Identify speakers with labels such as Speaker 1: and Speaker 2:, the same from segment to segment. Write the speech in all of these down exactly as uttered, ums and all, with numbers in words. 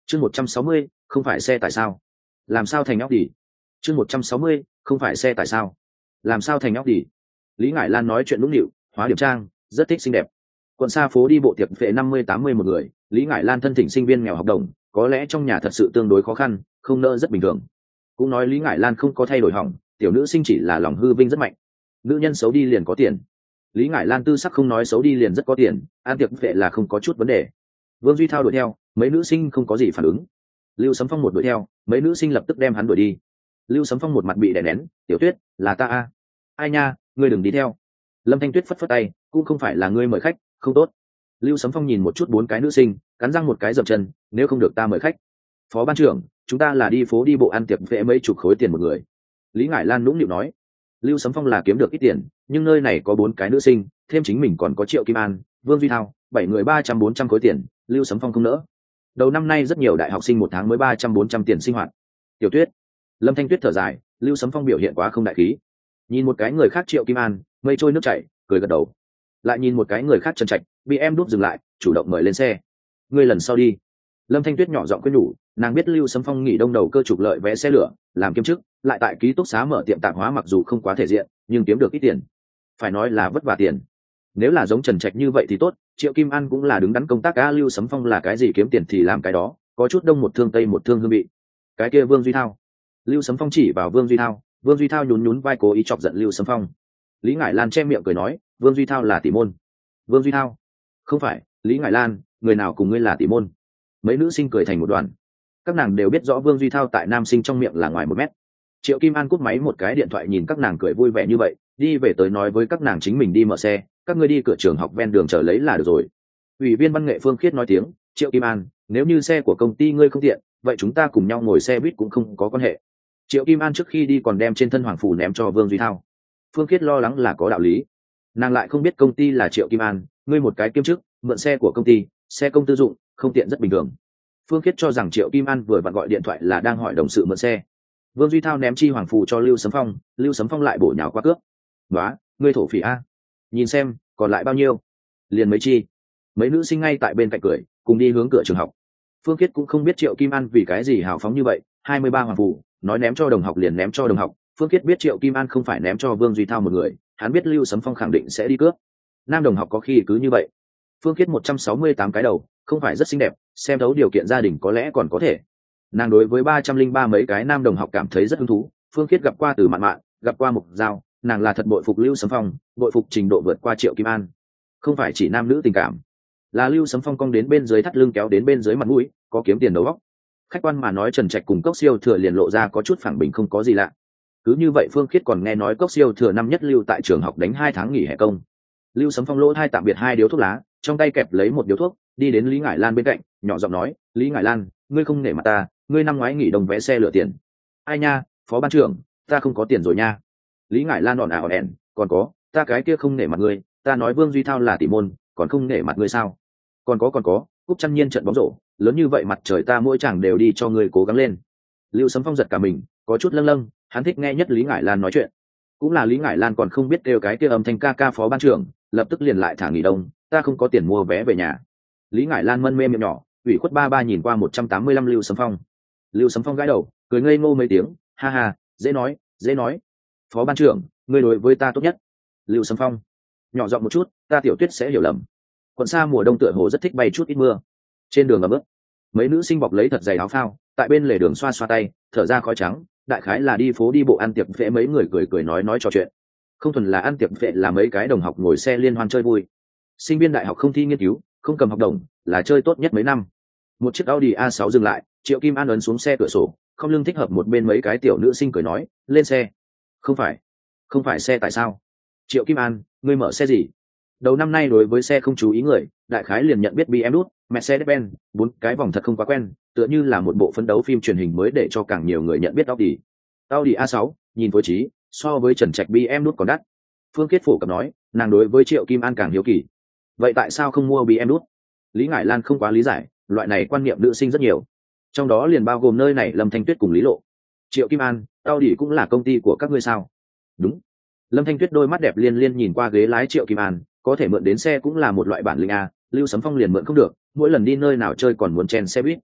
Speaker 1: chương một trăm sáu mươi không phải xe tại sao làm sao thành óc đi. chương một trăm sáu mươi không phải xe tại sao làm sao thành óc đi. Lý Ngải Lan nói chuyện nũng nịu, hóa điểm trang, rất thích xinh đẹp. Quận xa phố đi bộ tiệc vệ năm mươi tám mươi một người, Lý Ngải Lan thân thỉnh sinh viên nghèo học đồng, có lẽ trong nhà thật sự tương đối khó khăn, không nỡ rất bình thường. Cũng nói Lý Ngải Lan không có thay đổi hỏng, tiểu nữ sinh chỉ là lòng hư vinh rất mạnh. Nữ nhân xấu đi liền có tiền. Lý Ngải Lan tư sắc không nói xấu đi liền rất có tiền, ăn tiệc vệ là không có chút vấn đề. Vương Duy Thao đuổi theo, mấy nữ sinh không có gì phản ứng. Lưu Sấm Phong một đuổi theo, mấy nữ sinh lập tức đem hắn đuổi đi. Lưu Sấm Phong một mặt bị đè nén, tiểu Tuyết, là ta a. Ai nha, ngươi đừng đi theo. Lâm Thanh Tuyết phất phất tay, cũng không phải là ngươi mời khách, không tốt. Lưu Sấm Phong nhìn một chút bốn cái nữ sinh, cắn răng một cái dậm chân, nếu không được ta mời khách. Phó ban trưởng, chúng ta là đi phố đi bộ ăn tiệc vệ mấy chục khối tiền một người. Lý Ngải Lan nũng nịu nói. Lưu Sấm Phong là kiếm được ít tiền, nhưng nơi này có bốn cái nữ sinh, thêm chính mình còn có Triệu Kim An, Vương Duy Thao, bảy người ba trăm bốn trăm khối tiền, Lưu Sấm Phong không nỡ. Đầu năm nay rất nhiều đại học sinh một tháng mới ba trăm bốn trăm tiền sinh hoạt. Tiểu Tuyết, Lâm Thanh Tuyết thở dài, Lưu Sấm Phong biểu hiện quá không đại khí. Nhìn một cái người khác Triệu Kim An, mây trôi nước chảy, cười gật đầu. Lại nhìn một cái người khác Trần Trạch, bị em đút dừng lại, chủ động mời lên xe. Ngươi lần sau đi. Lâm Thanh Tuyết nhỏ giọng khuyên nhủ, nàng biết Lưu Sấm Phong nghỉ đông đầu cơ trục lợi vé xe lửa, làm kiêm chức, lại tại ký túc xá mở tiệm tạp hóa, mặc dù không quá thể diện, nhưng kiếm được ít tiền. Phải nói là vất vả tiền. Nếu là giống Trần Trạch như vậy thì tốt, Triệu Kim An cũng là đứng đắn công tác á. Lưu Sấm Phong là cái gì kiếm tiền thì làm cái đó, có chút đông một thương tây một thương hương vị. Cái kia Vương Duy Thao. Lưu Sấm Phong chỉ vào Vương Duy Thao, Vương Duy Thao nhún nhún vai cố ý chọc giận Lưu Sấm Phong. Lý Ngải Lan che miệng cười nói, Vương Duy Thao là tỷ môn. Vương Duy Thao? Không phải, Lý Ngải Lan, người nào cùng ngươi là tỷ môn? Mấy nữ sinh cười thành một đoàn. Các nàng đều biết rõ Vương Duy Thao tại nam sinh trong miệng là ngoài một mét. Triệu Kim An cúp máy một cái điện thoại, nhìn các nàng cười vui vẻ như vậy, đi về tới nói với các nàng chính mình đi mở xe, các ngươi đi cửa trường học ven đường chờ lấy là được rồi. Ủy viên văn nghệ Phương Khiết nói tiếng, Triệu Kim An, nếu như xe của công ty ngươi không tiện, vậy chúng ta cùng nhau ngồi xe buýt cũng không có quan hệ. Triệu Kim An trước khi đi còn đem trên thân hoàng phủ ném cho Vương Duy Thao. Phương Khiết lo lắng là có đạo lý, nàng lại không biết công ty là Triệu Kim An, ngươi một cái kiêm chức, mượn xe của công ty, xe công tư dụng, không tiện rất bình thường. Phương Khiết cho rằng Triệu Kim An vừa vặn gọi điện thoại là đang hỏi đồng sự mượn xe. Vương Duy Thao ném chi hoàng phù cho Lưu Sấm Phong, Lưu Sấm Phong lại bổ nhào qua cướp. Đó, ngươi thổ phỉ a, nhìn xem còn lại bao nhiêu, liền mấy chi. Mấy nữ sinh ngay tại bên cạnh cười, cùng đi hướng cửa trường học. Phương Khiết cũng không biết Triệu Kim An vì cái gì hào phóng như vậy, hai mươi ba hoàng phù, nói ném cho đồng học liền ném cho đồng học. Phương Khiết biết Triệu Kim An không phải ném cho Vương Duy Thao một người, hắn biết Lưu Sấm Phong khẳng định sẽ đi cướp. Nam đồng học có khi cứ như vậy. Phương Khiết một trăm sáu mươi tám cái đầu, không phải rất xinh đẹp, xem thấu điều kiện gia đình có lẽ còn có thể. Nàng đối với ba trăm linh ba mấy cái nam đồng học cảm thấy rất hứng thú. Phương Khiết gặp qua Từ Mạn Mạn, gặp qua Mục Giao, nàng là thật bội phục Lưu Sấm Phong, bội phục trình độ vượt qua Triệu Kim An. Không phải chỉ nam nữ tình cảm, là Lưu Sấm Phong cong đến bên dưới thắt lưng kéo đến bên dưới mặt mũi, có kiếm tiền đầu óc. Khách quan mà nói Trần Trạch cùng Cốc Siêu Thừa liền lộ ra có chút phẳng bình, không có gì lạ. Cứ như vậy Phương Khiết còn nghe nói Cốc Siêu Thừa năm nhất lưu tại trường học đánh hai tháng nghỉ hè công. Lưu Sấm Phong lỗ hai tạm biệt hai điếu thuốc lá, trong tay kẹp lấy một điếu thuốc, đi đến Lý Ngải Lan bên cạnh, nhỏ giọng nói, Lý Ngải Lan, ngươi không nể mặt ta, ngươi năm ngoái nghỉ đồng vé xe lựa tiền. Ai nha, phó ban trưởng, ta không có tiền rồi nha. Lý Ngải Lan ỏn ả ỏn ẻn, còn có, ta cái kia không nể mặt ngươi, ta nói Vương Duy Thao là tỷ môn, còn không nể mặt ngươi sao? Còn có còn có, Cúp Trăm Nhiên trận bóng rổ, lớn như vậy mặt trời ta mỗi chàng đều đi cho ngươi cố gắng lên. Lưu Sấm Phong giật cả mình, có chút lâng lâng, hắn thích nghe nhất Lý Ngải Lan nói chuyện. Cũng là Lý Ngải Lan còn không biết kêu cái kia âm thanh ca ca phó ban trưởng, lập tức liền lại thả nghỉ đông, ta không có tiền mua vé về nhà. Lý Ngải Lan mân mê miệng nhỏ, ủy khuất ba ba nhìn qua một trăm tám mươi lăm Lưu Sấm Phong. Lưu Sấm Phong gãi đầu, cười ngây ngô mấy tiếng, ha ha, dễ nói, dễ nói. Phó ban trưởng, ngươi đối với ta tốt nhất. Lưu Sấm Phong, nhỏ giọng một chút, ta Tiểu Tuyết sẽ hiểu lầm. Quận xa mùa đông tựa hồ rất thích bay chút ít mưa. Trên đường ẩm ướt, mấy nữ sinh bọc lấy thật dày áo phao, tại bên lề đường xoa xoa tay, thở ra khói trắng, đại khái là đi phố đi bộ ăn tiệc phệ, mấy người cười cười nói nói trò chuyện. Không thuần là ăn tiệc phệ, là mấy cái đồng học ngồi xe liên hoan chơi vui. Sinh viên đại học không thi nghiên cứu, không cầm học đồng, là chơi tốt nhất mấy năm. Một chiếc Audi a sáu dừng lại, Triệu Kim An ấn xuống xe cửa sổ, không lưng thích hợp một bên mấy cái tiểu nữ sinh cười nói, lên xe. Không phải, không phải xe tại sao? Triệu Kim An, ngươi mở xe gì? Đầu năm nay đối với xe không chú ý người, đại khái liền nhận biết bê em đút, Mercedes-Benz, bốn cái vòng thật không quá quen, tựa như là một bộ phấn đấu phim truyền hình mới để cho càng nhiều người nhận biết Audi. Audi a sáu, nhìn phối trí, so với Trần Trạch bê em đút còn đắt. Phương Kiết phổ cập nói, nàng đối với Triệu Kim An càng hiếu kỳ. Vậy tại sao không mua bê em đút? Lý Ngải Lan không quá lý giải, loại này quan niệm nữ sinh rất nhiều. Trong đó liền bao gồm nơi này Lâm Thanh Tuyết cùng Lý Lộ. Triệu Kim An, Audi cũng là công ty của các ngươi sao? Đúng. Lâm Thanh Tuyết đôi mắt đẹp liên liên nhìn qua ghế lái Triệu Kim An, có thể mượn đến xe cũng là một loại bản lĩnh a. Lưu Sấm Phong liền mượn không được, mỗi lần đi nơi nào chơi còn muốn chen xe buýt.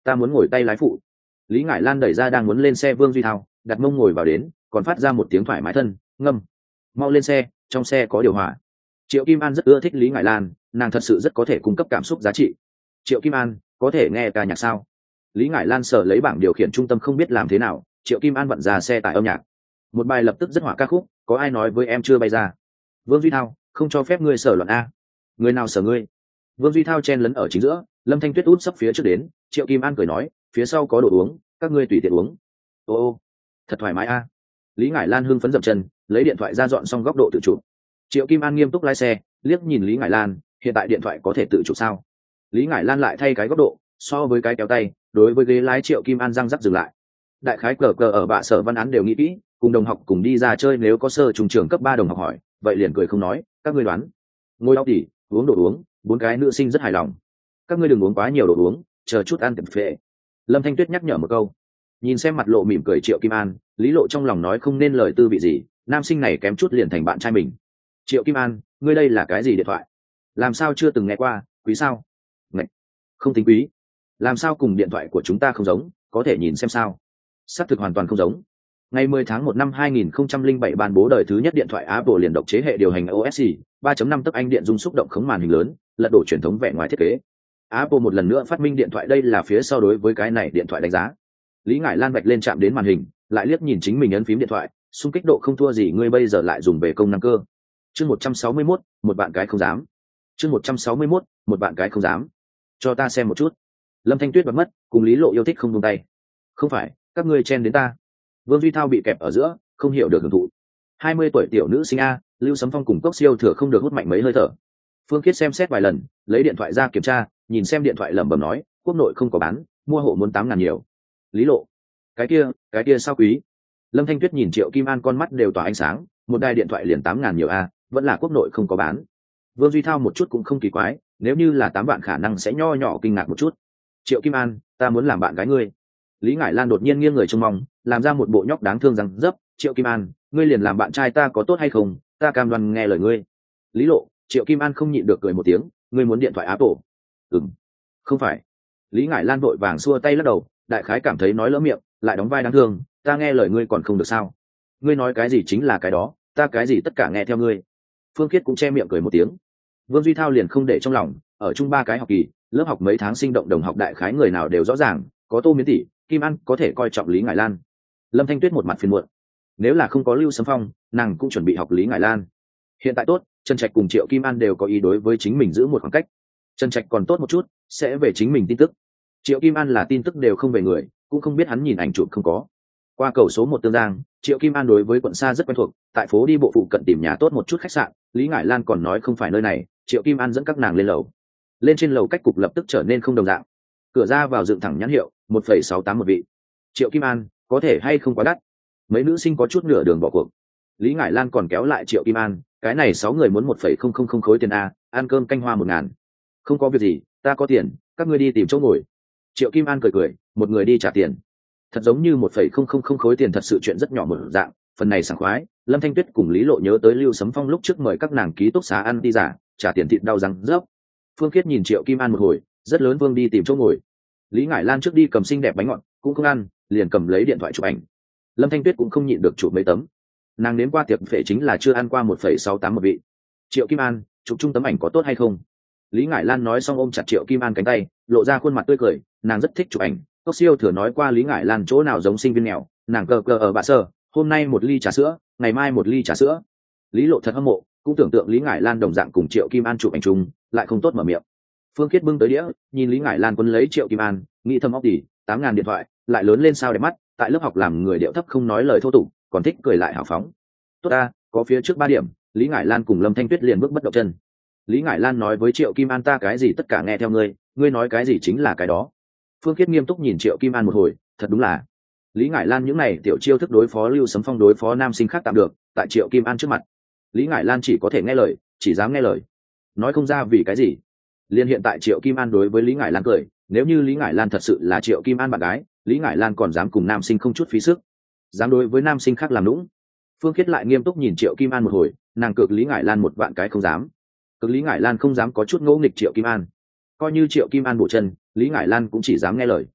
Speaker 1: ta muốn ngồi tay lái phụ. Lý Ngải Lan đẩy ra đang muốn lên xe Vương Duy Thao, đặt mông ngồi vào đến, còn phát ra một tiếng thoải mái thân ngâm. Mau lên xe, trong xe có điều hòa. Triệu Kim An rất ưa thích Lý Ngải Lan, nàng thật sự rất có thể cung cấp cảm xúc giá trị. Triệu Kim An, có thể nghe ca nhạc sao? Lý Ngải Lan sờ lấy bảng điều khiển trung tâm không biết làm thế nào, Triệu Kim An vặn ra xe tải âm nhạc. Một bài lập tức rất hỏa ca khúc, có ai nói với em chưa bay ra. Vương Duy Thao, không cho phép ngươi sở loạn a. Người nào sở ngươi? Vương Duy Thao chen lấn ở chính giữa, Lâm Thanh Tuyết út sấp phía trước đến, Triệu Kim An cười nói, phía sau có đồ uống, các ngươi tùy tiện uống. Ô ô, thật thoải mái a. Lý Ngải Lan hưng phấn dậm chân, lấy điện thoại ra dọn xong góc độ tự chụp. Triệu Kim An nghiêm túc lái xe, liếc nhìn Lý Ngải Lan, hiện tại điện thoại có thể tự chụp sao? Lý Ngải Lan lại thay cái góc độ, so với cái kéo tay, đối với ghế lái Triệu Kim An răng rắc dừng lại. Đại khái cờ cờ ở bạ sở văn án đều nghĩ kỹ, cùng đồng học cùng đi ra chơi, nếu có sơ trùng trường cấp ba đồng học hỏi, vậy liền cười không nói, các ngươi đoán. Ngồi đau tỉ, uống đồ uống, bốn cái nữ sinh rất hài lòng. Các ngươi đừng uống quá nhiều đồ uống, chờ chút ăn tiệm phệ. Lâm Thanh Tuyết nhắc nhở một câu. Nhìn xem mặt lộ mỉm cười Triệu Kim An, Lý Lộ trong lòng nói không nên lời tư vị gì, nam sinh này kém chút liền thành bạn trai mình. Triệu Kim An, ngươi đây là cái gì điện thoại? Làm sao chưa từng nghe qua, quý sao? Ngậy, không tính quý. Làm sao cùng điện thoại của chúng ta không giống, có thể nhìn xem sao? Xác thực hoàn toàn không giống. Ngày mười tháng một năm hai nghìn không trăm lẻ bảy ban bố đời thứ nhất điện thoại Apple liền độc chế hệ điều hành o ét xê, ba chấm năm tấc anh điện dung xúc động khống màn hình lớn, lật đổ truyền thống vẻ ngoài thiết kế. Apple một lần nữa phát minh điện thoại, đây là phía sau đối với cái này điện thoại đánh giá. Lý Ngải Lan bạch lên chạm đến màn hình, lại liếc nhìn chính mình ấn phím điện thoại, xung kích độ không thua gì ngươi bây giờ lại dùng về công năng cơ. Chương một trăm sáu mươi mốt, một bạn cái không dám. Chương một trăm sáu mươi mốt, một bạn cái không dám. Cho ta xem một chút. Lâm Thanh Tuyết bật mất, cùng Lý Lộ yêu thích không buông tay. Không phải, các ngươi chen đến ta. Vương Duy Thao bị kẹp ở giữa, không hiểu được hưởng thụ. hai mươi tuổi tiểu nữ sinh a, Lưu Sấm Phong cùng Cốc Siêu Thừa không được hút mạnh mấy hơi thở. Phương Khiết xem xét vài lần, lấy điện thoại ra kiểm tra, nhìn xem điện thoại lẩm bẩm nói, quốc nội không có bán, mua hộ muốn tám ngàn nhiều. Lý Lộ, cái kia, cái kia sao quý? Lâm Thanh Tuyết nhìn Triệu Kim An con mắt đều tỏa ánh sáng, một đài điện thoại liền tám ngàn nhiều a, vẫn là quốc nội không có bán. Vương Duy Thao một chút cũng không kỳ quái, nếu như là tám vạn khả năng sẽ nho nhỏ kinh ngạc một chút. Triệu Kim An, ta muốn làm bạn gái ngươi. Lý Ngải Lan đột nhiên nghiêng người trông mong, làm ra một bộ nhóc đáng thương rằng dấp. Triệu Kim An, ngươi liền làm bạn trai ta có tốt hay không? Ta cam đoan nghe lời ngươi. Lý Lộ, Triệu Kim An không nhịn được cười một tiếng, ngươi muốn điện thoại Apple? Ừm, không phải. Lý Ngải Lan vội vàng xua tay lắc đầu, đại khái cảm thấy nói lỡ miệng, lại đóng vai đáng thương. Ta nghe lời ngươi còn không được sao? Ngươi nói cái gì chính là cái đó, ta cái gì tất cả nghe theo ngươi. Phương Khiết cũng che miệng cười một tiếng. Vương Duy Thao liền không để trong lòng, ở chung ba cái học kỳ, lớp học mấy tháng sinh động đồng học đại khái người nào đều rõ ràng, có Tô Miến tỷ, Kim An có thể coi trọng Lý Ngải Lan. Lâm Thanh Tuyết một mặt phiền muộn, nếu là không có Lưu Sấm Phong, nàng cũng chuẩn bị học Lý Ngải Lan. Hiện tại tốt, Trần Trạch cùng Triệu Kim An đều có ý đối với chính mình giữ một khoảng cách. Trần Trạch còn tốt một chút, sẽ về chính mình tin tức. Triệu Kim An là tin tức đều không về người, cũng không biết hắn nhìn ảnh chụp không có. Qua cầu số một Tương Giang, Triệu Kim An đối với quận xa rất quen thuộc, tại phố đi bộ phụ cận tìm nhà tốt một chút khách sạn, Lý Ngải Lan còn nói không phải nơi này, Triệu Kim An dẫn các nàng lên lầu. Lên trên lầu cách cục lập tức trở nên không đồng dạng. Cửa ra vào dựng thẳng nhãn hiệu, một phẩy sáu tám một vị. Triệu Kim An, có thể hay không quá đắt? Mấy nữ sinh có chút nửa đường bỏ cuộc. Lý Ngải Lan còn kéo lại Triệu Kim An, cái này sáu người muốn một phẩy không không không khối tiền a, ăn cơm canh hoa một ngàn. Không có việc gì, ta có tiền, các ngươi đi tìm chỗ ngồi. Triệu Kim An cười cười, một người đi trả tiền. Thật giống như một phẩy không không không khối tiền thật sự chuyện rất nhỏ một dạng, phần này sảng khoái. Lâm Thanh Tuyết cùng Lý Lộ nhớ tới Lưu Sấm Phong lúc trước mời các nàng ký túc xá ăn đi giả, trả tiền thịt đau răng rớp. Phương Khiết nhìn Triệu Kim An một hồi, rất lớn Vương đi tìm chỗ ngồi. Lý Ngải Lan trước đi cầm xinh đẹp bánh ngọt, cũng không ăn, liền cầm lấy điện thoại chụp ảnh. Lâm Thanh Tuyết cũng không nhịn được chụp mấy tấm. Nàng đến qua tiệc phệ chính là chưa ăn qua một phẩy sáu tám một vị. Triệu Kim An, chụp chung tấm ảnh có tốt hay không? Lý Ngải Lan nói xong ôm chặt Triệu Kim An cánh tay, lộ ra khuôn mặt tươi cười, nàng rất thích chụp ảnh. Cốc Siêu Thừa nói qua Lý Ngải Lan chỗ nào giống sinh viên nghèo, nàng cờ cờ ở bạ sơ, hôm nay một ly trà sữa, ngày mai một ly trà sữa. Lý Lộ thật hâm mộ, cũng tưởng tượng Lý Ngải Lan đồng dạng cùng Triệu Kim An chụp ảnh chung, lại không tốt mở miệng. Phương Khiết bưng tới đĩa, nhìn Lý Ngải Lan quân lấy Triệu Kim An, nghĩ thầm óc tỉ, tám ngàn điện thoại, lại lớn lên sao đẹp mắt, tại lớp học làm người điệu thấp không nói lời thô tục, còn thích cười lại hào phóng. Tốt ta, có phía trước ba điểm, Lý Ngải Lan cùng Lâm Thanh Tuyết liền bước bất động chân. Lý Ngải Lan nói với Triệu Kim An, ta cái gì tất cả nghe theo ngươi, ngươi nói cái gì chính là cái đó. Phương Khiết nghiêm túc nhìn Triệu Kim An một hồi, thật đúng là. Lý Ngải Lan những này tiểu chiêu thức đối phó Lưu Sấm Phong đối phó nam sinh khác tạm được, tại Triệu Kim An trước mặt, Lý Ngải Lan chỉ có thể nghe lời, chỉ dám nghe lời, nói không ra vì cái gì. Liên hiện tại Triệu Kim An đối với Lý Ngải Lan cười, nếu như Lý Ngải Lan thật sự là Triệu Kim An bạn gái, Lý Ngải Lan còn dám cùng nam sinh không chút phí sức, dám đối với nam sinh khác làm nũng. Phương Khiết lại nghiêm túc nhìn Triệu Kim An một hồi, nàng cược Lý Ngải Lan một vạn cái không dám. Cực Lý Ngải Lan không dám có chút ngỗ nghịch Triệu Kim An, coi như Triệu Kim An bổ chân, Lý Ngải Lan cũng chỉ dám nghe lời.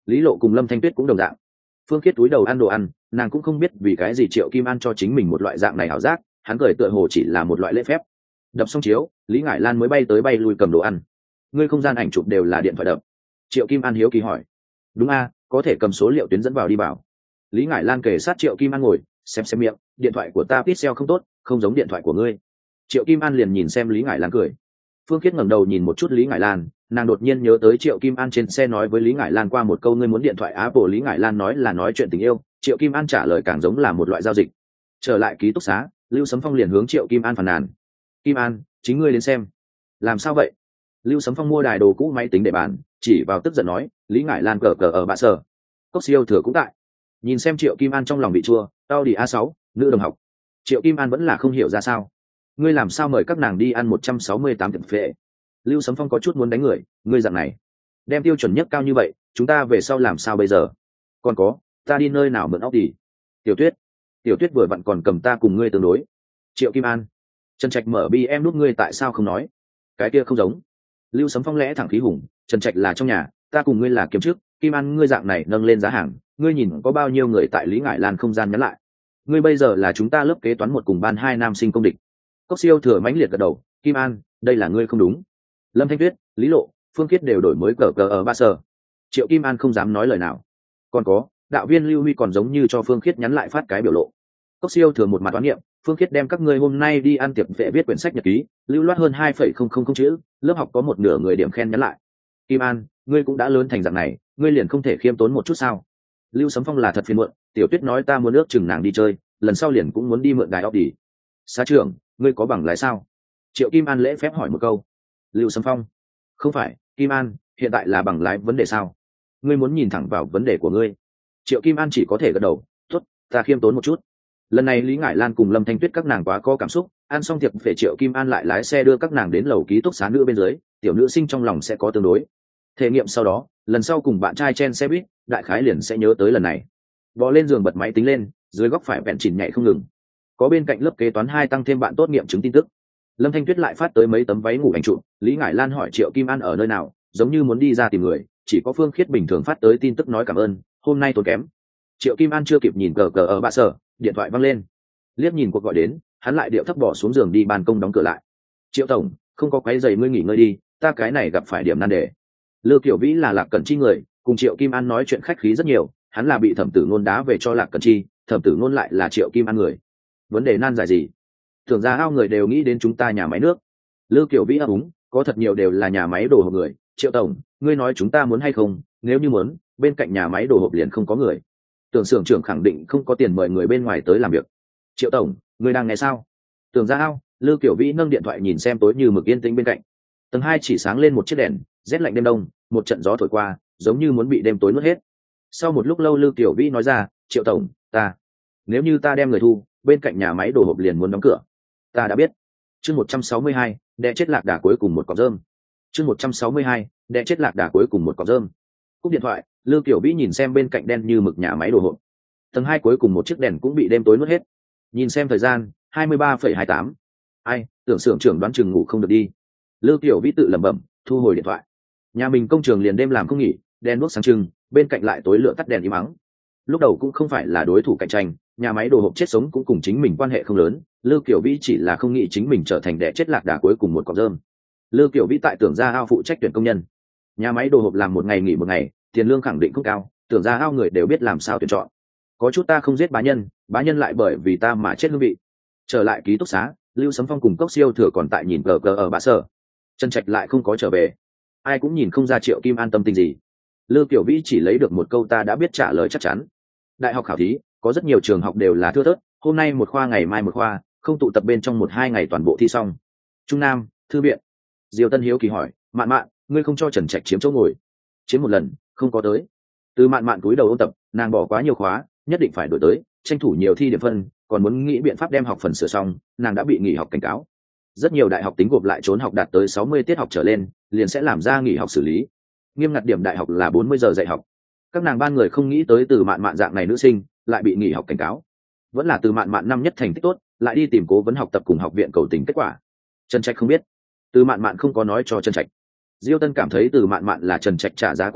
Speaker 1: Lý Lộ cùng Lâm Thanh Tuyết cũng đồng dạng. Phương Khiết túi đầu ăn đồ ăn, nàng cũng không biết vì cái gì Triệu Kim An cho chính mình một loại dạng này ảo giác, hắn cười tựa hồ chỉ là một loại lễ phép. Đập xong chiếu, Lý Ngải Lan mới bay tới bay lui cầm đồ ăn. Ngươi không gian ảnh chụp đều là điện thoại đập? Triệu Kim An hiếu kỳ hỏi. Đúng a, có thể cầm số liệu tuyến dẫn vào đi bảo. Lý Ngải Lan kề sát Triệu Kim An ngồi, xem xem miệng, điện thoại của ta pixel không tốt, không giống điện thoại của ngươi. Triệu Kim An liền nhìn xem Lý Ngải Lan cười. Phương Khiết ngẩng đầu nhìn một chút Lý Ngải Lan, nàng đột nhiên nhớ tới Triệu Kim An trên xe nói với Lý Ngải Lan qua một câu ngươi muốn điện thoại Apple, Lý Ngải Lan nói là nói chuyện tình yêu, Triệu Kim An trả lời càng giống là một loại giao dịch. Trở lại ký túc xá, Lưu Sấm Phong liền hướng Triệu Kim An phàn nàn. Kim An, chính ngươi đến xem. Làm sao vậy? Lưu Sấm Phong mua đài đồ cũ máy tính để bàn, chỉ vào tức giận nói, Lý Ngải Lan cờ cờ ở bạ sở. Cốc Siêu Thừa cũng tại. Nhìn xem Triệu Kim An trong lòng bị chua, Audi a sáu, nữ đồng học. Triệu Kim An vẫn là không hiểu ra sao. Ngươi làm sao mời các nàng đi ăn một trăm sáu mươi tám tiệm phệ? Lưu Sấm Phong có chút muốn đánh người, ngươi dạng này, đem tiêu chuẩn nhất cao như vậy, chúng ta về sau làm sao bây giờ? Còn có, ta đi nơi nào mượn óc đi? Tiểu Tuyết, Tiểu Tuyết vừa vặn còn cầm ta cùng ngươi tương đối. Triệu Kim An, Trần Trạch mở bi em nút ngươi tại sao không nói? Cái kia không giống. Lưu Sấm Phong lẽ thẳng khí hùng, Trần Trạch là trong nhà, ta cùng ngươi là kiếm trước, Kim An ngươi dạng này nâng lên giá hàng, ngươi nhìn có bao nhiêu người tại Lý Ngải Lan không gian nhắn lại. Ngươi bây giờ là chúng ta lớp kế toán một cùng ban hai nam sinh công địch. Cốc Siêu Thừa mãnh liệt gật đầu, Kim An, đây là ngươi không đúng. Lâm Thanh Tuyết, Lý Lộ, Phương Khiết đều đổi mới cờ cờ ở ba sở. Triệu Kim An không dám nói lời nào. Còn có, đạo viên Lưu Huy còn giống như cho Phương Khiết nhắn lại phát cái biểu lộ. Cốc Siêu Thừa một mặt toán nghiệm, Phương Khiết đem các ngươi hôm nay đi ăn tiệc vệ viết quyển sách nhật ký, lưu loát hơn hai phẩy không không không chữ, lớp học có một nửa người điểm khen nhắn lại. Kim An, ngươi cũng đã lớn thành dạng này, ngươi liền không thể khiêm tốn một chút sao? Lưu Sấm Phong là thật phiền muộn, Tiểu Tuyết nói ta muốn ước chừng nàng đi chơi, lần sau liền cũng muốn đi mượn đài óc đi. Xá trưởng, ngươi có bằng lái sao? Triệu Kim An lễ phép hỏi một câu. Lưu Sấm Phong, không phải, Kim An, hiện tại là bằng lái vấn đề sao? Ngươi muốn nhìn thẳng vào vấn đề của ngươi. Triệu Kim An chỉ có thể gật đầu, tốt, ta khiêm tốn một chút. Lần này Lý Ngải Lan cùng Lâm Thanh Tuyết các nàng quá có cảm xúc, ăn xong tiệc về Triệu Kim An lại lái xe đưa các nàng đến lầu ký túc xá nữ bên dưới, tiểu nữ sinh trong lòng sẽ có tương đối. Thể nghiệm sau đó, lần sau cùng bạn trai chen xe buýt, đại khái liền sẽ nhớ tới lần này. Bò lên giường bật máy tính lên, dưới góc phải vẹn chỉnh nhảy không ngừng. Có bên cạnh lớp kế toán hai tăng thêm bạn tốt nghiệm chứng tin tức. Lâm Thanh Tuyết lại phát tới mấy tấm váy ngủ ảnh chụp, Lý Ngải Lan hỏi Triệu Kim An ở nơi nào, giống như muốn đi ra tìm người, chỉ có Phương Khiết bình thường phát tới tin tức nói cảm ơn, hôm nay tốn kém. Triệu Kim An chưa kịp nhìn cờ cờ ở bạ sở, điện thoại văng lên. Liếc nhìn cuộc gọi đến, hắn lại điệu thấp bỏ xuống giường đi ban công đóng cửa lại. Triệu tổng, không có quấy giày ngươi nghỉ ngơi đi, ta cái này gặp phải điểm nan đề. Lư Kiểu Vĩ là Lạc Cẩn Chi người, cùng Triệu Kim An nói chuyện khách khí rất nhiều, hắn là bị Thẩm Tử Ngôn đá về cho Lạc Cẩn Chi, Thẩm Tử Ngôn lại là Triệu Kim An người. Vấn đề nan giải gì? Tưởng ra ao người đều nghĩ đến chúng ta nhà máy nước. Lư Kiểu Vĩ ấp úng, có thật nhiều đều là nhà máy đồ hộp người. Triệu tổng, ngươi nói chúng ta muốn hay không? Nếu như muốn, bên cạnh nhà máy đồ hộp liền không có người. Tưởng xưởng trưởng khẳng định không có tiền mời người bên ngoài tới làm việc. Triệu tổng, ngươi đang nghe sao? Tưởng ra ao, Lư Kiểu Vĩ nâng điện thoại nhìn xem tối như mực yên tĩnh bên cạnh. Tầng hai chỉ sáng lên một chiếc đèn, rét lạnh đêm đông, một trận gió thổi qua, giống như muốn bị đêm tối nuốt hết. Sau một lúc lâu Lư Kiểu Vĩ nói ra, Triệu tổng, ta, nếu như ta đem người thu, bên cạnh nhà máy đồ hộp liền muốn đóng cửa. Ta đã biết. Chương một trăm sáu mươi hai, đè chết lạc đà cuối cùng một cọng rơm. Chương một trăm sáu mươi hai, đè chết lạc đà cuối cùng một cọng rơm. Cúp điện thoại, Lư Kiểu Vĩ nhìn xem bên cạnh đen như mực nhà máy đồ hộp. Tầng hai cuối cùng một chiếc đèn cũng bị đêm tối nuốt hết. Nhìn xem thời gian, hai mươi ba phẩy hai tám. Ai, tưởng xưởng trưởng đoán chừng ngủ không được đi. Lư Kiểu Vĩ tự lẩm bẩm, thu hồi điện thoại. Nhà mình công trường liền đêm làm không nghỉ, đèn đuốc sáng trưng, bên cạnh lại tối lửa tắt đèn im ắng. Lúc đầu cũng không phải là đối thủ cạnh tranh, nhà máy đồ hộp chết sống cũng cùng chính mình quan hệ không lớn, Lư Kiểu Vĩ chỉ là không nghĩ chính mình trở thành đẻ chết lạc đà cuối cùng một cọng rơm. Lư Kiểu Vĩ tại Tưởng Gia Ao phụ trách tuyển công nhân. Nhà máy đồ hộp làm một ngày nghỉ một ngày, tiền lương khẳng định không cao, Tưởng Gia Ao người đều biết làm sao tuyển chọn. Có chút ta không giết bá nhân, bá nhân lại bởi vì ta mà chết hương vị. Trở lại ký túc xá, Lưu Sấm Phong cùng Cốc Siêu Thừa còn tại nhìn cờ cờ ở bạ sở. Trần Trạch lại không có trở về, ai cũng nhìn không ra Triệu Kim An tâm tình gì. Lư Kiểu Vĩ chỉ lấy được một câu ta đã biết trả lời chắc chắn. Đại học khảo thí, có rất nhiều trường học đều là thưa thớt, hôm nay một khoa ngày mai một khoa, không tụ tập bên trong một hai ngày toàn bộ thi xong. Trung Nam, thư viện. Diêu Tân hiếu kỳ hỏi, Mạn Mạn, ngươi không cho Trần Trạch chiếm chỗ ngồi? Chiếm một lần, không có tới. Từ Mạn Mạn cúi đầu ôn tập, nàng bỏ quá nhiều khóa, nhất định phải đổi tới, tranh thủ nhiều thi điểm phân, còn muốn nghĩ biện pháp đem học phần sửa xong, nàng đã bị nghỉ học cảnh cáo. Rất nhiều đại học tính gộp lại trốn học đạt tới sáu mươi tiết học trở lên, liền sẽ làm ra nghỉ học xử lý. Nghiêm ngặt điểm đại học là bốn mươi giờ dạy học. Các nàng ban người không nghĩ tới Từ Mạn Mạn dạng này nữ sinh lại bị nghỉ học cảnh cáo, vẫn là Từ Mạn Mạn năm nhất thành tích tốt, lại đi tìm cố vấn học tập cùng học viện cầu tình kết quả. Trần Trạch không biết, Từ Mạn Mạn không có nói cho Trần Trạch. Diêu Tân cảm thấy Từ Mạn Mạn là Trần Trạch trả giá quá nhiều,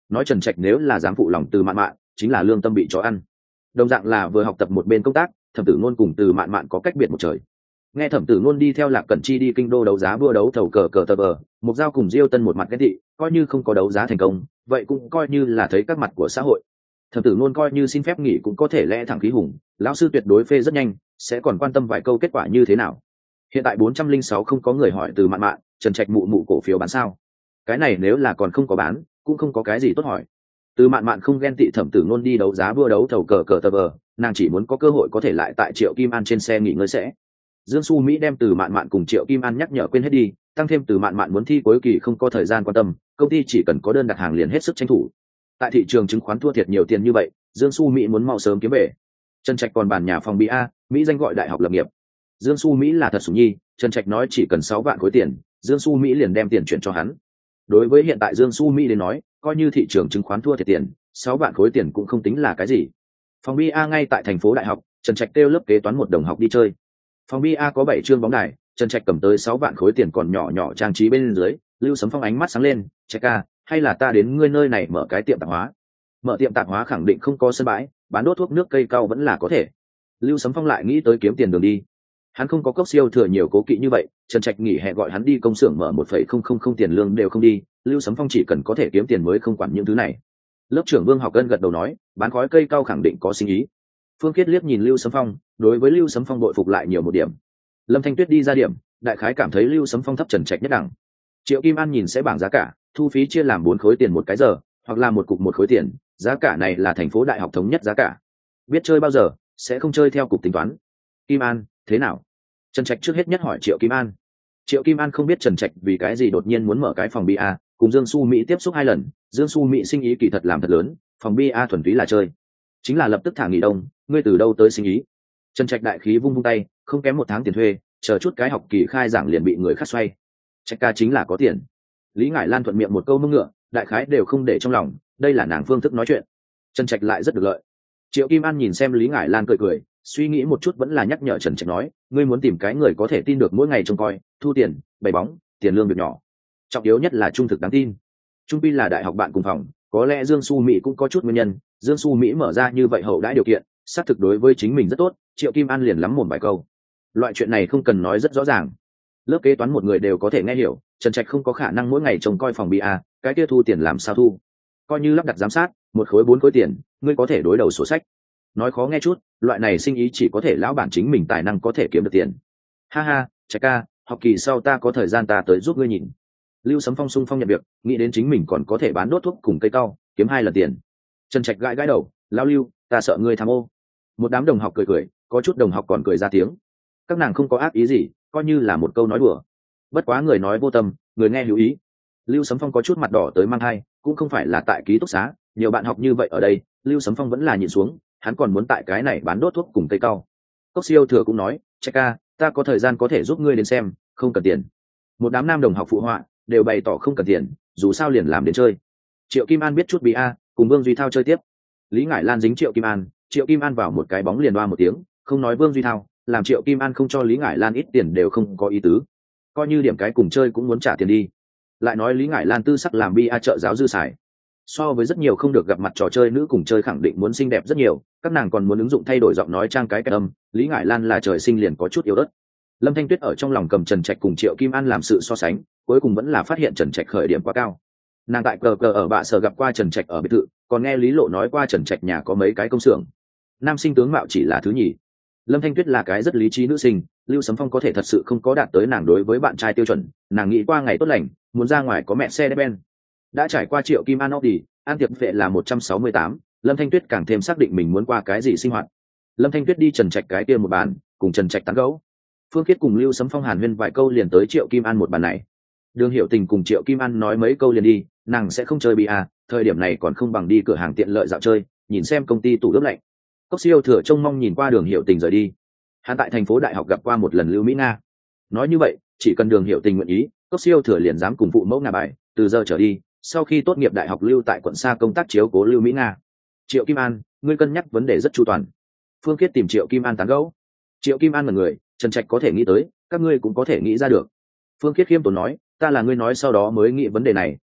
Speaker 1: nói Trần Trạch nếu là dám phụ lòng Từ Mạn Mạn chính là lương tâm bị chó ăn. Đồng dạng là vừa học tập một bên công tác, Thẩm Tử Ngôn cùng Từ Mạn Mạn có cách biệt một trời. Nghe Thẩm Tử Ngôn đi theo Lạc Cẩn Chi đi kinh đô đấu giá vua đấu thầu cờ cờ tờ bờ, Mục Giao cùng Diêu Tân một mặt ghen tị, coi như không có đấu giá thành công, vậy cũng coi như là thấy các mặt của xã hội. Thẩm Tử Ngôn coi như xin phép nghỉ cũng có thể lẽ thẳng khí hùng, lão sư tuyệt đối phê rất nhanh, sẽ còn quan tâm vài câu kết quả như thế nào. Hiện tại bốn trăm linh sáu không có người hỏi Từ Mạn Mạn, Trần Trạch mụ mụ cổ phiếu bán sao? Cái này nếu là còn không có bán, cũng không có cái gì tốt hỏi. Từ Mạn Mạn không ghen tị Thẩm Tử Ngôn đi đấu giá vua đấu thầu cờ cờ tờ bờ, nàng chỉ muốn có cơ hội có thể lại tại Triệu Kim An trên xe nghỉ ngơi sẽ. Dương Xu Mỹ đem Từ Mạn Mạn cùng Triệu Kim An nhắc nhở quên hết đi, tăng thêm Từ Mạn Mạn muốn thi cuối kỳ không có thời gian quan tâm, công ty chỉ cần có đơn đặt hàng liền hết sức tranh thủ. Tại thị trường chứng khoán thua thiệt nhiều tiền như vậy, Dương Xu Mỹ muốn mau sớm kiếm về. Trần Trạch còn bàn nhà phòng bê a, Mỹ danh gọi đại học lập nghiệp. Dương Xu Mỹ là thật sủng nhi, Trần Trạch nói chỉ cần sáu vạn khối tiền, Dương Xu Mỹ liền đem tiền chuyển cho hắn. Đối với hiện tại Dương Xu Mỹ đến nói, coi như thị trường chứng khoán thua thiệt tiền, sáu vạn khối tiền cũng không tính là cái gì. Phòng bê a ngay tại thành phố đại học, Trần Trạch kêu lớp kế toán một đồng học đi chơi. Phòng bê a có bảy chương bóng đài, Trần Trạch cầm tới sáu vạn khối tiền còn nhỏ nhỏ trang trí bên dưới, Lưu Sấm Phong ánh mắt sáng lên, "Trạch ca, hay là ta đến ngươi nơi này mở cái tiệm tạp hóa?" Mở tiệm tạp hóa khẳng định không có sân bãi, bán đốt thuốc nước cây cao vẫn là có thể. Lưu Sấm Phong lại nghĩ tới kiếm tiền đường đi. Hắn không có cốc siêu thừa nhiều cố kỵ như vậy, Trần Trạch nghỉ hè gọi hắn đi công xưởng mở một phẩy không không không tiền lương đều không đi, Lưu Sấm Phong chỉ cần có thể kiếm tiền mới không quản những thứ này. Lớp trưởng Vương Học Ân gật đầu nói, bán khói cây cao khẳng định có sinh ý. Phương Kiết liếc nhìn Lưu Sấm Phong, đối với Lưu Sấm Phong đội phục lại nhiều một điểm. Lâm Thanh Tuyết đi ra điểm, đại khái cảm thấy Lưu Sấm Phong thấp Trần Trạch nhất đẳng. Triệu Kim An nhìn sẽ bảng giá cả, thu phí chia làm bốn khối tiền một cái giờ, hoặc là một cục một khối tiền, giá cả này là thành phố đại học thống nhất giá cả. Biết chơi bao giờ, sẽ không chơi theo cục tính toán. Kim An, thế nào? Trần Trạch trước hết nhất hỏi Triệu Kim An. Triệu Kim An không biết Trần Trạch vì cái gì đột nhiên muốn mở cái phòng bê a, cùng Dương Xu Mỹ tiếp xúc hai lần, Dương Xu Mỹ sinh ý kỳ thật làm thật lớn, phòng bê a thuần túy là chơi. Chính là lập tức thả nghỉ đông, ngươi từ đâu tới sinh ý? Trần Trạch đại khí vung vung tay, không kém một tháng tiền thuê, chờ chút cái học kỳ khai giảng liền bị người khác xoay. Trạch ca chính là có tiền. Lý Ngải Lan thuận miệng một câu mông ngựa, đại khái đều không để trong lòng, đây là nàng phương thức nói chuyện. Trần Trạch lại rất được lợi. Triệu Kim An nhìn xem Lý Ngải Lan cười cười, suy nghĩ một chút vẫn là nhắc nhở Trần Trạch nói, ngươi muốn tìm cái người có thể tin được mỗi ngày trông coi, thu tiền, bày bóng, tiền lương việc nhỏ. Trọng yếu nhất là trung thực đáng tin. Trung pi là đại học bạn cùng phòng, có lẽ Dương Xu Mỹ cũng có chút nguyên nhân, Dương Xu Mỹ mở ra như vậy hậu đãi điều kiện, xác thực đối với chính mình rất tốt, Triệu Kim An liền lắm một vài câu. Loại chuyện này không cần nói rất rõ ràng. Lớp kế toán một người đều có thể nghe hiểu, Trần Trạch không có khả năng mỗi ngày trông coi phòng bê a, cái kia thu tiền làm sao thu? Coi như lắp đặt giám sát, một khối bốn khối tiền, ngươi có thể đối đầu sổ sách. Nói khó nghe chút, loại này sinh ý chỉ có thể lão bản chính mình tài năng có thể kiếm được tiền. Ha ha, Trạch ca, học kỳ sau ta có thời gian ta tới giúp ngươi nhìn. Lưu Sấm Phong sung phong nhận việc, nghĩ đến chính mình còn có thể bán đốt thuốc cùng cây cau, kiếm hai lần tiền. Trần Trạch gãi gãi đầu, lão Lưu, ta sợ ngươi tham ô. Một đám đồng học cười cười, có chút đồng học còn cười ra tiếng. Các nàng không có ác ý gì, coi như là một câu nói đùa. Bất quá người nói vô tâm, người nghe hữu ý. Lưu Sấm Phong có chút mặt đỏ tới mang hai, cũng không phải là tại ký túc xá, nhiều bạn học như vậy ở đây, Lưu Sấm Phong vẫn là nhìn xuống, hắn còn muốn tại cái này bán đốt thuốc cùng cây cau. Cốc siêu thừa cũng nói, Trạch ca, ta có thời gian có thể giúp ngươi đến xem, không cần tiền. Một đám nam đồng học phụ họa, đều bày tỏ không cần tiền, dù sao liền làm đến chơi. Triệu Kim An biết chút bí a, cùng Vương Duy Thao chơi tiếp. Lý Ngải Lan dính Triệu Kim An, Triệu Kim An vào một cái bóng liền đoa một tiếng, không nói Vương Duy Thao, làm Triệu Kim An không cho Lý Ngải Lan ít tiền đều không có ý tứ. Coi như điểm cái cùng chơi cũng muốn trả tiền đi. Lại nói Lý Ngải Lan tư sắc làm bi a trợ giáo dư xài. So với rất nhiều không được gặp mặt trò chơi nữ cùng chơi khẳng định muốn xinh đẹp rất nhiều, các nàng còn muốn ứng dụng thay đổi giọng nói trang cái cái âm, Lý Ngải Lan là trời sinh liền có chút yếu ớt. Lâm Thanh Tuyết ở trong lòng cầm Trần Trạch cùng Triệu Kim An làm sự so sánh, cuối cùng vẫn là phát hiện Trần Trạch khởi điểm quá cao. Nàng tại cờ cờ ở bạ sở gặp qua Trần Trạch ở biệt thự, còn nghe Lý Lộ nói qua Trần Trạch nhà có mấy cái công xưởng. Nam sinh tướng mạo chỉ là thứ nhì. Lâm Thanh Tuyết là cái rất lý trí nữ sinh, Lưu Sấm Phong có thể thật sự không có đạt tới nàng đối với bạn trai tiêu chuẩn, nàng nghĩ qua ngày tốt lành, muốn ra ngoài có mẹ xe ben. Đã trải qua Triệu Kim An Audi, An tiệp vệ là một trăm sáu mươi tám, Lâm Thanh Tuyết càng thêm xác định mình muốn qua cái gì sinh hoạt. Lâm Thanh Tuyết đi Trần Trạch cái kia một bàn, cùng Trần Trạch tán gẫu. Phương Khiết cùng Lưu Sấm Phong hàn huyên vài câu liền tới Triệu Kim An một bàn này. Đường Hiểu Tình cùng Triệu Kim An nói mấy câu liền đi, nàng sẽ không chơi bia, thời điểm này còn không bằng đi cửa hàng tiện lợi dạo chơi, nhìn xem công ty tủ ướp lạnh. Cốc Siêu thừa trông mong nhìn qua Đường Hiểu Tình rời đi. Hắn tại thành phố đại học gặp qua một lần Lưu Mỹ Nga. Nói như vậy, chỉ cần Đường Hiểu Tình nguyện ý, Cốc Siêu thừa liền dám cùng phụ mẫu Nga bài, từ giờ trở đi, sau khi tốt nghiệp đại học lưu tại quận xa công tác chiếu cố Lưu Mỹ Nga. Triệu Kim An, ngươi cân nhắc vấn đề rất chu toàn. Phương Khiết tìm Triệu Kim An tán gẫu. Triệu Kim An là người, Trần Trạch có thể nghĩ tới, các ngươi cũng có thể nghĩ ra được. Phương Khiết khiêm tốn nói, ta là ngươi nói sau đó mới nghĩ vấn đề này,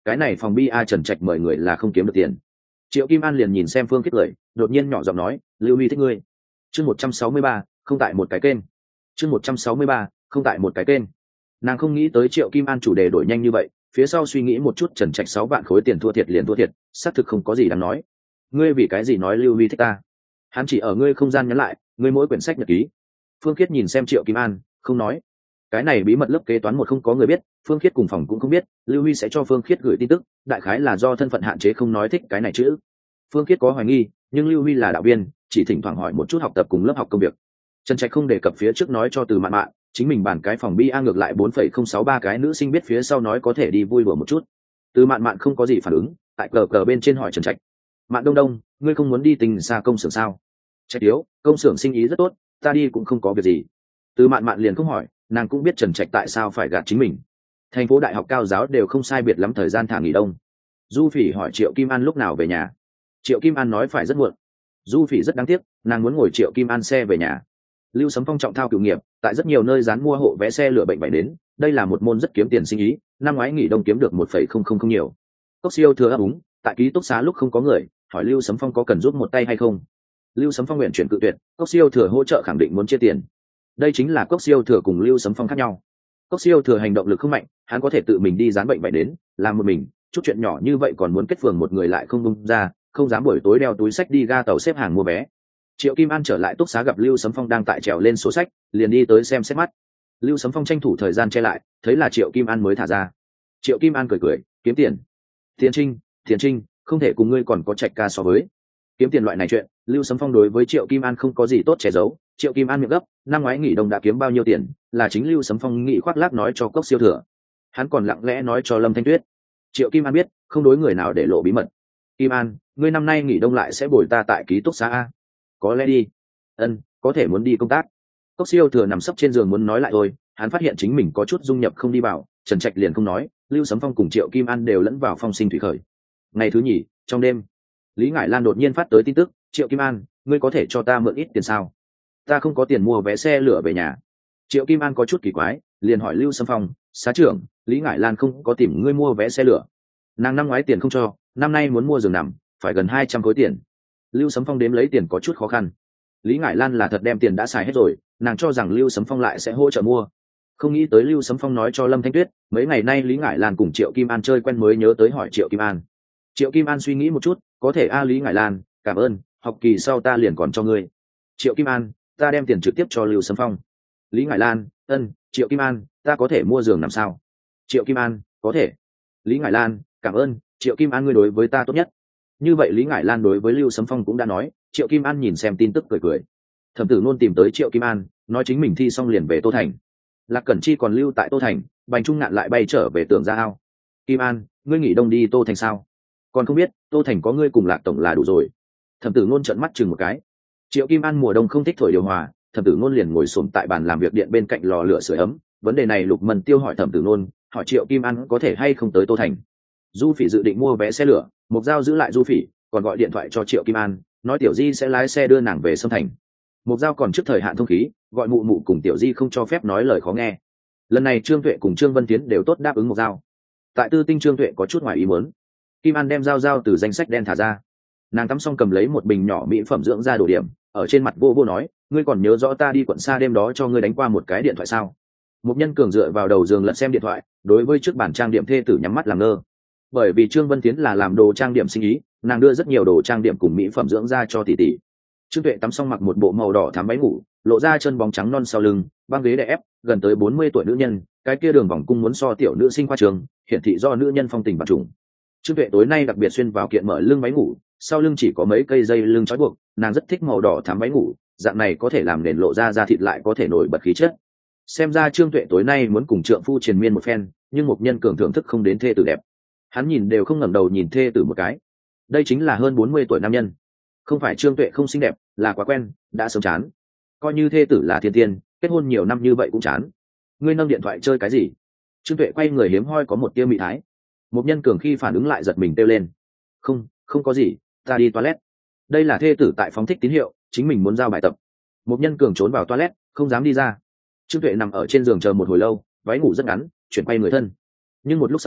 Speaker 1: cái này phòng bia Trần Trạch mời người là không kiếm được tiền. Triệu Kim An liền nhìn xem Phương Khiết cười, đột nhiên nhỏ giọng nói, Lưu Huy thích ngươi. Chương một trăm sáu mươi ba, không tại một cái kênh. Chương một trăm sáu mươi ba, không tại một cái kênh. Nàng không nghĩ tới Triệu Kim An chủ đề đổi nhanh như vậy, phía sau suy nghĩ một chút, Trần Trạch sáu vạn khối tiền thua thiệt liền thua thiệt, xác thực không có gì đáng nói. Ngươi vì cái gì nói Lưu Huy thích ta? Hắn chỉ ở ngươi không gian nhắn lại, ngươi mỗi quyển sách nhật ký. Phương Khiết nhìn xem Triệu Kim An, không nói. Cái này bí mật lớp kế toán một không có người biết, Phương Khiết cùng phòng cũng không biết, Lưu Huy sẽ cho Phương Khiết gửi tin tức, đại khái là do thân phận hạn chế không nói thích cái này chữ. Phương Khiết có hoài nghi, nhưng Lưu Huy là đạo viên, chỉ thỉnh thoảng hỏi một chút học tập cùng lớp học công việc. Trần Trạch không đề cập phía trước nói cho Từ Mạn Mạn, chính mình bàn cái phòng bia ngược lại bốn phẩy không sáu ba cái nữ sinh biết phía sau nói có thể đi vui đùa một chút. Từ Mạn Mạn không có gì phản ứng, tại cờ cờ bên trên hỏi Trần Trạch, Mạn Đông Đông, ngươi không muốn đi tình xa công xưởng sao? Trạch yếu, công xưởng sinh ý rất tốt, ta đi cũng không có việc gì. Từ Mạn Mạn liền không hỏi, nàng cũng biết Trần Trạch tại sao phải gạt chính mình. Thành phố đại học cao giáo đều không sai biệt lắm thời gian thả nghỉ đông. Du Phỉ hỏi Triệu Kim An lúc nào về nhà. Triệu Kim An nói phải rất muộn. Du Phỉ rất đáng tiếc, nàng muốn ngồi Triệu Kim An xe về nhà. Lưu Sấm Phong trọng thao cựu nghiệp, tại rất nhiều nơi dán mua hộ vé xe lửa bệnh bại đến, đây là một môn rất kiếm tiền sinh ý, năm ngoái nghỉ đông kiếm được một phẩy không không không nhiều. Cốc Siêu thừa ấp úng, tại ký túc xá lúc không có người, hỏi Lưu Sấm Phong có cần giúp một tay hay không. Lưu Sấm Phong nguyện chuyển cự tuyệt, Cốc Siêu thừa hỗ trợ khẳng định muốn chia tiền. Đây chính là Cốc Siêu thừa cùng Lưu Sấm Phong khác nhau. Cốc Siêu thừa hành động lực không mạnh, hắn có thể tự mình đi dán bệnh bại đến, làm một mình, chút chuyện nhỏ như vậy còn muốn kết phường một người lại không bung ra, không dám buổi tối đeo túi sách đi ga tàu xếp hàng mua vé. Triệu Kim An trở lại túc xá gặp Lưu Sấm Phong đang tại trèo lên số sách, liền đi tới xem xét mắt. Lưu Sấm Phong tranh thủ thời gian che lại, thấy là Triệu Kim An mới thả ra. Triệu Kim An cười cười, kiếm tiền. Tiền Trinh, Tiền Trinh, không thể cùng ngươi còn có Trạch ca so với. Kiếm tiền loại này chuyện, Lưu Sấm Phong đối với Triệu Kim An không có gì tốt che giấu. Triệu Kim An miệng gấp, năm ngoái nghỉ đông đã kiếm bao nhiêu tiền, là chính Lưu Sấm Phong nghĩ khoác lác nói cho Cốc Siêu thừa. Hắn còn lặng lẽ nói cho Lâm Thanh Tuyết. Triệu Kim An biết, không đối người nào để lộ bí mật. Kim An, ngươi năm nay nghỉ đông lại sẽ bồi ta tại ký túc xá a? Có lẽ đi. Ân, có thể muốn đi công tác. Cốc Siêu thừa nằm sấp trên giường muốn nói lại thôi, hắn phát hiện chính mình có chút dung nhập không đi vào, Trần Trạch liền không nói, Lưu Sấm Phong cùng Triệu Kim An đều lẫn vào phong sinh thủy khởi. Ngày thứ nhì, trong đêm, Lý Ngải Lan đột nhiên phát tới tin tức, Triệu Kim An, ngươi có thể cho ta mượn ít tiền sao? Ta không có tiền mua vé xe lửa về nhà. Triệu Kim An có chút kỳ quái, liền hỏi Lưu Sấm Phong, xá trưởng, Lý Ngải Lan không có tìm ngươi mua vé xe lửa. Nàng năm ngoái tiền không cho, năm nay muốn mua giường nằm, phải gần hai trăm khối tiền. Lưu Sấm Phong đếm lấy tiền có chút khó khăn. Lý Ngải Lan là thật đem tiền đã xài hết rồi, nàng cho rằng Lưu Sấm Phong lại sẽ hỗ trợ mua. Không nghĩ tới Lưu Sấm Phong nói cho Lâm Thanh Tuyết, mấy ngày nay Lý Ngải Lan cùng Triệu Kim An chơi quen mới nhớ tới hỏi Triệu Kim An. Triệu Kim An suy nghĩ một chút, có thể a Lý Ngải Lan, cảm ơn, học kỳ sau ta liền còn cho ngươi. Triệu Kim An, ta đem tiền trực tiếp cho Lưu Sấm Phong. Lý Ngải Lan, ân, Triệu Kim An, ta có thể mua giường nằm sao? Triệu Kim An, có thể. Lý Ngải Lan, cảm ơn, Triệu Kim An ngươi đối với ta tốt nhất. Như vậy Lý Ngải Lan đối với Lưu Sấm Phong cũng đã nói. Triệu Kim An nhìn xem tin tức cười cười. Thẩm Tử Nôn tìm tới Triệu Kim An, nói chính mình thi xong liền về Tô Thành. Lạc Cẩn Chi còn lưu tại Tô Thành, Bành Trung Ngạn lại bay trở về Tưởng Gia Ao. Kim An, ngươi nghỉ đông đi Tô Thành sao? Còn không biết, Tô Thành có ngươi cùng Lạc tổng là đủ rồi. Thẩm Tử Nôn trợn mắt chừng một cái. Triệu Kim An mùa đông không thích thổi điều hòa, Thẩm Tử Nôn liền ngồi xổm tại bàn làm việc điện bên cạnh lò lửa sưởi ấm. Vấn đề này Lục Mân Tiêu hỏi Thẩm Tử Nôn, hỏi Triệu Kim An có thể hay không tới Tô Thành. Du Phỉ dự định mua vé xe lửa, Mục Giao giữ lại Du Phỉ, còn gọi điện thoại cho Triệu Kim An, nói Tiểu Di sẽ lái xe đưa nàng về Sâm Thành. Mục Giao còn trước thời hạn thông khí, gọi mụ mụ cùng Tiểu Di không cho phép nói lời khó nghe. Lần này Trương Tuệ cùng Trương Vân Tiến đều tốt đáp ứng Mục Giao. Tại Tư Tinh Trương Tuệ có chút ngoài ý muốn. Kim An đem Giao Giao từ danh sách đen thả ra. Nàng tắm xong cầm lấy một bình nhỏ mỹ phẩm dưỡng da đổ điểm, ở trên mặt vô vô nói, ngươi còn nhớ rõ ta đi quận xa đêm đó cho ngươi đánh qua một cái điện thoại sao? Mục Nhân Cường dựa vào đầu giường lật xem điện thoại, đối với trước bản trang điểm thê tử nhắm mắt làm ngơ. Bởi vì Trương Vân Tiến là làm đồ trang điểm sinh ý, nàng đưa rất nhiều đồ trang điểm cùng mỹ phẩm dưỡng da cho tỷ tỷ. Trương Tuệ tắm xong mặc một bộ màu đỏ thắm váy ngủ, lộ ra chân bóng trắng non sau lưng, băng ghế đè ép, gần tới bốn mươi tuổi nữ nhân, cái kia đường vòng cung muốn so tiểu nữ sinh khoa trường, hiển thị do nữ nhân phong tình bạc trùng. Trương Tuệ tối nay đặc biệt xuyên vào kiện mở lưng váy ngủ, sau lưng chỉ có mấy cây dây lưng trói buộc, nàng rất thích màu đỏ thắm váy ngủ, dạng này có thể làm nền lộ ra da thịt lại có thể nổi bật khí chất. Xem ra Trương Tuệ tối nay muốn cùng trượng phu triền miên một phen, nhưng Mục Nhân Cường thưởng thức không đến thê tử đẹp. Hắn nhìn đều không ngẩng đầu nhìn thê tử một cái. Đây chính là hơn bốn mươi tuổi nam nhân. Không phải Trương Tuệ không xinh đẹp, là quá quen, đã sớm chán. Coi như thê tử là thiên tiên, kết hôn nhiều năm như vậy cũng chán. Ngươi nâng điện thoại chơi cái gì? Trương Tuệ quay người hiếm hoi có một tia mị thái. Mục Nhân Cường khi phản ứng lại giật mình kêu lên. Không, không có gì, ta đi toilet. Đây là thê tử tại phóng thích tín hiệu, chính mình muốn giao bài tập. Mục Nhân Cường trốn vào toilet, không dám đi ra. Trương Tuệ nằm ở trên giường chờ một hồi lâu, váy ngủ rất ngắn, chuyển quay người thân. Nhưng một lúc sau,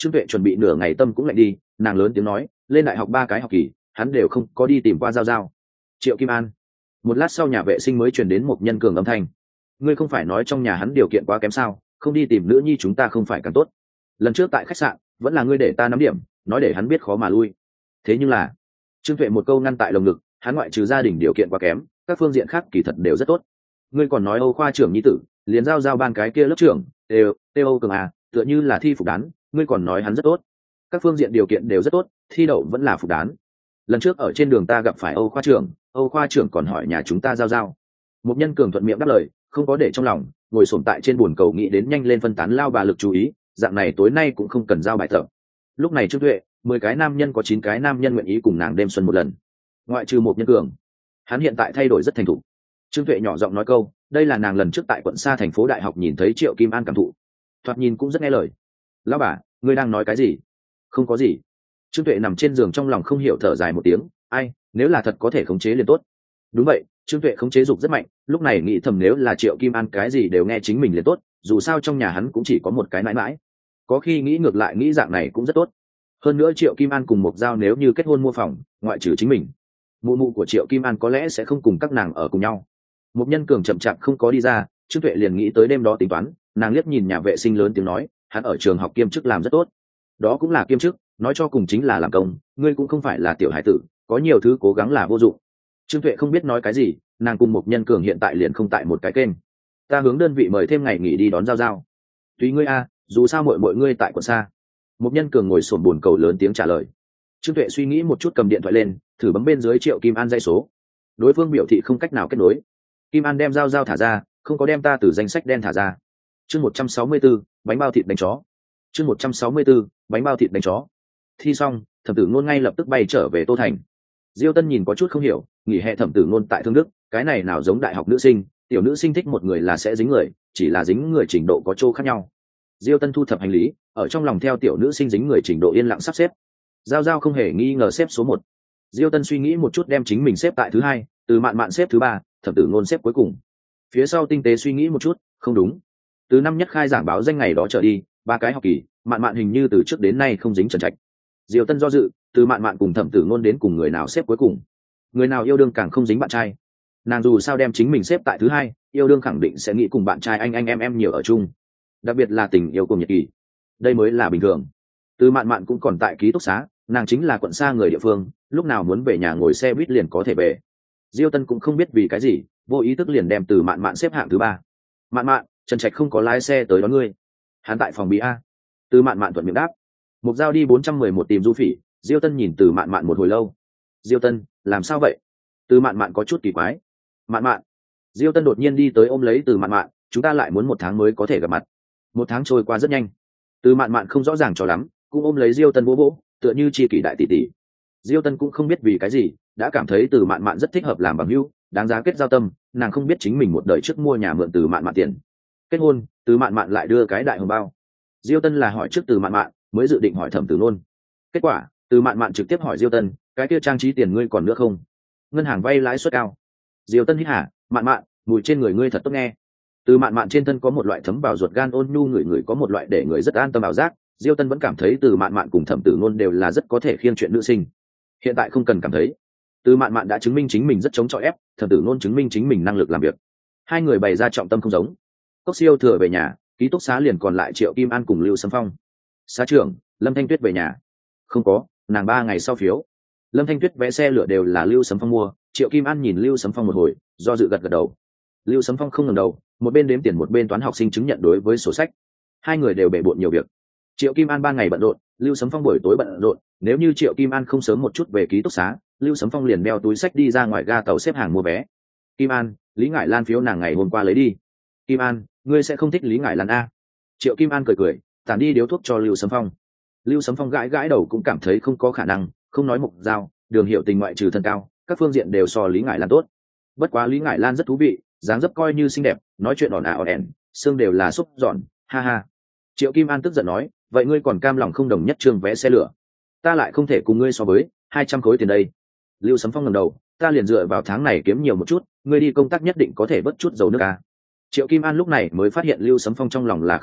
Speaker 1: Trương Tuệ chuẩn bị nửa ngày tâm cũng lạnh đi, nàng lớn tiếng nói, lên đại học ba cái học kỳ hắn đều không có đi tìm qua giao giao. Triệu Kim An. Một lát sau nhà vệ sinh mới truyền đến một nhân cường âm thanh, ngươi không phải nói trong nhà hắn điều kiện quá kém sao, không đi tìm nữ nhi chúng ta không phải càng tốt? Lần trước tại khách sạn vẫn là ngươi để ta nắm điểm, nói để hắn biết khó mà lui. Thế nhưng là Trương Tuệ một câu ngăn tại lồng ngực, hắn ngoại trừ gia đình điều kiện quá kém, các phương diện khác kỳ thật đều rất tốt. Ngươi còn nói Âu khoa trưởng nhi tử, liền giao giao ban cái kia lớp trưởng đều têu Âu cường à, tựa như là thi phục đán, ngươi còn nói hắn rất tốt. Các phương diện điều kiện đều rất tốt, thi đậu vẫn là phục đán. Lần trước ở trên đường ta gặp phải Âu khoa trưởng, Âu khoa trưởng còn hỏi nhà chúng ta giao giao. Một nhân cường thuận miệng đáp lời, không có để trong lòng, ngồi xổm tại trên buồn cầu nghĩ đến nhanh lên phân tán lao bà lực chú ý, dạng này tối nay cũng không cần giao bài tập. Lúc này Trương Tuệ, mười cái nam nhân có chín cái nam nhân nguyện ý cùng nàng đêm xuân một lần, ngoại trừ một nhân cường. Hắn hiện tại thay đổi rất thành thục. Trương Tuệ nhỏ giọng nói câu, đây là nàng lần trước tại quận xa thành phố đại học nhìn thấy Triệu Kim An cảm thụ, thoạt nhìn cũng rất nghe lời. Lão bà, ngươi đang nói cái gì? Không có gì. Trương Tuệ nằm trên giường trong lòng không hiểu thở dài một tiếng, ai, nếu là thật có thể khống chế liền tốt. Đúng vậy, Trương Tuệ khống chế dục rất mạnh, lúc này nghĩ thầm nếu là Triệu Kim An cái gì đều nghe chính mình liền tốt, dù sao trong nhà hắn cũng chỉ có một cái mãi mãi. Có khi nghĩ ngược lại nghĩ dạng này cũng rất tốt. Hơn nữa Triệu Kim An cùng Mộc Giao nếu như kết hôn mua phòng, ngoại trừ chính mình, mụ mụ của Triệu Kim An có lẽ sẽ không cùng các nàng ở cùng nhau. Một nhân cường chậm chạp không có đi ra, Trương Tuệ liền nghĩ tới đêm đó tính toán, nàng liếc nhìn nhà vệ sinh lớn tiếng nói, hắn ở trường học kiêm chức làm rất tốt. Đó cũng là kiêm chức, nói cho cùng chính là làm công, ngươi cũng không phải là tiểu hải tử, có nhiều thứ cố gắng là vô dụng. Trương Tuệ không biết nói cái gì, nàng cùng một nhân cường hiện tại liền không tại một cái kênh. Ta hướng đơn vị mời thêm ngày nghỉ đi đón giao giao. Tùy ngươi a, dù sao mọi mọi ngươi tại quận xa. Một nhân cường ngồi sồn buồn cầu lớn tiếng trả lời. Trương Tuệ suy nghĩ một chút cầm điện thoại lên, thử bấm bên dưới Triệu Kim An dây số. Đối phương biểu thị không cách nào kết nối. Kim An đem giao giao thả ra, không có đem ta từ danh sách đen thả ra. Chương một trăm sáu mươi 164, bánh bao thịt đánh chó. Chương một trăm sáu mươi 164, bánh bao thịt đánh chó. Thi xong, Thẩm Tử Ngôn ngay lập tức bay trở về Tô Thành. Diêu Tân nhìn có chút không hiểu, nghỉ hè Thẩm Tử Ngôn tại Thương Đức, cái này nào giống đại học nữ sinh, tiểu nữ sinh thích một người là sẽ dính người, chỉ là dính người trình độ có chỗ khác nhau. Diêu Tân thu thập hành lý, ở trong lòng theo tiểu nữ sinh dính người trình độ yên lặng sắp xếp. Giao giao không hề nghi ngờ xếp số một. Diêu Tân suy nghĩ một chút đem chính mình xếp tại thứ hai, Từ Mạn Mạn xếp thứ ba, Thẩm Tử Ngôn xếp cuối cùng. Phía sau tinh tế suy nghĩ một chút, không đúng. Từ năm nhất khai giảng báo danh ngày đó trở đi, ba cái học kỳ, Mạn Mạn hình như từ trước đến nay không dính trần trạch. Diêu Tân do dự, Từ Mạn Mạn cùng Thẩm Tử Ngôn đến cùng người nào xếp cuối cùng. Người nào yêu đương càng không dính bạn trai. Nàng dù sao đem chính mình xếp tại thứ hai, yêu đương khẳng định sẽ nghĩ cùng bạn trai anh anh em em nhiều ở chung. Đặc biệt là tình yêu cùng nhiệt kỳ. Đây mới là bình thường. Từ Mạn Mạn cũng còn tại ký túc xá, nàng chính là quận xa người địa phương, lúc nào muốn về nhà ngồi xe buýt liền có thể về. Diêu Tân cũng không biết vì cái gì, vô ý thức liền đem Từ Mạn Mạn xếp hạng thứ ba. Mạn Mạn, Trần Trạch không có lái xe tới đón ngươi. Hắn tại phòng bí a. Từ Mạn Mạn thuận miệng đáp. Mục Giao đi bốn trăm mười một tìm Du Phỉ, Diêu Tân nhìn Từ Mạn Mạn một hồi lâu. Diêu Tân, làm sao vậy? Từ Mạn Mạn có chút kỳ quái. Mạn Mạn. Diêu Tân đột nhiên đi tới ôm lấy Từ Mạn Mạn, chúng ta lại muốn một tháng mới có thể gặp mặt. Một tháng trôi qua rất nhanh. Từ Mạn Mạn không rõ ràng cho lắm, cũng ôm lấy Diêu Tân vỗ vỗ, tựa như tri kỷ đại tỷ tỷ. Diêu Tân cũng không biết vì cái gì, đã cảm thấy Từ Mạn Mạn rất thích hợp làm bằng hữu, đáng giá kết giao tâm, nàng không biết chính mình một đời trước mua nhà mượn Từ Mạn Mạn tiền. Kết hôn, Từ Mạn Mạn lại đưa cái đại hồng bao. Diêu Tân là hỏi trước Từ Mạn Mạn, mới dự định hỏi Thẩm Tử Nôn. Kết quả, Từ Mạn Mạn trực tiếp hỏi Diêu Tân, cái kia trang trí tiền ngươi còn nữa không? Ngân hàng vay lãi suất cao. Diêu Tân hít hả, Mạn Mạn, mùi trên người ngươi thật tốt nghe. Từ Mạn Mạn trên thân có một loại thấm vào ruột gan ôn nhu, người người có một loại để người rất an tâm ảo giác. Diêu Tân vẫn cảm thấy Từ Mạn Mạn cùng Thẩm Tử Nôn đều là rất có thể khiêng chuyện nữ sinh. Hiện tại không cần cảm thấy. Từ Mạn Mạn đã chứng minh chính mình rất chống chọi ép, Thẩm Tử Nôn chứng minh chính mình năng lực làm việc. Hai người bày ra trọng tâm không giống. Cốc Siêu thừa về nhà, ký túc xá liền còn lại Triệu Kim An cùng Lưu Sấm Phong. Xá trưởng, Lâm Thanh Tuyết về nhà. Không có, nàng ba ngày sau phiếu. Lâm Thanh Tuyết vé xe lửa đều là Lưu Sấm Phong mua. Triệu Kim An nhìn Lưu Sấm Phong một hồi, do dự gật gật đầu. Lưu Sấm Phong không ngẩng đầu, một bên đếm tiền một bên toán học sinh chứng nhận đối với sổ sách. Hai người đều bể bộn nhiều việc. Triệu Kim An ba ngày bận rộn, Lưu Sấm Phong buổi tối bận rộn. Nếu như Triệu Kim An không sớm một chút về ký túc xá, Lưu Sấm Phong liền đeo túi sách đi ra ngoài ga tàu xếp hàng mua vé. Kim An, Lý Ngải Lan phiếu nàng ngày hôm qua lấy đi. Kim An, ngươi sẽ không thích Lý Ngải Lan a? Triệu Kim An cười cười, tản đi điếu thuốc cho Lưu Sấm Phong. Lưu Sấm Phong gãi gãi đầu cũng cảm thấy không có khả năng, không nói Mục Giao, Đường Hiệu Tình ngoại trừ thân cao, các phương diện đều so Lý Ngải Lan tốt. Bất quá Lý Ngải Lan rất thú vị, dáng dấp coi như xinh đẹp, nói chuyện ỏn ả ỏn ẻn, xương đều là xúc giòn, ha ha. Triệu Kim An tức giận nói, vậy ngươi còn cam lòng không đồng nhất trương vé xe lửa? Ta lại không thể cùng ngươi so với, hai trăm khối tiền đây. Lưu Sấm Phong ngẩng đầu, ta liền dựa vào tháng này kiếm nhiều một chút, ngươi đi công tác nhất định có thể bớt chút dầu nước à. Triệu Kim An lúc này mới phát hiện Lưu Sấm Phong trong lòng là không nhiều,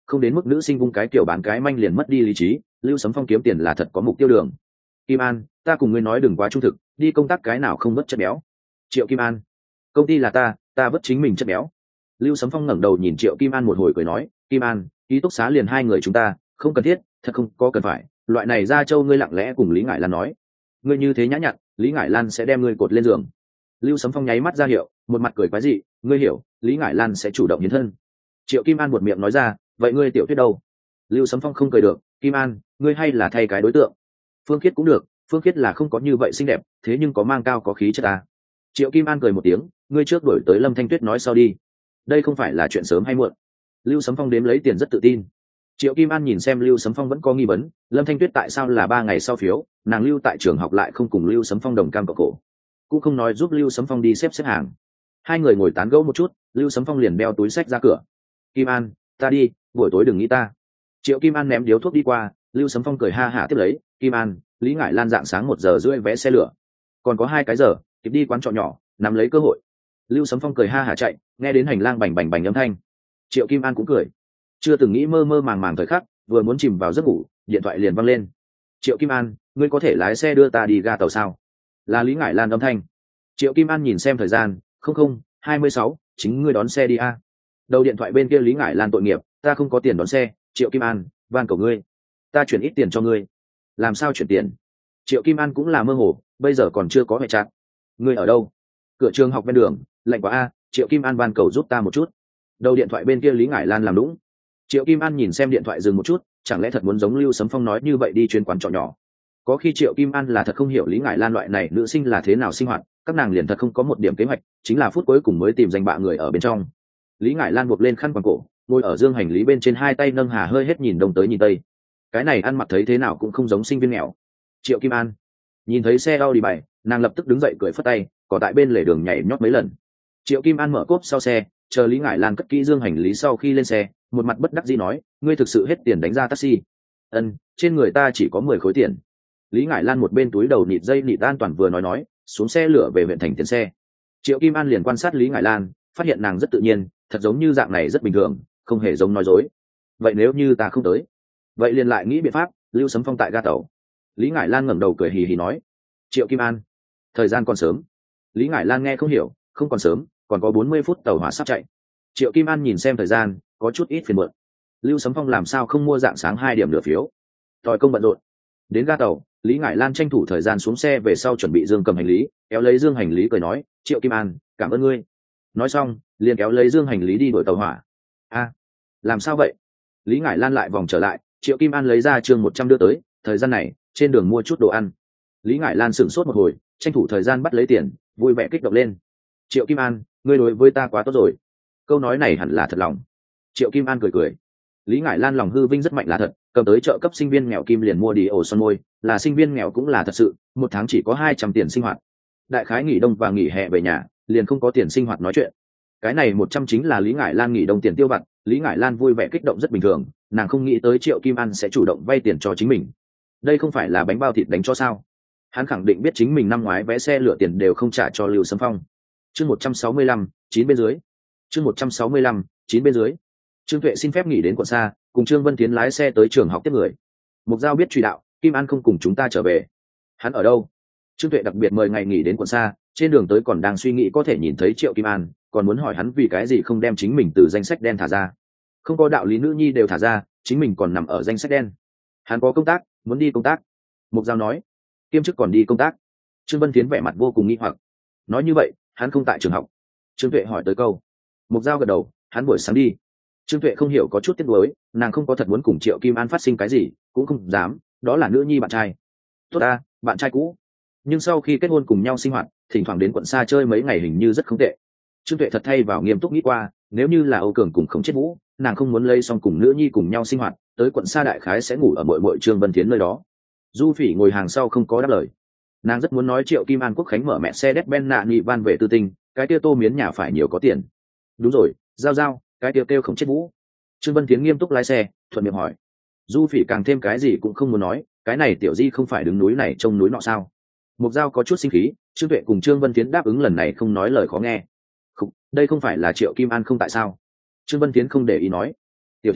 Speaker 1: không đến mức nữ sinh vung cái kiểu bán cái manh liền mất đi lý trí. Lưu Sấm Phong kiếm tiền là thật có mục tiêu đường. Kim An, ta cùng ngươi nói đừng quá trung thực, đi công tác cái nào không vớt chất béo. Triệu Kim An, công ty là ta, ta vớt chính mình chất béo. Lưu Sấm Phong ngẩng đầu nhìn Triệu Kim An một hồi cười nói, Kim An, ký túc xá liền hai người chúng ta, không cần thiết, thật không có cần phải. Loại này ra châu ngươi lặng lẽ cùng Lý Ngải Lan nói, ngươi như thế nhã nhặn, Lý Ngải Lan sẽ đem ngươi cột lên giường. Lưu Sấm Phong nháy mắt ra hiệu, một mặt cười quái dị, ngươi hiểu, Lý Ngải Lan sẽ chủ động hiến thân. Triệu Kim An buột miệng nói ra, vậy ngươi Tiểu Tuyết đâu? Lưu Sấm Phong không cười được, Kim An, ngươi hay là thay cái đối tượng. Phương Khiết cũng được, Phương Khiết là không có như vậy xinh đẹp, thế nhưng có mang cao có khí chất ta. Triệu Kim An cười một tiếng, ngươi trước đổi tới Lâm Thanh Tuyết nói sau đi. Đây không phải là chuyện sớm hay muộn. Lưu Sấm Phong đếm lấy tiền rất tự tin. Triệu Kim An nhìn xem Lưu Sấm Phong vẫn có nghi vấn, Lâm Thanh Tuyết tại sao là ba ngày sau phiếu, nàng lưu tại trường học lại không cùng Lưu Sấm Phong đồng cam cộng khổ, cũng không nói giúp Lưu Sấm Phong đi xếp xếp hàng. Hai người ngồi tán gẫu một chút, Lưu Sấm Phong liền đeo túi sách ra cửa. Kim An, ta đi, buổi tối đừng nghĩ ta. Triệu Kim An ném điếu thuốc đi qua, Lưu Sấm Phong cười ha hả tiếp lấy, Kim An, Lý Ngải Lan dạng sáng một giờ rưỡi vé xe lửa, còn có hai cái giờ, kịp đi quán trọ nhỏ, nắm lấy cơ hội. Lưu Sấm Phong cười ha hả chạy, nghe đến hành lang bành bành bành âm thanh. Triệu Kim An cũng cười, chưa từng nghĩ mơ mơ màng màng thời khắc, vừa muốn chìm vào giấc ngủ, điện thoại liền văng lên. Triệu Kim An, ngươi có thể lái xe đưa ta đi ga tàu sao? Là Lý Ngải Lan âm thanh. Triệu Kim An nhìn xem thời gian, không không, hai mươi sáu, chính ngươi đón xe đi a. Đầu điện thoại bên kia Lý Ngải Lan tội nghiệp, ta không có tiền đón xe, Triệu Kim An, van cầu ngươi, ta chuyển ít tiền cho ngươi. Làm sao chuyển tiền? Triệu Kim An cũng là mơ hồ, bây giờ còn chưa có hệ trạng. Ngươi ở đâu? Cửa trường học bên đường, lạnh quá a, Triệu Kim An van cầu giúp ta một chút. Đầu điện thoại bên kia Lý Ngải Lan làm lũng. Triệu Kim An nhìn xem điện thoại dừng một chút, chẳng lẽ thật muốn giống Lưu Sấm Phong nói như vậy đi chuyến quán trọ nhỏ? Có khi Triệu Kim An là thật không hiểu Lý Ngải Lan loại này nữ sinh là thế nào sinh hoạt, các nàng liền thật không có một điểm kế hoạch, chính là phút cuối cùng mới tìm danh bạ người ở bên trong. Lý Ngải Lan buộc lên khăn quàng cổ, ngồi ở dương hành lý bên trên, hai tay nâng hà hơi hết nhìn đông tới nhìn tây. Cái này ăn mặc thấy thế nào cũng không giống sinh viên nghèo. Triệu Kim An nhìn thấy xe Audi bảy, nàng lập tức đứng dậy cười phất tay, còn tại bên lề đường nhảy nhót mấy lần. Triệu Kim An mở cốp sau xe, chờ Lý Ngải Lan cất kỹ dương hành lý sau khi lên xe, một mặt bất đắc dĩ nói, ngươi thực sự hết tiền đánh ra taxi? Ân, trên người ta chỉ có mười khối tiền. Lý Ngải Lan một bên túi đầu nịt dây nịt an toàn vừa nói nói, xuống xe lửa về huyện thành tiền xe. Triệu Kim An liền quan sát Lý Ngải Lan, phát hiện nàng rất tự nhiên, thật giống như dạng này rất bình thường, không hề giống nói dối. Vậy nếu như ta không tới? Vậy liền lại nghĩ biện pháp. Lưu Sấm Phong tại ga tàu. Lý Ngải Lan ngẩng đầu cười hì hì nói, Triệu Kim An, thời gian còn sớm. Lý Ngải Lan nghe không hiểu, không còn sớm, còn có bốn mươi phút tàu hỏa sắp chạy. Triệu Kim An nhìn xem thời gian, có chút ít phiền muộn. Lưu Sấm Phong làm sao không mua dạng sáng hai điểm nửa phiếu? Tỏi công bận rộn. Đến ga tàu, Lý Ngải Lan tranh thủ thời gian xuống xe về sau chuẩn bị dương cầm hành lý, kéo lấy dương hành lý cười nói, Triệu Kim An, cảm ơn ngươi. Nói xong, liền kéo lấy dương hành lý đi đuổi tàu hỏa. A, làm sao vậy? Lý Ngải Lan lại vòng trở lại, Triệu Kim An lấy ra chương một trăm đưa tới, thời gian này, trên đường mua chút đồ ăn. Lý Ngải Lan sửng sốt một hồi, tranh thủ thời gian bắt lấy tiền, vui vẻ kích động lên. Triệu Kim An, ngươi đối với ta quá tốt rồi. Câu nói này hẳn là thật lòng. Triệu Kim An cười cười. Lý Ngải Lan lòng hư vinh rất mạnh là thật, cầm tới chợ cấp sinh viên nghèo kim liền mua đi ổ son môi, là sinh viên nghèo cũng là thật sự, một tháng chỉ có hai trăm tiền sinh hoạt. Đại khái nghỉ đông và nghỉ hè về nhà, liền không có tiền sinh hoạt nói chuyện. Cái này một trăm chính là Lý Ngải Lan nghỉ đông tiền tiêu vặt. Lý Ngải Lan vui vẻ kích động rất bình thường, nàng không nghĩ tới Triệu Kim An sẽ chủ động vay tiền cho chính mình. Đây không phải là bánh bao thịt đánh cho sao? Hắn khẳng định biết chính mình năm ngoái vé xe lựa tiền đều không trả cho Lưu Sấm Phong. Chương một trăm sáu mươi lăm, chín bên dưới. Chương một trăm sáu mươi lăm, chín bên dưới. Trương Tuệ xin phép nghỉ đến quận xa, cùng Trương Vân Tiến lái xe tới trường học tiếp người. Mục Giao biết truy đạo, Kim An không cùng chúng ta trở về. Hắn ở đâu? Trương Tuệ đặc biệt mời ngày nghỉ đến quận xa, trên đường tới còn đang suy nghĩ có thể nhìn thấy Triệu Kim An, còn muốn hỏi hắn vì cái gì không đem chính mình từ danh sách đen thả ra. Không có đạo lý nữ nhi đều thả ra, chính mình còn nằm ở danh sách đen. Hắn có công tác, muốn đi công tác. Mục Giao nói. Kiêm chức còn đi công tác. Trương Vân Tiến vẻ mặt vô cùng nghi hoặc. Nói như vậy, hắn không tại trường học. Trương Tuệ hỏi tới câu. Mục Giao gật đầu, hắn buổi sáng đi. Trương Tuệ không hiểu, có chút tiếc nuối, nàng không có thật muốn cùng Triệu Kim An phát sinh cái gì, cũng không dám, đó là nữ nhi bạn trai. Tốt ta, bạn trai cũ. Nhưng sau khi kết hôn cùng nhau sinh hoạt, thỉnh thoảng đến quận xa chơi mấy ngày hình như rất không tệ. Trương Tuệ thật thay vào nghiêm túc nghĩ qua, nếu như là Âu Cường cùng Khổng Chết Vũ, nàng không muốn lấy xong cùng nữ nhi cùng nhau sinh hoạt, tới quận xa đại khái sẽ ngủ ở muội muội Trương Vân Thiến nơi đó. Du Phỉ ngồi hàng sau không có đáp lời. Nàng rất muốn nói Triệu Kim An Quốc Khánh mở mẹ xe Mercedes-Benz nạ nghị van về tư tinh, cái kia Tô Miến nhà phải nhiều có tiền. Đúng rồi, giao giao, cái kia kêu, kêu Khổng Chết Vũ. Trương Vân Thiến nghiêm túc lái xe, thuận miệng hỏi. Du Phỉ càng thêm cái gì cũng không muốn nói, cái này tiểu di không phải đứng núi này trông núi nọ sao? Mục Giao có chút sinh khí, Trương Tuệ cùng Trương Vân Thiến đáp ứng lần này không nói lời khó nghe. Không, đây không phải là Triệu Kim An không tại sao? Trương Vân Thiến không để ý nói. Tiểu Thiến,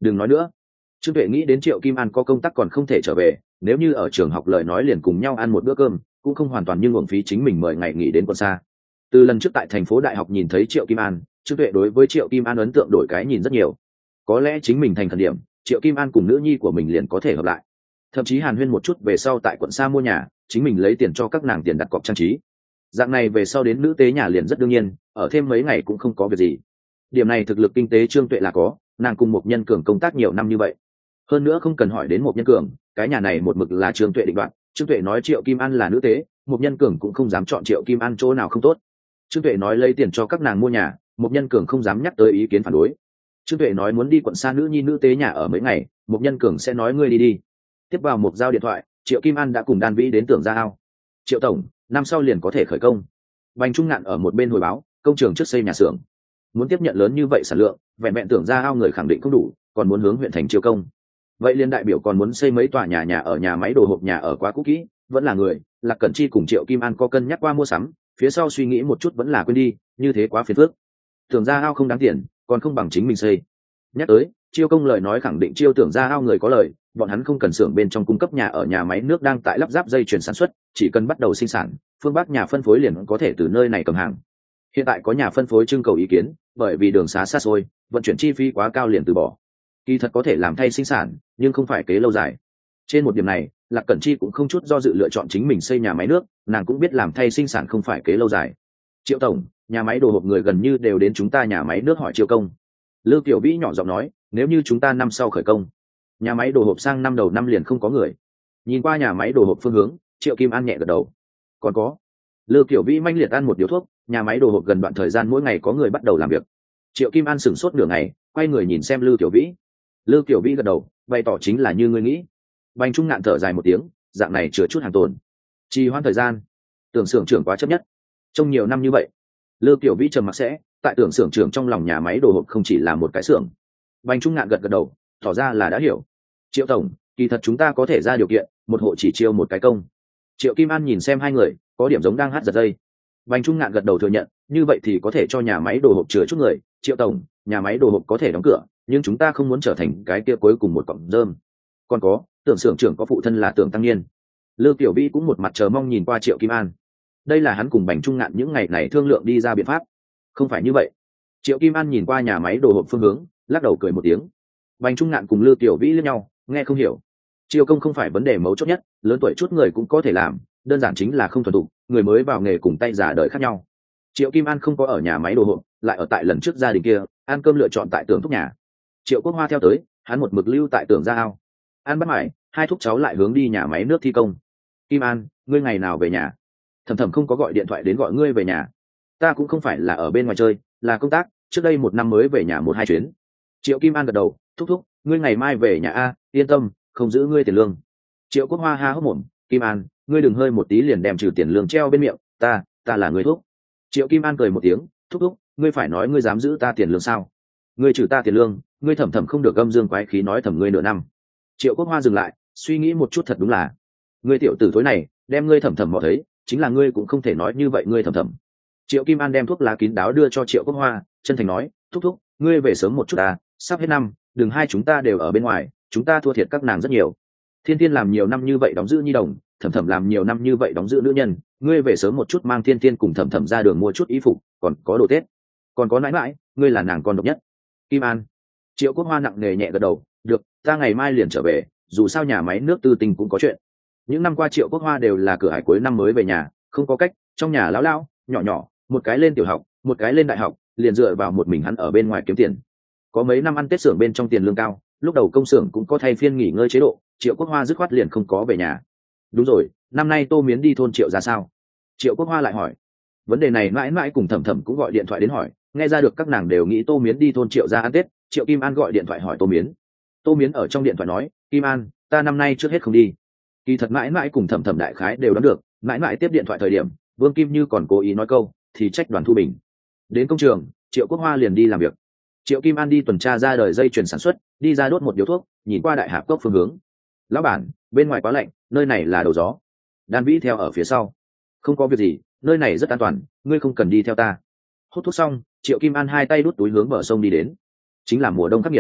Speaker 1: đừng nói nữa. Trương Tuệ nghĩ đến Triệu Kim An có công tác còn không thể trở về, nếu như ở trường học lời nói liền cùng nhau ăn một bữa cơm, cũng không hoàn toàn như uổng phí chính mình mời ngày nghỉ đến Quân Sa. Từ lần trước tại thành phố đại học nhìn thấy Triệu Kim An, Trương Tuệ đối với Triệu Kim An ấn tượng đổi cái nhìn rất nhiều. Có lẽ chính mình thành thần điểm, Triệu Kim An cùng nữ nhi của mình liền có thể hợp lại. Thậm chí hàn huyên một chút về sau tại quận Sa mua nhà, chính mình lấy tiền cho các nàng tiền đặt cọc trang trí. Dạng này về sau đến nữ tế nhà liền rất đương nhiên, ở thêm mấy ngày cũng không có việc gì. Điểm này thực lực kinh tế Trương Tuệ là có, nàng cùng một nhân cường công tác nhiều năm như vậy. Hơn nữa không cần hỏi đến một nhân cường, cái nhà này một mực là Trương Tuệ định đoạt. Trương Tuệ nói Triệu Kim An là nữ tế, một nhân cường cũng không dám chọn Triệu Kim An chỗ nào không tốt. Trương Tuệ nói lấy tiền cho các nàng mua nhà, một nhân cường không dám nhắc tới ý kiến phản đối. Trương Tuệ nói muốn đi quận Sa nữ nhi nữ tế nhà ở mấy ngày, một nhân cường sẽ nói ngươi đi đi. Tiếp vào một giao điện thoại, Triệu Kim An đã cùng Đan Vĩ đến Tưởng Gia Ao. Triệu tổng, năm sau liền có thể khởi công. Bành Trung Ngạn ở một bên hồi báo, công trường trước xây nhà xưởng, muốn tiếp nhận lớn như vậy sản lượng, vẹn vẹn Tưởng Gia Ao người khẳng định không đủ, còn muốn hướng huyện thành chiêu công. Vậy liên đại biểu còn muốn xây mấy tòa nhà nhà ở nhà máy đồ hộp nhà ở quá cũ kỹ, vẫn là người, Lạc Cẩn Chi cùng Triệu Kim An có cân nhắc qua mua sắm, phía sau suy nghĩ một chút vẫn là quên đi, như thế quá phiền phức. Tưởng Gia Ao không đáng tiền, còn không bằng chính mình xây. Nhắc tới, chiêu công lời nói khẳng định chiêu Tưởng Gia Ao người có lời, bọn hắn không cần xưởng bên trong cung cấp nhà ở nhà máy nước đang tại lắp ráp dây chuyển sản xuất, chỉ cần bắt đầu sinh sản, phương Bắc nhà phân phối liền có thể từ nơi này cầm hàng. Hiện tại có nhà phân phối trưng cầu ý kiến, bởi vì đường xá xa xôi, vận chuyển chi phí quá cao liền từ bỏ. Kỳ thật có thể làm thay sinh sản, nhưng không phải kế lâu dài. Trên một điểm này, Lạc Cẩn Chi cũng không chút do dự lựa chọn chính mình xây nhà máy nước, nàng cũng biết làm thay sinh sản không phải kế lâu dài. Triệu tổng, nhà máy đồ hộp người gần như đều đến chúng ta nhà máy nước hỏi chiêu công. Lưu Tiểu Vĩ nhỏ giọng nói, nếu như chúng ta năm sau khởi công, nhà máy đồ hộp sang năm đầu năm liền không có người. Nhìn qua nhà máy đồ hộp phương hướng, Triệu Kim An nhẹ gật đầu. Còn có. Lưu Tiểu Vĩ manh liệt ăn một điếu thuốc, nhà máy đồ hộp gần đoạn thời gian mỗi ngày có người bắt đầu làm việc. Triệu Kim An sửng sốt nửa ngày, quay người nhìn xem Lưu Tiểu Vĩ. Lưu Tiểu Vĩ gật đầu, bày tỏ chính là như ngươi nghĩ. Bành Trung Ngạn thở dài một tiếng, dạng này chứa chút hàng tồn, trì hoãn thời gian. Tưởng xưởng trưởng quá chấp nhất, trong nhiều năm như vậy. Lưu Tiểu Vĩ trầm mặc sẽ, tại tưởng xưởng trưởng trong lòng nhà máy đồ hộp không chỉ là một cái xưởng. Bành Trung Ngạn gật gật đầu, tỏ ra là đã hiểu. Triệu tổng, kỳ thật chúng ta có thể ra điều kiện, một hộ chỉ chiêu một cái công. Triệu Kim An nhìn xem hai người, có điểm giống đang hát giật dây. Bành Trung Ngạn gật đầu thừa nhận, như vậy thì có thể cho nhà máy đồ hộp chứa chút người. Triệu tổng, nhà máy đồ hộp có thể đóng cửa, nhưng chúng ta không muốn trở thành cái kia cuối cùng một cọng rơm. Còn có, tưởng xưởng trưởng có phụ thân là Tưởng Tăng Niên. Lưu Tiểu Vĩ cũng một mặt chờ mong nhìn qua Triệu Kim An. Đây là hắn cùng Bành Trung Ngạn những ngày này thương lượng đi ra biện pháp. Không phải như vậy. Triệu Kim An nhìn qua nhà máy đồ hộp phương hướng, lắc đầu cười một tiếng. Bành Trung Ngạn cùng Lưu Tiểu Vĩ liếc nhau, nghe không hiểu. Chiêu công không phải vấn đề mấu chốt nhất, lớn tuổi chút người cũng có thể làm, đơn giản chính là không thuần thục, người mới vào nghề cùng tay giả đời khác nhau. Triệu Kim An không có ở nhà máy đồ hộp, lại ở tại lần trước gia đình kia, ăn cơm lựa chọn tại Tưởng Thúc nhà. Triệu Quốc Hoa theo tới, hắn một mực lưu tại Tưởng Gia Ao. An bắt mãi, hai thúc cháu lại hướng đi nhà máy nước thi công. Kim An, ngươi ngày nào về nhà? Thầm Thầm không có gọi điện thoại đến gọi ngươi về nhà. Ta cũng không phải là ở bên ngoài chơi, là công tác, trước đây một năm mới về nhà một hai chuyến. Triệu Kim An gật đầu, thúc thúc, ngươi ngày mai về nhà a, yên tâm, không giữ ngươi tiền lương. Triệu Quốc Hoa ha hốc mồm, Kim An, ngươi đừng hơi một tí liền đem trừ tiền lương treo bên miệng, ta, ta là người thúc. Triệu Kim An cười một tiếng, thúc thúc, ngươi phải nói ngươi dám giữ ta tiền lương sao? Ngươi trừ ta tiền lương, ngươi Thầm Thầm không được âm dương quái khí nói thầm ngươi nửa năm. Triệu Quốc Hoa dừng lại, suy nghĩ một chút thật đúng là, ngươi tiểu tử thối này, đem ngươi Thầm Thầm mò thấy, chính là ngươi cũng không thể nói như vậy ngươi Thầm Thầm. Triệu Kim An đem thuốc lá kín đáo đưa cho Triệu Quốc Hoa, chân thành nói, thúc thúc, ngươi về sớm một chút ta, sắp hết năm, đừng hai chúng ta đều ở bên ngoài, chúng ta thua thiệt các nàng rất nhiều. Thiên Thiên làm nhiều năm như vậy đóng giữ nhi đồng, Thầm Thầm làm nhiều năm như vậy đóng giữ nữ nhân, ngươi về sớm một chút mang Thiên Thiên cùng Thầm Thầm ra đường mua chút y phục, còn có đồ Tết, còn có nãi nãi, ngươi là nàng con độc nhất. Kim An. Triệu Quốc Hoa nặng nề nhẹ gật đầu, được, ta ngày mai liền trở về, dù sao nhà máy nước Tư Tình cũng có chuyện. Những năm qua Triệu Quốc Hoa đều là cửa hải cuối năm mới về nhà, không có cách, trong nhà lão lão, nhỏ nhỏ, một cái lên tiểu học, một cái lên đại học, liền dựa vào một mình hắn ở bên ngoài kiếm tiền. Có mấy năm ăn Tết xưởng bên trong tiền lương cao, lúc đầu công xưởng cũng có thay phiên nghỉ ngơi chế độ, Triệu Quốc Hoa dứt khoát liền không có về nhà. Đúng rồi, năm nay Tô Miến đi thôn Triệu ra sao? Triệu Quốc Hoa lại hỏi. Vấn đề này mãi mãi cùng Thẩm Thẩm cũng gọi điện thoại đến hỏi, nghe ra được các nàng đều nghĩ Tô Miến đi thôn Triệu ra ăn Tết. Triệu Kim An gọi điện thoại hỏi Tô Miến. Tô Miến ở trong điện thoại nói, Kim An, ta năm nay trước hết không đi. Kỳ thật mãi mãi cùng Thẩm Thẩm đại khái đều đoán được, mãi mãi tiếp điện thoại thời điểm, Vương Kim Như còn cố ý nói câu, thì trách Đoàn Thu Bình. Đến công trường, Triệu Quốc Hoa liền đi làm việc. Triệu Kim An đi tuần tra ra đời dây chuyền sản xuất, đi ra đốt một điếu thuốc, nhìn qua đại hạp cốc phương hướng. Lão bản, bên ngoài quá lạnh, nơi này là đầu gió. Đan Vĩ theo ở phía sau. Không có việc gì, nơi này rất an toàn, ngươi không cần đi theo ta. Hút thuốc xong, Triệu Kim An hai tay đút túi hướng bờ sông đi đến. Chính là mùa đông khắc nghiệt.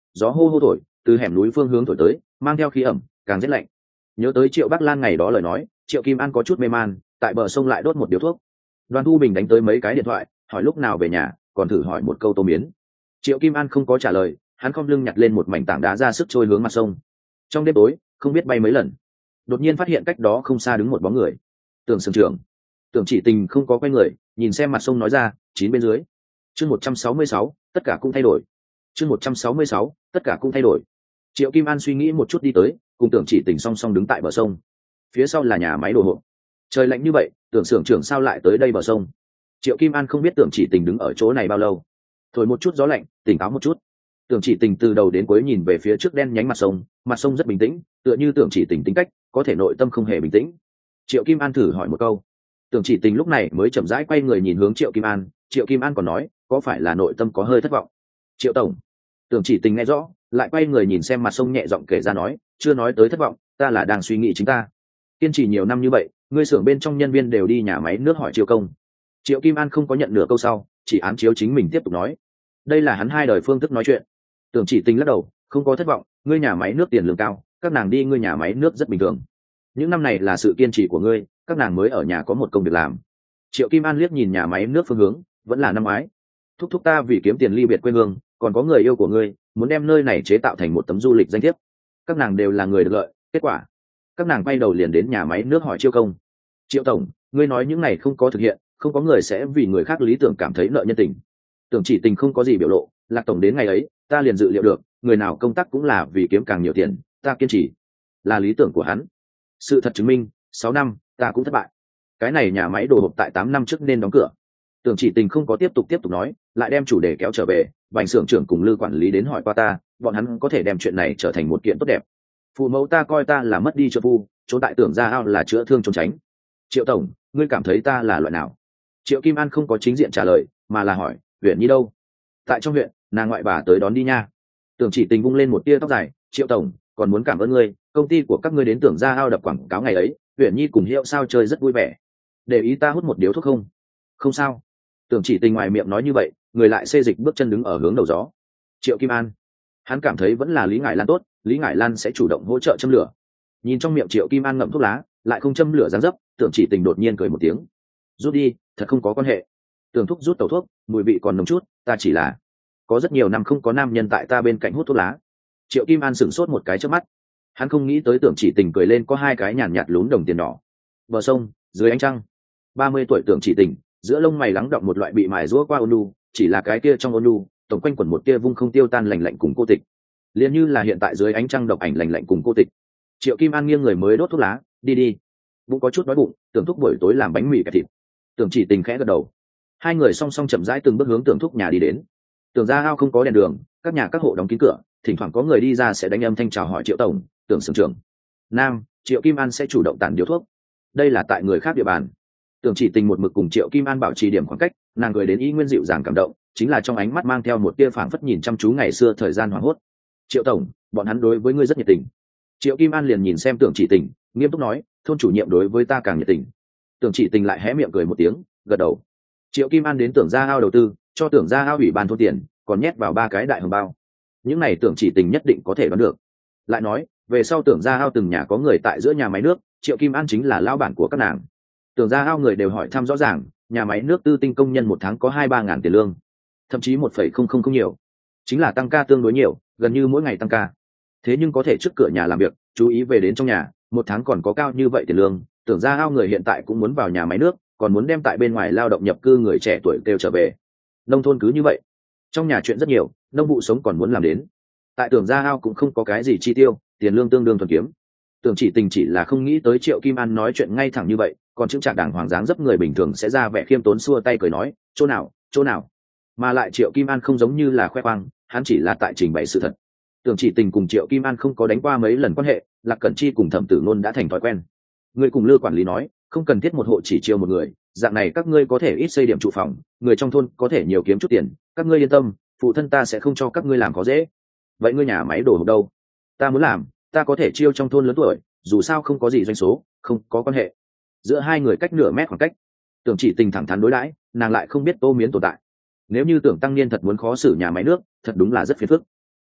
Speaker 1: gió hô hô thổi từ hẻm núi phương hướng thổi tới, mang theo khí ẩm càng rét lạnh. Nhớ tới Triệu Bắc Lan ngày đó lời nói, Triệu Kim An có chút mê man, tại bờ sông lại đốt một điếu thuốc. Đoàn Thu Bình đánh tới mấy cái điện thoại, hỏi lúc nào về nhà, còn thử hỏi một câu tô miến. Triệu Kim An không có trả lời, hắn khom lưng nhặt lên một mảnh tảng đá ra sức trôi hướng mặt sông. Trong đêm tối không biết bay mấy lần, đột nhiên phát hiện cách đó không xa đứng một bóng người. Tưởng Sưởng trưởng. Tưởng Chỉ Tình không có quay người, nhìn xem mặt sông nói ra, chín bên dưới. Chương một trăm sáu mươi sáu, tất cả cũng thay đổi. Chương một trăm sáu mươi sáu, tất cả cũng thay đổi. Triệu Kim An suy nghĩ một chút đi tới, cùng Tưởng Chỉ Tình song song đứng tại bờ sông. Phía sau là nhà máy đồ hộp. Trời lạnh như vậy, Tưởng Sưởng trưởng sao lại tới đây bờ sông? Triệu Kim An không biết Tưởng Chỉ Tình đứng ở chỗ này bao lâu. Thổi một chút gió lạnh, tỉnh táo một chút. Tưởng Chỉ Tình từ đầu đến cuối nhìn về phía trước đen nhánh mặt sông, mặt sông rất bình tĩnh, tựa như Tưởng Chỉ Tình tính cách, có thể nội tâm không hề bình tĩnh. Triệu Kim An thử hỏi một câu. Tưởng Chỉ Tình lúc này mới chậm rãi quay người nhìn hướng Triệu Kim An, Triệu Kim An còn nói, có phải là nội tâm có hơi thất vọng? Triệu tổng. Tưởng Chỉ Tình nghe rõ, lại quay người nhìn xem mặt sông nhẹ giọng kể ra nói, chưa nói tới thất vọng, ta là đang suy nghĩ chính ta. Kiên trì nhiều năm như vậy, ngươi xưởng bên trong nhân viên đều đi nhà máy nước hỏi chiêu công. Triệu Kim An không có nhận nửa câu sau, chỉ ám chiếu chính mình tiếp tục nói. Đây là hắn hai đời phương thức nói chuyện. Tưởng Chỉ Tình lắc đầu, không có thất vọng, ngươi nhà máy nước tiền lương cao, các nàng đi ngươi nhà máy nước rất bình thường. Những năm này là sự kiên trì của ngươi, các nàng mới ở nhà có một công việc làm. Triệu Kim An liếc nhìn nhà máy nước phương hướng, vẫn là năm ngoái. Thúc thúc ta vì kiếm tiền ly biệt quê hương, còn có người yêu của ngươi, muốn đem nơi này chế tạo thành một tấm du lịch danh thiếp. Các nàng đều là người được lợi, kết quả các nàng quay đầu liền đến nhà máy nước hỏi chiêu công. Triệu tổng, ngươi nói những này không có thực hiện, không có người sẽ vì người khác lý tưởng cảm thấy nợ nhân tình. Tưởng Chỉ Tình không có gì biểu lộ, Lạc tổng đến ngày ấy, ta liền dự liệu được, người nào công tác cũng là vì kiếm càng nhiều tiền, ta kiên trì, là lý tưởng của hắn. Sự thật chứng minh, sáu năm, ta cũng thất bại. Cái này nhà máy đồ hộp tại tám năm trước nên đóng cửa. Tưởng Chỉ Tình không có tiếp tục tiếp tục nói, lại đem chủ đề kéo trở về, Bành xưởng trưởng cùng Lư quản lý đến hỏi qua ta, bọn hắn có thể đem chuyện này trở thành một kiện tốt đẹp. Phụ mẫu ta coi ta là mất đi trợ phu, chỗ tại Tưởng gia ao là chữa thương trốn tránh. Triệu tổng, ngươi cảm thấy ta là loại nào? Triệu Kim An không có chính diện trả lời, mà là hỏi, huyện Nhi đâu? Tại trong huyện, nàng ngoại bà tới đón đi nha. Tưởng Chỉ Tình vung lên một tia tóc dài, Triệu tổng, còn muốn cảm ơn ngươi, công ty của các ngươi đến Tưởng gia ao đập quảng cáo ngày ấy, huyện Nhi cùng Hiệu sao chơi rất vui vẻ. Để ý ta hút một điếu thuốc không? Không sao. Tưởng Chỉ Tình ngoài miệng nói như vậy, người lại xê dịch bước chân đứng ở hướng đầu gió. Triệu Kim An, hắn cảm thấy vẫn là Lý Ngải Lan tốt, Lý Ngải Lan sẽ chủ động hỗ trợ châm lửa. Nhìn trong miệng Triệu Kim An ngậm thuốc lá, lại không châm lửa dáng dấp, Tưởng Chỉ Tình đột nhiên cười một tiếng. Rút đi, thật không có quan hệ. Tưởng thúc rút tẩu thuốc, mùi vị còn nồng chút, ta chỉ là có rất nhiều năm không có nam nhân tại ta bên cạnh hút thuốc lá. Triệu Kim An sửng sốt một cái trước mắt, hắn không nghĩ tới Tưởng Chỉ Tình cười lên có hai cái nhàn nhạt lún đồng tiền đỏ. Bờ sông, dưới ánh trăng, ba mươi tuổi Tưởng Chỉ Tình, giữa lông mày lắng động một loại bị mài rũa qua ôn nhu, chỉ là cái kia trong ôn nhu, tổng quanh quẩn một tia vung không tiêu tan lạnh lạnh cùng cô tịch. Liền như là hiện tại dưới ánh trăng độc ảnh lạnh lạnh cùng cô tịch. Triệu Kim An nghiêng người mới đốt thuốc lá, đi đi. Bụng có chút đói bụng, Tưởng thúc buổi tối làm bánh mì kẹp thịt. Tưởng Chỉ Tình khẽ gật đầu. Hai người song song chậm rãi từng bước hướng Tưởng thúc nhà đi đến. Tưởng gia ao không có đèn đường, các nhà các hộ đóng kín cửa, thỉnh thoảng có người đi ra sẽ đánh âm thanh chào hỏi Triệu tổng, Tưởng xưởng trưởng. Nam, Triệu Kim An sẽ chủ động tản điếu thuốc. Đây là tại người khác địa bàn. Tưởng Chỉ Tình một mực cùng Triệu Kim An bảo trì điểm khoảng cách, nàng cười đến ý nguyên dịu dàng cảm động, chính là trong ánh mắt mang theo một tia phảng phất nhìn chăm chú ngày xưa thời gian hoảng hốt. Triệu tổng, bọn hắn đối với ngươi rất nhiệt tình. Triệu Kim An liền nhìn xem Tưởng Chỉ Tình, nghiêm túc nói, thôn chủ nhiệm đối với ta càng nhiệt tình. Tưởng Chỉ Tình lại hé miệng cười một tiếng, gật đầu. Triệu Kim An đến Tưởng gia ao đầu tư, cho Tưởng gia ao ủy ban thôn tiền, còn nhét vào ba cái đại hồng bao. Những này Tưởng Chỉ Tình nhất định có thể đoán được. Lại nói, về sau Tưởng gia ao từng nhà có người tại giữa nhà máy nước, Triệu Kim An chính là lão bản của các nàng. Tưởng gia ao người đều hỏi thăm rõ ràng, nhà máy nước tư tinh công nhân một tháng có hai ba ngàn tiền lương, thậm chí một phẩy không không không nhiều, chính là tăng ca tương đối nhiều, gần như mỗi ngày tăng ca. Thế nhưng có thể trước cửa nhà làm việc, chú ý về đến trong nhà, một tháng còn có cao như vậy tiền lương. Tưởng gia ao người hiện tại cũng muốn vào nhà máy nước, còn muốn đem tại bên ngoài lao động nhập cư người trẻ tuổi kêu trở về. Nông thôn cứ như vậy, trong nhà chuyện rất nhiều, nông vụ sống còn muốn làm đến. Tại Tưởng gia ao cũng không có cái gì chi tiêu, tiền lương tương đương thuần kiếm. Tưởng Chỉ Tình chỉ là không nghĩ tới Triệu Kim An nói chuyện ngay thẳng như vậy, còn chứng trạng đảng hoàng dáng dấp người bình thường sẽ ra vẻ khiêm tốn xua tay cười nói, chỗ nào, chỗ nào. Mà lại Triệu Kim An không giống như là khoe khoang, hắn chỉ là tại trình bày sự thật. Tưởng Chỉ Tình cùng Triệu Kim An không có đánh qua mấy lần quan hệ, Lạc Cẩn Chi cùng Thẩm Tử Nôn đã thành thói quen. Người cùng Lư quản lý nói, không cần thiết một hộ chỉ chiêu một người, dạng này các ngươi có thể ít xây điểm trụ phòng, người trong thôn có thể nhiều kiếm chút tiền, các ngươi yên tâm, phụ thân ta sẽ không cho các ngươi làm khó dễ. Vậy ngươi nhà máy đổ hộp đâu? Ta muốn làm, ta có thể chiêu trong thôn lớn tuổi, dù sao không có gì doanh số, không có quan hệ. Giữa hai người cách nửa mét khoảng cách. Tưởng Chỉ Tình thẳng thắn đối đãi, nàng lại không biết Tô Miến tồn tại. Nếu như Tưởng Tăng Niên thật muốn khó xử nhà máy nước, thật đúng là rất phiền phức.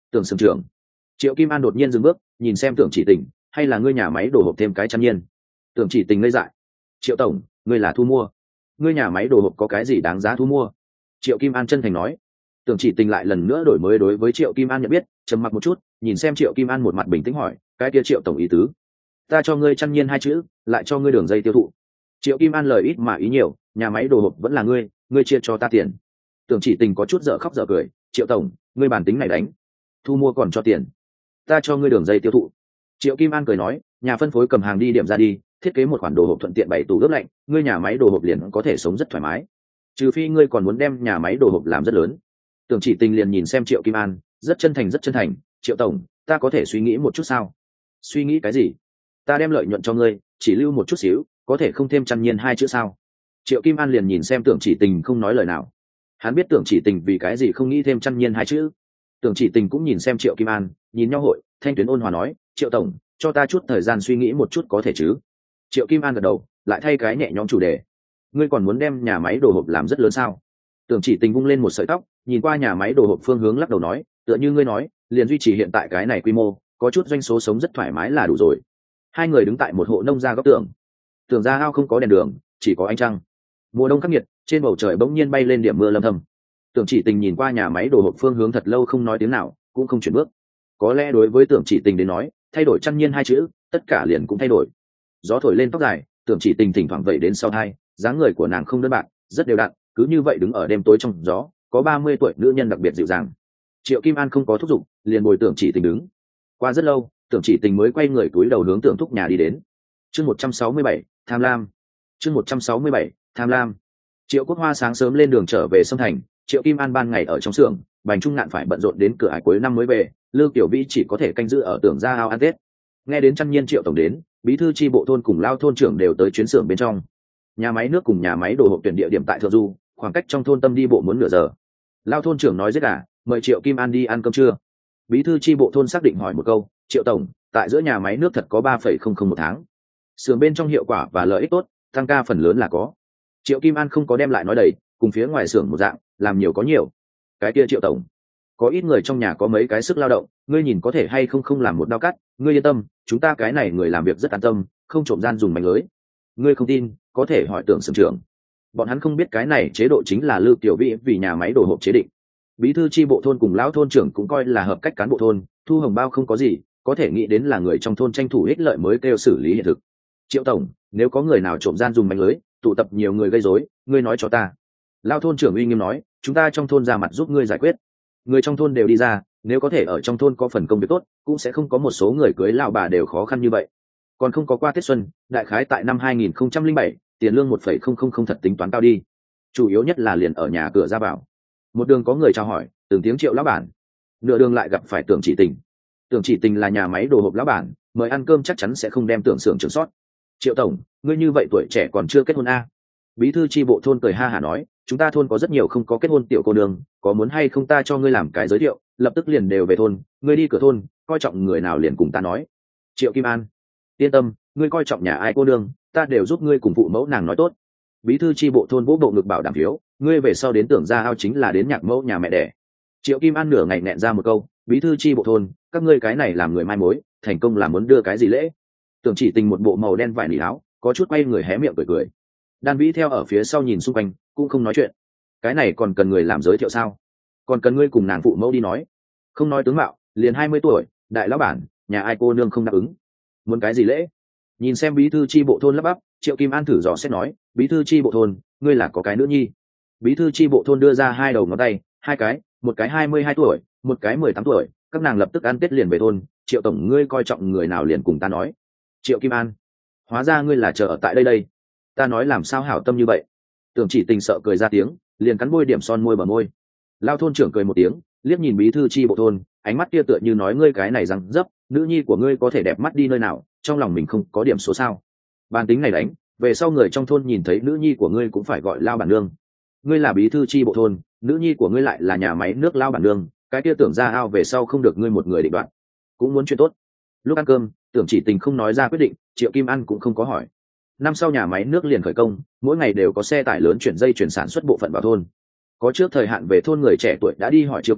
Speaker 1: Tưởng sưởng trưởng. Triệu Kim An đột nhiên dừng bước, nhìn xem Tưởng Chỉ Tình, hay là ngươi nhà máy đồ hộp thêm cái chăn nhiên? Tưởng Chỉ Tình ngây dại. Triệu tổng, ngươi là thu mua? Ngươi nhà máy đồ hộp có cái gì đáng giá thu mua? Triệu Kim An chân thành nói. Tưởng Chỉ Tình lại lần nữa đổi mới đối với Triệu Kim An nhận biết, trầm mặc một chút, nhìn xem Triệu Kim An một mặt bình tĩnh hỏi, cái kia Triệu tổng ý tứ? Ta cho ngươi chăn nhiên hai chữ, lại cho ngươi đường dây tiêu thụ. Triệu Kim An lời ít mà ý nhiều, nhà máy đồ hộp vẫn là ngươi, ngươi chia cho ta tiền. Tưởng Chỉ Tình có chút dở khóc dở cười, Triệu tổng, ngươi bản tính này đánh, thu mua còn cho tiền, ta cho ngươi đường dây tiêu thụ. Triệu Kim An cười nói, nhà phân phối cầm hàng đi điểm ra đi, thiết kế một khoản đồ hộp thuận tiện bày tủ ướp lạnh, ngươi nhà máy đồ hộp liền có thể sống rất thoải mái, trừ phi ngươi còn muốn đem nhà máy đồ hộp làm rất lớn. Tưởng Chỉ Tình liền nhìn xem Triệu Kim An, rất chân thành rất chân thành, Triệu tổng, ta có thể suy nghĩ một chút sao? Suy nghĩ cái gì? Ta đem lợi nhuận cho ngươi, chỉ lưu một chút xíu, có thể không thêm chăn nhiên hai chữ sao? Triệu Kim An liền nhìn xem Tưởng Chỉ Tình không nói lời nào. Hắn biết Tưởng Chỉ Tình vì cái gì không nghĩ thêm chăn nhiên hai chữ. Tưởng Chỉ Tình cũng nhìn xem Triệu Kim An, nhìn nhau hội, thanh tuyến ôn hòa nói, Triệu tổng, cho ta chút thời gian suy nghĩ một chút có thể chứ? Triệu Kim An gật đầu, lại thay cái nhẹ nhõm chủ đề. Ngươi còn muốn đem nhà máy đồ hộp làm rất lớn sao? Tưởng Chỉ Tình vung lên một sợi tóc, nhìn qua nhà máy đồ hộp phương hướng lắc đầu nói, tựa như ngươi nói, liền duy trì hiện tại cái này quy mô, có chút doanh số sống rất thoải mái là đủ rồi. Hai người đứng tại một hộ nông gia góc tường. Tường ra ao không có đèn đường, chỉ có ánh trăng. Mùa đông khắc nghiệt, trên bầu trời bỗng nhiên bay lên điểm mưa lâm thầm. Tưởng Chỉ Tình nhìn qua nhà máy đồ hộp phương hướng thật lâu không nói tiếng nào, cũng không chuyển bước. Có lẽ đối với Tưởng Chỉ Tình đến nói, thay đổi chăn nhiên hai chữ, tất cả liền cũng thay đổi. Gió thổi lên tóc dài, Tưởng Chỉ Tình thỉnh thoảng vậy đến sau hai, dáng người của nàng không đơn bạc, rất đều đặn, cứ như vậy đứng ở đêm tối trong gió, có ba mươi tuổi nữ nhân đặc biệt dịu dàng. Triệu Kim An không có thúc giục, liền bồi Tưởng Chỉ Tình đứng. Qua rất lâu, Tưởng Chỉ Tình mới quay người túi đầu hướng Tưởng Thúc nhà đi đến. Chương một trăm sáu mươi bảy, tham lam. Chương một trăm sáu mươi bảy, tham lam. Triệu Quốc Hoa sáng sớm lên đường trở về Sông Thành, Triệu Kim An ban ngày ở trong xưởng, Bành Trung Ngạn phải bận rộn đến cửa ải cuối năm mới về, Lương Tiểu Vĩ chỉ có thể canh giữ ở Tưởng gia ao ăn Tết. Nghe đến chăn nhiên Triệu tổng đến, bí thư chi bộ thôn cùng lao thôn trưởng đều tới chuyến xưởng bên trong. Nhà máy nước cùng nhà máy đồ hộp tuyển địa điểm tại Thượng Du, khoảng cách trong thôn tâm đi bộ muốn nửa giờ. Lao thôn trưởng nói giết à, mời Triệu Kim An đi ăn cơm trưa. Bí thư chi bộ thôn xác định hỏi một câu, Triệu tổng, tại giữa nhà máy nước thật có ba phẩy không không một tháng. Xưởng bên trong hiệu quả và lợi ích tốt, tăng ca phần lớn là có. Triệu Kim An không có đem lại nói đầy, cùng phía ngoài xưởng một dạng, làm nhiều có nhiều. Cái kia Triệu tổng, có ít người trong nhà có mấy cái sức lao động, ngươi nhìn có thể hay không không làm một đao cắt, ngươi yên tâm, chúng ta cái này người làm việc rất an tâm, không trộm gian dùng mánh lưới. Ngươi không tin, có thể hỏi Tưởng xưởng trưởng. Bọn hắn không biết cái này chế độ chính là Lưu Tiểu Vĩ vì nhà máy đồ hộp chế định. Bí thư chi bộ thôn cùng lão thôn trưởng cũng coi là hợp cách cán bộ thôn, thu hồng bao không có gì, có thể nghĩ đến là người trong thôn tranh thủ ích lợi mới kêu xử lý hiện thực. Triệu tổng, nếu có người nào trộm gian dùng mánh lưới, tụ tập nhiều người gây rối, ngươi nói cho ta. Lão thôn trưởng uy nghiêm nói, chúng ta trong thôn ra mặt giúp ngươi giải quyết. Người trong thôn đều đi ra, nếu có thể ở trong thôn có phần công việc tốt, cũng sẽ không có một số người cưới lão bà đều khó khăn như vậy. Còn không có qua Tết xuân, đại khái tại năm hai nghìn không trăm lẻ bảy, tiền lương một phẩy không không không thật tính toán cao đi. Chủ yếu nhất là liền ở nhà cửa ra vào. Một đường có người chào hỏi, từng tiếng Triệu lão bản. Nửa đường lại gặp phải Tưởng Chỉ Tình. Tưởng Chỉ Tình là nhà máy đồ hộp lão bản, mời ăn cơm chắc chắn sẽ không đem Tưởng xưởng trưởng sót. Triệu tổng, ngươi như vậy tuổi trẻ còn chưa kết hôn a? Bí thư chi bộ thôn cười ha hả nói, chúng ta thôn có rất nhiều không có kết hôn tiểu cô nương, có muốn hay không ta cho ngươi làm cái giới thiệu, lập tức liền đều về thôn, ngươi đi cửa thôn, coi trọng người nào liền cùng ta nói. Triệu Kim An, yên tâm, ngươi coi trọng nhà ai cô nương, ta đều giúp ngươi cùng phụ mẫu nàng nói tốt. Bí thư chi bộ thôn vỗ bộ ngực bảo đảm phiếu, ngươi về sau đến Tưởng gia ao chính là đến nhạc mẫu nhà mẹ đẻ. Triệu Kim An nửa ngày nẹn ra một câu, bí thư chi bộ thôn, các ngươi cái này làm người mai mối, thành công là muốn đưa cái gì lễ? Tưởng Chỉ Tình một bộ màu đen vải nỉ áo, có chút quay người hé miệng cười cười. Đan Vĩ theo ở phía sau nhìn xung quanh, cũng không nói chuyện. Cái này còn cần người làm giới thiệu sao? Còn cần ngươi cùng nàng phụ mẫu đi nói. Không nói tướng mạo, liền hai mươi tuổi, đại lão bản, nhà ai cô nương không đáp ứng. Muốn cái gì lễ? Nhìn xem bí thư chi bộ thôn lắp bắp, Triệu Kim An thử dò xét nói, bí thư chi bộ thôn, ngươi là có cái nữ nhi. Bí thư chi bộ thôn đưa ra hai đầu ngón tay, hai cái, một cái hai mươi hai tuổi, một cái mười tám tuổi, các nàng lập tức ăn tết liền về thôn. Triệu tổng, ngươi coi trọng người nào liền cùng ta nói. Triệu Kim An, hóa ra ngươi là chờ ở tại đây đây. Ta nói làm sao hảo tâm như vậy. Tưởng Chỉ Tình sợ cười ra tiếng, liền cắn môi điểm son môi bờ môi. Lao thôn trưởng cười một tiếng, liếc nhìn bí thư chi bộ thôn, ánh mắt kia tựa như nói ngươi cái này rằng dấp, nữ nhi của ngươi có thể đẹp mắt đi nơi nào, trong lòng mình không có điểm số sao? Bàn tính này đánh, về sau người trong thôn nhìn thấy nữ nhi của ngươi cũng phải gọi Lao bản nương. Ngươi là bí thư chi bộ thôn, nữ nhi của ngươi lại là nhà máy nước Lao bản nương, cái kia Tưởng ra ao về sau không được ngươi một người định đoạt. Cũng muốn chuyện tốt. Lúc ăn cơm, Tưởng Chỉ Tình không nói ra quyết định, Triệu Kim An cũng không có hỏi. Năm sau nhà máy nước liền khởi công, mỗi ngày đều có xe tải lớn chuyển dây chuyển sản xuất bộ phận vào thôn. Có trước thời hạn về thôn người trẻ tuổi đã đi hỏi chiêu công,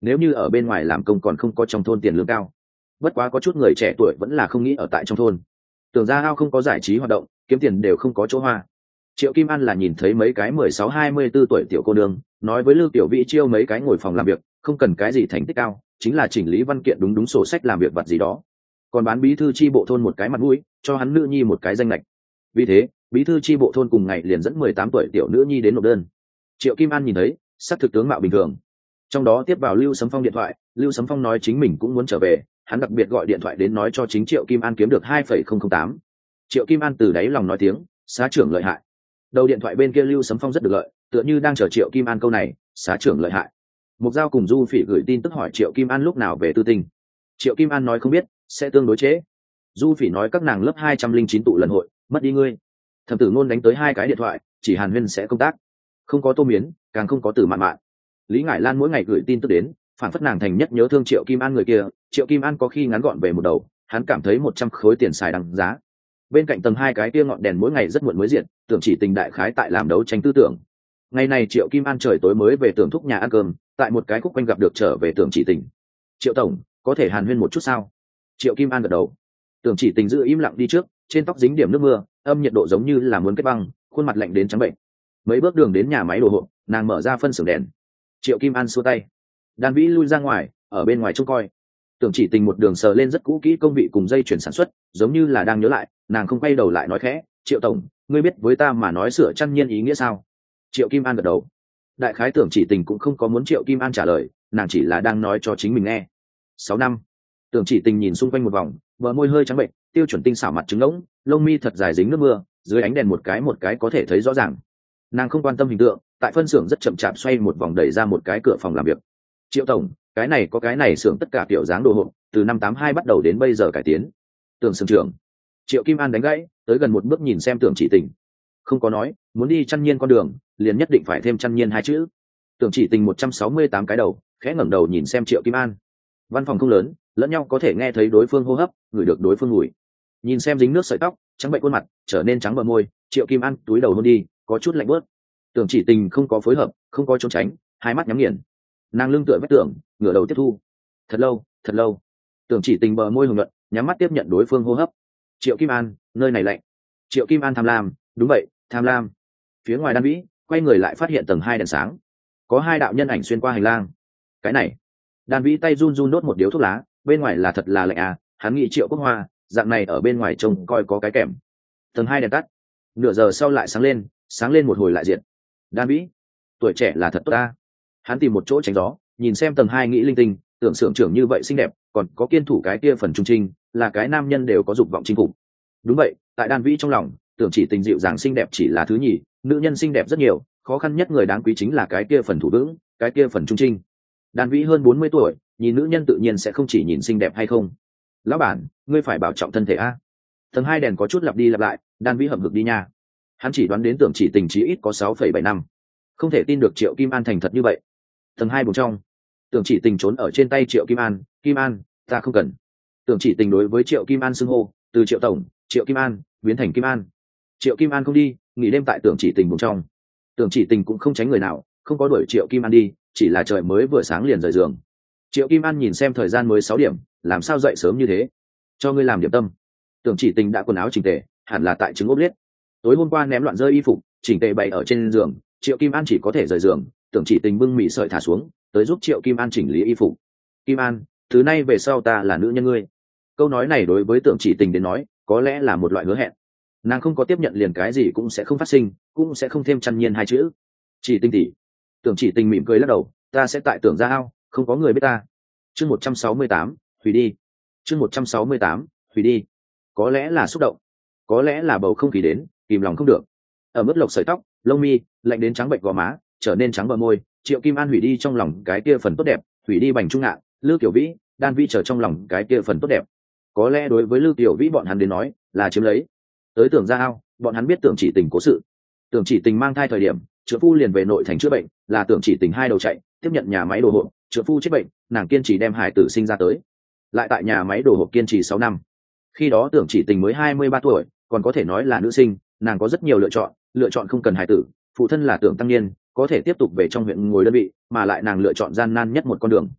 Speaker 1: nếu như ở bên ngoài làm công còn không có trong thôn tiền lương cao. Bất quá có chút người trẻ tuổi vẫn là không nghĩ ở tại trong thôn. Tưởng ra ao không có giải trí hoạt động, kiếm tiền đều không có chỗ hoa. Triệu Kim An là nhìn thấy mấy cái mười sáu hai mươi bốn tuổi tiểu cô nương, nói với Lưu Tiểu Vĩ chiêu mấy cái ngồi phòng làm việc, không cần cái gì thành tích cao, chính là chỉnh lý văn kiện đúng đúng sổ sách làm việc vặt gì đó. Còn bán bí thư chi bộ thôn một cái mặt mũi, cho hắn nữ nhi một cái danh lệch. Vì thế, bí thư chi bộ thôn cùng ngày liền dẫn mười tám tuổi tiểu nữ nhi đến nộp đơn. Triệu Kim An nhìn thấy, sắc thực tướng mạo bình thường. Trong đó tiếp vào Lưu Sấm Phong điện thoại, Lưu Sấm Phong nói chính mình cũng muốn trở về, hắn đặc biệt gọi điện thoại đến nói cho chính Triệu Kim An kiếm được hai phẩy không không tám. Triệu Kim An từ đáy lòng nói tiếng, xá trưởng lợi hại. Đầu điện thoại bên kia Lưu Sấm Phong rất được lợi, tựa như đang chờ Triệu Kim An câu này, xá trưởng lợi hại. Mục Giao cùng Du Phỉ gửi tin tức hỏi Triệu Kim An lúc nào về Tư Tình. Triệu Kim An nói không biết, sẽ tương đối chế. Du Phỉ nói các nàng lớp hai trăm linh chín tụ lần hội, mất đi ngươi. Thẩm Tử Ngôn đánh tới hai cái điện thoại, chỉ Hàn Huyên sẽ công tác. Không có Tô Miến, càng không có Từ Mạn Mạn. Lý Ngải Lan mỗi ngày gửi tin tức đến, phản phất nàng thành nhất nhớ thương Triệu Kim An người kia. Triệu Kim An có khi ngắn gọn về một đầu, hắn cảm thấy một trăm khối tiền xài đằng giá. Bên cạnh tầng hai cái kia ngọn đèn mỗi ngày rất muộn mới diện, tưởng chỉ tình đại khái tại làm đấu tranh tư tưởng. Ngày này Triệu Kim An trời tối mới về tưởng thúc nhà ăn cơm, tại một cái khúc quanh gặp được trở về tưởng chỉ tình. Triệu tổng, có thể Hàn Huyên một chút sao? Triệu Kim An gật đầu. Tưởng chỉ tình giữ im lặng đi trước, trên tóc dính điểm nước mưa, âm nhiệt độ giống như là muốn kết băng, khuôn mặt lạnh đến trắng bệnh. Mấy bước đường đến nhà máy đồ hộp, nàng mở ra phân xưởng đèn. Triệu Kim An xua tay. Đan Vĩ lui ra ngoài, ở bên ngoài trông coi. Tưởng chỉ tình một đường sờ lên rất cũ kỹ công vị cùng dây chuyển sản xuất, giống như là đang nhớ lại, nàng không quay đầu lại nói khẽ, Triệu tổng, ngươi biết với ta mà nói sửa chăn nhiên ý nghĩa sao? Triệu Kim An gật đầu. Đại khái tưởng chỉ tình cũng không có muốn Triệu Kim An trả lời, nàng chỉ là đang nói cho chính mình nghe. Sáu năm. Tưởng chỉ tình nhìn xung quanh một vòng, bờ môi hơi trắng bệnh, tiêu chuẩn tinh xảo mặt trứng ngỗng, lông mi thật dài dính nước mưa, dưới ánh đèn một cái một cái có thể thấy rõ ràng. Nàng không quan tâm hình tượng, tại phân xưởng rất chậm chạp xoay một vòng đẩy ra một cái cửa phòng làm việc. Triệu tổng, cái này có cái này xưởng tất cả kiểu dáng đồ hộp, từ năm tám hai bắt đầu đến bây giờ cải tiến. Tưởng xưởng trưởng. Triệu Kim An đánh gãy, tới gần một bước nhìn xem tưởng chỉ tình. Không có nói, muốn đi chăn nhiên con đường, liền nhất định phải thêm chăn nhiên hai chữ. Tưởng chỉ tình một trăm sáu mươi tám cái đầu, khẽ ngẩng đầu nhìn xem Triệu Kim An. Văn phòng không lớn, lẫn nhau có thể nghe thấy đối phương hô hấp, ngửi được đối phương mùi. Nhìn xem dính nước sợi tóc, trắng bệnh khuôn mặt, trở nên trắng bờ môi, Triệu Kim An túi đầu hôn đi, có chút lạnh bớt. Tưởng chỉ tình không có phối hợp, không có trốn tránh, hai mắt nhắm nghiền. Nàng lưng tựa vách tường, ngửa đầu tiếp thu. Thật lâu, thật lâu. Tưởng chỉ tình bờ môi hồng nhuận, nhắm mắt tiếp nhận đối phương hô hấp. Triệu Kim An, nơi này lạnh. Triệu Kim An tham lam, đúng vậy, tham lam. Phía ngoài Đan Vĩ, quay người lại phát hiện tầng hai đèn sáng, có hai đạo nhân ảnh xuyên qua hành lang. Cái này, Đan Vĩ tay run run đốt một điếu thuốc lá, bên ngoài là thật là lạnh à, hắn nghĩ Triệu Quốc Hoa, dạng này ở bên ngoài trông coi có cái kèm. Tầng hai đèn tắt, nửa giờ sau lại sáng lên, sáng lên một hồi lại diệt. Đan Vĩ, tuổi trẻ là thật tốt ta. Hắn tìm một chỗ tránh gió, nhìn xem tầng hai nghĩ linh tinh, tưởng xưởng trưởng như vậy xinh đẹp, còn có kiên thủ cái kia phần trung trinh, là cái nam nhân đều có dục vọng chinh phục. Đúng vậy, tại Đan Vĩ trong lòng, tưởng chỉ tình dịu dàng xinh đẹp chỉ là thứ nhì, nữ nhân xinh đẹp rất nhiều, khó khăn nhất người đáng quý chính là cái kia phần thủ vững, cái kia phần trung trinh. Đan Vĩ hơn bốn mươi tuổi, nhìn nữ nhân tự nhiên sẽ không chỉ nhìn xinh đẹp hay không. Lão bản, ngươi phải bảo trọng thân thể a. Tầng hai đèn có chút lặp đi lặp lại, Đan Vĩ hậm hực đi nha. Hắn chỉ đoán đến tưởng chỉ tình chí ít có sáu phẩy bảy năm. Không thể tin được Triệu Kim An thành thật như vậy. Tầng hai buồng trong, tưởng chỉ tình trốn ở trên tay Triệu Kim An, Kim An, ta không cần. Tưởng chỉ tình đối với Triệu Kim An xưng hô, từ Triệu tổng, Triệu Kim An, biến thành Kim An. Triệu Kim An không đi, nghỉ đêm tại tưởng chỉ tình buồng trong. Tưởng chỉ tình cũng không tránh người nào, không có đuổi Triệu Kim An đi, chỉ là trời mới vừa sáng liền rời giường. Triệu Kim An nhìn xem thời gian mới sáu điểm, làm sao dậy sớm như thế? Cho ngươi làm điểm tâm. Tưởng chỉ tình đã quần áo chỉnh tề, hẳn là tại trứng ốp liết. Tối hôm qua ném loạn rơi y phục, chỉnh tề bày ở trên giường, Triệu Kim An chỉ có thể rời giường, tưởng chỉ tình bưng mì sợi thả xuống, tới giúp Triệu Kim An chỉnh lý y phục. Kim An, thứ nay về sau ta là nữ nhân ngươi. Câu nói này đối với tưởng chỉ tình đến nói, có lẽ là một loại hứa hẹn. Nàng không có tiếp nhận liền cái gì cũng sẽ không phát sinh, cũng sẽ không thêm chăn nhiên hai chữ. Chỉ tình tỷ. Tưởng chỉ tình mỉm cười lắc đầu, ta sẽ tại tưởng ra ao, không có người biết ta. Chương một trăm sáu mươi tám, hủy đi. Chương một trăm sáu mươi tám, hủy đi. Có lẽ là xúc động, có lẽ là bầu không khí đến, kìm lòng không được. Ở mức lộc sợi tóc, lông mi, lạnh đến trắng bệnh gò má, trở nên trắng bờ môi, Triệu Kim An hủy đi trong lòng cái kia phần tốt đẹp, hủy đi Bành Trung Ngạn, Lưu Tiểu Vĩ, Đan Vĩ trở trong lòng cái kia phần tốt đẹp. Có lẽ đối với Lưu Tiểu Vĩ bọn hắn đến nói, là chiếm lấy. Tới tưởng ra ao, bọn hắn biết tưởng chỉ tình cố sự. Tưởng chỉ tình mang thai thời điểm, trợ phu liền về nội thành chữa bệnh, là tưởng chỉ tình hai đầu chạy, tiếp nhận nhà máy đồ hộp, trợ phu chết bệnh, nàng kiên trì đem hải tử sinh ra tới. Lại tại nhà máy đồ hộp kiên trì sáu năm. Khi đó tưởng chỉ tình mới hai mươi ba tuổi, còn có thể nói là nữ sinh, nàng có rất nhiều lựa chọn, lựa chọn không cần hải tử, phụ thân là tưởng tăng niên, có thể tiếp tục về trong huyện ngồi đơn vị, mà lại nàng lựa chọn gian nan nhất một con đường.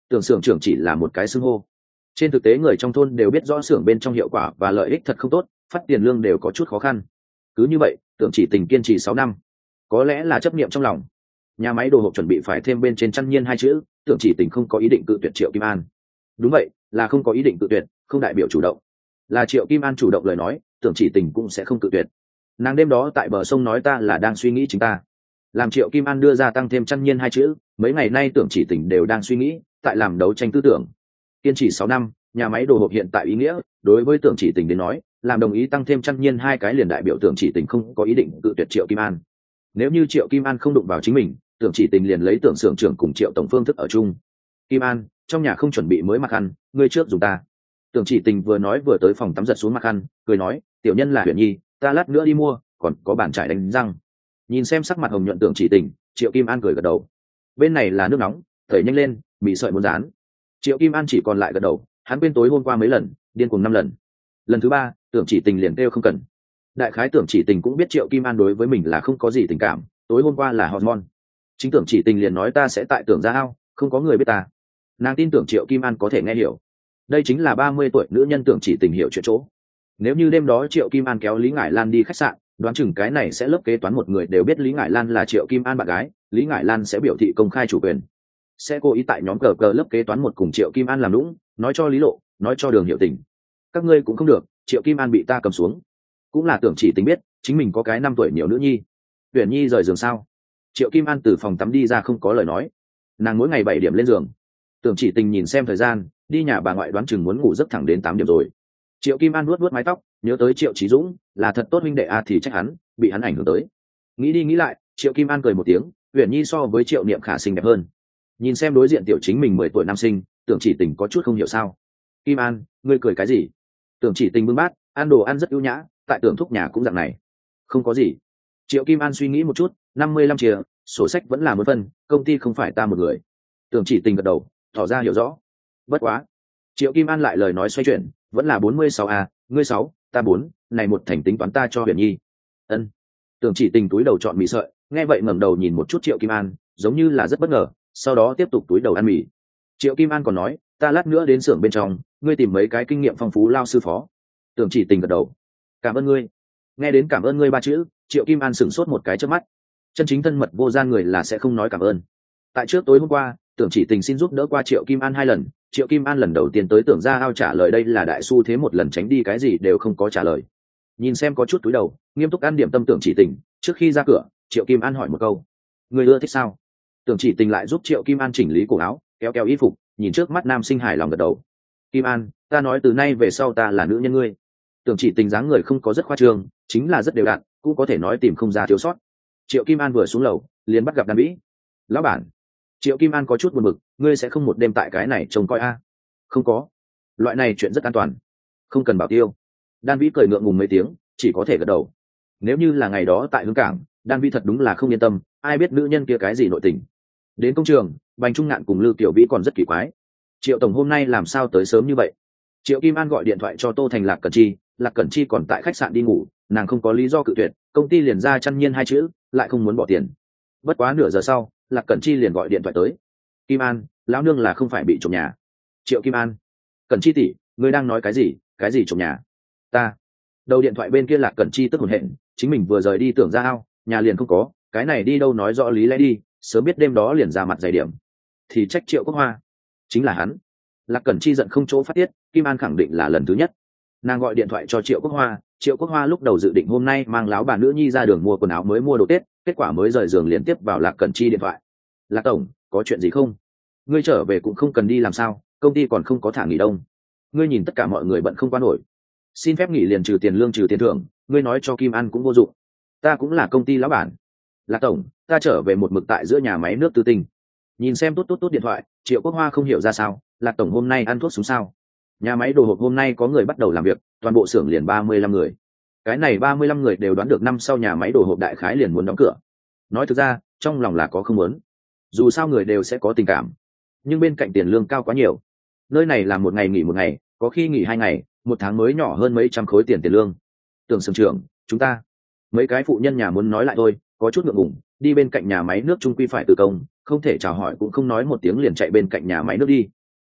Speaker 1: Tưởng xưởng trưởng chỉ là một cái xưng hô. Trên thực tế người trong thôn đều biết rõ xưởng bên trong hiệu quả và lợi ích thật không tốt, phát tiền lương đều có chút khó khăn. Cứ như vậy, Tưởng Chỉ Tình kiên trì sáu năm. Có lẽ là chấp niệm trong lòng. Nhà máy đồ hộp chuẩn bị phải thêm bên trên Trăn Nhiên hai chữ, Tưởng Chỉ Tình không có ý định cự tuyệt Triệu Kim An. Đúng vậy, là không có ý định cự tuyệt, không đại biểu chủ động. Là Triệu Kim An chủ động lời nói, Tưởng Chỉ Tình cũng sẽ không cự tuyệt. Nàng đêm đó tại bờ sông nói ta là đang suy nghĩ chính ta. Làm Triệu Kim An đưa ra tăng thêm Trăn Nhiên hai chữ, mấy ngày nay Tưởng Chỉ Tình đều đang suy nghĩ, tại làm đấu tranh tư tưởng. Kiên trì sáu năm, nhà máy đồ hộp hiện tại ý nghĩa, đối với Tưởng Chỉ Tình đến nói, làm đồng ý tăng thêm Trăn Nhiên hai cái liền đại biểu Tưởng Chỉ Tình không có ý định cự tuyệt Triệu Kim An. Nếu như Triệu Kim An không đụng vào chính mình, Tưởng Chỉ Tình liền lấy Tưởng xưởng trưởng cùng Triệu tổng phương thức ở chung. Kim An, trong nhà không chuẩn bị mới mặc khăn, ngươi trước dùng ta. Tưởng Chỉ Tình vừa nói vừa tới phòng tắm giật xuống mặc khăn, cười nói, tiểu nhân là Huyền Nhi, ta lát nữa đi mua, còn có bàn chải đánh răng. Nhìn xem sắc mặt hồng nhuận Tưởng Chỉ Tình, Triệu Kim An cười gật đầu. Bên này là nước nóng, thởi nhanh lên, mì sợi muốn rán. Triệu Kim An chỉ còn lại gật đầu, hắn quên tối hôm qua mấy lần, điên cuồng năm lần. Lần thứ ba, Tưởng Chỉ Tình liền kêu không cần. Đại khái Tưởng Chỉ Tình cũng biết Triệu Kim An đối với mình là không có gì tình cảm, tối hôm qua là hormone. Chính Tưởng Chỉ Tình liền nói ta sẽ tại Tưởng gia ao, không có người biết ta. Nàng tin tưởng Triệu Kim An có thể nghe hiểu. Đây chính là ba mươi tuổi nữ nhân Tưởng Chỉ Tình hiểu chuyện chỗ. Nếu như đêm đó Triệu Kim An kéo Lý Ngải Lan đi khách sạn, đoán chừng cái này sẽ lớp kế toán một người đều biết Lý Ngải Lan là Triệu Kim An bạn gái, Lý Ngải Lan sẽ biểu thị công khai chủ quyền, sẽ cố ý tại nhóm cờ cờ lớp kế toán một cùng Triệu Kim An làm lũng, nói cho Lý Lộ, nói cho Đường Hiểu Tình. Các ngươi cũng không được, Triệu Kim An bị ta cầm xuống. Cũng là Tưởng Chỉ Tình biết, chính mình có cái năm tuổi nhiều nữ nhi. Tuyển Nhi rời giường sao? Triệu Kim An từ phòng tắm đi ra không có lời nói. Nàng mỗi ngày bảy điểm lên giường. Tưởng Chỉ Tình nhìn xem thời gian, đi nhà bà ngoại đoán chừng muốn ngủ giấc thẳng đến tám điểm rồi. Triệu Kim An nuốt nuốt mái tóc, nhớ tới Triệu Chí Dũng, là thật tốt huynh đệ a thì trách hắn, bị hắn ảnh hưởng tới. Nghĩ đi nghĩ lại, Triệu Kim An cười một tiếng, Uyển Nhi so với Triệu Niệm Khả xinh đẹp hơn. Nhìn xem đối diện tiểu chính mình mười tuổi nam sinh, Tưởng Chỉ Tình có chút không hiểu sao. Kim An, ngươi cười cái gì? Tưởng Chỉ Tình bưng bát, ăn đồ ăn rất ưu nhã, tại Tưởng thúc nhà cũng dạng này. Không có gì. Triệu Kim An suy nghĩ một chút, năm mươi lăm chia, sổ sách vẫn là một phần, công ty không phải ta một người. Tưởng Chỉ Tình gật đầu, tỏ ra hiểu rõ. Bất quá. Triệu Kim An lại lời nói xoay chuyển, vẫn là bốn mươi sáu a, ngươi sáu, ta bốn, này một thành tính toán ta cho Huyền Nhi. Ân. Tưởng Chỉ Tình túi đầu chọn mì sợi, nghe vậy ngẩng đầu nhìn một chút Triệu Kim An, giống như là rất bất ngờ, sau đó tiếp tục túi đầu ăn mì. Triệu Kim An còn nói, ta lát nữa đến xưởng bên trong, ngươi tìm mấy cái kinh nghiệm phong phú lao sư phó. Tưởng Chỉ Tình gật đầu, cảm ơn ngươi. Nghe đến cảm ơn ngươi ba chữ, Triệu Kim An sửng sốt một cái trước mắt. Chân chính thân mật vô gian người là sẽ không nói cảm ơn. Tại trước tối hôm qua, Tưởng Chỉ Tình xin giúp đỡ qua Triệu Kim An hai lần, Triệu Kim An lần đầu tiên tới Tưởng ra ao trả lời đây là đại xu thế, một lần tránh đi cái gì đều không có trả lời. Nhìn xem có chút túi đầu, nghiêm túc ăn điểm tâm Tưởng Chỉ Tình, trước khi ra cửa, Triệu Kim An hỏi một câu, người ưa thích sao? Tưởng Chỉ Tình lại giúp Triệu Kim An chỉnh lý cổ áo, kéo kéo y phục, nhìn trước mắt nam sinh hài lòng gật đầu. Kim An, ta nói từ nay về sau ta là nữ nhân ngươi. Tưởng Chỉ Tình dáng người không có rất khoa trương, chính là rất đều đặn, cũng có thể nói tìm không ra thiếu sót. Triệu Kim An vừa xuống lầu, liền bắt gặp Đan Vĩ. Lão bản. Triệu Kim An có chút buồn bực, ngươi sẽ không một đêm tại cái này trông coi a? Không có. Loại này chuyện rất an toàn, không cần bảo tiêu. Đan Vĩ cười ngượng ngùng mấy tiếng, chỉ có thể gật đầu. Nếu như là ngày đó tại Hương Cảng, Đan Vĩ thật đúng là không yên tâm, ai biết nữ nhân kia cái gì nội tình. Đến công trường, Bành Trung Ngạn cùng Lưu Tiểu Vĩ còn rất kỳ quái. Triệu tổng hôm nay làm sao tới sớm như vậy? Triệu Kim An gọi điện thoại cho Tô Thành Lạc Cẩn Chi, Lạc Cẩn Chi còn tại khách sạn đi ngủ, nàng không có lý do cự tuyệt, công ty liền ra Trăn Nhiên hai chữ, lại không muốn bỏ tiền. Bất quá nửa giờ sau, Lạc Cẩn Chi liền gọi điện thoại tới. Kim An, lão nương là không phải bị trộm nhà. Triệu Kim An, Cẩn Chi tỷ, ngươi đang nói cái gì? Cái gì trộm nhà? Ta. Đầu điện thoại bên kia Lạc Cẩn Chi tức hổn hển, chính mình vừa rời đi Tưởng ra ao, nhà liền không có, cái này đi đâu nói rõ lý lẽ đi, sớm biết đêm đó liền ra mặt dày điểm. Thì trách Triệu Quốc Hoa, chính là hắn. Lạc Cẩn Chi giận không chỗ phát tiết, Kim An khẳng định là lần thứ nhất. Nàng gọi điện thoại cho Triệu Quốc Hoa, Triệu Quốc Hoa lúc đầu dự định hôm nay mang láo bà nữ nhi ra đường mua quần áo mới mua đồ Tết, kết quả mới rời giường liền tiếp vào Lạc Cẩn Chi điện thoại. Lạc tổng, có chuyện gì không? Ngươi trở về cũng không cần đi làm sao, công ty còn không có thả nghỉ đông. Ngươi nhìn tất cả mọi người bận không qua nổi, xin phép nghỉ liền trừ tiền lương trừ tiền thưởng, ngươi nói cho Kim An cũng vô dụng. Ta cũng là công ty lão bản. Lạc tổng, ta trở về một mực tại giữa nhà máy nước Tư Tinh. Nhìn xem tốt tốt tốt điện thoại, Triệu Quốc Hoa không hiểu ra sao, Lạc tổng hôm nay ăn thuốc súng sao? Nhà máy đồ hộp hôm nay có người bắt đầu làm việc, toàn bộ xưởng liền ba mươi lăm người. Cái này ba mươi lăm người đều đoán được năm sau nhà máy đồ hộp đại khái liền muốn đóng cửa. Nói thực ra, trong lòng là có không muốn. Dù sao người đều sẽ có tình cảm, nhưng bên cạnh tiền lương cao quá nhiều. Nơi này làm một ngày nghỉ một ngày, có khi nghỉ hai ngày, một tháng mới nhỏ hơn mấy trăm khối tiền tiền lương. Tưởng xưởng trưởng, chúng ta mấy cái phụ nhân nhà muốn nói lại thôi, có chút ngượng ngùng, đi bên cạnh nhà máy nước trung quy phải từ công, không thể chào hỏi cũng không nói một tiếng liền chạy bên cạnh nhà máy nước đi,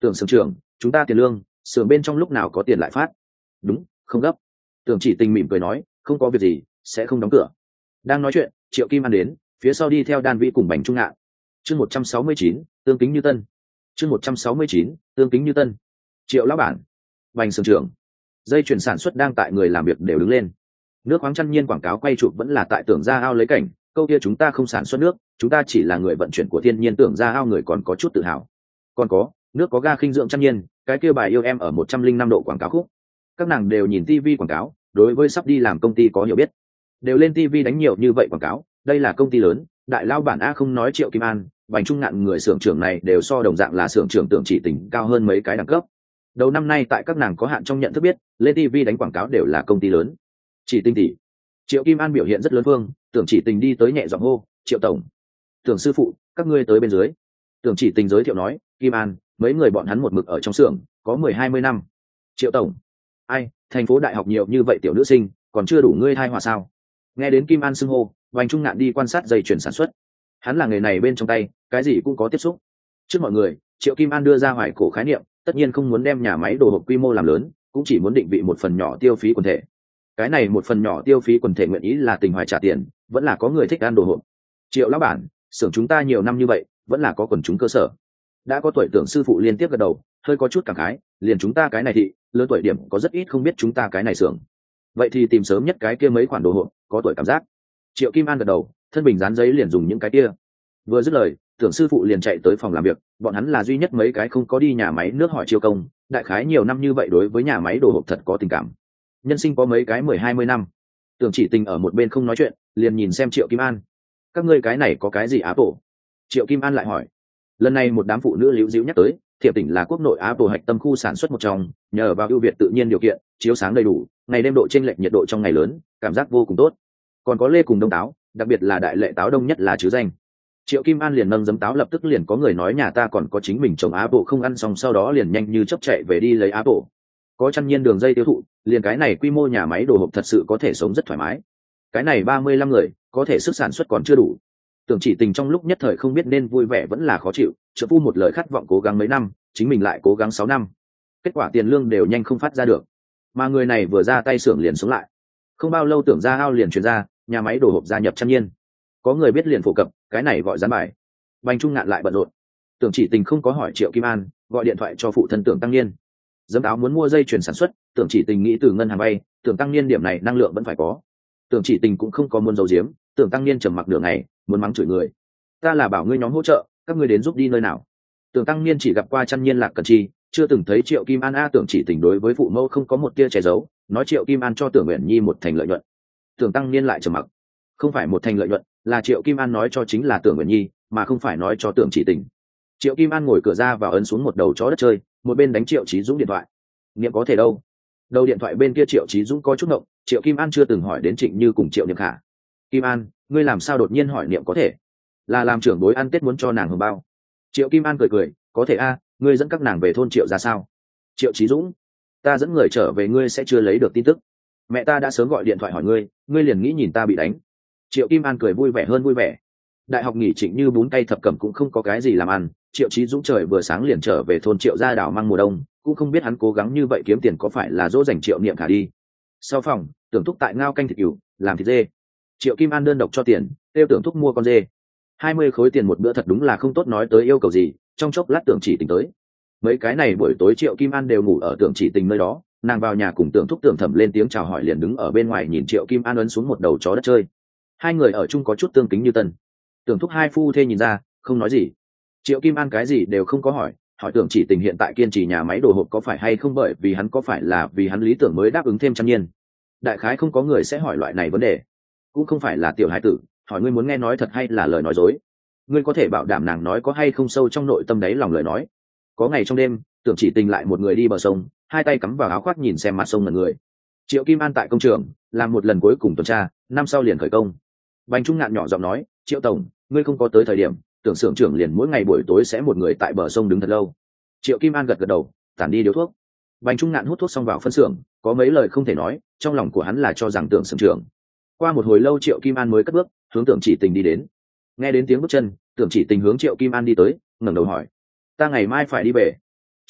Speaker 1: Tưởng xưởng trưởng, chúng ta tiền lương xưởng bên trong lúc nào có tiền lại phát. Đúng, không gấp. Tưởng Chỉ Tình mỉm cười nói, không có việc gì, sẽ không đóng cửa. Đang nói chuyện, Triệu Kim An đến, phía sau đi theo Đan Vĩ cùng Bành Trung Ngạn. Chương một trăm sáu mươi chín, tương kính như tân. Chương một trăm sáu mươi chín, tương kính như tân. Triệu lão bản, Bành xưởng trưởng. Dây chuyển sản xuất đang tại người làm việc đều đứng lên. Nước khoáng Trăn Nhiên quảng cáo quay chụp vẫn là tại Tưởng Gia Ao lấy cảnh, câu kia chúng ta không sản xuất nước, chúng ta chỉ là người vận chuyển của thiên nhiên. Tưởng Gia Ao người còn có chút tự hào. Còn có, nước có ga khinh dưỡng Trăn Nhiên, cái kia bài yêu em ở một trăm linh năm độ quảng cáo khúc. Các nàng đều nhìn tivi quảng cáo, đối với sắp đi làm công ty có hiểu biết, đều lên tivi đánh nhiều như vậy quảng cáo. Đây là công ty lớn, đại lao bản a không nói Triệu Kim An, Bành Trung Ngạn người xưởng trưởng này đều so đồng dạng là xưởng trưởng Tưởng Chỉ Tình cao hơn mấy cái đẳng cấp. Đầu năm nay tại các nàng có hạn trong nhận thức biết, lên tivi đánh quảng cáo đều là công ty lớn. Chỉ Tình tỷ. Triệu Kim An biểu hiện rất lớn phương, Tưởng Chỉ Tình đi tới nhẹ giọng hô, Triệu tổng, Tưởng sư phụ, các ngươi tới bên dưới. Tưởng Chỉ Tình giới thiệu nói, Kim An, mấy người bọn hắn một mực ở trong xưởng có mười hai mươi năm. Triệu tổng, ai, thành phố đại học nhiều như vậy tiểu nữ sinh, còn chưa đủ ngươi thai hòa sao? Nghe đến Kim An xưng hô, Bành Trung Ngạn đi quan sát dây chuyển sản xuất. Hắn là nghề này bên trong tay, cái gì cũng có tiếp xúc. Trước mọi người, Triệu Kim An đưa ra hoài cổ khái niệm, tất nhiên không muốn đem nhà máy đồ hộp quy mô làm lớn, cũng chỉ muốn định vị một phần nhỏ tiêu phí quần thể. Cái này một phần nhỏ tiêu phí quần thể nguyện ý là tình hoài trả tiền, vẫn là có người thích ăn đồ hộp. Triệu lão bản, xưởng chúng ta nhiều năm như vậy, vẫn là có quần chúng cơ sở. Đã có tuổi Tưởng sư phụ liên tiếp gật đầu, hơi có chút cảm khái, liền chúng ta cái này thì lớn tuổi điểm có rất ít không biết chúng ta cái này xưởng. Vậy thì tìm sớm nhất cái kia mấy khoản đồ hộp, có tuổi cảm giác. Triệu Kim An gật đầu, thân bình dán giấy liền dùng những cái kia. Vừa dứt lời, Tưởng sư phụ liền chạy tới phòng làm việc, bọn hắn là duy nhất mấy cái không có đi nhà máy nước hỏi chiêu công, đại khái nhiều năm như vậy đối với nhà máy đồ hộp thật có tình cảm. Nhân sinh có mấy cái mười hai mươi năm. Tưởng Chỉ Tình ở một bên không nói chuyện, liền nhìn xem Triệu Kim An. Các ngươi cái này có cái gì áp bộ? Triệu Kim An lại hỏi. Lần này một đám phụ nữ liễu díu nhắc tới, Thiệp tỉnh là quốc nội Apple hạch tâm khu sản xuất một trong, nhờ vào ưu việt tự nhiên điều kiện, chiếu sáng đầy đủ, ngày đêm độ chênh lệch nhiệt độ trong ngày lớn, cảm giác vô cùng tốt. Còn có lê cùng đông táo, đặc biệt là đại lệ táo đông nhất là chứ danh. Triệu Kim An liền nâng giấm táo, lập tức liền có người nói nhà ta còn có chính mình trồng Apple không ăn, xong sau đó liền nhanh như chớp chạy về đi lấy Apple. Có Trăn Nhiên đường dây tiêu thụ, liền cái này quy mô nhà máy đồ hộp thật sự có thể sống rất thoải mái. Cái này ba mươi lăm người, có thể sức sản xuất còn chưa đủ. Tưởng Chỉ Tình trong lúc nhất thời không biết nên vui vẻ vẫn là khó chịu, trợ phu một lời khát vọng cố gắng mấy năm, chính mình lại cố gắng sáu năm, kết quả tiền lương đều nhanh không phát ra được, mà người này vừa ra tay xưởng liền sống lại. Không bao lâu Tưởng Gia Ao liền truyền ra, nhà máy đồ hộp gia nhập Trăn Nhiên. Có người biết liền phổ cập, cái này gọi dán bài. Bành Trung Ngạn lại bận rộn. Tưởng Chỉ Tình không có hỏi Triệu Kim An, gọi điện thoại cho phụ thân Tưởng Tăng Niên. Giấm áo muốn mua dây chuyển sản xuất, Tưởng Chỉ Tình nghĩ từ ngân hàng vay, Tưởng Tăng Niên điểm này năng lượng vẫn phải có. Tưởng Chỉ Tình cũng không có muốn giấu giếm, Tưởng Tăng Niên trầm mặc nửa ngày, muốn mắng chửi người. Ta là bảo ngươi nhóm hỗ trợ, các ngươi đến giúp đi nơi nào? Tưởng Tăng Niên chỉ gặp qua Trăn Nhiên Lạc Cần Chi, chưa từng thấy Triệu Kim An a. Tưởng Chỉ Tình đối với phụ mẫu không có một tia che giấu, nói Triệu Kim An cho Tưởng Uyển Nhi một thành lợi nhuận. Tưởng Tăng Niên lại trầm mặc. Không phải một thành lợi nhuận, là Triệu Kim An nói cho chính là Tưởng Uyển Nhi, mà không phải nói cho Tưởng Chỉ Tình. Triệu Kim An ngồi cửa ra vào ấn xuống một đầu chó đất chơi, một bên đánh Triệu Chí Dũng điện thoại. Niệm có thể đâu? Đầu điện thoại bên kia Triệu Chí Dũng có chút ngộng, Triệu Kim An chưa từng hỏi đến Trịnh Như cùng Triệu Niệm Khả. Kim An, ngươi làm sao đột nhiên hỏi Niệm có thể? Là làm trưởng bối ăn Tết muốn cho nàng hồng bao. Triệu Kim An cười cười, có thể a, ngươi dẫn các nàng về thôn Triệu ra sao? Triệu Chí Dũng, ta dẫn người trở về ngươi sẽ chưa lấy được tin tức. Mẹ ta đã sớm gọi điện thoại hỏi ngươi, ngươi liền nghĩ nhìn ta bị đánh. Triệu Kim An cười vui vẻ hơn vui vẻ. Đại học nghỉ Trịnh Như bún tay thập cẩm cũng không có cái gì làm ăn, Triệu Chí Dũng trời vừa sáng liền trở về thôn Triệu ra đảo măng mùa đông, cũng không biết hắn cố gắng như vậy kiếm tiền có phải là dỗ dành Triệu Niệm Khả đi. Sau phòng, Tưởng Thúc tại ngao canh thịt cừu, làm thịt dê. Triệu Kim An đơn độc cho tiền, kêu Tưởng Thúc mua con dê. Hai mươi khối tiền một bữa thật đúng là không tốt nói tới yêu cầu gì, trong chốc lát Tưởng Chỉ Tình tới. Mấy cái này buổi tối Triệu Kim An đều ngủ ở Tưởng Chỉ Tình nơi đó, nàng vào nhà cùng Tưởng Thúc Tưởng Thẩm lên tiếng chào hỏi liền đứng ở bên ngoài nhìn Triệu Kim An ấn xuống một đầu chó đất chơi. Hai người ở chung có chút tương kính như tân. Tưởng Thúc hai phu thê nhìn ra, không nói gì. Triệu Kim An cái gì đều không có hỏi, hỏi Tưởng Chỉ Tình hiện tại kiên trì nhà máy đồ hộp có phải hay không, bởi vì hắn có phải là vì hắn lý tưởng mới đáp ứng thêm Trăn Nhiên. Đại khái không có người sẽ hỏi loại này vấn đề, cũng không phải là tiểu hải tử, hỏi ngươi muốn nghe nói thật hay là lời nói dối. Ngươi có thể bảo đảm nàng nói có hay không sâu trong nội tâm đáy lòng lời nói. Có ngày trong đêm, Tưởng Chỉ Tình lại một người đi bờ sông, hai tay cắm vào áo khoác nhìn xem mặt sông ngẩn người. Triệu Kim An tại công trường làm một lần cuối cùng tuần tra, năm sau liền khởi công. Bành Trung Ngạn nhỏ giọng nói, Triệu tổng, ngươi không có tới thời điểm, Tưởng xưởng trưởng liền mỗi ngày buổi tối sẽ một người tại bờ sông đứng thật lâu. Triệu Kim An gật gật đầu, tản đi điếu thuốc. Bành Trung Ngạn hút thuốc xong vào phân xưởng, có mấy lời không thể nói, trong lòng của hắn là cho rằng Tưởng xưởng trưởng. Qua một hồi lâu Triệu Kim An mới cất bước hướng Tưởng Chỉ Tình đi đến. Nghe đến tiếng bước chân, Tưởng Chỉ Tình hướng Triệu Kim An đi tới, ngẩng đầu hỏi, ta ngày mai phải đi về.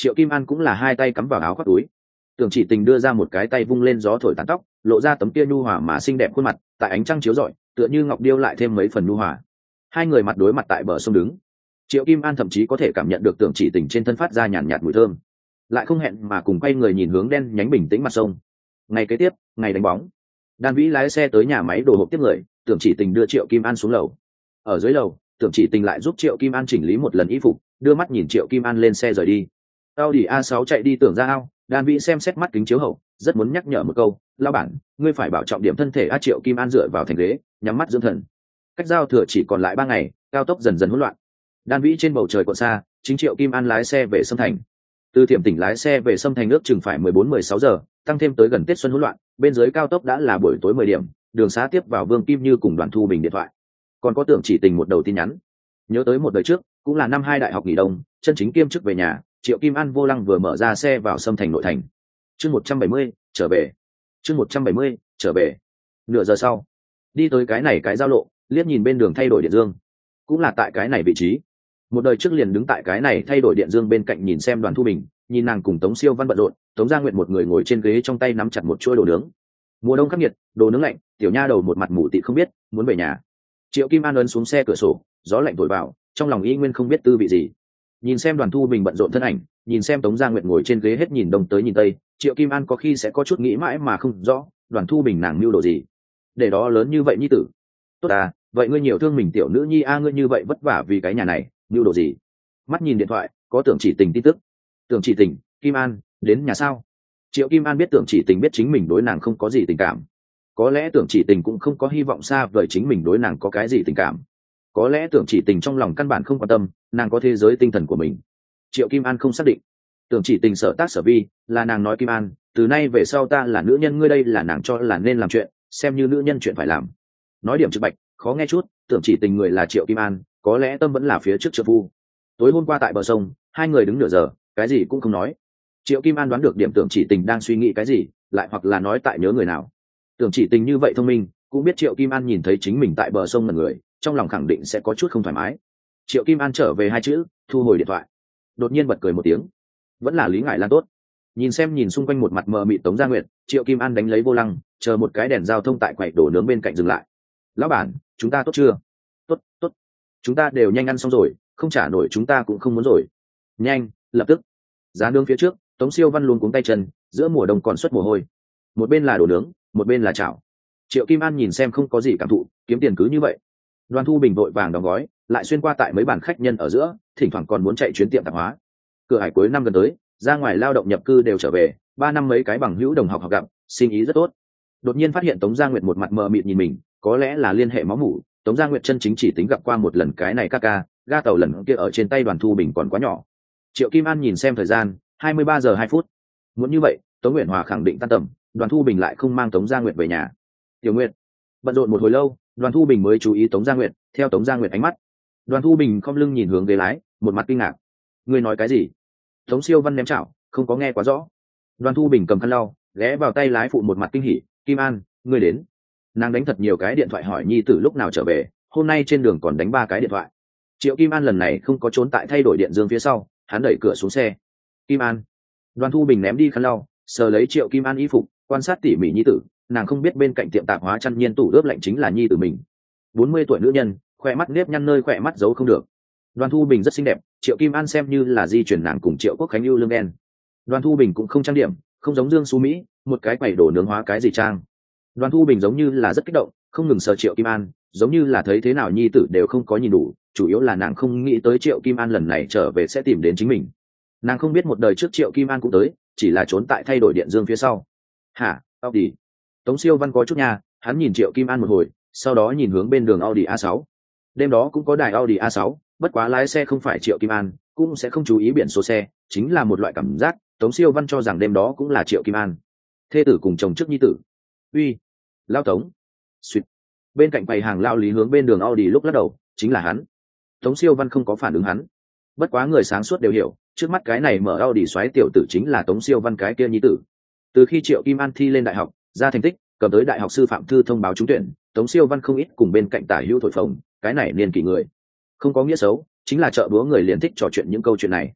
Speaker 1: Triệu Kim An cũng là hai tay cắm vào áo khoác túi. Tưởng Chỉ Tình đưa ra một cái tay vung lên gió thổi tán tóc, lộ ra tấm kia nhu hòa mà xinh đẹp khuôn mặt, tại ánh trăng chiếu rọi, tựa như ngọc điêu lại thêm mấy phần nhu hòa. Hai người mặt đối mặt tại bờ sông đứng. Triệu Kim An thậm chí có thể cảm nhận được Tưởng Chỉ Tình trên thân phát ra nhàn nhạt, nhạt mùi thơm, lại không hẹn mà cùng quay người nhìn hướng đen nhánh bình tĩnh mặt sông. Ngày kế tiếp, ngày đánh bóng, Đan Vĩ lái xe tới nhà máy đồ hộp tiếp người, Tưởng Chỉ Tình đưa Triệu Kim An xuống lầu. Ở dưới lầu, Tưởng Chỉ Tình lại giúp Triệu Kim An chỉnh lý một lần y phục, đưa mắt nhìn Triệu Kim An lên xe rời đi. Audi a sáu chạy đi Tưởng ra ao, Đan Vĩ xem xét mắt kính chiếu hậu, rất muốn nhắc nhở một câu, "Lão bản, ngươi phải bảo trọng điểm thân thể." A Triệu Kim An dựa vào thành ghế, nhắm mắt dưỡng thần. Cách giao thừa chỉ còn lại ba ngày, cao tốc dần dần hỗn loạn. Đan Vĩ trên bầu trời còn xa, chính Triệu Kim An lái xe về Sâm Thành. Từ Thiểm tỉnh lái xe về Sâm Thành nước chừng phải mười bốn mười sáu giờ, tăng thêm tới gần Tết xuân hỗn loạn, bên dưới cao tốc đã là buổi tối mười điểm, đường xá tiếp vào Vương Kim Như cùng Đoàn Thu Bình điện thoại. Còn có Tưởng Chỉ Tình một đầu tin nhắn. Nhớ tới một đời trước, cũng là năm hai đại học nghỉ đông, chân chính kiêm chức về nhà, Triệu Kim An vô lăng vừa mở ra xe vào Sâm Thành nội thành. Chương một trăm bảy mươi, trở về. Chương một trăm bảy mươi, trở về. Nửa giờ sau, đi tới cái này cái giao lộ, liếc nhìn bên đường thay đổi điện dương. Cũng là tại cái này vị trí. Một đời trước liền đứng tại cái này thay đổi điện dương bên cạnh nhìn xem Đoàn Thu Bình, nhìn nàng cùng Tống Siêu Văn bận rộn, Tống Gia Nguyệt một người ngồi trên ghế trong tay nắm chặt một chuỗi đồ nướng. Mùa đông khắc nghiệt, đồ nướng lạnh, tiểu nha đầu một mặt mù tị không biết, muốn về nhà. Triệu Kim An ấn xuống xe cửa sổ, gió lạnh thổi vào, trong lòng y nguyên không biết tư vị gì. Nhìn xem Đoàn Thu Bình bận rộn thân ảnh, nhìn xem Tống Gia Nguyệt ngồi trên ghế hết nhìn đông tới nhìn tây, Triệu Kim An có khi sẽ có chút nghĩ mãi mà không rõ, Đoàn Thu Bình nàng mưu đồ gì, để đó lớn như vậy nhi tử. Tốt à, vậy ngươi nhiều thương mình tiểu nữ nhi a, ngươi như vậy vất vả vì cái nhà này, mưu đồ gì? Mắt nhìn điện thoại, có Tưởng Chỉ Tình tin tức. Tưởng Chỉ Tình, Kim An, đến nhà sao? Triệu Kim An biết Tưởng Chỉ Tình biết chính mình đối nàng không có gì tình cảm. Có lẽ Tưởng Chỉ Tình cũng không có hy vọng xa vời chính mình đối nàng có cái gì tình cảm. Có lẽ Tưởng Chỉ Tình trong lòng căn bản không quan tâm, nàng có thế giới tinh thần của mình. Triệu Kim An không xác định. Tưởng Chỉ Tình sở tác sở vi, là nàng nói Kim An, từ nay về sau ta là nữ nhân ngươi, đây là nàng cho là nên làm chuyện, xem như nữ nhân chuyện phải làm. Nói điểm trực bạch, khó nghe chút, Tưởng Chỉ Tình người là Triệu Kim An, có lẽ tâm vẫn là phía trước trợ phu. Tối hôm qua tại bờ sông, hai người đứng nửa giờ, cái gì cũng không nói. Triệu Kim An đoán được điểm Tưởng Chỉ Tình đang suy nghĩ cái gì, lại hoặc là nói tại nhớ người nào. Tưởng Chỉ Tình như vậy thông minh, cũng biết Triệu Kim An nhìn thấy chính mình tại bờ sông là người, trong lòng khẳng định sẽ có chút không thoải mái. Triệu Kim An trở về hai chữ, thu hồi điện thoại. Đột nhiên bật cười một tiếng, vẫn là Lý Ngải Lan tốt. Nhìn xem nhìn xung quanh một mặt mờ mịt Tống Gia Nguyệt, Triệu Kim An đánh lấy vô lăng, chờ một cái đèn giao thông tại quầy đổ nướng bên cạnh dừng lại. Lão bản, chúng ta tốt chưa? Tốt, tốt. Chúng ta đều nhanh ăn xong rồi, không trả nổi chúng ta cũng không muốn rồi. Nhanh, lập tức. Giá nướng phía trước, Tống Siêu Văn luôn cuống tay chân, giữa mùa đông còn xuất mồ hôi. Một bên là đồ nướng, một bên là chảo. Triệu Kim An nhìn xem không có gì cảm thụ, kiếm tiền cứ như vậy. Đoàn Thu Bình vội vàng đóng gói, lại xuyên qua tại mấy bàn khách nhân ở giữa, thỉnh thoảng còn muốn chạy chuyến tiệm tạp hóa. Cửa hải cuối năm gần tới, ra ngoài lao động nhập cư đều trở về, ba năm mấy cái bằng hữu đồng học học gặp, sinh ý rất tốt. Đột nhiên phát hiện Tống Gia Nguyệt một mặt mờ mịt nhìn mình, có lẽ là liên hệ máu mủ. Tống Gia Nguyệt chân chính chỉ tính gặp qua một lần cái này ca ca, ga tàu lần kia ở trên tay Đoàn Thu Bình còn quá nhỏ. Triệu Kim An nhìn xem thời gian, hai mươi ba giờ hai phút. Muốn như vậy, Tống Nguyệt Hòa khẳng định tan tầm, Đoàn Thu Bình lại không mang Tống Gia Nguyệt về nhà. Tiểu Nguyệt, bận rộn một hồi lâu, Đoàn Thu Bình mới chú ý Tống Gia Nguyệt, theo Tống Gia Nguyệt ánh mắt. Đoàn Thu Bình khom lưng nhìn hướng ghế lái, một mặt kinh ngạc. Ngươi nói cái gì? Tống Siêu Văn ném chảo, không có nghe quá rõ. Đoàn Thu Bình cầm khăn lau, ghé vào tay lái phụ một mặt kinh hỉ. Kim An, ngươi đến. Nàng đánh thật nhiều cái điện thoại hỏi nhi tử lúc nào trở về, hôm nay trên đường còn đánh ba cái điện thoại. Triệu Kim An lần này không có trốn tại thay đổi điện dương phía sau, hắn đẩy cửa xuống xe. Kim An. Đoàn Thu Bình ném đi khăn lau, sờ lấy Triệu Kim An y phục, quan sát tỉ mỉ nhi tử, nàng không biết bên cạnh tiệm tạp hóa chăn nhiên tủ ướp lạnh chính là nhi tử mình. Bốn mươi tuổi nữ nhân, khỏe mắt nếp nhăn nơi khỏe mắt giấu không được. Đoàn Thu Bình rất xinh đẹp, Triệu Kim An xem như là di chuyển nàng cùng Triệu Quốc Khánh yêu lương đen. Đoàn Thu Bình cũng không trang điểm, không giống Dương Xu Mỹ, một cái quầy đổ nướng hóa cái gì trang. Đoàn Thu Bình giống như là rất kích động, không ngừng sờ Triệu Kim An, giống như là thấy thế nào nhi tử đều không có nhìn đủ, chủ yếu là nàng không nghĩ tới Triệu Kim An lần này trở về sẽ tìm đến chính mình. Nàng không biết một đời trước Triệu Kim An cũng tới, chỉ là trốn tại thay đổi điện dương phía sau. Hả, Audi. Tống Siêu Văn có chút nha, hắn nhìn Triệu Kim An một hồi, sau đó nhìn hướng bên đường Audi a sáu. Đêm đó cũng có đài Audi a sáu, bất quá lái xe không phải Triệu Kim An, cũng sẽ không chú ý biển số xe, chính là một loại cảm giác. Tống Siêu Văn cho rằng đêm đó cũng là Triệu Kim An, thê tử cùng chồng trước nhi tử. Uy, lao Tống. Xuyệt. Bên cạnh quầy hàng lao lý hướng bên đường Audi lúc lắc đầu, chính là hắn. Tống Siêu Văn không có phản ứng hắn. Bất quá người sáng suốt đều hiểu, trước mắt cái này mở Audi xoáy tiểu tử chính là Tống Siêu Văn cái kia nhi tử. Từ khi Triệu Kim An thi lên đại học, ra thành tích, cầm tới đại học sư phạm thư thông báo trúng tuyển, Tống Siêu Văn không ít cùng bên cạnh tả hữu thổi phồng, cái này niên kỷ người không có nghĩa xấu, chính là trợ búa người liền thích trò chuyện những câu chuyện này.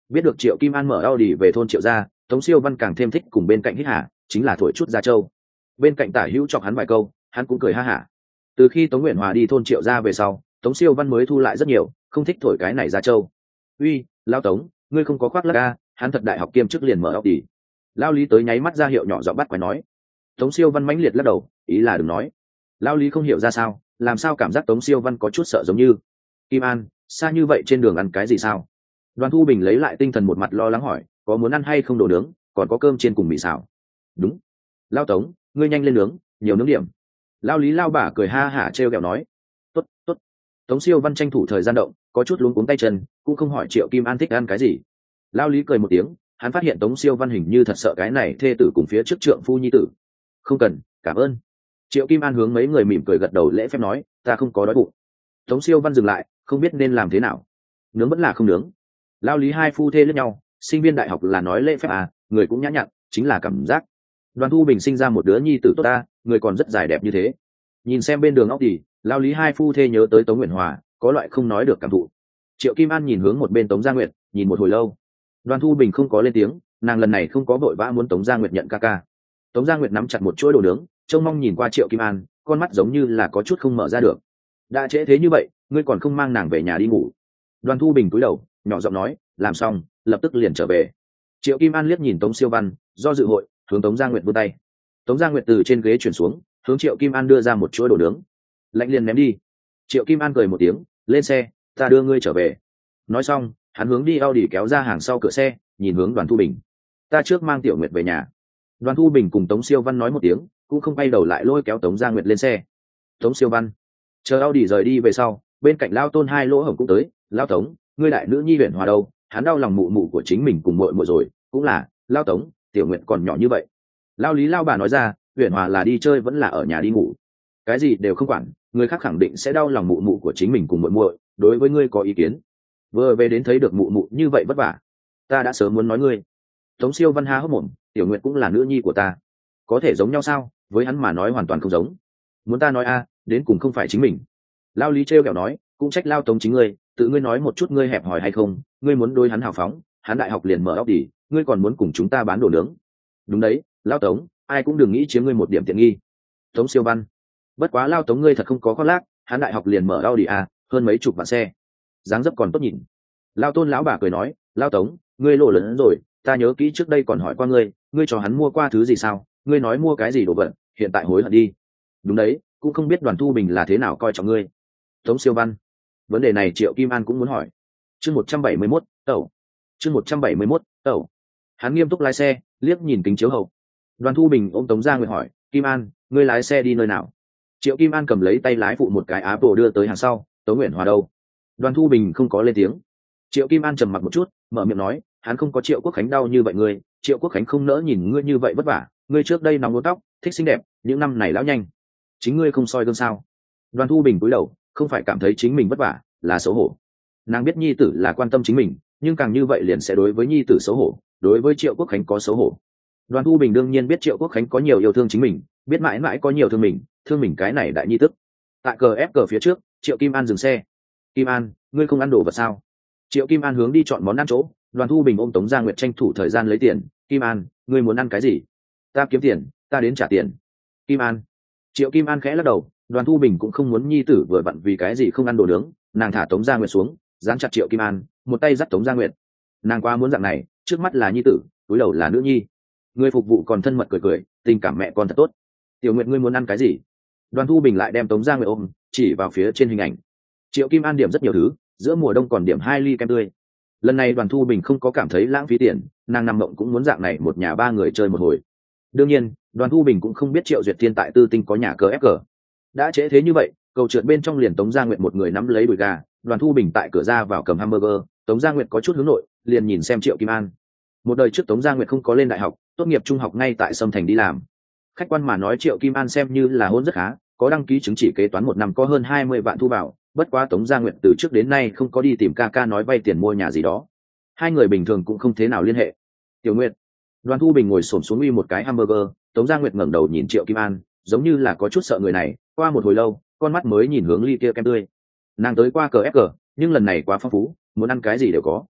Speaker 1: Biết được Triệu Kim An mở Audi về thôn Triệu gia, Tống Siêu Văn càng thêm thích cùng bên cạnh hít hả, chính là thổi chút Gia Châu. Bên cạnh Tả Hữu chọc hắn vài câu, hắn cũng cười ha hả. Từ khi Tống Nguyện Hòa đi thôn Triệu gia về sau, Tống Siêu Văn mới thu lại rất nhiều, không thích thổi cái này Gia Châu. Uy, lão Tống, ngươi không có khoác lác a? Hắn thật đại học kiêm chức liền mở Audi. Lao Lý tới nháy mắt ra hiệu nhỏ giọng bắt quái nói. Tống Siêu Văn mãnh liệt lắc đầu, ý là đừng nói. Lao Lý không hiểu ra sao, làm sao cảm giác Tống Siêu Văn có chút sợ giống như Kim An, xa như vậy trên đường ăn cái gì sao? Đoàn Thu Bình lấy lại tinh thần một mặt lo lắng hỏi, có muốn ăn hay không đồ nướng, còn có cơm chiên cùng mì xào. Đúng. Lao Tống, ngươi nhanh lên nướng, nhiều nướng điểm. Lao Lý lao bả cười ha hả trêu ghẹo nói. Tốt, tốt. Tống Siêu Văn tranh thủ thời gian động, có chút luống cuống tay chân, cũng không hỏi Triệu Kim An thích ăn cái gì. Lao Lý cười một tiếng, hắn phát hiện Tống Siêu Văn hình như thật sợ cái này thê tử cùng phía trước trượng phu nhi tử. Không cần, cảm ơn. Triệu Kim An hướng mấy người mỉm cười gật đầu lễ phép nói, ta không có đói bụng. Tống Siêu Văn dừng lại, không biết nên làm thế nào. Nướng vẫn là không nướng. Lao Lý hai phu thê lẫn nhau, sinh viên đại học là nói lễ phép à, người cũng nhã nhặn, chính là cảm giác. Đoàn Thu Bình sinh ra một đứa nhi tử tốt ta, người còn rất dài đẹp như thế. Nhìn xem bên đường óc thì, Lao Lý hai phu thê nhớ tới Tống Nguyện Hòa, có loại không nói được cảm thụ. Triệu Kim An nhìn hướng một bên Tống Gia Nguyệt, nhìn một hồi lâu. Đoàn Thu Bình không có lên tiếng, nàng lần này không có vội vã muốn Tống Gia Nguyệt nhận ca ca. Tống Gia Nguyệt nắm chặt một chuỗi đồ nướng, trông mong nhìn qua Triệu Kim An, con mắt giống như là có chút không mở ra được. Đã trễ thế như vậy, ngươi còn không mang nàng về nhà đi ngủ. Đoàn Thu Bình cúi đầu, nhỏ giọng nói, làm xong, lập tức liền trở về. Triệu Kim An liếc nhìn Tống Siêu Văn, do dự hội, hướng Tống Gia Nguyệt vươn tay. Tống Gia Nguyệt từ trên ghế chuyển xuống, hướng Triệu Kim An đưa ra một chuỗi đồ nướng. Lạnh liền ném đi. Triệu Kim An cười một tiếng, lên xe, ta đưa ngươi trở về. Nói xong, hắn hướng đi Audi kéo ra hàng sau cửa xe, nhìn hướng Đoàn Thu Bình. Ta trước mang Tiểu Nguyệt về nhà. Đoàn Thu Bình cùng Tống Siêu Văn nói một tiếng, cũng không bay đầu lại lôi kéo Tống Gia Nguyệt lên xe. Tống Siêu Văn chờ Audi rời đi về sau, bên cạnh Lao Tôn hai lỗ hổng cũng tới. Lao Tống, ngươi đại nữ nhi huyện hòa đâu? Hắn đau lòng mụ mụ của chính mình cùng muội muội rồi. Cũng là, Lao Tống, Tiểu Nguyệt còn nhỏ như vậy. Lao Lý Lao bà nói ra, huyện hòa là đi chơi vẫn là ở nhà đi ngủ, cái gì đều không quản, người khác khẳng định sẽ đau lòng mụ mụ của chính mình cùng muội muội. Đối với ngươi có ý kiến? Vừa về đến thấy được mụ mụ như vậy vất vả, ta đã sớm muốn nói ngươi. Tống Siêu Văn há hốc mồm, Tiểu Nguyệt cũng là nữ nhi của ta, có thể giống nhau sao? Với hắn mà nói hoàn toàn không giống. Muốn ta nói a, đến cùng không phải chính mình. Lao Lý trêu kẹo nói, cũng trách Lao Tống chính ngươi, tự ngươi nói một chút ngươi hẹp hòi hay không? Ngươi muốn đối hắn hào phóng, hắn đại học liền mở óc đi, ngươi còn muốn cùng chúng ta bán đồ nướng. Đúng đấy, Lao Tống, ai cũng đừng nghĩ chiếm ngươi một điểm tiện nghi. Tống Siêu Văn, bất quá Lao Tống ngươi thật không có khoác lác, hắn đại học liền mở Audi à, hơn mấy chục vạn xe, dáng dấp còn tốt nhìn. Lao Tôn lão bà cười nói, Lao Tống, ngươi lộ lớn rồi, ta nhớ kỹ trước đây còn hỏi qua ngươi, ngươi cho hắn mua qua thứ gì sao? Ngươi nói mua cái gì đồ vật, hiện tại hối hận đi. Đúng đấy, cũng không biết Đoàn Thu Bình là thế nào coi trọng ngươi. Tống Siêu Văn, vấn đề này Triệu Kim An cũng muốn hỏi. Chương một trăm bảy mươi mốt, tẩu. Chương một trăm bảy mươi mốt, tẩu. Hắn nghiêm túc lái xe, liếc nhìn kính chiếu hậu. Đoàn Thu Bình ôm Tống Gia Nguyệt hỏi, Kim An, ngươi lái xe đi nơi nào? Triệu Kim An cầm lấy tay lái phụ một cái Apple đưa tới hàng sau. Tống Nguyện Hòa đâu? Đoàn Thu Bình không có lên tiếng. Triệu Kim An trầm mặc một chút, mở miệng nói, hắn không có Triệu Quốc Khánh đau như vậy ngươi, Triệu Quốc Khánh không nỡ nhìn ngươi như vậy vất vả, ngươi trước đây nóng lúa tóc, thích xinh đẹp, những năm này lão nhanh, chính ngươi không soi gương sao? Đoàn Thu Bình cúi đầu, không phải cảm thấy chính mình vất vả, là xấu hổ. Nàng biết nhi tử là quan tâm chính mình, nhưng càng như vậy liền sẽ đối với nhi tử xấu hổ, đối với Triệu Quốc Khánh có xấu hổ. Đoàn Thu Bình đương nhiên biết Triệu Quốc Khánh có nhiều yêu thương chính mình, biết mãi mãi có nhiều thương mình, thương mình cái này đại nhi tức. Tại cờ ép cờ phía trước, Triệu Kim An dừng xe. Kim An, ngươi không ăn đồ vật sao? Triệu Kim An hướng đi chọn món ăn chỗ. Đoàn Thu Bình ôm Tống Gia Nguyệt tranh thủ thời gian lấy tiền. Kim An, ngươi muốn ăn cái gì? Ta kiếm tiền, ta đến trả tiền. Kim An. Triệu Kim An khẽ lắc đầu. Đoàn Thu Bình cũng không muốn nhi tử vừa vặn vì cái gì không ăn đồ nướng. Nàng thả Tống Gia Nguyệt xuống, dán chặt Triệu Kim An, một tay dắt Tống Gia Nguyệt. Nàng qua muốn dạng này, trước mắt là nhi tử, túi đầu là nữ nhi. Người phục vụ còn thân mật cười cười, tình cảm mẹ con thật tốt. Tiểu Nguyệt, ngươi muốn ăn cái gì? Đoàn Thu Bình lại đem Tống Gia Nguyệt ôm, chỉ vào phía trên hình ảnh. Triệu Kim An điểm rất nhiều thứ, giữa mùa đông còn điểm hai ly kem tươi. Lần này Đoàn Thu Bình không có cảm thấy lãng phí tiền, nàng nằm mộng cũng muốn dạng này một nhà ba người chơi một hồi. Đương nhiên, Đoàn Thu Bình cũng không biết Triệu Duyệt Thiên tại Tư Tinh có nhà cờ ép cờ. Đã trễ thế như vậy, cầu trượt bên trong liền Tống Gia Nguyệt một người nắm lấy đùi gà, Đoàn Thu Bình tại cửa ra vào cầm hamburger, Tống Gia Nguyệt có chút hướng nội, liền nhìn xem Triệu Kim An. Một đời trước Tống Gia Nguyệt không có lên đại học, tốt nghiệp trung học ngay tại Sâm Thành đi làm. Khách quan mà nói Triệu Kim An xem như là hôn rất khá, có đăng ký chứng chỉ kế toán một năm có hơn hai mươi vạn thu vào, bất quá Tống Gia Nguyệt từ trước đến nay không có đi tìm ca ca nói vay tiền mua nhà gì đó. Hai người bình thường cũng không thế nào liên hệ. Tiểu Nguyệt. Đoàn Thu Bình ngồi xổm xuống uy một cái hamburger, Tống Gia Nguyệt ngẩng đầu nhìn Triệu Kim An, giống như là có chút sợ người này, qua một hồi lâu, con mắt mới nhìn hướng ly kia kem tươi. Nàng tới qua cờ ép cờ, nhưng lần này quá phong phú, muốn ăn cái gì đều có.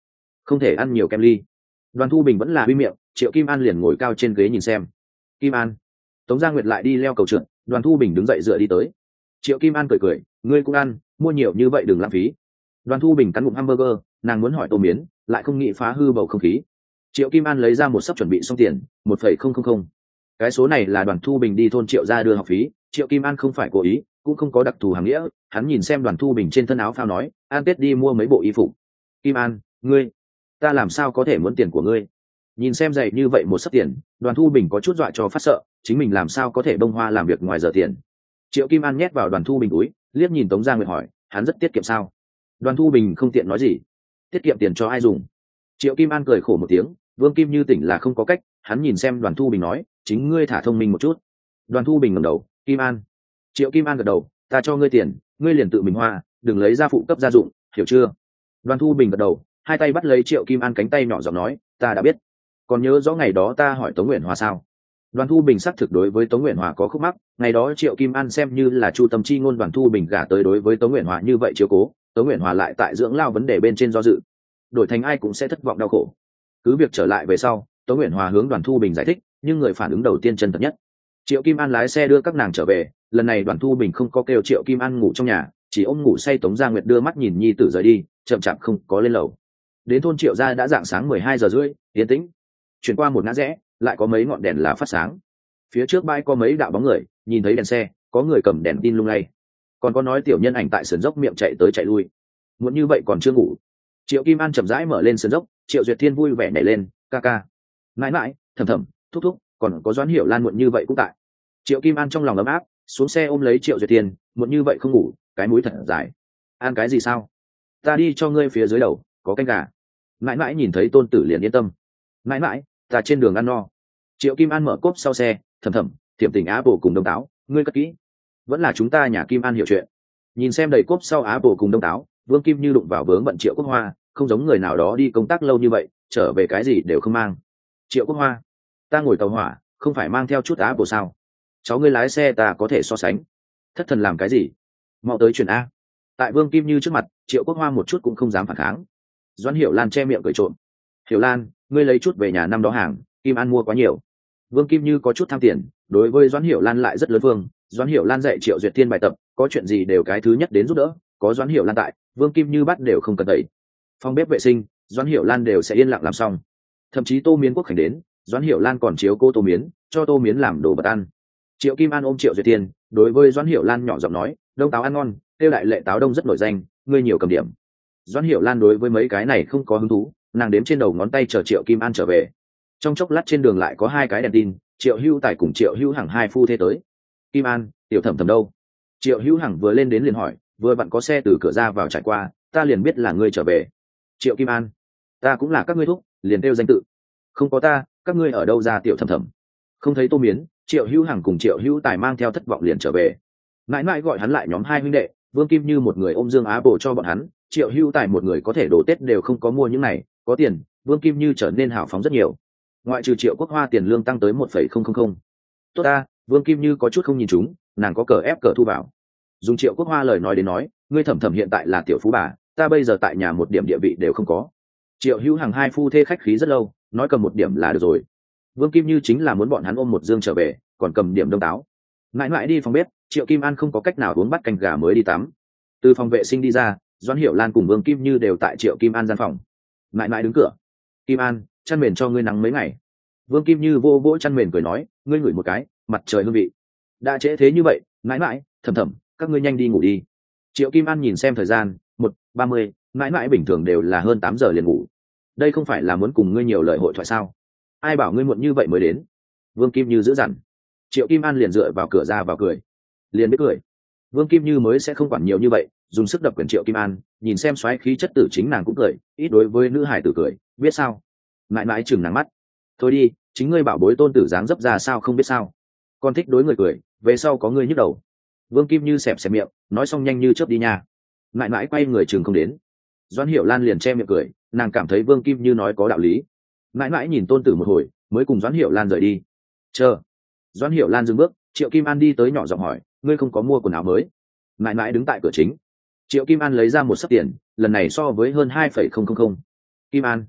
Speaker 1: không thể ăn nhiều kem ly. Đoàn Thu Bình vẫn là uy miệng, Triệu Kim An liền ngồi cao trên ghế nhìn xem. Kim An. Tống Gia Nguyệt lại đi leo cầu trượt, Đoàn Thu Bình đứng dậy dựa đi tới. Triệu Kim An cười cười, ngươi cũng ăn, mua nhiều như vậy đừng lãng phí. Đoàn Thu Bình cắn ngụm hamburger, nàng muốn hỏi tô miến, lại không nghĩ phá hư bầu không khí. Triệu Kim An lấy ra một sấp chuẩn bị xong tiền, một phẩy không không không. Cái số này là Đoàn Thu Bình đi thôn Triệu gia đưa học phí, Triệu Kim An không phải cố ý, cũng không có đặc thù hàng nghĩa, hắn nhìn xem Đoàn Thu Bình trên thân áo phao nói, an tết đi mua mấy bộ y phục. Kim An, ngươi, ta làm sao có thể muốn tiền của ngươi? Nhìn xem dày như vậy một sấp tiền, Đoàn Thu Bình có chút dọa cho phát sợ, chính mình làm sao có thể bông hoa làm việc ngoài giờ tiền. Triệu Kim An nhét vào Đoàn Thu Bình túi, liếc nhìn Tống Gia Nguyệt hỏi, hắn rất tiết kiệm sao? Đoàn Thu Bình không tiện nói gì. Tiết kiệm tiền cho ai dùng? Triệu Kim An cười khổ một tiếng, Vương Kim Như tỉnh là không có cách, hắn nhìn xem Đoàn Thu Bình nói, chính ngươi thả thông minh một chút. Đoàn Thu Bình ngẩng đầu, Kim An. Triệu Kim An gật đầu, ta cho ngươi tiền, ngươi liền tự mình hoa, đừng lấy ra phụ cấp gia dụng, hiểu chưa? Đoàn Thu Bình gật đầu, hai tay bắt lấy Triệu Kim An cánh tay nhỏ giọng nói, ta đã biết. Còn nhớ rõ ngày đó ta hỏi Tống Uyển Hòa sao? Đoàn Thu Bình xác thực đối với Tống Uyển Hòa có khúc mắc, ngày đó Triệu Kim An xem như là chu tâm chi ngôn Đoàn Thu Bình gả tới đối với Tống Uyển Hòa như vậy chiếu cố, Tống Uyển Hòa lại tại dưỡng lao vấn đề bên trên do dự, đổi thành ai cũng sẽ thất vọng đau khổ. Cứ việc trở lại về sau, Tống Uyển Hòa hướng Đoàn Thu Bình giải thích, nhưng người phản ứng đầu tiên chân thật nhất. Triệu Kim An lái xe đưa các nàng trở về, lần này Đoàn Thu Bình không có kêu Triệu Kim An ngủ trong nhà, chỉ ôm ngủ say Tống Gia Nguyệt đưa mắt nhìn nhi tử rời đi, chậm chạp không có lên lầu. Đến thôn Triệu gia đã dạng sáng mười hai giờ rưỡi, yên tĩnh. Chuyển qua một ngã rẽ, lại có mấy ngọn đèn là phát sáng. Phía trước bãi có mấy đạo bóng người, nhìn thấy đèn xe, có người cầm đèn tin lung lay, còn có nói tiểu nhân ảnh tại sườn dốc miệng chạy tới chạy lui. Muốn như vậy còn chưa ngủ. Triệu Kim An chậm rãi mở lên sườn dốc, Triệu Duyệt Thiên vui vẻ nhảy lên, ca ca, mãi mãi, thầm thầm, thúc thúc, còn có Doãn Hiểu Lan muộn như vậy cũng tại. Triệu Kim An trong lòng ấm áp, xuống xe ôm lấy Triệu Duyệt Thiên, muộn như vậy không ngủ, cái mũi thật dài. Ăn cái gì sao? Ta đi cho ngươi phía dưới đầu, có canh gà. Mãi mãi nhìn thấy tôn tử liền yên tâm. Mãi mãi, ta trên đường ăn no. Triệu Kim An mở cốp sau xe, thầm thầm, thiểm tình á bồ cùng đông táo, ngươi cất kỹ. Vẫn là chúng ta nhà Kim An hiểu chuyện. Nhìn xem đầy cốp sau á bồ cùng đông táo, Vương Kim Như đụng vào vướng bận Triệu Quốc Hoa, không giống người nào đó đi công tác lâu như vậy, trở về cái gì đều không mang. Triệu Quốc Hoa, ta ngồi tàu hỏa, không phải mang theo chút á bồ sao? Cháu ngươi lái xe ta có thể so sánh. Thất thần làm cái gì? Mau tới chuyển a. Tại Vương Kim Như trước mặt, Triệu Quốc Hoa một chút cũng không dám phản kháng. Doãn Hiểu Lan che miệng cười trộm. Hiểu Lan, ngươi lấy chút về nhà năm đó hàng, Kim An mua quá nhiều. Vương Kim Như có chút tham tiền, đối với Doãn Hiểu Lan lại rất lớn vương. Doãn Hiểu Lan dạy Triệu Duyệt Thiên bài tập, có chuyện gì đều cái thứ nhất đến giúp đỡ, có Doãn Hiểu Lan tại, Vương Kim Như bắt đều không cần đẩy. Phòng bếp vệ sinh, Doãn Hiểu Lan đều sẽ yên lặng làm xong. Thậm chí Tô Miến Quốc Khánh đến, Doãn Hiểu Lan còn chiếu cô Tô Miến, cho Tô Miến làm đồ bật ăn. Triệu Kim An ôm Triệu Duyệt Thiên, đối với Doãn Hiểu Lan nhỏ giọng nói, đông táo ăn ngon, tiêu đại lệ táo đông rất nổi danh, ngươi nhiều cầm điểm. Doãn Hiểu Lan đối với mấy cái này không có hứng thú, nàng đếm trên đầu ngón tay chờ Triệu Kim An trở về. Trong chốc lát trên đường lại có hai cái đèn tin, Triệu Hữu Tài cùng Triệu Hữu Hằng hai phu thê tới. Kim An, tiểu thẩm thẩm đâu? Triệu Hữu Hằng vừa lên đến liền hỏi, vừa vặn có xe từ cửa ra vào trải qua, ta liền biết là ngươi trở về. Triệu Kim An, ta cũng là các ngươi thúc, liền kêu danh tự. Không có ta, các ngươi ở đâu ra tiểu thẩm thẩm? Không thấy Tô Miến, Triệu Hữu Hằng cùng Triệu Hữu Tài mang theo thất vọng liền trở về. Mãi mãi gọi hắn lại nhóm hai huynh đệ, Vương Kim Như một người ôm Dương Á Bồ cho bọn hắn, Triệu Hữu Tài một người có thể đồ Tết đều không có mua những này, có tiền, Vương Kim Như trở nên hào phóng rất nhiều. Ngoại trừ Triệu Quốc Hoa tiền lương tăng tới một phẩy không không không. Tốt ta, Vương Kim Như có chút không nhìn chúng, nàng có cờ ép cờ thu vào. Dùng Triệu Quốc Hoa lời nói đến nói, ngươi thẩm thẩm hiện tại là tiểu phú bà, ta bây giờ tại nhà một điểm địa vị đều không có. Triệu Hữu Hằng hai phu thê khách khí rất lâu, nói cầm một điểm là được rồi. Vương Kim Như chính là muốn bọn hắn ôm một dương trở về, còn cầm điểm đông táo. Mãi mãi đi phòng bếp, Triệu Kim An không có cách nào uống bát canh gà mới đi tắm. Từ phòng vệ sinh đi ra, Doãn Hiểu Lan cùng Vương Kim Như đều tại Triệu Kim An gian phòng. Mãi mãi đứng cửa. Kim An, chăn mền cho ngươi nắng mấy ngày. Vương Kim Như vô vỗ chăn mền cười nói, ngươi ngửi một cái, mặt trời hương vị. Đã trễ thế như vậy, mãi mãi, thầm thầm, các ngươi nhanh đi ngủ đi. Triệu Kim An nhìn xem thời gian, một ba mươi, mãi mãi bình thường đều là hơn tám giờ liền ngủ. Đây không phải là muốn cùng ngươi nhiều lời hội thoại sao? Ai bảo ngươi muộn như vậy mới đến? Vương Kim Như giữ dằn. Triệu Kim An liền dựa vào cửa ra vào cười, liền biết cười. Vương Kim Như mới sẽ không quản nhiều như vậy, dùng sức đập quyền Triệu Kim An, nhìn xem xoáy khí chất tử chính nàng cũng cười, ít đối với nữ hải tử cười, biết sao? Mãi mãi chừng nắng mắt. Thôi đi, chính ngươi bảo bối tôn tử dáng dấp ra sao không biết sao? Con thích đối người cười, về sau có ngươi nhức đầu. Vương Kim Như xẹp xẹp miệng, nói xong nhanh như chớp đi nha. Mãi mãi quay người chừng không đến. Doãn Hiểu Lan liền che miệng cười, nàng cảm thấy Vương Kim Như nói có đạo lý. Mãi mãi nhìn tôn tử một hồi, mới cùng Doãn Hiểu Lan rời đi. Chờ. Doãn Hiểu Lan dừng bước, Triệu Kim An đi tới nhỏ giọng hỏi, ngươi không có mua quần áo mới? Mãi mãi đứng tại cửa chính. Triệu Kim An lấy ra một sấp tiền, lần này so với hơn hai phẩy không không không. Kim An,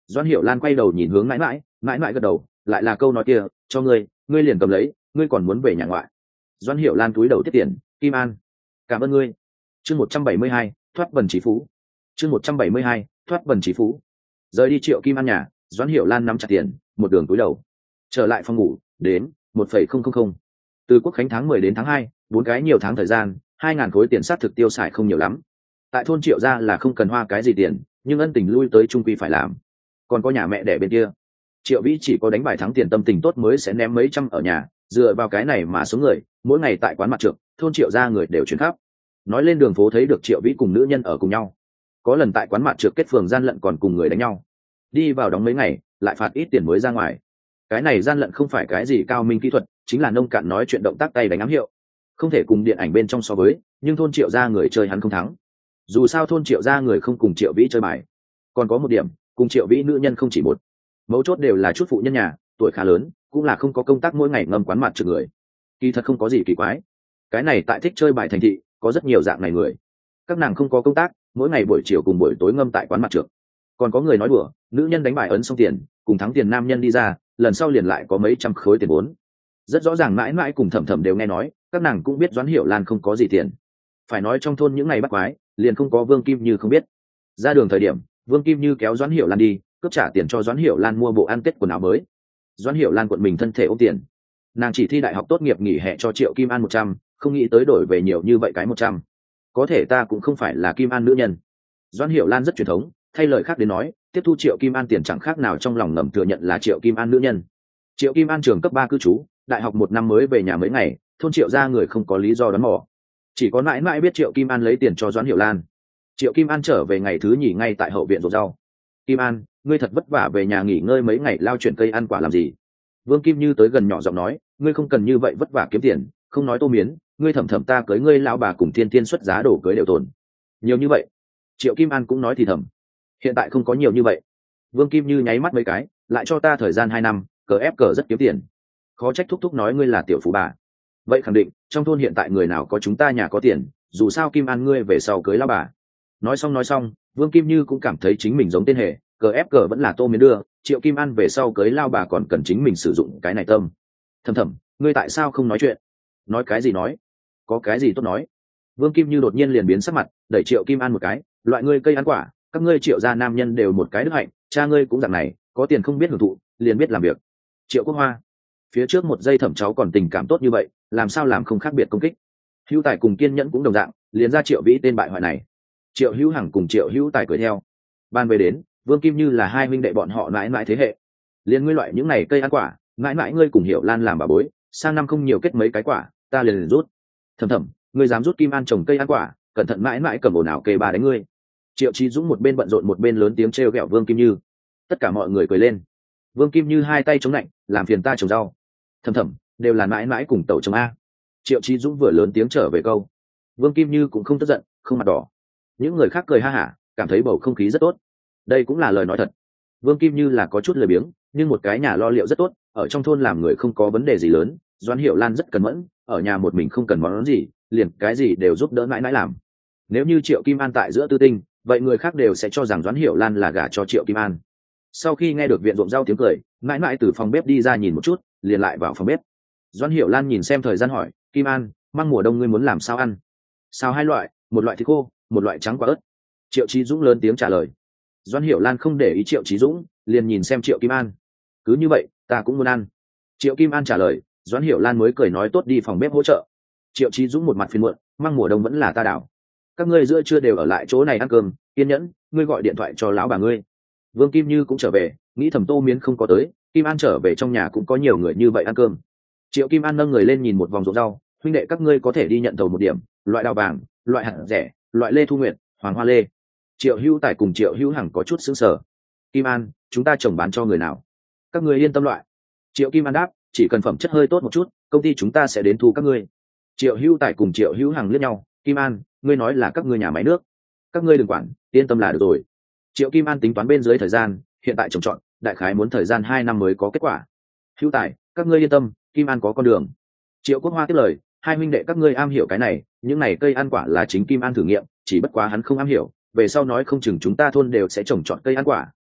Speaker 1: Doãn Hiểu Lan quay đầu nhìn hướng mãi mãi, mãi mãi gật đầu, lại là câu nói kia, cho ngươi, ngươi liền cầm lấy, ngươi còn muốn về nhà ngoại. Doãn Hiểu Lan cúi đầu tiếp tiền, Kim An, cảm ơn ngươi. Chương một trăm bảy mươi hai, thoát bần trí phú. Chương một trăm bảy mươi hai, thoát bần trí phú. Rời đi Triệu Kim An nhà, Doãn Hiểu Lan nắm chặt tiền, một đường cúi đầu. Trở lại phòng ngủ, đến một phẩy không không không. Từ Quốc khánh tháng mười đến tháng hai, bốn cái nhiều tháng thời gian, hai ngàn khối tiền sát thực tiêu xài không nhiều lắm. Tại thôn Triệu gia là không cần hoa cái gì tiền, nhưng ân tình lui tới trung quy phải làm. Còn có nhà mẹ đẻ bên kia, Triệu Vĩ chỉ có đánh bài thắng tiền tâm tình tốt mới sẽ ném mấy trăm ở nhà, dựa vào cái này mà số người mỗi ngày tại quán mặt trượt, thôn Triệu gia người đều chuyển khắp. Nói lên đường phố thấy được Triệu Vĩ cùng nữ nhân ở cùng nhau, có lần tại quán mặt trượt kết phường gian lận còn cùng người đánh nhau, đi vào đóng mấy ngày lại phạt ít tiền mới ra ngoài. Cái này gian lận không phải cái gì cao minh kỹ thuật, chính là nông cạn nói chuyện động tác tay đánh ám hiệu, không thể cùng điện ảnh bên trong so với, nhưng thôn Triệu gia người chơi hắn không thắng. Dù sao thôn Triệu gia người không cùng Triệu Vĩ chơi bài. Còn có một điểm, cùng Triệu Vĩ nữ nhân không chỉ một, mấu chốt đều là chút phụ nhân nhà, tuổi khá lớn, cũng là không có công tác mỗi ngày ngâm quán mặt trượt người. Kỳ thật không có gì kỳ quái, cái này tại thích chơi bài thành thị có rất nhiều dạng này người. Các nàng không có công tác, mỗi ngày buổi chiều cùng buổi tối ngâm tại quán mặt trượt. Còn có người nói đùa, nữ nhân đánh bài ấn xong tiền, cùng thắng tiền nam nhân đi ra, lần sau liền lại có mấy trăm khối tiền vốn. Rất rõ ràng mãi mãi cùng Thẩm Thẩm đều nghe nói, các nàng cũng biết Doãn Hiểu Lan không có gì tiền. Phải nói trong thôn những ngày bắt quái, liền không có Vương Kim Như không biết. Ra đường thời điểm, Vương Kim Như kéo Doãn Hiểu Lan đi, cướp trả tiền cho Doãn Hiểu Lan mua bộ ăn tết quần áo mới. Doãn Hiểu Lan cuộn mình thân thể ôm tiền. Nàng chỉ thi đại học tốt nghiệp nghỉ hè cho Triệu Kim An một trăm, không nghĩ tới đổi về nhiều như vậy cái một trăm. Có thể ta cũng không phải là Kim An nữ nhân. Doãn Hiểu Lan rất truyền thống, thay lời khác đến nói, tiếp thu Triệu Kim An tiền chẳng khác nào trong lòng ngầm thừa nhận là Triệu Kim An nữ nhân. Triệu Kim An trường cấp ba cư trú, đại học một năm mới về nhà mấy ngày, thôn Triệu gia người không có lý do đoán mò. Chỉ có mãi mãi biết Triệu Kim An lấy tiền cho Doãn Hiểu Lan. Triệu Kim An trở về ngày thứ nhì ngay tại hậu viện rổ rau. Kim An, ngươi thật vất vả về nhà nghỉ ngơi mấy ngày lao chuyển cây ăn quả làm gì? Vương Kim Như tới gần nhỏ giọng nói, ngươi không cần như vậy vất vả kiếm tiền, không nói Tô Miến, ngươi Thẩm Thẩm ta cưới ngươi lão bà cùng Thiên Thiên xuất giá đổ cưới đều tồn. Nhiều như vậy. Triệu Kim An cũng nói thì thầm. Hiện tại không có nhiều như vậy. Vương Kim Như nháy mắt mấy cái, lại cho ta thời gian hai năm, cờ ép cờ rất kiếm tiền. Khó trách thúc thúc nói ngươi là tiểu phú bà. Vậy khẳng định, trong thôn hiện tại người nào có chúng ta nhà có tiền, dù sao Kim An ngươi về sau cưới lão bà. Nói xong nói xong, Vương Kim Như cũng cảm thấy chính mình giống tên hề, cờ ép cờ vẫn là Tô Miến đưa, Triệu Kim An về sau cưới lao bà còn cần chính mình sử dụng cái này tâm. Thầm thầm, ngươi tại sao không nói chuyện? Nói cái gì nói? Có cái gì tốt nói? Vương Kim Như đột nhiên liền biến sắc mặt, đẩy Triệu Kim An một cái, loại ngươi cây ăn quả, các ngươi Triệu gia nam nhân đều một cái đức hạnh, cha ngươi cũng dạng này, có tiền không biết hưởng thụ, liền biết làm việc. Triệu Quốc Hoa, phía trước một giây Thẩm cháu còn tình cảm tốt như vậy, làm sao làm không khác biệt công kích? Hữu Tài cùng Kiên Nhẫn cũng đồng dạng, liền ra Triệu Vĩ tên bại hoại này. Triệu Hữu Hằng cùng Triệu Hữu Tài cười theo. Ban về đến, Vương Kim Như là hai huynh đệ bọn họ mãi mãi thế hệ. Liên ngươi loại những này cây ăn quả, mãi mãi ngươi cùng Hiểu Lan làm bà bối, sang năm không nhiều kết mấy cái quả, ta liền, liền rút. Thầm thầm, ngươi dám rút Kim An trồng cây ăn quả, cẩn thận mãi mãi cầm ồn ào kê bà đánh ngươi. Triệu Chí Dũng một bên bận rộn một bên lớn tiếng trêu ghẹo Vương Kim Như. Tất cả mọi người cười lên. Vương Kim Như hai tay chống lạnh, làm phiền ta trồng rau. Thầm thầm, đều là mãi mãi cùng tẩu trồng a. Triệu Chí Dũng vừa lớn tiếng trở về câu. Vương Kim Như cũng không tức giận, không mặt đỏ. Những người khác cười ha hả, cảm thấy bầu không khí rất tốt. Đây cũng là lời nói thật. Vương Kim Như là có chút lười biếng, nhưng một cái nhà lo liệu rất tốt, ở trong thôn làm người không có vấn đề gì lớn. Doãn Hiểu Lan rất cẩn mẫn, ở nhà một mình không cần món gì, liền cái gì đều giúp đỡ mãi mãi làm. Nếu như Triệu Kim An tại giữa tư tinh, vậy người khác đều sẽ cho rằng Doãn Hiểu Lan là gả cho Triệu Kim An. Sau khi nghe được viện ruộng rau tiếng cười, mãi mãi từ phòng bếp đi ra nhìn một chút, liền lại vào phòng bếp. Doãn Hiểu Lan nhìn xem thời gian hỏi, Kim An, măng mùa đông ngươi muốn làm sao ăn? Sao hai loại, một loại thịt khô, một loại trắng quả ớt. Triệu Chí Dũng lớn tiếng trả lời. Doãn Hiểu Lan không để ý Triệu Chí Dũng, liền nhìn xem Triệu Kim An. Cứ như vậy, ta cũng muốn ăn. Triệu Kim An trả lời, Doãn Hiểu Lan mới cười nói tốt đi phòng bếp hỗ trợ. Triệu Chí Dũng một mặt phiền muộn, măng mùa đông vẫn là ta đảo. Các ngươi giữa trưa đều ở lại chỗ này ăn cơm, Kiên Nhẫn, ngươi gọi điện thoại cho lão bà ngươi. Vương Kim Như cũng trở về, nghĩ thầm Tô Miến không có tới, Kim An trở về trong nhà cũng có nhiều người như vậy ăn cơm. Triệu Kim An nâng người lên nhìn một vòng ruộng rau, huynh đệ các ngươi có thể đi nhận thầu một điểm, loại đào vàng, loại hạt rẻ, loại lê thu nguyệt, hoàng hoa lê. Triệu Hữu Tài cùng Triệu Hữu Hằng có chút sững sờ. Kim An, chúng ta trồng bán cho người nào? Các ngươi yên tâm loại. Triệu Kim An đáp, chỉ cần phẩm chất hơi tốt một chút, công ty chúng ta sẽ đến thu các ngươi. Triệu Hữu Tài cùng Triệu Hữu Hằng liếc nhau, Kim An, ngươi nói là các ngươi nhà máy nước, các ngươi đừng quản, yên tâm là được rồi. Triệu Kim An tính toán bên dưới thời gian, hiện tại trồng trọt, đại khái muốn thời gian hai năm mới có kết quả. Hữu Tài, các ngươi yên tâm, Kim An có con đường. Triệu Quốc Hoa tiếp lời, hai huynh đệ các ngươi am hiểu cái này, những này cây ăn quả là chính Kim An thử nghiệm, chỉ bất quá hắn không am hiểu, về sau nói không chừng chúng ta thôn đều sẽ trồng trọt cây ăn quả,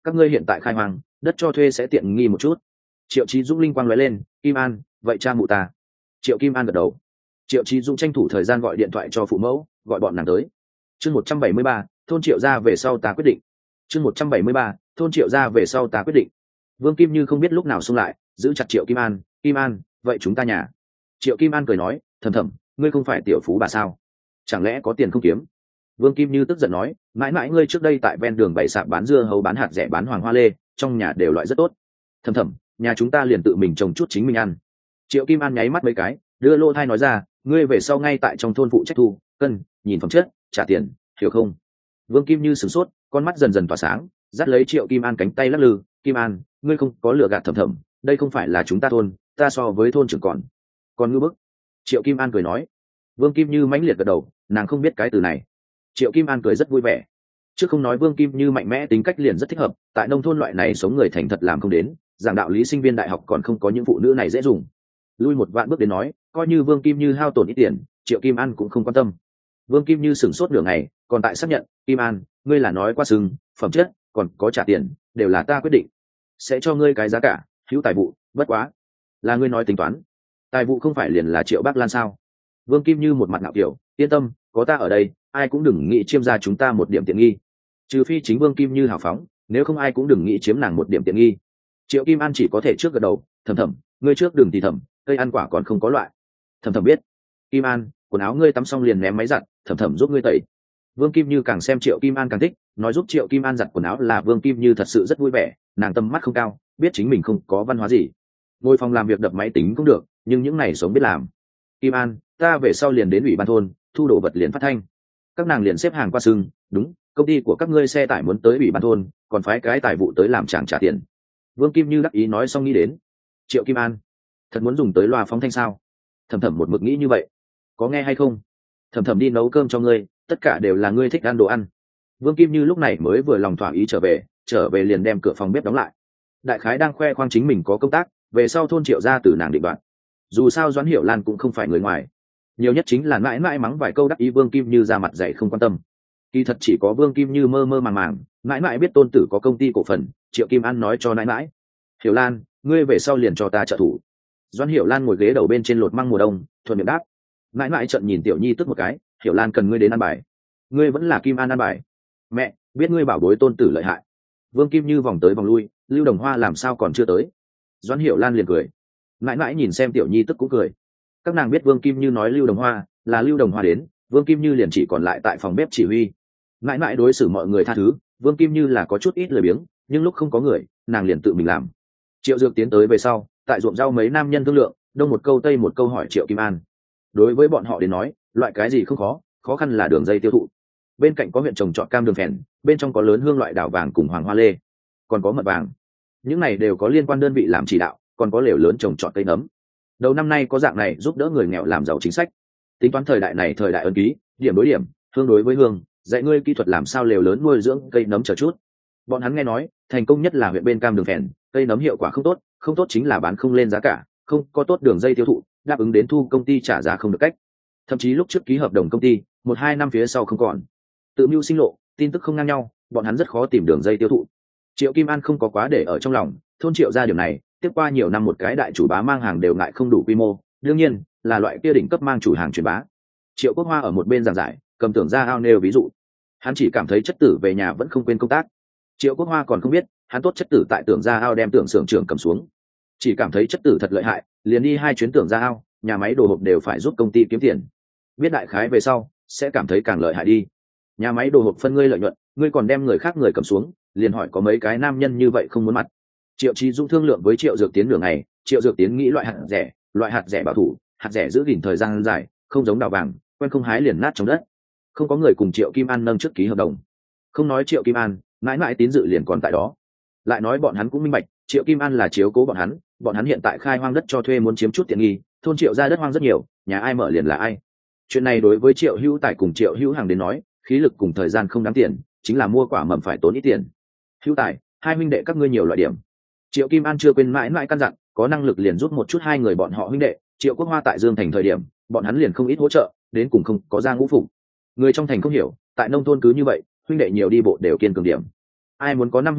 Speaker 1: các ngươi hiện tại khai hoang đất cho thuê sẽ tiện nghi một chút. Triệu Chí Dũng linh quang lóe lên, Kim An, vậy cha mụ ta. Triệu Kim An gật đầu. Triệu Chí Dũng tranh thủ thời gian gọi điện thoại cho phụ mẫu, gọi bọn nàng tới. Chương một trăm bảy mươi ba, thôn Triệu gia về sau ta quyết định. Chương một trăm bảy mươi ba, thôn Triệu gia về sau ta quyết định. Vương Kim Như không biết lúc nào xông lại, giữ chặt Triệu Kim An, Kim An, vậy chúng ta nhà. Triệu Kim An cười nói, thầm thầm, ngươi không phải tiểu phú bà sao? Chẳng lẽ có tiền không kiếm? Vương Kim Như tức giận nói, mãi mãi ngươi trước đây tại ven đường bày sạp bán dưa hấu bán hạt rẻ bán hoàng hoa lê, trong nhà đều loại rất tốt. Thầm thầm, nhà chúng ta liền tự mình trồng chút chính mình ăn. Triệu Kim An nháy mắt mấy cái, đưa lô thai nói ra, ngươi về sau ngay tại trong thôn phụ trách thu cân, nhìn phẩm chất, trả tiền, hiểu không? Vương Kim Như sửng sốt, con mắt dần dần tỏa sáng, dắt lấy Triệu Kim An cánh tay lắc lư, Kim An, ngươi không có lừa gạt thầm thầm, đây không phải là chúng ta thôn, ta so với thôn trưởng còn còn ngư bức. Triệu Kim An cười nói. Vương Kim Như mãnh liệt gật đầu, nàng không biết cái từ này. Triệu Kim An cười rất vui vẻ. Chứ không nói Vương Kim Như mạnh mẽ tính cách liền rất thích hợp, tại nông thôn loại này sống người thành thật làm không đến, giảng đạo lý sinh viên đại học còn không có những phụ nữ này dễ dùng. Lui một vạn bước đến nói, coi như Vương Kim Như hao tổn ít tiền, Triệu Kim An cũng không quan tâm. Vương Kim Như sửng sốt nửa ngày, còn tại xác nhận, Kim An, ngươi là nói qua sừng, phẩm chất, còn có trả tiền, đều là ta quyết định, sẽ cho ngươi cái giá cả, hữu tài vụ, bất quá, là ngươi nói tính toán. Tài vụ không phải liền là Triệu Bác Lan sao? Vương Kim Như một mặt ngạo kiểu, yên tâm, có ta ở đây, ai cũng đừng nghĩ chiếm ra chúng ta một điểm tiện nghi. Trừ phi chính Vương Kim Như hào phóng, nếu không ai cũng đừng nghĩ chiếm nàng một điểm tiện nghi. Triệu Kim An chỉ có thể trước gật đầu, thầm thầm, ngươi trước đừng thì thầm, cây ăn quả còn không có loại. Thầm thầm biết. Kim An, quần áo ngươi tắm xong liền ném máy giặt, thầm thầm giúp ngươi tẩy. Vương Kim Như càng xem Triệu Kim An càng thích, nói giúp Triệu Kim An giặt quần áo là Vương Kim Như thật sự rất vui vẻ, nàng tâm mắt không cao, biết chính mình không có văn hóa gì. Ngồi phòng làm việc đập máy tính cũng được, nhưng những này sống biết làm. Kim An, ta về sau liền đến ủy ban thôn, thu đồ vật liền phát thanh. Các nàng liền xếp hàng qua sưng, đúng, công ty của các ngươi xe tải muốn tới ủy ban thôn, còn phái cái tài vụ tới làm chàng trả tiền. Vương Kim Như đắc ý nói xong nghĩ đến. Triệu Kim An, thật muốn dùng tới loa phóng thanh sao? Thầm thầm một mực nghĩ như vậy, có nghe hay không? Thầm thầm đi nấu cơm cho ngươi, tất cả đều là ngươi thích ăn đồ ăn. Vương Kim Như lúc này mới vừa lòng thỏa ý trở về, trở về liền đem cửa phòng bếp đóng lại. Đại khái đang khoe khoang chính mình có công tác, về sau thôn Triệu gia từ nàng định đoạt. Dù sao Doãn Hiểu Lan cũng không phải người ngoài, nhiều nhất chính là mãi mãi mắng vài câu đắc ý Vương Kim Như ra mặt dạy không quan tâm. Kỳ thật chỉ có Vương Kim Như mơ mơ màng màng, mãi mãi biết tôn tử có công ty cổ phần, Triệu Kim An nói cho mãi mãi, Hiểu Lan, ngươi về sau liền cho ta trợ thủ. Doãn Hiểu Lan ngồi ghế đầu bên trên lột măng mùa đông, thuận miệng đáp. Mãi mãi trận nhìn Tiểu Nhi tức một cái, Hiểu Lan cần ngươi đến ăn bài, ngươi vẫn là Kim An ăn bài. Mẹ biết ngươi bảo bối tôn tử lợi hại. Vương Kim Như vòng tới vòng lui, Lưu Đồng Hoa làm sao còn chưa tới? Doãn Hiểu Lan liền cười. Mãi mãi nhìn xem Tiểu Nhi tức cũng cười. Các nàng biết Vương Kim Như nói Lưu Đồng Hoa là Lưu Đồng Hoa đến, Vương Kim Như liền chỉ còn lại tại phòng bếp chỉ huy. Mãi mãi đối xử mọi người tha thứ, Vương Kim Như là có chút ít lười biếng, nhưng lúc không có người, nàng liền tự mình làm. Triệu Dược tiến tới về sau, tại ruộng rau mấy nam nhân thương lượng, đông một câu tây một câu hỏi Triệu Kim An. Đối với bọn họ đến nói, loại cái gì không khó, khó khăn là đường dây tiêu thụ. Bên cạnh có huyện trồng trọt cam đường phèn, bên trong có lớn hương loại đào vàng cùng hoàng hoa lê, còn có mật vàng. Những này đều có liên quan đơn vị làm chỉ đạo, còn có lều lớn trồng trọt cây nấm. Đầu năm nay có dạng này giúp đỡ người nghèo làm giàu chính sách. Tính toán thời đại này thời đại ấn ký, điểm đối điểm, hương đối với hương, dạy ngươi kỹ thuật làm sao lều lớn nuôi dưỡng cây nấm chờ chút. Bọn hắn nghe nói, thành công nhất là huyện bên cam đường phèn, cây nấm hiệu quả không tốt, không tốt chính là bán không lên giá cả, không có tốt đường dây tiêu thụ, đáp ứng đến thu công ty trả giá không được cách. Thậm chí lúc trước ký hợp đồng công ty, một hai năm phía sau không còn. Tự mưu sinh lộ, tin tức không ngang nhau, bọn hắn rất khó tìm đường dây tiêu thụ. Triệu Kim An không có quá để ở trong lòng, thôn Triệu ra điều này, tiếp qua nhiều năm một cái đại chủ bá mang hàng đều ngại không đủ quy mô, đương nhiên là loại kia đỉnh cấp mang chủ hàng truyền bá. Triệu Quốc Hoa ở một bên giảng giải, cầm Tưởng Gia Ao nêu ví dụ, hắn chỉ cảm thấy chất tử về nhà vẫn không quên công tác. Triệu Quốc Hoa còn không biết, hắn tốt chất tử tại Tưởng Gia Ao đem Tưởng xưởng trưởng cầm xuống, chỉ cảm thấy chất tử thật lợi hại, liền đi hai chuyến Tưởng Gia Ao, nhà máy đồ hộp đều phải giúp công ty kiếm tiền. Biết đại khái về sau, sẽ cảm thấy càng lợi hại đi. Nhà máy đồ hộp phân ngươi lợi nhuận, ngươi còn đem người khác người cầm xuống, liền hỏi có mấy cái nam nhân như vậy không muốn mặt. Triệu Chí Dũng thương lượng với Triệu Dược Tiến nửa ngày, Triệu Dược Tiến nghĩ loại hạt rẻ, loại hạt rẻ bảo thủ, hạt rẻ giữ gìn thời gian dài, không giống đào vàng, quen không hái liền nát trong đất. Không có người cùng Triệu Kim An nâng trước ký hợp đồng. Không nói Triệu Kim An, mãi mãi tín dự liền còn tại đó. Lại nói bọn hắn cũng minh bạch, Triệu Kim An là chiếu cố bọn hắn, bọn hắn hiện tại khai hoang đất cho thuê muốn chiếm chút tiện nghi, thôn Triệu ra đất hoang rất nhiều, nhà ai mở liền là ai. Chuyện này đối với Triệu Hữu Tài cùng Triệu Hữu Hàng đến nói, khí lực cùng thời gian không đáng tiền, chính là mua quả mầm phải tốn ít tiền. Hữu Tài, hai huynh đệ các ngươi nhiều loại điểm. Triệu Kim An chưa quên mãi mãi căn dặn, có năng lực liền giúp một chút hai người bọn họ huynh đệ. Triệu Quốc Hoa tại Dương Thành thời điểm, bọn hắn liền không ít hỗ trợ, đến cùng không có ra ngũ phục. Người trong thành không hiểu, tại nông thôn cứ như vậy, huynh đệ nhiều đi bộ đều kiên cường điểm. Ai muốn có năm huynh đệ,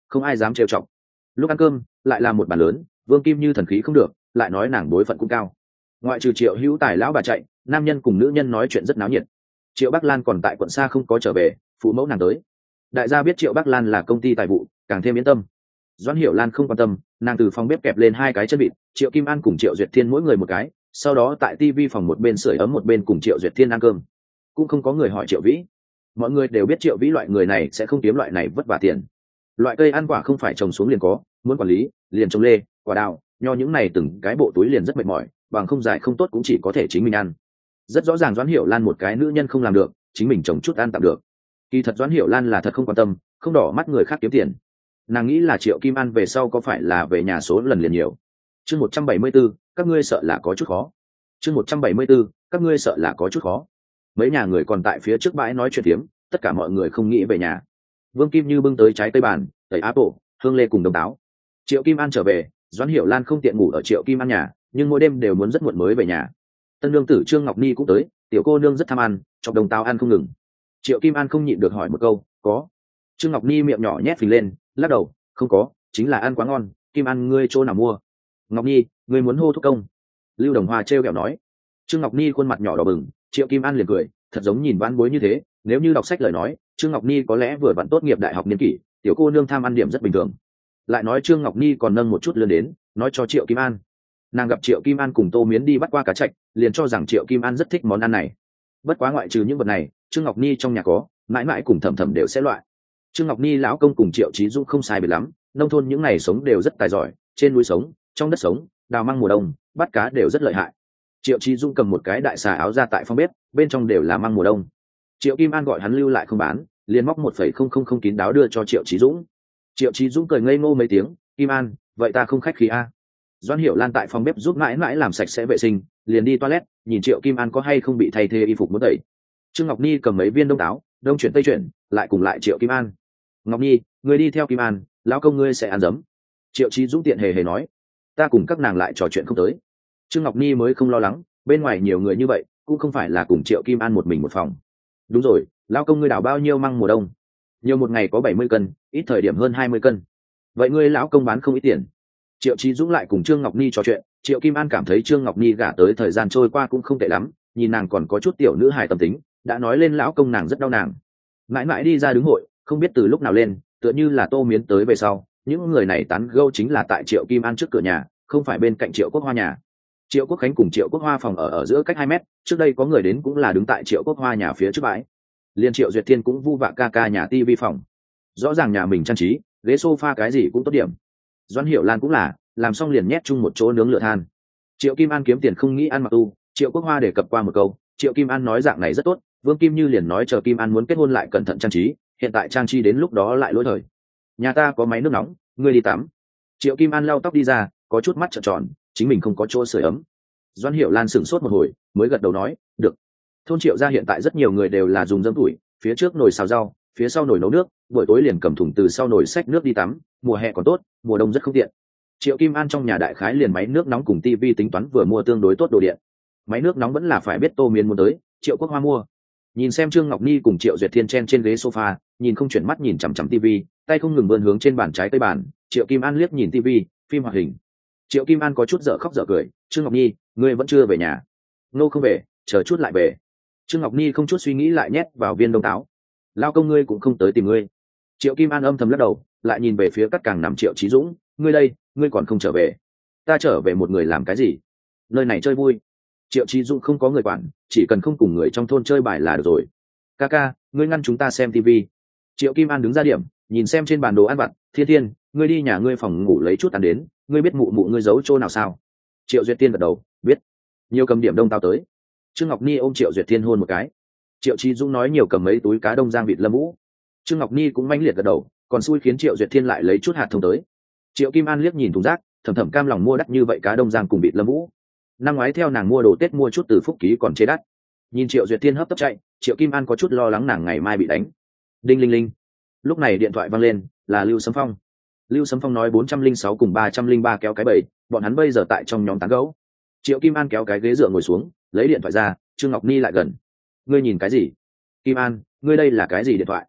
Speaker 1: không ai dám trêu chọc. Lúc ăn cơm lại là một bàn lớn, Vương Kim Như thần khí không được, lại nói nàng đối phận cũng cao. Ngoại trừ Triệu Hữu Tài lão bà chạy, nam nhân cùng nữ nhân nói chuyện rất náo nhiệt. Triệu Bắc Lan còn tại quận xa không có trở về, phụ mẫu nàng tới. Đại gia biết Triệu Bắc Lan là công ty tài vụ, càng thêm yên tâm. Doãn Hiểu Lan không quan tâm, nàng từ phòng bếp kẹp lên hai cái chân vịt, Triệu Kim An cùng Triệu Duyệt Thiên mỗi người một cái, sau đó tại tivi phòng một bên sưởi ấm một bên cùng Triệu Duyệt Thiên ăn cơm. Cũng không có người hỏi Triệu Vĩ. Mọi người đều biết Triệu Vĩ loại người này sẽ không kiếm loại này vất vả tiền. Loại cây ăn quả không phải trồng xuống liền có, muốn quản lý, liền trồng lê, quả đào, nho những này từng cái bộ túi liền rất mệt mỏi, bằng không dài không tốt cũng chỉ có thể chính mình ăn. Rất rõ ràng Doãn Hiểu Lan một cái nữ nhân không làm được, chính mình trồng chút ăn tạm được. Kỳ thật Doãn Hiểu Lan là thật không quan tâm, không đỏ mắt người khác kiếm tiền. Nàng nghĩ là Triệu Kim An về sau có phải là về nhà số lần liền nhiều. Chương một trăm bảy mươi 174, các ngươi sợ là có chút khó. Chương một trăm bảy mươi 174, các ngươi sợ là có chút khó. Mấy nhà người còn tại phía trước bãi nói chuyện tiếm, tất cả mọi người không nghĩ về nhà. Vương Kim Như bưng tới trái cây bàn, tẩy apple, hương lê cùng đồng táo. Triệu Kim An trở về, Doãn Hiểu Lan không tiện ngủ ở Triệu Kim An nhà, nhưng mỗi đêm đều muốn rất muộn mới về nhà. Tân nương tử Trương Ngọc Ni cũng tới, tiểu cô nương rất tham ăn, chọc đồng táo ăn không ngừng. Triệu Kim An không nhịn được hỏi một câu, có. Trương Ngọc Ni miệng nhỏ nhét phình lên, lắc đầu, không có, chính là ăn quá ngon. Kim An ngươi chỗ nào mua? Ngọc Ni, ngươi muốn hô thúc công? Lưu Đồng Hoa trêu ghẹo nói. Trương Ngọc Ni khuôn mặt nhỏ đỏ bừng, Triệu Kim An liền cười, thật giống nhìn vãn bối như thế. Nếu như đọc sách lời nói, Trương Ngọc Ni có lẽ vừa vặn tốt nghiệp đại học niên kỷ, tiểu cô nương tham ăn điểm rất bình thường. Lại nói Trương Ngọc Ni còn nâng một chút lươn đến, nói cho Triệu Kim An. Nàng gặp Triệu Kim An cùng Tô Miến đi bắt qua cá trạch, liền cho rằng Triệu Kim An rất thích món ăn này. Bất quá ngoại trừ những vật này, Trương Ngọc Ni trong nhà có, mãi mãi cùng Thẩm Thẩm đều sẽ loại. Trương Ngọc Ni lão công cùng Triệu Chí Dũng không sai biệt lắm, nông thôn những ngày sống đều rất tài giỏi, trên núi sống, trong đất sống, đào măng mùa đông, bắt cá đều rất lợi hại. Triệu Chí Dũng cầm một cái đại xà áo ra tại phòng bếp, bên trong đều là măng mùa đông. Triệu Kim An gọi hắn lưu lại không bán, liền móc một phẩy không không không kín đáo đưa cho Triệu Chí Dũng. Triệu Chí Dũng cười ngây ngô mấy tiếng, Kim An, vậy ta không khách khí a. Doãn Hiểu Lan tại phòng bếp giúp mãi mãi làm sạch sẽ vệ sinh, liền đi toilet, nhìn Triệu Kim An có hay không bị thay thế y phục muốn tẩy. Trương Ngọc Ni cầm mấy viên đông táo, đông chuyển tây chuyển, lại cùng lại Triệu Kim An. Ngọc Ni, ngươi đi theo Kim An, lão công ngươi sẽ ăn dấm. Triệu Chí Dũng tiện hề hề nói, ta cùng các nàng lại trò chuyện không tới. Trương Ngọc Ni mới không lo lắng, bên ngoài nhiều người như vậy, cũng không phải là cùng Triệu Kim An một mình một phòng. Đúng rồi, lão công ngươi đào bao nhiêu măng mùa đông? Nhiều một ngày có bảy mươi cân, ít thời điểm hơn hai mươi cân. Vậy ngươi lão công bán không ít tiền. Triệu Chí Dũng lại cùng Trương Ngọc Ni trò chuyện, Triệu Kim An cảm thấy Trương Ngọc Ni gả tới thời gian trôi qua cũng không tệ lắm, nhìn nàng còn có chút tiểu nữ hài tâm tính, đã nói lên lão công nàng rất đau nàng. Mãi mãi đi ra đứng hội, không biết từ lúc nào lên, tựa như là Tô Miến tới về sau, những người này tán gẫu chính là tại Triệu Kim An trước cửa nhà, không phải bên cạnh Triệu Quốc Hoa nhà. Triệu Quốc Khánh cùng Triệu Quốc Hoa phòng ở ở giữa cách hai mét, trước đây có người đến cũng là đứng tại Triệu Quốc Hoa nhà phía trước bãi. Liên Triệu Duyệt Thiên cũng vu vạ ca ca nhà tivi phòng. Rõ ràng nhà mình trang trí, ghế sofa cái gì cũng tốt điểm. Doãn Hiểu Lan cũng là, làm xong liền nhét chung một chỗ nướng lửa than. Triệu Kim An kiếm tiền không nghĩ ăn mặc tu, Triệu Quốc Hoa đề cập qua một câu, Triệu Kim An nói dạng này rất tốt, Vương Kim Như liền nói chờ Kim An muốn kết hôn lại cẩn thận trang trí, hiện tại trang trí đến lúc đó lại lỗi thời. Nhà ta có máy nước nóng, ngươi đi tắm. Triệu Kim An lau tóc đi ra, có chút mắt trợn tròn, chính mình không có chỗ sưởi ấm. Doãn Hiểu Lan sửng sốt một hồi, mới gật đầu nói, được. Thôn Triệu gia hiện tại rất nhiều người đều là dùng dấm tuổi, phía trước nồi xào rau, phía sau nồi nấu nước, buổi tối liền cầm thùng từ sau nồi xách nước đi tắm, mùa hè còn tốt, mùa đông rất không tiện. Triệu Kim An trong nhà đại khái liền máy nước nóng cùng tivi tính toán vừa mua tương đối tốt đồ điện. Máy nước nóng vẫn là phải biết Tô Miến muốn tới, Triệu Quốc Hoa mua. Nhìn xem Trương Ngọc Ni cùng Triệu Duyệt Thiên chen trên ghế sofa, nhìn không chuyển mắt nhìn chằm chằm tivi, tay không ngừng vươn hướng trên bàn trái cây bàn, Triệu Kim An liếc nhìn tivi, phim hoạt hình. Triệu Kim An có chút dở khóc dở cười, Trương Ngọc Ni, ngươi vẫn chưa về nhà? Nô không về, chờ chút lại về. Trương Ngọc Ni không chút suy nghĩ lại nhét vào viên đông táo. Lao công ngươi cũng không tới tìm ngươi. Triệu Kim An âm thầm lắc đầu, lại nhìn về phía cắt càng nằm Triệu Chí Dũng, ngươi đây, ngươi còn không trở về? Ta trở về một người làm cái gì? Nơi này chơi vui. Triệu Chí Dũng không có người quản, chỉ cần không cùng người trong thôn chơi bài là được rồi. Ca ca, ngươi ngăn chúng ta xem tivi. Triệu Kim An đứng ra điểm, nhìn xem trên bản đồ ăn vặt, Thiên Thiên, ngươi đi nhà ngươi phòng ngủ lấy chút ăn đến, ngươi biết mụ mụ ngươi giấu chỗ nào sao? Triệu Duyệt Thiên gật đầu, biết. Nhiều cầm điểm đông tao tới. Trương Ngọc Ni ôm Triệu Duyệt Thiên hôn một cái. Triệu Chí Dũng nói nhiều cầm mấy túi cá đông giang vịt lâm vũ. Trương Ngọc Ni cũng manh liệt gật đầu, còn xui khiến Triệu Duyệt Thiên lại lấy chút hạt thông tới. Triệu Kim An liếc nhìn thùng rác, thầm thầm cam lòng mua đắt như vậy cá đông giang cùng vịt lâm vũ. Năm ngoái theo nàng mua đồ Tết mua chút từ Phúc Ký còn chế đắt. Nhìn Triệu Duyệt Thiên hấp tấp chạy, Triệu Kim An có chút lo lắng nàng ngày mai bị đánh. Đinh linh linh. Lúc này điện thoại vang lên, là Lưu Sấm Phong. Lưu Sấm Phong nói bốn trăm linh sáu cùng ba trăm linh ba kéo cái bầy, bọn hắn bây giờ tại trong nhóm tán gẫu. Triệu Kim An kéo cái ghế dựa ngồi xuống, lấy điện thoại ra, Trương Ngọc Ni lại gần. Ngươi nhìn cái gì? Kim An, ngươi đây là cái gì điện thoại?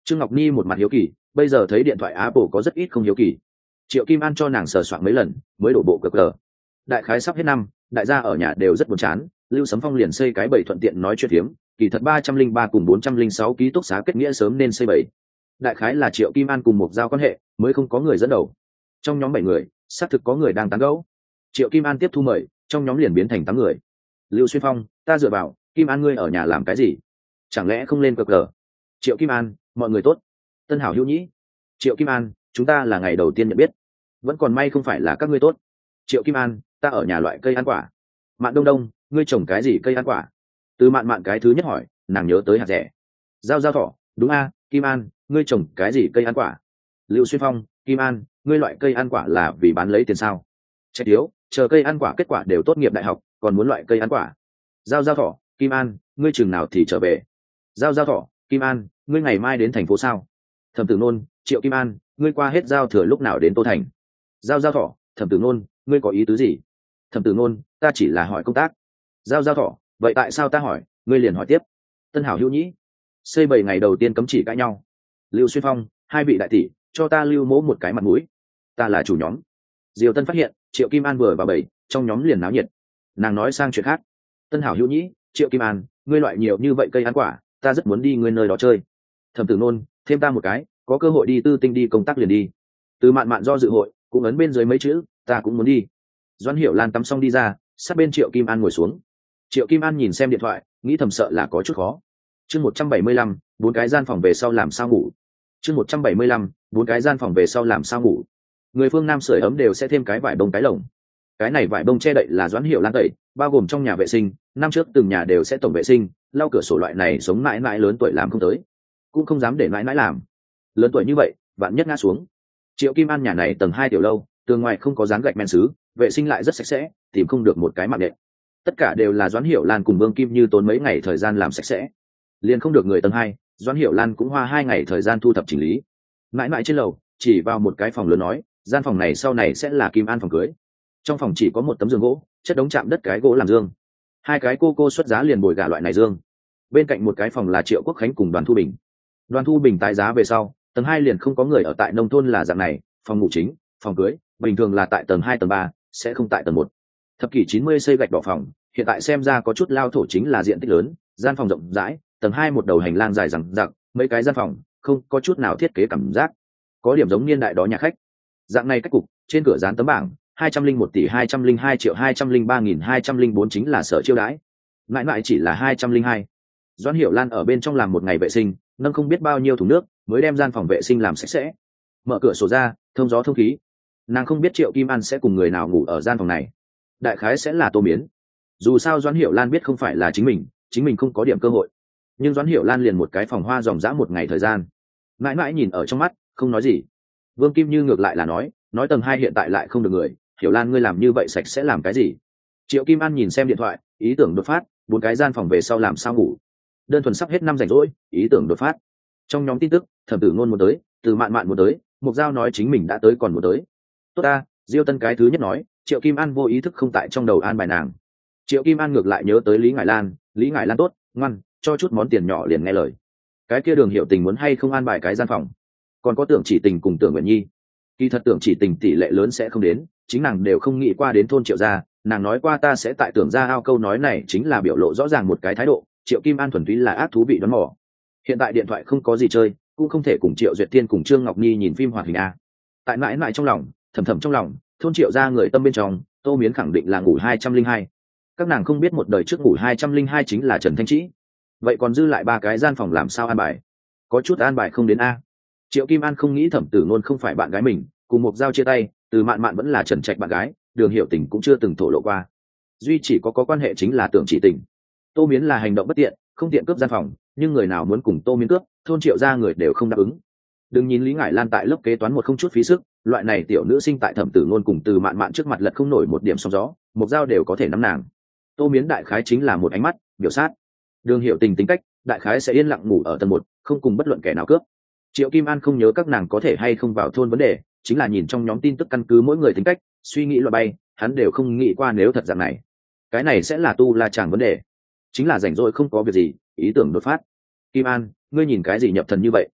Speaker 1: Trương Ngọc Ni một mặt hiếu kỳ, bây giờ thấy điện thoại Apple có rất ít không hiếu kỳ. Triệu Kim An cho nàng sờ soạn mấy lần mới đổ bộ cờ cờ. Đại khái sắp hết năm, đại gia ở nhà đều rất buồn chán, Lưu Sấm Phong liền xây cái bầy thuận tiện nói chuyện hiếm, kỳ thật ba trăm linh ba cùng bốn trăm linh sáu ký túc xá kết nghĩa sớm nên xây bầy. Đại khái là Triệu Kim An cùng một giao quan hệ, mới không có người dẫn đầu. Trong nhóm bảy người, xác thực có người đang tán gẫu. Triệu Kim An tiếp thu mời, trong nhóm liền biến thành tám người. Lưu Xuyên Phong, ta dựa vào, Kim An ngươi ở nhà làm cái gì? Chẳng lẽ không lên cờ cờ? Triệu Kim An, mọi người tốt. Tân Hảo Hữu Nhĩ. Triệu Kim An, chúng ta là ngày đầu tiên nhận biết. Vẫn còn may không phải là các ngươi tốt. Triệu Kim An, ta ở nhà loại cây ăn quả. Mạn Đông Đông, ngươi trồng cái gì cây ăn quả? Từ Mạn Mạn cái thứ nhất hỏi, nàng nhớ tới hạt rẻ. Giao Giao Thỏ, đúng a, Kim An, ngươi trồng cái gì cây ăn quả? Lưu Xuyên Phong, Kim An, ngươi loại cây ăn quả là vì bán lấy tiền sao? Trạch Tiếu, chờ cây ăn quả kết quả đều tốt nghiệp đại học, còn muốn loại cây ăn quả. Giao Giao Thỏ, Kim An, ngươi chừng nào thì trở về? Giao Giao Thỏ, Kim An, ngươi ngày mai đến thành phố sao? Thẩm Tử Nôn, Triệu Kim An, ngươi qua hết giao thừa lúc nào đến Tô Thành? Giao Giao Thỏ, Thẩm Tử Nôn, ngươi có ý tứ gì? Thẩm Tử Nôn, ta chỉ là hỏi công tác. Giao Giao Thỏ, vậy tại sao ta hỏi, ngươi liền hỏi tiếp? Tân Hảo Hữu Nhĩ, xây bảy ngày đầu tiên cấm chỉ cãi nhau. Lưu Xuyên Phong, hai vị đại tỷ, cho ta lưu mỗ một cái mặt mũi, ta là chủ nhóm. Diều Tân phát hiện Triệu Kim An vừa vào bảy, trong nhóm liền náo nhiệt. Nàng nói sang chuyện khác. Tân Hảo Hữu Nhĩ, Triệu Kim An, ngươi loại nhiều như vậy cây ăn quả, ta rất muốn đi ngươi nơi đó chơi. Thẩm Tử Nôn, thêm ta một cái, có cơ hội đi tư tinh đi công tác liền đi. Từ Mạn Mạn do dự hội cũng ấn bên dưới mấy chữ, ta cũng muốn đi. Doãn Hiểu Lan tắm xong đi ra, sát bên Triệu Kim An ngồi xuống. Triệu Kim An nhìn xem điện thoại, nghĩ thầm sợ là có chút khó. Chương một trăm bảy mươi lăm, bốn cái gian phòng về sau làm sao ngủ. Chương một trăm bảy mươi lăm, bốn cái gian phòng về sau làm sao ngủ. Người phương Nam sưởi ấm đều sẽ thêm cái vải bông cái lồng. Cái này vải bông che đậy là Doãn Hiểu Lan tẩy, bao gồm trong nhà vệ sinh, năm trước từng nhà đều sẽ tổng vệ sinh, lau cửa sổ loại này sống mãi mãi lớn tuổi làm không tới, cũng không dám để mãi mãi làm. Lớn tuổi như vậy, vạn nhất ngã xuống. Triệu Kim An nhà này tầng hai tiểu lâu, tường ngoài không có dán gạch men sứ, vệ sinh lại rất sạch sẽ, tìm không được một cái mạng nệm. Tất cả đều là Doãn Hiểu Lan cùng Vương Kim Như tốn mấy ngày thời gian làm sạch sẽ. Liền không được người tầng hai, Doãn Hiểu Lan cũng hoa hai ngày thời gian thu thập chỉnh lý. Mãi mãi trên lầu, chỉ vào một cái phòng lớn nói, gian phòng này sau này sẽ là Kim An phòng cưới. Trong phòng chỉ có một tấm giường gỗ, chất đống chạm đất cái gỗ làm giường. Hai cái cô cô xuất giá liền bồi gả loại này giường. Bên cạnh một cái phòng là Triệu Quốc Khánh cùng Đoàn Thu Bình. Đoàn Thu Bình tái giá về sau, tầng hai liền không có người ở tại nông thôn là dạng này, phòng ngủ chính, phòng cưới, bình thường là tại tầng hai tầng ba, sẽ không tại tầng một. Thập kỷ chín mươi xây gạch đỏ phòng, hiện tại xem ra có chút lao thổ chính là diện tích lớn, gian phòng rộng rãi, tầng hai một đầu hành lang dài dằng dặc, mấy cái gian phòng, không có chút nào thiết kế cảm giác. Có điểm giống niên đại đó nhà khách. Dạng này cách cục, trên cửa dán tấm bảng, hai trăm linh một tỷ hai trăm linh hai triệu hai trăm linh ba nghìn hai trăm linh bốn chính là sở chiêu đãi. Mãi mãi chỉ là hai trăm linh hai. Doãn Hiểu Lan ở bên trong làm một ngày vệ sinh, nâng không biết bao nhiêu thùng nước, mới đem gian phòng vệ sinh làm sạch sẽ. Mở cửa sổ ra, thông gió thông khí. Nàng không biết Triệu Kim An sẽ cùng người nào ngủ ở gian phòng này. Đại khái sẽ là Tô Miến. Dù sao Doãn Hiểu Lan biết không phải là chính mình, chính mình không có điểm cơ hội. Nhưng Doãn Hiểu Lan liền một cái phòng hoa dòng dã một ngày thời gian. Mãi mãi nhìn ở trong mắt, không nói gì. Vương Kim Như ngược lại là nói, nói tầng hai hiện tại lại không được người, Hiểu Lan ngươi làm như vậy sạch sẽ làm cái gì? Triệu Kim An nhìn xem điện thoại, ý tưởng đột phát, bốn cái gian phòng về sau làm sao ngủ. Đơn thuần sắp hết năm rảnh rỗi, ý tưởng đột phát. Trong nhóm tin tức, Thẩm Tử Ngôn muốn tới, Từ Mạn Mạn muốn tới, Mục Giao nói chính mình đã tới còn muốn tới. Tốt ta, Diêu Tân cái thứ nhất nói, Triệu Kim An vô ý thức không tại trong đầu an bài nàng. Triệu Kim An ngược lại nhớ tới Lý Ngải Lan, Lý Ngải Lan tốt, ngoan, cho chút món tiền nhỏ liền nghe lời. Cái kia Đường Hiểu Tình muốn hay không an bài cái gian phòng. Còn có Tưởng Chỉ Tình cùng Tưởng Nguyện Nhi. Kỳ thật Tưởng Chỉ Tình tỷ lệ lớn sẽ không đến, chính nàng đều không nghĩ qua đến thôn Triệu gia, nàng nói qua ta sẽ tại Tưởng gia ao, câu nói này chính là biểu lộ rõ ràng một cái thái độ, Triệu Kim An thuần túy là ác thú vị đoán mò. Hiện tại điện thoại không có gì chơi, cũng không thể cùng Triệu Duyệt Tiên cùng Trương Ngọc Nhi nhìn phim hoạt hình a. Tại mãi mãi trong lòng, thầm thầm trong lòng, thôn Triệu gia người tâm bên trong, Tô Miến khẳng định là ngủ hai trăm linh hai. Các nàng không biết một đời trước ngủ hai trăm linh hai chính là Trần Thanh Trĩ. Vậy còn dư lại ba cái gian phòng làm sao an bài? Có chút an bài không đến a. Triệu Kim An không nghĩ Thẩm Tử Ngôn không phải bạn gái mình, cùng Mục Giao chia tay, Từ Mạn Mạn vẫn là Trần Trạch bạn gái, Đường Hiểu Tình cũng chưa từng thổ lộ qua. Duy chỉ có có quan hệ chính là Tưởng Chỉ Tình. Tô Miến là hành động bất tiện, không tiện cướp gian phòng, nhưng người nào muốn cùng Tô Miến cướp, thôn Triệu gia người đều không đáp ứng. Đừng nhìn Lý Ngải Lan tại lớp kế toán một không chút phí sức, loại này tiểu nữ sinh tại Thẩm Tử Ngôn cùng Từ Mạn Mạn trước mặt lật không nổi một điểm sóng gió, Mục Giao đều có thể nắm nàng. Tô Miến đại khái chính là một ánh mắt, biểu sát. Đường Hiểu Tình tính cách, đại khái sẽ yên lặng ngủ ở tầng một, không cùng bất luận kẻ nào cướp. Triệu Kim An không nhớ các nàng có thể hay không vào thôn vấn đề, chính là nhìn trong nhóm tin tức căn cứ mỗi người tính cách, suy nghĩ loại bay, hắn đều không nghĩ qua nếu thật dạng này. Cái này sẽ là tu la chàng vấn đề. Chính là rảnh rỗi không có việc gì, ý tưởng đột phát. Kim An, ngươi nhìn cái gì nhập thần như vậy?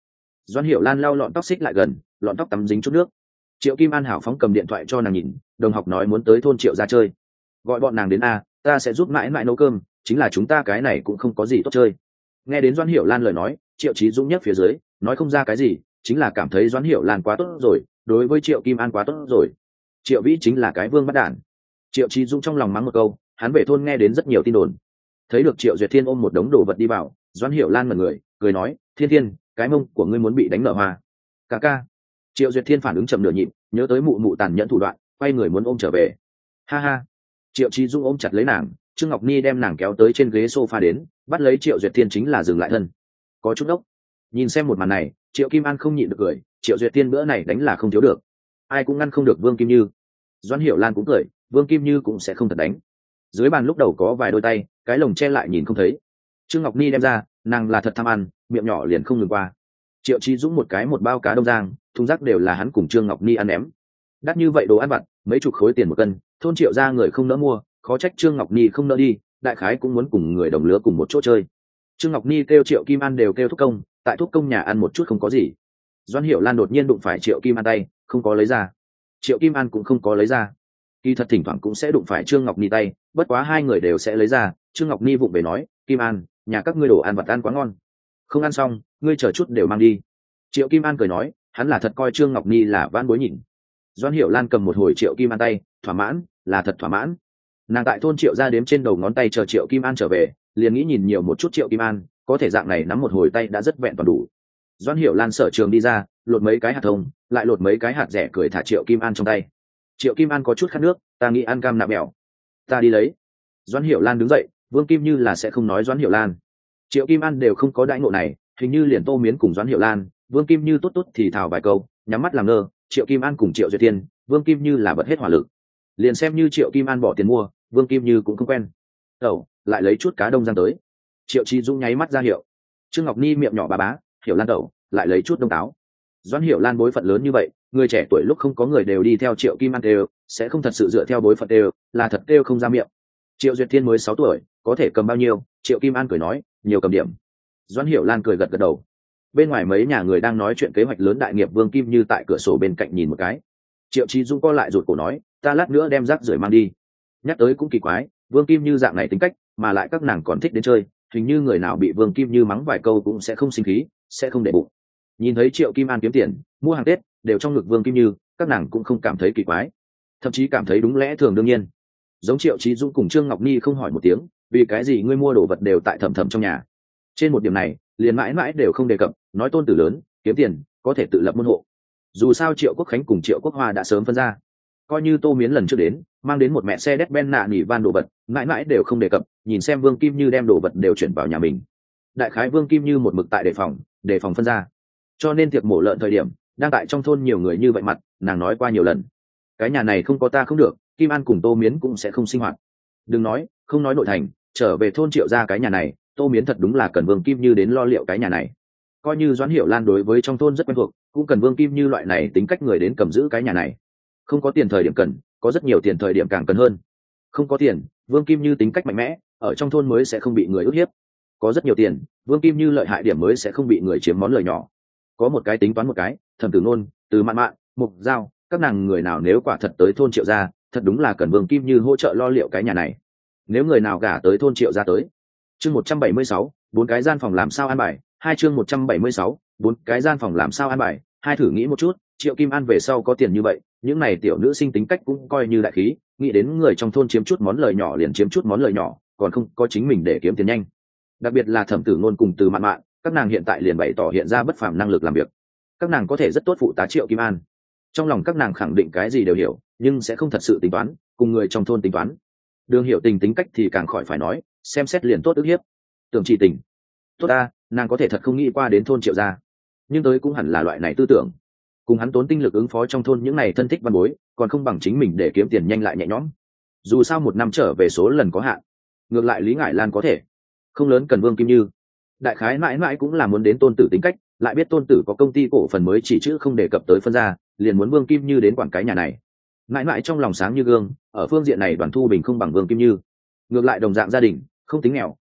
Speaker 1: Doãn Hiểu Lan lau lọn tóc xích lại gần, lọn tóc tắm dính chút nước. Triệu Kim An hảo phóng cầm điện thoại cho nàng nhìn, đồng học nói muốn tới thôn Triệu ra chơi, gọi bọn nàng đến a, ta sẽ giúp mãi mãi nấu cơm, chính là chúng ta cái này cũng không có gì tốt chơi. Nghe đến Doãn Hiểu Lan lời nói, Triệu Chí Dũng nhấc phía dưới, nói không ra cái gì, chính là cảm thấy Doãn Hiểu Lan quá tốt rồi, đối với Triệu Kim An quá tốt rồi. Triệu Vĩ chính là cái vương bắt đản. Triệu Chí Dũng trong lòng mắng một câu, hắn về thôn nghe đến rất nhiều tin đồn. Thấy được Triệu Duyệt Thiên ôm một đống đồ vật đi vào, Doãn Hiểu Lan mở người, cười nói, Thiên Thiên, cái mông của ngươi muốn bị đánh nở hoa. Ca ca. Triệu Duyệt Thiên phản ứng chậm nửa nhịp, nhớ tới mụ mụ tàn nhẫn thủ đoạn, quay người muốn ôm trở về. Ha ha. Triệu Chí Dũng ôm chặt lấy nàng, Trương Ngọc Ni đem nàng kéo tới trên ghế sofa đến, bắt lấy Triệu Duyệt Thiên chính là dừng lại thân. Có chút đốc. Nhìn xem một màn này, Triệu Kim An không nhịn được cười, Triệu Duyệt Thiên bữa này đánh là không thiếu được, ai cũng ngăn không được Vương Kim Như. Doãn Hiểu Lan cũng cười, Vương Kim Như cũng sẽ không thật đánh. Dưới bàn lúc đầu có vài đôi tay, cái lồng che lại nhìn không thấy. Trương Ngọc Ni đem ra, nàng là thật tham ăn, miệng nhỏ liền không ngừng qua. Triệu Chí Dũng một cái một bao cá đông giang, thùng rác đều là hắn cùng Trương Ngọc Ni ăn ném. Đắt như vậy đồ ăn vặt, mấy chục khối tiền một cân, thôn Triệu ra người không nỡ mua, khó trách Trương Ngọc Ni không nỡ đi, đại khái cũng muốn cùng người đồng lứa cùng một chỗ chơi. Trương Ngọc Ni kêu Triệu Kim An đều kêu thúc công, tại thúc công nhà ăn một chút không có gì. Doãn Hiểu Lan đột nhiên đụng phải Triệu Kim An tay, không có lấy ra. Triệu Kim An cũng không có lấy ra. Kỳ thật thỉnh thoảng cũng sẽ đụng phải Trương Ngọc Ni tay, bất quá hai người đều sẽ lấy ra. Trương Ngọc Ni vụng về nói, Kim An, nhà các ngươi đồ ăn vặt ăn quá ngon, không ăn xong ngươi chờ chút đều mang đi. Triệu Kim An cười nói, hắn là thật coi Trương Ngọc Ni là van bối nhìn. Doãn Hiểu Lan cầm một hồi Triệu Kim An tay, thỏa mãn, là thật thỏa mãn. Nàng tại thôn Triệu ra đếm trên đầu ngón tay chờ Triệu Kim An trở về, liền nghĩ nhìn nhiều một chút Triệu Kim An, có thể dạng này nắm một hồi tay đã rất vẹn toàn đủ. Doãn Hiểu Lan sở trường đi ra, lột mấy cái hạt thông, lại lột mấy cái hạt rẻ cười thả Triệu Kim An trong tay. Triệu Kim An có chút khát nước, ta nghĩ ăn cam nạm bẻo, ta đi lấy. Doãn Hiểu Lan đứng dậy, Vương Kim Như là sẽ không nói Doãn Hiểu Lan. Triệu Kim An đều không có đãi ngộ này, hình như liền Tô Miến cùng Doãn Hiểu Lan, Vương Kim Như tốt tốt thì thào vài câu, nhắm mắt làm ngơ. Triệu Kim An cùng Triệu Duyệt Thiên, Vương Kim Như là bật hết hỏa lực. Liền xem như Triệu Kim An bỏ tiền mua, Vương Kim Như cũng không quen. Tẩu, lại lấy chút cá đông giang tới. Triệu Chí Dũng nháy mắt ra hiệu. Trương Ngọc Ni miệng nhỏ bà bá, Hiểu Lan tẩu, lại lấy chút đông táo. Doãn Hiểu Lan bối phận lớn như vậy, người trẻ tuổi lúc không có người đều đi theo Triệu Kim An đều, sẽ không thật sự dựa theo bối phận đều, là thật đều không ra miệng. Triệu Duyệt Thiên mới sáu tuổi, có thể cầm bao nhiêu? Triệu Kim An cười nói, nhiều cầm điểm. Doãn Hiểu Lan cười gật gật đầu. Bên ngoài mấy nhà người đang nói chuyện kế hoạch lớn đại nghiệp, Vương Kim Như tại cửa sổ bên cạnh nhìn một cái. Triệu Chí Dũng co lại rụt cổ nói, ta lát nữa đem rác rưởi mang đi. Nhắc tới cũng kỳ quái, Vương Kim Như dạng này tính cách, mà lại các nàng còn thích đến chơi, hình như người nào bị Vương Kim Như mắng vài câu cũng sẽ không sinh khí, sẽ không để bụng. Nhìn thấy Triệu Kim An kiếm tiền mua hàng Tết đều trong ngực Vương Kim Như, các nàng cũng không cảm thấy kỳ quái, thậm chí cảm thấy đúng lẽ thường đương nhiên. Giống Triệu Chí Dũng cùng Trương Ngọc Ni không hỏi một tiếng, vì cái gì ngươi mua đồ vật đều tại thầm thầm trong nhà. Trên một điểm này liền mãi mãi đều không đề cập, nói tôn tử lớn kiếm tiền có thể tự lập môn hộ. Dù sao Triệu Quốc Khánh cùng Triệu Quốc Hoa đã sớm phân ra, coi như Tô Miến lần trước đến mang đến một mẹ xe đét ben nạ nỉ van đồ vật, mãi mãi đều không đề cập, nhìn xem Vương Kim Như đem đồ vật đều chuyển vào nhà mình. Đại khái Vương Kim Như một mực tại đề phòng đề phòng phân ra, cho nên tiệc mổ lợn thời điểm đang tại trong thôn nhiều người như vậy mặt, nàng nói qua nhiều lần, cái nhà này không có ta không được, Kim An cùng Tô Miến cũng sẽ không sinh hoạt. Đừng nói không nói nội thành, trở về thôn Triệu ra cái nhà này, Tô Miến thật đúng là cần Vương Kim Như đến lo liệu cái nhà này. Coi như Doãn Hiểu Lan đối với trong thôn rất quen thuộc, cũng cần Vương Kim Như loại này tính cách người đến cầm giữ cái nhà này. Không có tiền thời điểm cần, có rất nhiều tiền thời điểm càng cần hơn. Không có tiền, Vương Kim Như tính cách mạnh mẽ, ở trong thôn mới sẽ không bị người ức hiếp. Có rất nhiều tiền, Vương Kim Như lợi hại điểm mới sẽ không bị người chiếm món lời nhỏ. Có một cái tính toán một cái, Thẩm Tử Nôn, Từ Mạn Mạn, Mục Giao, các nàng người nào nếu quả thật tới thôn Triệu gia, thật đúng là cần Vương Kim Như hỗ trợ lo liệu cái nhà này. Nếu người nào gả tới thôn Triệu gia tới. Chương một trăm bảy mươi sáu, bốn cái gian phòng làm sao an bài, hai chương một trăm bảy mươi sáu, bốn cái gian phòng làm sao an bài, hai thử nghĩ một chút, Triệu Kim An về sau có tiền như vậy, những này tiểu nữ sinh tính cách cũng coi như đại khí, nghĩ đến người trong thôn chiếm chút món lời nhỏ liền chiếm chút món lời nhỏ, còn không có chính mình để kiếm tiền nhanh. Đặc biệt là Thẩm Tử Nôn cùng Từ Mạn Mạn, các nàng hiện tại liền bày tỏ hiện ra bất phàm năng lực làm việc, các nàng có thể rất tốt phụ tá Triệu Kim An. Trong lòng các nàng khẳng định cái gì đều hiểu, nhưng sẽ không thật sự tính toán, cùng người trong thôn tính toán. Đường Hiểu Tình tính cách thì càng khỏi phải nói, xem xét liền tốt ức hiếp. Tưởng Chỉ Tình, tốt ta, nàng có thể thật không nghĩ qua đến thôn Triệu gia, nhưng tới cũng hẳn là loại này tư tưởng. Cùng hắn tốn tinh lực ứng phó trong thôn những này thân thích văn bối, còn không bằng chính mình để kiếm tiền nhanh lại nhẹ nhõm. Dù sao một năm trở về số lần có hạn, ngược lại Lý Ngải Lan có thể không lớn cần Vương Kim Như. Đại khái mãi mãi cũng là muốn đến tôn tử tính cách, lại biết tôn tử có công ty cổ phần mới chỉ chữ không đề cập tới phân ra, liền muốn Vương Kim Như đến quản cái nhà này. Mãi mãi trong lòng sáng như gương, ở phương diện này Đoàn Thu Bình không bằng Vương Kim Như. Ngược lại đồng dạng gia đình, không tính nghèo,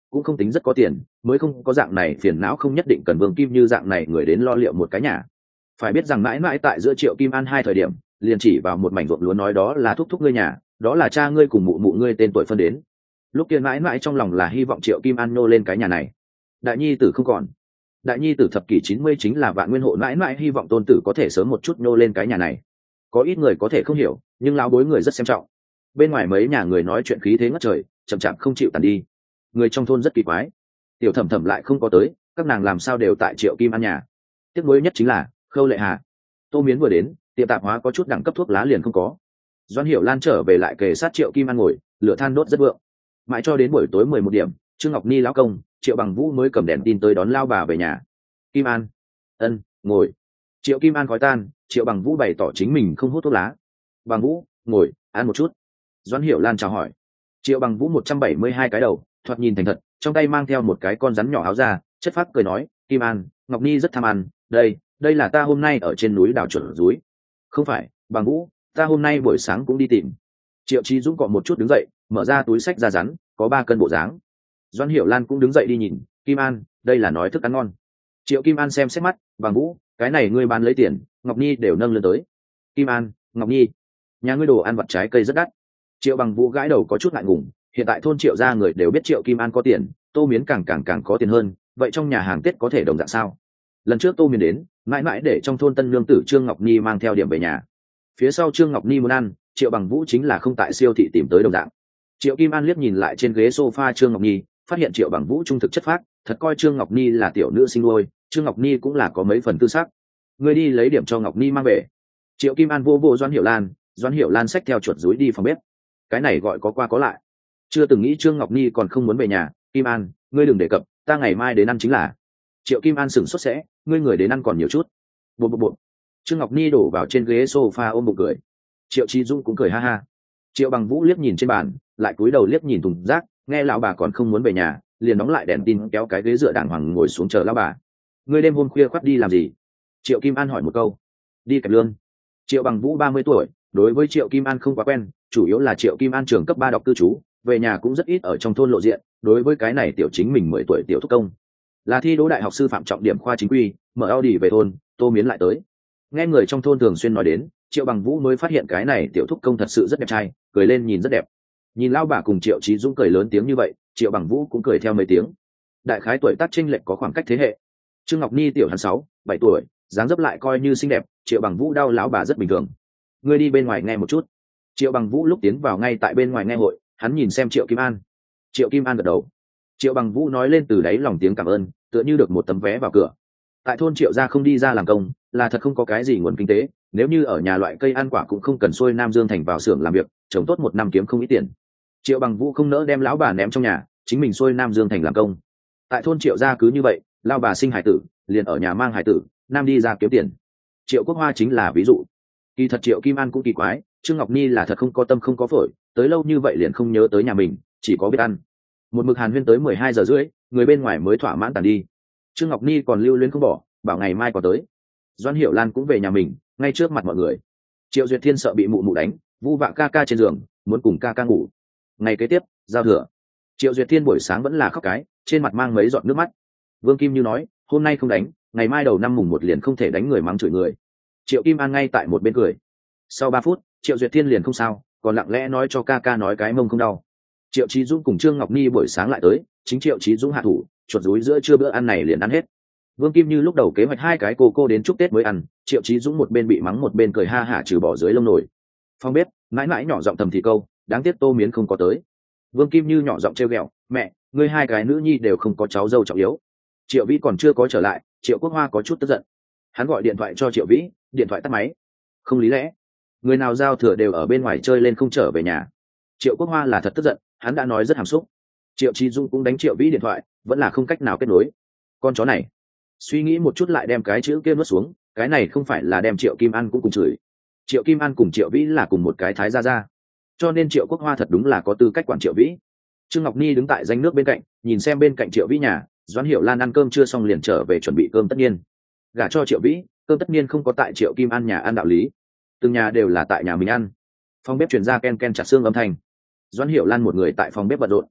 Speaker 1: cũng không tính rất có tiền, mới không có dạng này phiền não, không nhất định cần Vương Kim Như dạng này người đến lo liệu một cái nhà. Phải biết rằng mãi mãi tại giữa Triệu Kim An hai thời điểm liền chỉ vào một mảnh ruộng lúa nói đó là thúc thúc ngươi nhà, đó là cha ngươi cùng mụ mụ ngươi tên tuổi phân đến. Lúc kia mãi mãi trong lòng là hy vọng Triệu Kim An nô lên cái nhà này. Đại nhi tử không còn, đại nhi tử thập kỷ chín mươi chính là Vạn Nguyên hộ mãi mãi hy vọng tôn tử có thể sớm một chút nô lên cái nhà này. Có ít người có thể không hiểu, nhưng lão bối người rất xem trọng. Bên ngoài mấy nhà người nói chuyện khí thế ngất trời, chậm chạp không chịu tàn đi. Người trong thôn rất kỳ quái, tiểu thẩm thẩm lại không có tới, các nàng làm sao đều tại Triệu Kim An nhà. Tiếc nuối nhất chính là Khâu Lệ Hà. Tô Miến vừa đến, tiệm tạp hóa có chút đẳng cấp thuốc lá liền không có. Doãn Hiểu Lan trở về lại kề sát Triệu Kim An ngồi, lửa than đốt rất vượng. Mãi cho đến buổi tối mười một điểm, Trương Ngọc Ni lão công, Triệu Bằng Vũ mới cầm đèn tin tới đón lao bà về nhà. Kim An, ân, ngồi. Triệu Kim An khói tan, Triệu Bằng Vũ bày tỏ chính mình không hút thuốc lá. Bằng Vũ, ngồi, ăn một chút. Doãn Hiểu Lan chào hỏi. Triệu Bằng Vũ một trăm bảy mươi hai cái đầu, thoạt nhìn thành thật, trong tay mang theo một cái con rắn nhỏ áo ra, chất phác cười nói, Kim An, Ngọc Ni rất tham ăn, đây, đây là ta hôm nay ở trên núi đào chuẩn rúi. Không phải, Bằng Vũ, ta hôm nay buổi sáng cũng đi tìm. Triệu Chí Dũng cọ một chút đứng dậy, mở ra túi sách ra rắn, có ba cân bộ dáng. Doãn Hiểu Lan cũng đứng dậy đi nhìn, Kim An, đây là nói thức ăn ngon. Triệu Kim An xem xét mắt, Bằng Vũ, cái này ngươi bán lấy tiền, Ngọc Ni đều nâng lên tới. Kim An, Ngọc Nhi, nhà ngươi đồ ăn vặt trái cây rất đắt. Triệu Bằng Vũ gãi đầu có chút ngại ngùng, hiện tại thôn Triệu gia người đều biết Triệu Kim An có tiền, Tô Miến càng càng càng có tiền hơn, vậy trong nhà hàng Tết có thể đồng dạng sao? Lần trước Tô Miến đến, mãi mãi để trong thôn tân lương tử Trương Ngọc Nhi mang theo điểm về nhà. Phía sau Trương Ngọc Nhi muốn ăn, Triệu Bằng Vũ chính là không tại siêu thị tìm tới đồng dạng. Triệu Kim An liếc nhìn lại trên ghế sofa Trương Ngọc Nhi, phát hiện Triệu Bằng Vũ trung thực chất phác, thật coi Trương Ngọc Nhi là tiểu nữ sinh nuôi, Trương Ngọc Nhi cũng là có mấy phần tư sắc. Ngươi đi lấy điểm cho Ngọc Nhi mang về. Triệu Kim An vô vô Doãn Hiểu Lan, Doãn Hiểu Lan xách theo chuột rúi đi phòng bếp. Cái này gọi có qua có lại. Chưa từng nghĩ Trương Ngọc Nhi còn không muốn về nhà. Kim An, ngươi đừng đề cập, ta ngày mai đến ăn chính là. Triệu Kim An sửng sốt sẽ, ngươi người đến ăn còn nhiều chút. Bộ bộ bộ. Trương Ngọc Nhi đổ vào trên ghế sofa ôm bụng cười. Triệu Chí Dung cũng cười ha ha. Triệu Bằng Vũ liếc nhìn trên bàn, lại cúi đầu liếc nhìn thùng rác, nghe lão bà còn không muốn về nhà, liền đóng lại đèn tin kéo cái ghế dựa đàng hoàng ngồi xuống chờ lão bà. Ngươi đêm hôm khuya khoắt đi làm gì? Triệu Kim An hỏi một câu. Đi kẹp lương. Triệu Bằng Vũ ba mươi tuổi, đối với Triệu Kim An không quá quen, chủ yếu là Triệu Kim An trường cấp ba đọc cư trú, về nhà cũng rất ít ở trong thôn lộ diện, đối với cái này tiểu chính mình mười tuổi tiểu thúc công. Là thi đỗ đại học sư phạm trọng điểm khoa chính quy, mở Audi về thôn, Tô Miến lại tới. Nghe người trong thôn thường xuyên nói đến, Triệu Bằng Vũ mới phát hiện cái này tiểu thúc công thật sự rất đẹp trai, cười lên nhìn rất đẹp. Nhìn lão bà cùng Triệu Chí Dũng cười lớn tiếng như vậy, Triệu Bằng Vũ cũng cười theo mấy tiếng. Đại khái tuổi tác chênh lệch có khoảng cách thế hệ. Trương Ngọc Nhi tiểu hắn sáu, bảy tuổi, dáng dấp lại coi như xinh đẹp, Triệu Bằng Vũ đau lão bà rất bình thường. Ngươi đi bên ngoài nghe một chút. Triệu Bằng Vũ lúc tiến vào ngay tại bên ngoài nghe hội, hắn nhìn xem Triệu Kim An. Triệu Kim An gật đầu. Triệu Bằng Vũ nói lên từ đáy lòng tiếng cảm ơn, tựa như được một tấm vé vào cửa. Tại thôn Triệu gia không đi ra làm công, là thật không có cái gì nguồn kinh tế, nếu như ở nhà loại cây ăn quả cũng không cần xuôi Nam Dương thành vào xưởng làm việc, trồng tốt một năm kiếm không ít tiền. Triệu Bằng Vũ không nỡ đem lão bà ném trong nhà, chính mình xuôi Nam Dương thành làm công. Tại thôn Triệu gia cứ như vậy, lao bà sinh hải tử, liền ở nhà mang hải tử, nam đi ra kiếm tiền. Triệu Quốc Hoa chính là ví dụ. Kỳ thật Triệu Kim An cũng kỳ quái, Trương Ngọc Nhi là thật không có tâm không có phổi, tới lâu như vậy liền không nhớ tới nhà mình, chỉ có biết ăn. Một mực hàn huyên tới mười hai giờ rưỡi, người bên ngoài mới thỏa mãn tàn đi. Trương Ngọc Nhi còn lưu luyến không bỏ, bảo ngày mai còn tới. Doãn Hiểu Lan cũng về nhà mình, ngay trước mặt mọi người. Triệu Duyệt Thiên sợ bị mụ mụ đánh, vu vạ ca ca trên giường, muốn cùng ca ca ngủ. Ngày kế tiếp, giao thừa. Triệu Duyệt Thiên buổi sáng vẫn là khóc cái, trên mặt mang mấy giọt nước mắt. Vương Kim Như nói, hôm nay không đánh, ngày mai đầu năm mùng một liền không thể đánh người mắng chửi người. Triệu Kim An ngay tại một bên cười. Sau ba phút, Triệu Duyệt Thiên liền không sao, còn lặng lẽ nói cho ca ca nói cái mông không đau. Triệu Chí Dũng cùng Trương Ngọc Nhi buổi sáng lại tới, chính Triệu Chí Dũng hạ thủ, chuột rúi giữa trưa bữa ăn này liền ăn hết. Vương Kim Như lúc đầu kế hoạch hai cái cô cô đến chúc Tết mới ăn, Triệu Chí Dũng một bên bị mắng một bên cười ha hả trừ bỏ dưới lông nổi. Phong bếp, mãi mãi nhỏ giọng thầm thì câu, đáng tiếc Tô Miến không có tới. Vương Kim Như nhỏ giọng trêu ghẹo, mẹ, ngươi hai cái nữ nhi đều không có cháu dâu trọng yếu. Triệu Vĩ còn chưa có trở lại, Triệu Quốc Hoa có chút tức giận. Hắn gọi điện thoại cho Triệu Vĩ, điện thoại tắt máy. Không lý lẽ, người nào giao thừa đều ở bên ngoài chơi lên không trở về nhà. Triệu Quốc Hoa là thật tức giận, hắn đã nói rất hàm xúc. Triệu Chí Dung cũng đánh Triệu Vĩ điện thoại, vẫn là không cách nào kết nối. Con chó này, suy nghĩ một chút lại đem cái chữ kia nuốt xuống, cái này không phải là đem Triệu Kim An cũng cùng chửi. Triệu Kim An cùng Triệu Vĩ là cùng một cái thái gia gia, cho nên Triệu Quốc Hoa thật đúng là có tư cách quản Triệu Vĩ. Trương Ngọc Ni đứng tại danh nước bên cạnh, nhìn xem bên cạnh Triệu Vĩ nhà, Doãn Hiểu Lan ăn cơm chưa xong liền trở về chuẩn bị cơm tất nhiên. Gả cho Triệu Vĩ, cơm tất nhiên không có tại Triệu Kim An nhà ăn đạo lý, từng nhà đều là tại nhà mình ăn. Phòng bếp truyền ra ken ken chặt xương âm thanh. Doãn Hiểu Lan một người tại phòng bếp bận rộn.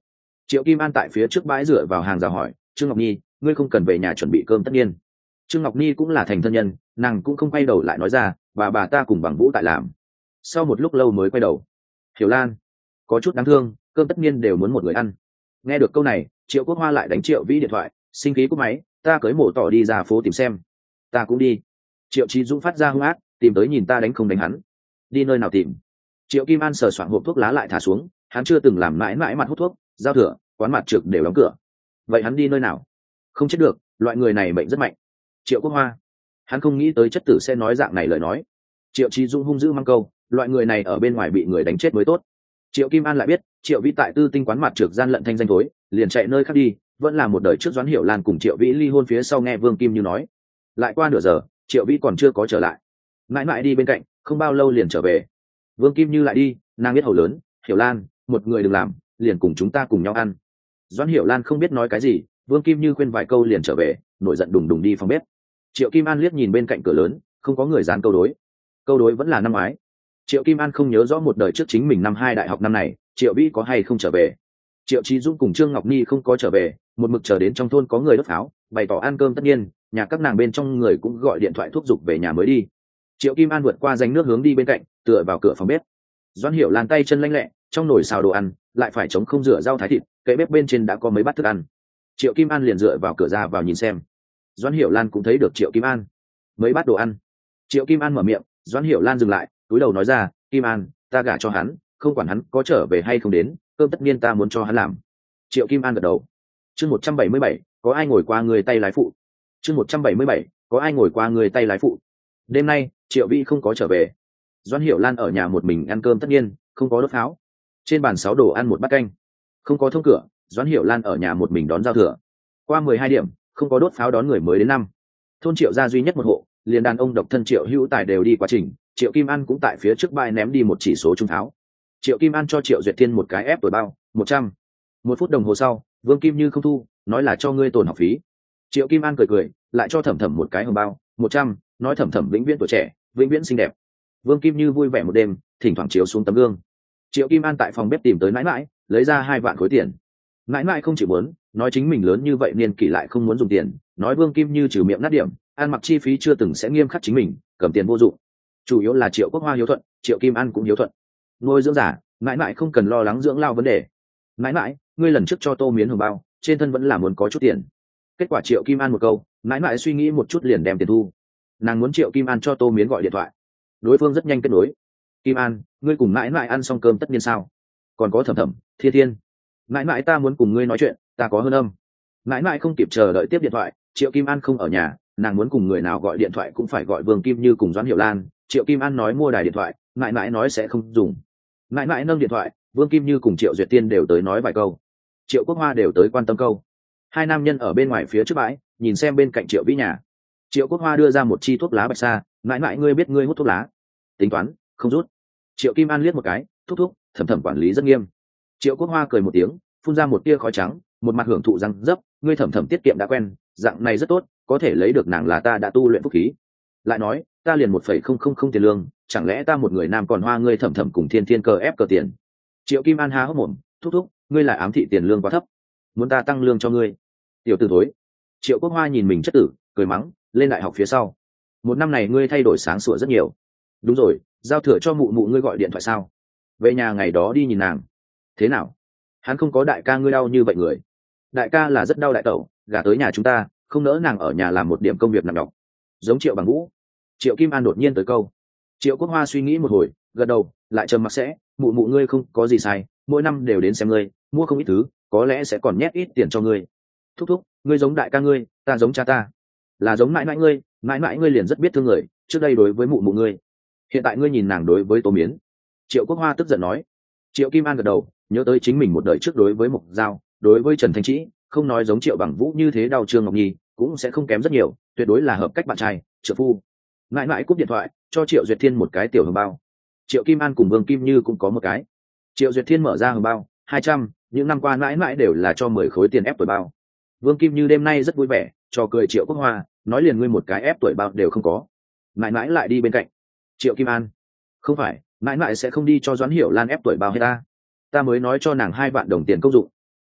Speaker 1: Triệu Kim An tại phía trước bãi dựa vào hàng rào hỏi, Trương Ngọc Nhi, ngươi không cần về nhà chuẩn bị cơm tất nhiên. Trương Ngọc Nhi cũng là thành thân nhân, nàng cũng không quay đầu lại nói ra, bà bà ta cùng Bằng Vũ tại làm. Sau một lúc lâu mới quay đầu. Hiểu Lan, có chút đáng thương, cơm tất nhiên đều muốn một người ăn. Nghe được câu này, Triệu Quốc Hoa lại đánh Triệu Vĩ điện thoại, sinh khí cúp máy, ta cưới mổ tỏ đi ra phố tìm xem. Ta cũng đi. Triệu Chí Dũng phát ra hung ác, tìm tới nhìn ta đánh không đánh hắn. Đi nơi nào tìm? Triệu Kim An sờ soạn hộp thuốc lá lại thả xuống, hắn chưa từng làm mãi mãi mặt hút thuốc, giao thừa, quán mặt trực đều đóng cửa. Vậy hắn đi nơi nào? Không chết được, loại người này bệnh rất mạnh. Triệu Quốc Hoa, hắn không nghĩ tới chất tử sẽ nói dạng này lời nói. Triệu Chí Dũng hung dữ mang câu, loại người này ở bên ngoài bị người đánh chết mới tốt. Triệu Kim An lại biết, Triệu Vĩ tại Tư Tinh quán mặt trực gian lận thanh danh thối, liền chạy nơi khác đi, vẫn là một đời trước Doãn Hiểu Lan cùng Triệu Vĩ ly hôn phía sau nghe Vương Kim Như nói. Lại qua nửa giờ, Triệu Vĩ còn chưa có trở lại. Mãi mãi đi bên cạnh, không bao lâu liền trở về. Vương Kim Như lại đi, nàng biết hầu lớn, Hiểu Lan, một người đừng làm, liền cùng chúng ta cùng nhau ăn. Doãn Hiểu Lan không biết nói cái gì, Vương Kim Như khuyên vài câu liền trở về, nổi giận đùng đùng đi phòng bếp. Triệu Kim An liếc nhìn bên cạnh cửa lớn, không có người dán câu đối. Câu đối vẫn là năm ngoái. Triệu Kim An không nhớ rõ một đời trước chính mình năm hai đại học năm này, Triệu Vĩ có hay không trở về. Triệu Chí Dũng cùng Trương Ngọc Nhi không có trở về, một mực chờ đến trong thôn có người đốt pháo, bày tỏ ăn cơm tất nhiên, nhà các nàng bên trong người cũng gọi điện thoại thúc giục về nhà mới đi. Triệu Kim An vượt qua rãnh nước hướng đi bên cạnh, tựa vào cửa phòng bếp. Doãn Hiểu Lan tay chân lanh lẹ, trong nồi xào đồ ăn, lại phải chống không rửa rau thái thịt, cái bếp bên trên đã có mấy bát thức ăn. Triệu Kim An liền dựa vào cửa ra vào nhìn xem. Doãn Hiểu Lan cũng thấy được Triệu Kim An. Mấy bát đồ ăn. Triệu Kim An mở miệng, Doãn Hiểu Lan dừng lại, cúi đầu nói ra, Kim An, ta gả cho hắn, không quản hắn có trở về hay không đến, cơm tất nhiên ta muốn cho hắn làm. Triệu Kim An gật đầu. Chương một trăm bảy mươi bảy, có ai ngồi qua người tay lái phụ. Chương một trăm bảy mươi bảy, có ai ngồi qua người tay lái phụ. Đêm nay, Triệu Vĩ không có trở về. Doãn Hiểu Lan ở nhà một mình ăn cơm tất nhiên, không có đốt pháo. Trên bàn sáu đồ ăn một bát canh. Không có thông cửa, Doãn Hiểu Lan ở nhà một mình đón giao thừa. Qua mười hai điểm, không có đốt pháo đón người mới đến năm. Thôn Triệu gia duy nhất một hộ, liền đàn ông độc thân Triệu Hữu Tài đều đi quá trình, Triệu Kim An cũng tại phía trước bãi ném đi một chỉ số trung pháo. Triệu Kim An cho Triệu Duyệt Thiên một cái ép tuổi bao, một trăm. Một phút đồng hồ sau, Vương Kim Như không thu, nói là cho ngươi tồn học phí. Triệu Kim An cười cười, lại cho Thẩm Thẩm một cái hồng bao, một trăm, nói Thẩm Thẩm vĩnh viễn tuổi trẻ, vĩnh viễn xinh đẹp. Vương Kim Như vui vẻ một đêm, thỉnh thoảng chiếu xuống tấm gương. Triệu Kim An tại phòng bếp tìm tới mãi mãi, lấy ra hai vạn khối tiền. Mãi mãi không chịu muốn, nói chính mình lớn như vậy niên kỷ lại không muốn dùng tiền, nói Vương Kim Như trừ miệng nát điểm, ăn mặc chi phí chưa từng sẽ nghiêm khắc chính mình, cầm tiền vô dụng. Chủ yếu là Triệu Quốc Hoa hiếu thuận, Triệu Kim An cũng hiếu thuận. Nuôi dưỡng giả, mãi mãi không cần lo lắng dưỡng lao vấn đề. Mãi mãi, ngươi lần trước cho Tô Miến hồng bao, trên thân vẫn là muốn có chút tiền. Kết quả Triệu Kim An một câu, mãi mãi suy nghĩ một chút liền đem tiền thu. Nàng muốn Triệu Kim An cho Tô Miến gọi điện thoại. Đối phương rất nhanh kết nối. Kim An, ngươi cùng mãi mãi ăn xong cơm tất nhiên sao? Còn có Thẩm Thẩm, Thiên Thiên. Mãi mãi ta muốn cùng ngươi nói chuyện, ta có hơn âm. Mãi mãi không kịp chờ đợi tiếp điện thoại, Triệu Kim An không ở nhà, nàng muốn cùng người nào gọi điện thoại cũng phải gọi Vương Kim Như cùng Doãn Hiểu Lan. Triệu Kim An nói mua đài điện thoại, mãi mãi nói sẽ không dùng. Mãi mãi nâng điện thoại, Vương Kim Như cùng Triệu Duyệt Tiên đều tới nói vài câu. Triệu Quốc Hoa đều tới quan tâm câu. Hai nam nhân ở bên ngoài phía trước bãi, nhìn xem bên cạnh Triệu Vĩ nhà. Triệu Quốc Hoa đưa ra một chi thuốc lá bạch sa, mãi mãi ngươi biết ngươi hút thuốc lá. Tính toán, không rút. Triệu Kim An liếc một cái, thúc thúc, Thẩm Thẩm quản lý rất nghiêm. Triệu Quốc Hoa cười một tiếng, phun ra một tia khói trắng, một mặt hưởng thụ răng dấp, ngươi Thẩm Thẩm tiết kiệm đã quen, dạng này rất tốt, có thể lấy được nàng là ta đã tu luyện phúc khí. Lại nói, ta liền một phẩy không không không tiền lương, chẳng lẽ ta một người nam còn hoa ngươi Thẩm Thẩm cùng Thiên Thiên cờ ép cờ tiền. Triệu Kim An há hốc mồm, thúc thúc, ngươi lại ám thị tiền lương quá thấp, muốn ta tăng lương cho ngươi. Tiểu tử thối. Triệu Quốc Hoa nhìn mình chất tử, cười mắng, lên đại học phía sau, một năm này ngươi thay đổi sáng sủa rất nhiều. Đúng rồi, giao thừa cho mụ mụ ngươi gọi điện thoại sao? Về nhà ngày đó đi nhìn nàng. Thế nào? Hắn không có đại ca ngươi đau như vậy người. Đại ca là rất đau đại tẩu, gả tới nhà chúng ta, không nỡ nàng ở nhà làm một điểm công việc nặng nhọc. Giống Triệu Bằng Vũ. Triệu Kim An đột nhiên tới câu. Triệu Quốc Hoa suy nghĩ một hồi, gật đầu, lại trầm mặc sẽ, mụ mụ ngươi không có gì sai, mỗi năm đều đến xem ngươi, mua không ít thứ, có lẽ sẽ còn nhét ít tiền cho ngươi. Thúc thúc, ngươi giống đại ca ngươi, ta giống cha ta, là giống mãi mãi ngươi, mãi mãi ngươi liền rất biết thương người, trước đây đối với mụ mụ ngươi, hiện tại ngươi nhìn nàng đối với Tô Miến. Triệu Quốc Hoa tức giận nói. Triệu Kim An gật đầu, nhớ tới chính mình một đời trước đối với Mục Giao, đối với Trần Thanh Trĩ, không nói giống Triệu Bằng Vũ như thế đau Trương Ngọc Nhi, cũng sẽ không kém rất nhiều, tuyệt đối là hợp cách bạn trai, trợ phu. Mãi mãi cúp điện thoại, cho Triệu Duyệt Thiên một cái tiểu hồng bao. Triệu Kim An cùng Vương Kim Như cũng có một cái. Triệu Duyệt Thiên mở ra hồng bao, hai trăm, những năm qua mãi mãi đều là cho mười khối tiền ép tuổi bao. Vương Kim Như đêm nay rất vui vẻ, cho cười Triệu Quốc Hoa, nói liền ngươi một cái ép tuổi bao đều không có. Mãi mãi lại đi bên cạnh. Triệu Kim An, không phải, mãi mãi sẽ không đi cho Doãn Hiểu Lan ép tuổi bao hết ta. Ta mới nói cho nàng hai vạn đồng tiền công dụng.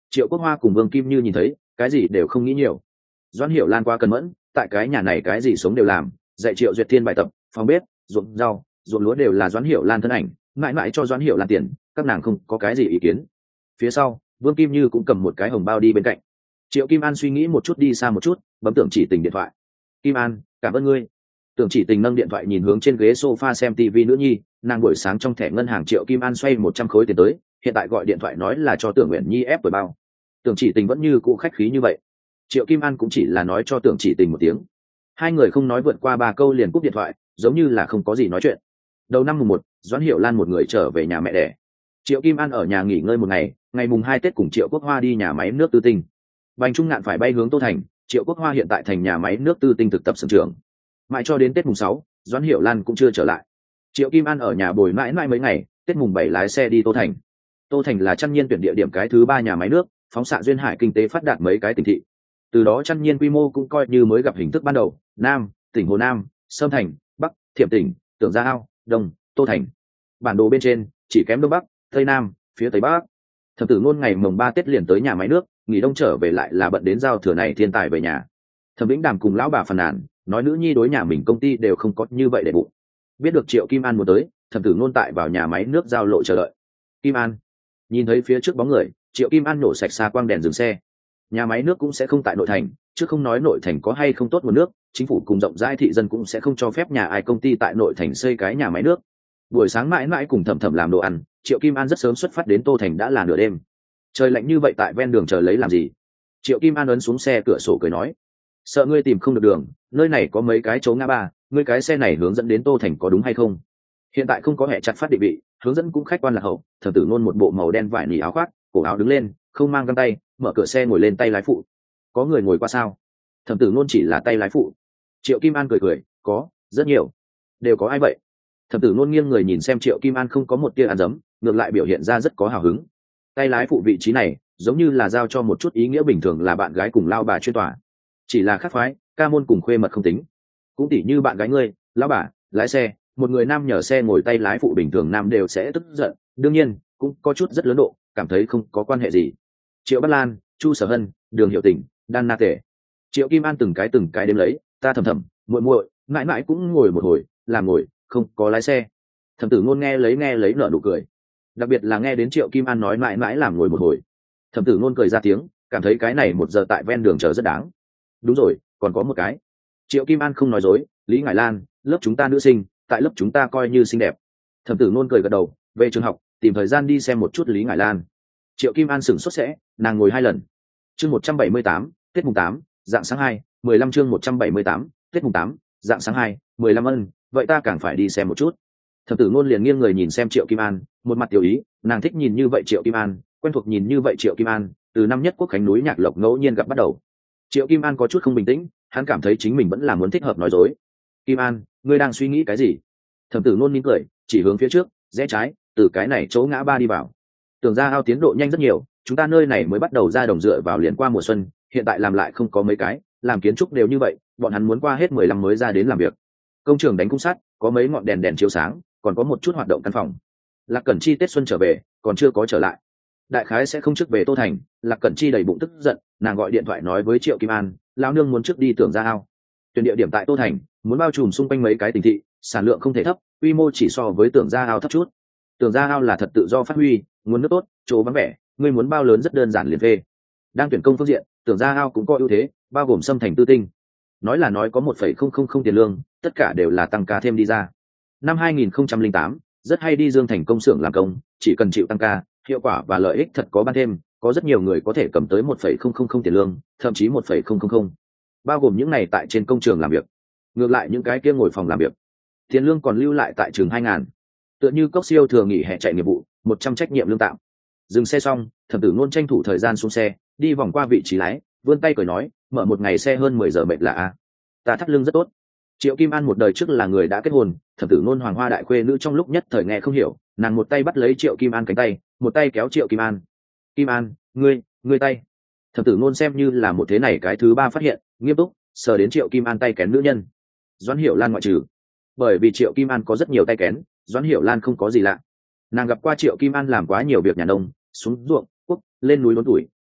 Speaker 1: Triệu Quốc Hoa cùng Vương Kim Như nhìn thấy cái gì đều không nghĩ nhiều. Doãn Hiểu Lan qua cần mẫn, tại cái nhà này cái gì sống đều làm, dạy Triệu Duyệt Thiên bài tập, phòng bếp, ruộng rau, ruộng lúa đều là Doãn Hiểu Lan thân ảnh, mãi mãi cho Doãn Hiểu Lan tiền, các nàng không có cái gì ý kiến. Phía sau, Vương Kim Như cũng cầm một cái hồng bao đi bên cạnh. Triệu Kim An suy nghĩ một chút đi xa một chút, bấm Tưởng Chỉ Tình điện thoại. Kim An, cảm ơn ngươi. Tưởng Chỉ Tình nâng điện thoại nhìn hướng trên ghế sofa xem tivi nữ nhi, nàng buổi sáng trong thẻ ngân hàng Triệu Kim An xoay một trăm khối tiền tới, hiện tại gọi điện thoại nói là cho Tưởng Uyển Nhi ép tuổi bao. Tưởng Chỉ Tình vẫn như cũ khách khí như vậy. Triệu Kim An cũng chỉ là nói cho Tưởng Chỉ Tình một tiếng. Hai người không nói vượt qua ba câu liền cúp điện thoại, giống như là không có gì nói chuyện. Đầu năm mùng một, Doãn Hiểu Lan một người trở về nhà mẹ đẻ. Triệu Kim An ở nhà nghỉ ngơi một ngày, ngày mùng hai Tết cùng Triệu Quốc Hoa đi nhà máy nước Tư Tinh. Bành Trung Ngạn phải bay hướng Tô Thành, Triệu Quốc Hoa hiện tại thành nhà máy nước Tư Tinh thực tập xưởng trưởng. Mãi cho đến Tết mùng sáu, Doãn Hiểu Lan cũng chưa trở lại. Triệu Kim An ở nhà bồi mãi mãi mấy ngày, Tết mùng bảy lái xe đi Tô Thành. Tô Thành là Trăn Nhiên tuyển địa điểm cái thứ ba nhà máy nước, phóng xạ duyên hải kinh tế phát đạt mấy cái tỉnh thị. Từ đó Trăn Nhiên quy mô cũng coi như mới gặp hình thức ban đầu, Nam, tỉnh Hồ Nam, Sơn Thành, Bắc, Thiểm tỉnh, Tưởng Gia Ao, Đông, Tô Thành. Bản đồ bên trên chỉ kém Đông Bắc, Tây Nam, phía Tây Bắc. Thẩm Tử Ngôn ngày mồng ba Tết liền tới nhà máy nước, nghỉ đông trở về lại là bận đến giao thừa này thiên tài về nhà. Thẩm Vĩnh Đàm cùng lão bà phàn nàn, nói nữ nhi đối nhà mình công ty đều không có như vậy để bụng. Biết được Triệu Kim An muốn tới, Thẩm Tử Ngôn tại vào nhà máy nước giao lộ chờ đợi. Kim An nhìn thấy phía trước bóng người, Triệu Kim An nổ sạch xa quang đèn dừng xe. Nhà máy nước cũng sẽ không tại nội thành, chứ không nói nội thành có hay không tốt nguồn nước, chính phủ cùng rộng rãi thị dân cũng sẽ không cho phép nhà ai công ty tại nội thành xây cái nhà máy nước. Buổi sáng mãi mãi cùng Thẩm Thẩm làm đồ ăn, Triệu Kim An rất sớm xuất phát đến Tô Thành đã là nửa đêm. Trời lạnh như vậy tại ven đường chờ lấy làm gì? Triệu Kim An ấn xuống xe cửa sổ cười nói, sợ ngươi tìm không được đường, nơi này có mấy cái chỗ ngã ba, ngươi cái xe này hướng dẫn đến Tô Thành có đúng hay không? Hiện tại không có hệ chặt phát định vị, hướng dẫn cũng khách quan là hậu. Thẩm Tử Ngôn một bộ màu đen vải nỉ áo khoác, cổ áo đứng lên, không mang găng tay, mở cửa xe ngồi lên tay lái phụ. Có người ngồi qua sao? Thẩm Tử Ngôn chỉ là tay lái phụ. Triệu Kim An cười cười, có, rất nhiều. Đều có ai vậy? Thẩm Tử Ngôn nghiêng người nhìn xem Triệu Kim An không có một tia ăn dấm, ngược lại biểu hiện ra rất có hào hứng. Tay lái phụ vị trí này giống như là giao cho một chút ý nghĩa bình thường là bạn gái cùng lao bà chuyên tòa, chỉ là khác phái, ca môn cùng khuê mật không tính. Cũng tỉ như bạn gái ngươi, lão bà lái xe, một người nam nhờ xe ngồi tay lái phụ bình thường nam đều sẽ tức giận, đương nhiên cũng có chút rất lớn độ cảm thấy không có quan hệ gì. Triệu Bát Lan, Chu Sở Hân, Đường Hiệu Tình, Đan Na Tề. Triệu Kim An từng cái từng cái đếm lấy, ta Thầm Thầm, muội muội, mãi mãi cũng ngồi một hồi, làm ngồi, không có lái xe. Thẩm Tử Ngôn nghe lấy nghe lấy nở nụ cười, đặc biệt là nghe đến Triệu Kim An nói mãi mãi làm ngồi một hồi, Thẩm Tử Ngôn cười ra tiếng, cảm thấy cái này một giờ tại ven đường chờ rất đáng. Đúng rồi, còn có một cái. Triệu Kim An không nói dối, Lý Ngải Lan, lớp chúng ta nữ sinh, tại lớp chúng ta coi như xinh đẹp. Thẩm Tử Ngôn cười gật đầu, về trường học tìm thời gian đi xem một chút Lý Ngải Lan. Triệu Kim An sửng sốt sẽ, nàng ngồi hai lần. Chương một trăm bảy mươi tám, Tết mùng tám, dạng sáng hai, mười lăm chương một trăm bảy mươi tám, Tết mùng tám, dạng sáng hai, mười lăm ân, vậy ta càng phải đi xem một chút. Thẩm Tử Ngôn liền nghiêng người nhìn xem Triệu Kim An, một mặt tiểu ý, nàng thích nhìn như vậy Triệu Kim An, quen thuộc nhìn như vậy Triệu Kim An, từ năm nhất Quốc khánh núi Nhạc Lộc ngẫu nhiên gặp bắt đầu. Triệu Kim An có chút không bình tĩnh, hắn cảm thấy chính mình vẫn là muốn thích hợp nói dối. Kim An, ngươi đang suy nghĩ cái gì? Thẩm Tử Ngôn mỉm cười, chỉ hướng phía trước, rẽ trái, từ cái này chỗ ngã ba đi vào. Tưởng Ra Ao tiến độ nhanh rất nhiều, chúng ta nơi này mới bắt đầu ra đồng dựa vào liền qua mùa xuân, hiện tại làm lại không có mấy cái, làm kiến trúc đều như vậy, bọn hắn muốn qua hết mười lăm mới ra đến làm việc. Công trường đánh cung sắt, có mấy ngọn đèn đèn chiếu sáng, còn có một chút hoạt động căn phòng. Lạc Cẩn Chi Tết xuân trở về, còn chưa có trở lại. Đại khái sẽ không trước về Tô Thành. Lạc Cẩn Chi đầy bụng tức giận, nàng gọi điện thoại nói với Triệu Kim An, lão nương muốn trước đi Tưởng Ra Ao. Tuyển địa điểm tại Tô Thành, muốn bao trùm xung quanh mấy cái tỉnh thị, sản lượng không thể thấp, quy mô chỉ so với Tưởng Ra Ao thấp chút. Tưởng Ra Ao là thật tự do phát huy, nguồn nước tốt, chỗ vắng vẻ, ngươi muốn bao lớn rất đơn giản liền phê. Đang tuyển công phương diện, Tưởng Ra Ao cũng có ưu thế, bao gồm Sâm Thành Tư Tinh. Nói là nói có một phẩy không không không tiền lương, tất cả đều là tăng ca thêm đi ra. Năm hai nghìn không trăm lẻ tám, rất hay đi Dương Thành công xưởng làm công, chỉ cần chịu tăng ca, hiệu quả và lợi ích thật có ban thêm, có rất nhiều người có thể cầm tới một phẩy không không không tiền lương, thậm chí một phẩy không không không. Bao gồm những này tại trên công trường làm việc. Ngược lại những cái kia ngồi phòng làm việc, tiền lương còn lưu lại tại trường hai ngàn. Tựa như Cốc Siêu thừa nghỉ hè chạy nghiệp vụ, một trăm trách nhiệm lương tạm. Dừng xe xong, Thẩm Tử Ngôn tranh thủ thời gian xuống xe, đi vòng qua vị trí lái, vươn tay cười nói, mở một ngày xe hơn mười giờ mệt là a. Ta thắt lưng rất tốt. Triệu Kim An một đời trước là người đã kết hôn, Thẩm Tử Ngôn hoàng hoa đại khuê nữ trong lúc nhất thời nghe không hiểu, nàng một tay bắt lấy Triệu Kim An cánh tay, một tay kéo Triệu Kim An. Kim An, ngươi, ngươi tay. Thẩm Tử Ngôn xem như là một thế này cái thứ ba phát hiện, nghiêm túc sờ đến Triệu Kim An tay kén nữ nhân. Doãn Hiểu Lan ngoại trừ, bởi vì Triệu Kim An có rất nhiều tay kén, Doãn Hiểu Lan không có gì lạ. Nàng gặp qua Triệu Kim An làm quá nhiều việc nhà nông, xuống ruộng, quốc, lên núi đốn tuổi,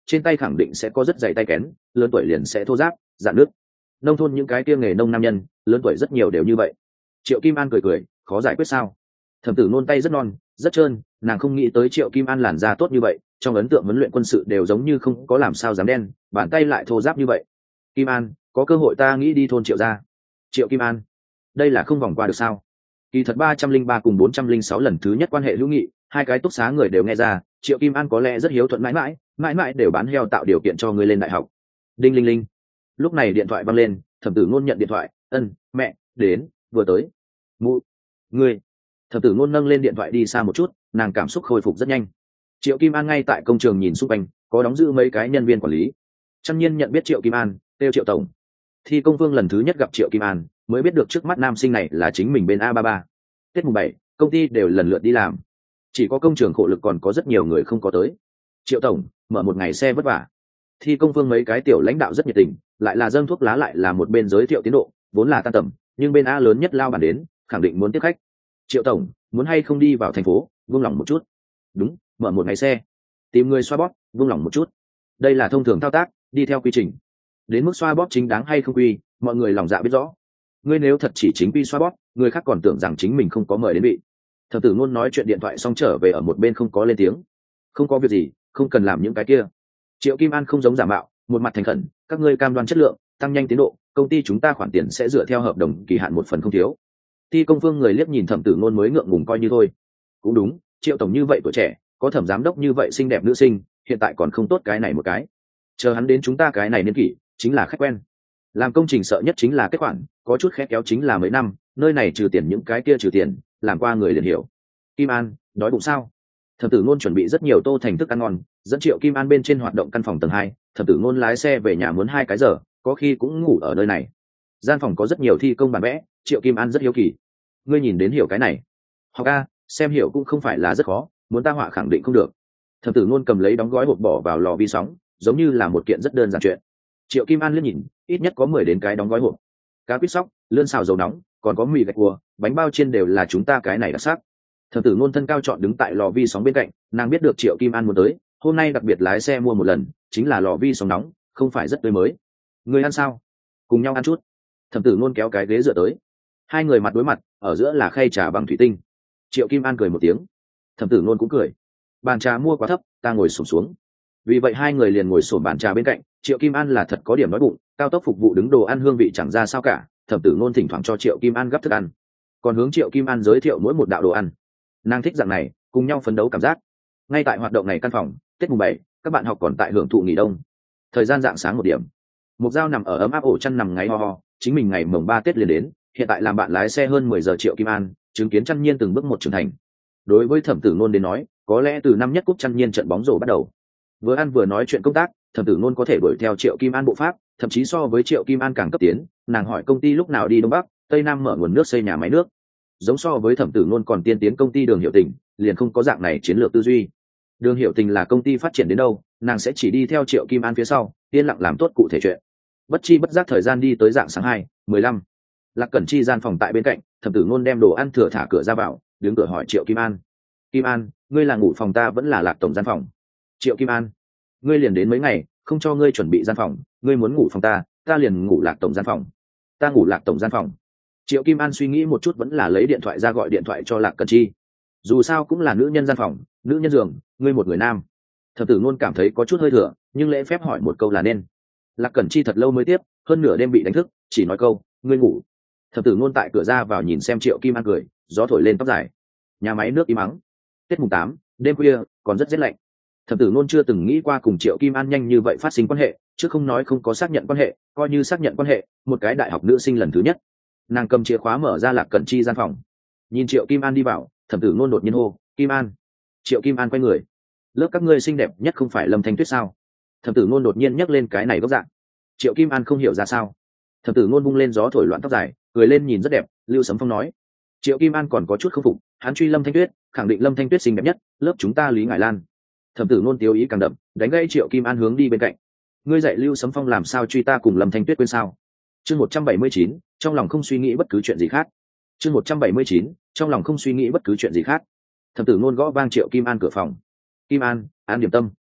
Speaker 1: trên tay khẳng định sẽ có rất dày tay kén, lớn tuổi liền sẽ thô ráp dạn nước. Nông thôn những cái kia nghề nông nam nhân lớn tuổi rất nhiều đều như vậy. Triệu Kim An cười cười, khó giải quyết sao? Thẩm Tử Nôn tay rất non rất trơn, nàng không nghĩ tới Triệu Kim An làn da tốt như vậy, trong ấn tượng huấn luyện quân sự đều giống như không có làm sao dám đen, bàn tay lại thô ráp như vậy. Kim An, có cơ hội ta nghĩ đi thôn Triệu gia. Triệu Kim An, đây là không vòng qua được sao? Kỳ thật ba trăm linh ba cùng bốn trăm linh sáu lần thứ nhất quan hệ hữu nghị, hai cái túc xá người đều nghe ra, Triệu Kim An có lẽ rất hiếu thuận mãi mãi, mãi mãi đều bán heo tạo điều kiện cho người lên đại học. Đinh linh linh. Lúc này điện thoại vang lên, Thẩm Tử Nôn nhận điện thoại, "Ân, mẹ, đến, vừa tới." "Mụ, ngươi." Thẩm Tử Nôn nâng lên điện thoại đi xa một chút, nàng cảm xúc khôi phục rất nhanh. Triệu Kim An ngay tại công trường nhìn xung quanh, có đóng giữ mấy cái nhân viên quản lý. Trăn Nhiên nhận biết Triệu Kim An, kêu Triệu tổng. Thi Công Vương lần thứ nhất gặp Triệu Kim An, mới biết được trước mắt nam sinh này là chính mình bên a ba ba. Tết mùng bảy, công ty đều lần lượt đi làm, chỉ có công trường khổ lực còn có rất nhiều người không có tới. Triệu tổng, mở một ngày xe vất vả. Thi Công Vương mấy cái tiểu lãnh đạo rất nhiệt tình, lại là dâng thuốc lá lại là một bên giới thiệu tiến độ, vốn là tan tầm, nhưng bên a lớn nhất lao bản đến, khẳng định muốn tiếp khách. Triệu tổng, muốn hay không đi vào thành phố, vương lòng một chút. Đúng, mở một ngày xe, tìm người xoa bóp, vương lòng một chút. Đây là thông thường thao tác, đi theo quy trình. Đến mức xoa bóp chính đáng hay không quy, mọi người lòng dạ biết rõ. Ngươi nếu thật chỉ chính quy xoa bóp, người khác còn tưởng rằng chính mình không có mời đến vị. Thẩm Tử Nôn nói chuyện điện thoại xong trở về ở một bên không có lên tiếng. Không có việc gì, không cần làm những cái kia. Triệu Kim An không giống giả mạo, một mặt thành khẩn, các ngươi cam đoan chất lượng, tăng nhanh tiến độ, công ty chúng ta khoản tiền sẽ dựa theo hợp đồng kỳ hạn một phần không thiếu. Thi Công Phương người liếc nhìn Thẩm Tử Nôn mới ngượng ngùng coi như thôi. Cũng đúng, Triệu tổng như vậy tuổi trẻ, có Thẩm giám đốc như vậy xinh đẹp nữ sinh, hiện tại còn không tốt cái này một cái. Chờ hắn đến chúng ta cái này niên kỷ, chính là khách quen. Làm công trình sợ nhất chính là kết khoản, có chút khét kéo chính là mấy năm, nơi này trừ tiền những cái kia trừ tiền, làm qua người liền hiểu. Kim An, đói bụng sao? Thẩm Tử Nôn chuẩn bị rất nhiều tô thành thức ăn ngon, dẫn Triệu Kim An bên trên hoạt động căn phòng tầng hai. Thẩm Tử Nôn lái xe về nhà muốn hai cái giờ, có khi cũng ngủ ở nơi này. Gian phòng có rất nhiều thi công bản vẽ, Triệu Kim An rất hiếu kỳ. Ngươi nhìn đến hiểu cái này? Học a, xem hiểu cũng không phải là rất khó, muốn ta họa khẳng định không được. Thẩm Tử Nôn cầm lấy đóng gói hộp bỏ vào lò vi sóng, giống như là một kiện rất đơn giản chuyện. Triệu Kim An liếc nhìn, ít nhất có mười đến cái đóng gói hộp. Cá quýt sóc, lươn xào dầu nóng, còn có mì gạch cua, bánh bao chiên đều là chúng ta cái này đặc sắc. Thẩm Tử Nôn thân cao chọn đứng tại lò vi sóng bên cạnh, nàng biết được Triệu Kim An muốn tới, hôm nay đặc biệt lái xe mua một lần, chính là lò vi sóng nóng, không phải rất tươi mới. Người ăn sao? Cùng nhau ăn chút. Thẩm Tử Nôn kéo cái ghế dựa tới, hai người mặt đối mặt, ở giữa là khay trà bằng thủy tinh. Triệu Kim An cười một tiếng, Thẩm Tử Nôn cũng cười. Bàn trà mua quá thấp, ta ngồi xổm xuống. Vì vậy hai người liền ngồi xổm bàn trà bên cạnh. Triệu Kim An là thật có điểm đói bụng, cao tốc phục vụ đứng đồ ăn hương vị chẳng ra sao cả. Thẩm Tử Nôn thỉnh thoảng cho Triệu Kim An gấp thức ăn, còn hướng Triệu Kim An giới thiệu mỗi một đạo đồ ăn. Nàng thích dạng này, cùng nhau phấn đấu cảm giác. Ngay tại hoạt động này căn phòng, Tết mùng bảy, các bạn học còn tại hưởng thụ nghỉ đông. Thời gian dạng sáng một điểm, Mục Dao nằm ở ấm áp ổ chăn nằm ngáy ho ho, chính mình ngày mồng ba Tết liền đến, hiện tại làm bạn lái xe hơn mười giờ. Triệu Kim An chứng kiến Trăn Nhiên từng bước một trưởng thành. Đối với Thẩm Tử Nôn đến nói, có lẽ từ năm nhất cúp Trăn Nhiên trận bóng rổ bắt đầu. Vừa ăn vừa nói chuyện công tác, Thẩm Tử Nôn có thể đuổi theo Triệu Kim An bộ pháp, thậm chí so với Triệu Kim An càng cấp tiến. Nàng hỏi công ty lúc nào đi đông bắc, tây nam mở nguồn nước xây nhà máy nước. Giống so với Thẩm Tử Nôn còn tiên tiến công ty Đường Hiểu Tình, liền không có dạng này chiến lược tư duy. Đường Hiểu Tình là công ty phát triển đến đâu, nàng sẽ chỉ đi theo Triệu Kim An phía sau, yên lặng làm tốt cụ thể chuyện. Bất chi bất giác thời gian đi tới dạng sáng hai mười lăm. Lạc Cẩn Chi gian phòng tại bên cạnh, Thẩm Tử Nôn đem đồ ăn thừa thả cửa ra vào, đứng cửa hỏi Triệu Kim An. Kim An, ngươi là ngủ phòng ta vẫn là Lạc tổng gian phòng? Triệu Kim An, ngươi liền đến mấy ngày, không cho ngươi chuẩn bị gian phòng, ngươi muốn ngủ phòng ta, ta liền ngủ Lạc tổng gian phòng. Ta ngủ Lạc tổng gian phòng. Triệu Kim An suy nghĩ một chút vẫn là lấy điện thoại ra gọi điện thoại cho Lạc Cẩn Chi. Dù sao cũng là nữ nhân gian phòng, nữ nhân giường, ngươi một người nam. Thẩm Tử Nôn cảm thấy có chút hơi thừa, nhưng lễ phép hỏi một câu là nên. Lạc Cẩn Chi thật lâu mới tiếp, hơn nửa đêm bị đánh thức, chỉ nói câu, ngươi ngủ. Thẩm Tử Nôn tại cửa ra vào nhìn xem Triệu Kim An cười, gió thổi lên tóc dài. Nhà máy nước im mắng. Tết mùng tám, đêm khuya, còn rất rét lạnh. Thẩm Tử Nôn chưa từng nghĩ qua cùng Triệu Kim An nhanh như vậy phát sinh quan hệ, chứ không nói không có xác nhận quan hệ, coi như xác nhận quan hệ, một cái đại học nữ sinh lần thứ nhất. Nàng cầm chìa khóa mở ra Lạc Cẩn Chi gian phòng, nhìn Triệu Kim An đi vào, Thẩm Tử Nôn đột nhiên hô, Kim An. Triệu Kim An quay người, lớp các ngươi xinh đẹp nhất không phải Lâm Thanh Tuyết sao? Thẩm Tử Nôn đột nhiên nhắc lên cái này góc dạng. Triệu Kim An không hiểu ra sao. Thẩm Tử Nôn bung lên gió thổi loạn tóc dài, cười lên nhìn rất đẹp. Lưu Sấm Phong nói. Triệu Kim An còn có chút không phục, hắn truy Lâm Thanh Tuyết, khẳng định Lâm Thanh Tuyết xinh đẹp nhất, lớp chúng ta Lý Ngải Lan. Thẩm Tử Nôn tiêu ý càng đậm, đánh gãy Triệu Kim An hướng đi bên cạnh. Ngươi dạy Lưu Sấm Phong làm sao truy ta cùng Lâm Thanh Tuyết quên sao? Chương một trăm bảy mươi chín, trong lòng không suy nghĩ bất cứ chuyện gì khác. Chương một trăm bảy mươi chín, trong lòng không suy nghĩ bất cứ chuyện gì khác. Thẩm Tử Nôn gõ vang Triệu Kim An cửa phòng. Kim An, an điểm tâm.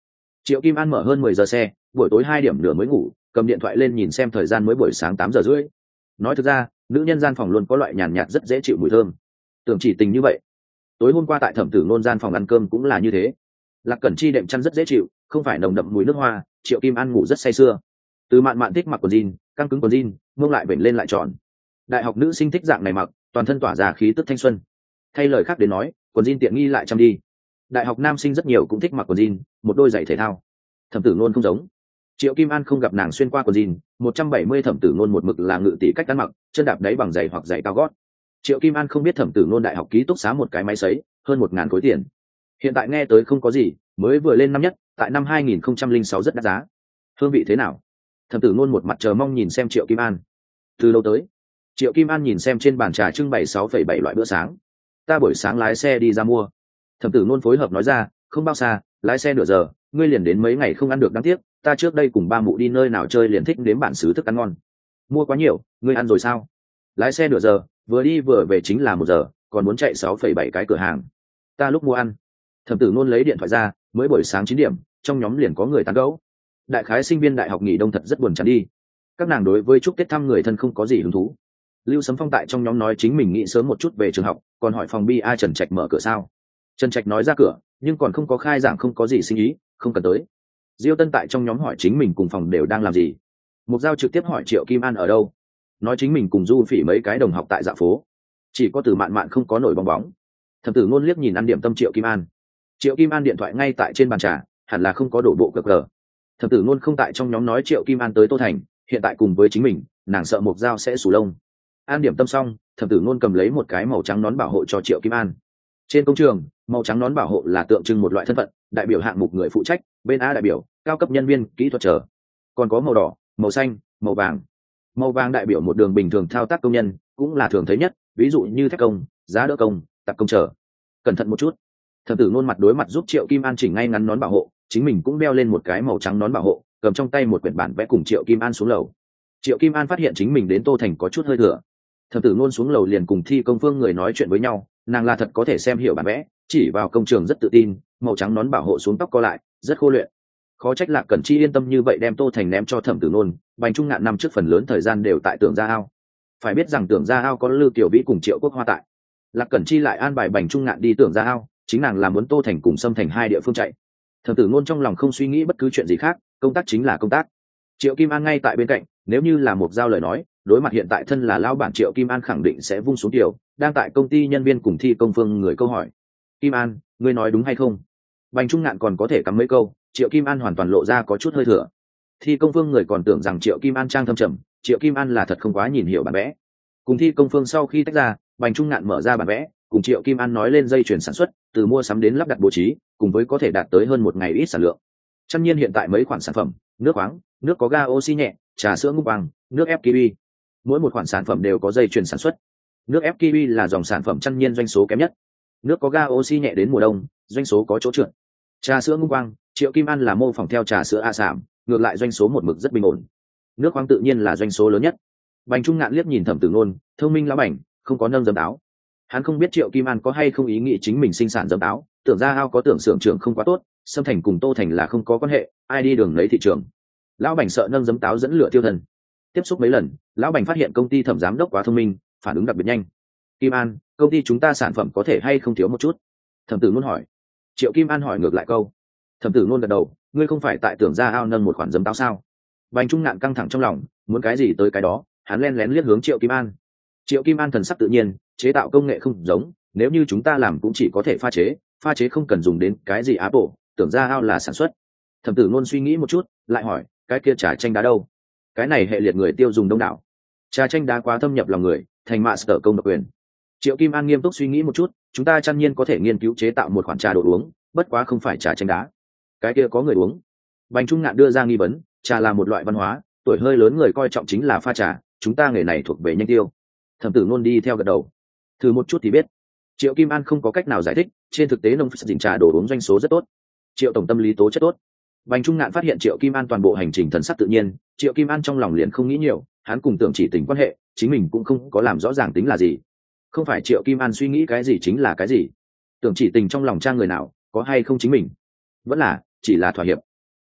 Speaker 1: Triệu Kim An mở hơn mười giờ xe, buổi tối hai điểm nửa mới ngủ, cầm điện thoại lên nhìn xem thời gian mới buổi sáng tám giờ rưỡi. Nói thực ra, nữ nhân gian phòng luôn có loại nhàn nhạt rất dễ chịu mùi thơm. Tưởng chỉ tình như vậy. Tối hôm qua tại Thẩm Tử Nôn gian phòng ăn cơm cũng là như thế. Lạc Cẩn Chi đệm chăn rất dễ chịu, không phải nồng đậm mùi nước hoa, Triệu Kim An ngủ rất say sưa. Từ Mạn Mạn thích mặc quần jean, căng cứng quần jean, mông lại vểnh lên lại tròn. Đại học nữ sinh thích dạng này mặc, toàn thân tỏa ra khí tức thanh xuân. Thay lời khác đến nói, quần jean tiện nghi lại chăm đi. Đại học nam sinh rất nhiều cũng thích mặc quần jean, một đôi giày thể thao. Thẩm Tử Nôn không giống. Triệu Kim An không gặp nàng xuyên qua quần jean, một trăm bảy mươi Thẩm Tử Nôn một mực là ngự tỷ cách ăn mặc, chân đạp đáy bằng giày hoặc giày cao gót. Triệu Kim An không biết Thẩm Tử Nôn đại học ký túc xá một cái máy sấy, hơn một ngàn khối tiền. Hiện tại nghe tới không có gì, mới vừa lên năm nhất, tại năm hai nghìn không trăm lẻ sáu rất đắt giá. Hương vị thế nào? Thẩm Tử Nôn một mặt chờ mong nhìn xem Triệu Kim An. Từ lâu tới. Triệu Kim An nhìn xem trên bàn trà trưng bày sáu phẩy bảy loại bữa sáng. Ta buổi sáng lái xe đi ra mua. Thẩm Tử Nôn phối hợp nói ra, không bao xa, lái xe nửa giờ, ngươi liền đến mấy ngày không ăn được đáng tiếc, ta trước đây cùng ba mụ đi nơi nào chơi liền thích đến bản xứ thức ăn ngon. Mua quá nhiều, ngươi ăn rồi sao? Lái xe nửa giờ, vừa đi vừa về chính là một giờ, còn muốn chạy sáu phẩy bảy cái cửa hàng. Ta lúc mua ăn. Thẩm Tử Nôn lấy điện thoại ra, mới buổi sáng chín điểm, trong nhóm liền có người tán gẫu. Đại khái sinh viên đại học nghỉ đông thật rất buồn chán đi. Các nàng đối với chúc Tết thăm người thân không có gì hứng thú. Lưu Sấm Phong tại trong nhóm nói chính mình nghĩ sớm một chút về trường học, còn hỏi phòng bi ai Trần Trạch mở cửa sao. Trần Trạch nói ra cửa, nhưng còn không có khai giảng không có gì sinh ý, không cần tới. Diêu Tân tại trong nhóm hỏi chính mình cùng phòng đều đang làm gì. Mục Giao trực tiếp hỏi Triệu Kim An ở đâu, nói chính mình cùng Du Phỉ mấy cái đồng học tại dạ phố. Chỉ có Từ Mạn Mạn không có nổi bong bóng. Thẩm Tử Ngôn liếc nhìn ăn điểm tâm Triệu Kim An. Triệu Kim An điện thoại ngay tại trên bàn trà, hẳn là không có đổ bộ cờ cờ. Thẩm Tử Ngôn không tại trong nhóm nói Triệu Kim An tới Tô Thành, hiện tại cùng với chính mình, nàng sợ Mục Giao sẽ sù lông. An điểm tâm xong, Thẩm Tử Ngôn cầm lấy một cái màu trắng nón bảo hộ cho Triệu Kim An. Trên công trường, màu trắng nón bảo hộ là tượng trưng một loại thân phận, đại biểu hạng mục người phụ trách, bên A đại biểu cao cấp nhân viên kỹ thuật trở. Còn có màu đỏ, màu xanh, màu vàng. Màu vàng đại biểu một đường bình thường thao tác công nhân, cũng là thường thấy nhất, ví dụ như thép công, giá đỡ công, tạp công trở. Cẩn thận một chút. Thẩm Tử Ngôn mặt đối mặt giúp Triệu Kim An chỉnh ngay ngắn nón bảo hộ, chính mình cũng đeo lên một cái màu trắng nón bảo hộ, cầm trong tay một quyển bản vẽ cùng Triệu Kim An xuống lầu. Triệu Kim An phát hiện chính mình đến Tô Thành có chút hơi thừa. Thẩm Tử Ngôn xuống lầu liền cùng thi công phương người nói chuyện với nhau, nàng là thật có thể xem hiểu bản vẽ, chỉ vào công trường rất tự tin, màu trắng nón bảo hộ xuống tóc co lại, rất khô luyện. Khó trách Lạc Cẩn Chi yên tâm như vậy đem Tô Thành ném cho Thẩm Tử Ngôn, Bành Trung Ngạn năm trước phần lớn thời gian đều tại Tưởng Gia Ao. Phải biết rằng Tưởng Gia Ao có Lưu Tiểu Vĩ cùng Triệu Quốc Hoa tại. Lạc Cẩn Chi lại an bài Bành Trung Ngạn đi Tưởng Gia Ao, chính nàng là muốn Tô Thành cùng Sâm Thành hai địa phương chạy. Thẩm Tử Ngôn trong lòng không suy nghĩ bất cứ chuyện gì khác, công tác chính là công tác. Triệu Kim An ngay tại bên cạnh, nếu như là một giao lời nói, đối mặt hiện tại thân là lão bản Triệu Kim An khẳng định sẽ vung xuống tiểu, đang tại công ty nhân viên cùng thi công phương người câu hỏi. Kim An, ngươi nói đúng hay không? Bành Trung Ngạn còn có thể cắm mấy câu, Triệu Kim An hoàn toàn lộ ra có chút hơi thừa. Thi công phương người còn tưởng rằng Triệu Kim An trang thâm trầm, Triệu Kim An là thật không quá nhìn hiểu bản vẽ. Cùng thi công phương sau khi tách ra, Bành Trung Ngạn mở ra bản vẽ, cùng Triệu Kim An nói lên dây chuyền sản xuất, từ mua sắm đến lắp đặt bố trí, cùng với có thể đạt tới hơn một ngày ít sản lượng. Trăm nhiên hiện tại mấy khoản sản phẩm, nước khoáng, nước có ga oxy nhẹ, trà sữa ngũ bằng, nước ép kiwi. Mỗi một khoản sản phẩm đều có dây chuyền sản xuất. Nước ép kiwi là dòng sản phẩm trăm nhiên doanh số kém nhất. Nước có ga oxy nhẹ đến mùa đông, doanh số có chỗ trượt. Trà sữa ngũ bằng, Triệu Kim An là mô phỏng theo trà sữa A Sảm, ngược lại doanh số một mực rất bình ổn. Nước khoáng tự nhiên là doanh số lớn nhất. Bành Trung Ngạn liếc nhìn Thẩm Tử Ngôn, thông minh lão bảnh, không có nâng giấm táo. Hắn không biết Triệu Kim An có hay không ý nghĩ chính mình sinh sản giấm táo, tưởng ra ao có tưởng xưởng trưởng không quá tốt, Sâm Thành cùng Tô Thành là không có quan hệ, ai đi đường lấy thị trường. Lão bảnh sợ nâng giấm táo dẫn lửa tiêu thần. Tiếp xúc mấy lần, lão bảnh phát hiện công ty Thẩm giám đốc quá thông minh, phản ứng đặc biệt nhanh. Kim An, công ty chúng ta sản phẩm có thể hay không thiếu một chút? Thẩm Tử Ngôn hỏi. Triệu Kim An hỏi ngược lại câu. Thẩm Tử Ngôn gật đầu, ngươi không phải tại tưởng ra ao nâng một khoản giấm táo sao? Bành Trung Ngạn căng thẳng trong lòng, muốn cái gì tới cái đó, hắn len lén liếc hướng Triệu Kim An. Triệu Kim An thần sắc tự nhiên, chế tạo công nghệ không giống, nếu như chúng ta làm cũng chỉ có thể pha chế, pha chế không cần dùng đến cái gì Apple, tưởng ra ao là sản xuất. Thẩm Tử Ngôn suy nghĩ một chút, lại hỏi, cái kia trà chanh đá đâu? Cái này hệ liệt người tiêu dùng đông đảo, trà chanh đá quá thâm nhập lòng người, thành master công độc quyền. Triệu Kim An nghiêm túc suy nghĩ một chút, chúng ta chăn nhiên có thể nghiên cứu chế tạo một khoản trà đồ uống, bất quá không phải trà chanh đá. Cái kia có người uống. Bành Trung Ngạn đưa ra nghi vấn, trà là một loại văn hóa, tuổi hơi lớn người coi trọng chính là pha trà, chúng ta nghề này thuộc về nhanh tiêu. Thẩm Tử Ngôn đi theo gật đầu, thử một chút thì biết. Triệu Kim An không có cách nào giải thích, trên thực tế nông dình trà đồ uống doanh số rất tốt. Triệu tổng tâm lý tố chất tốt. Bành Trung Ngạn phát hiện Triệu Kim An toàn bộ hành trình thần sắc tự nhiên, Triệu Kim An trong lòng liền không nghĩ nhiều, hắn cùng Tưởng Chỉ Tình quan hệ, chính mình cũng không có làm rõ ràng tính là gì. Không phải Triệu Kim An suy nghĩ cái gì chính là cái gì. Tưởng Chỉ Tình trong lòng trang người nào, có hay không chính mình, vẫn là chỉ là thỏa hiệp.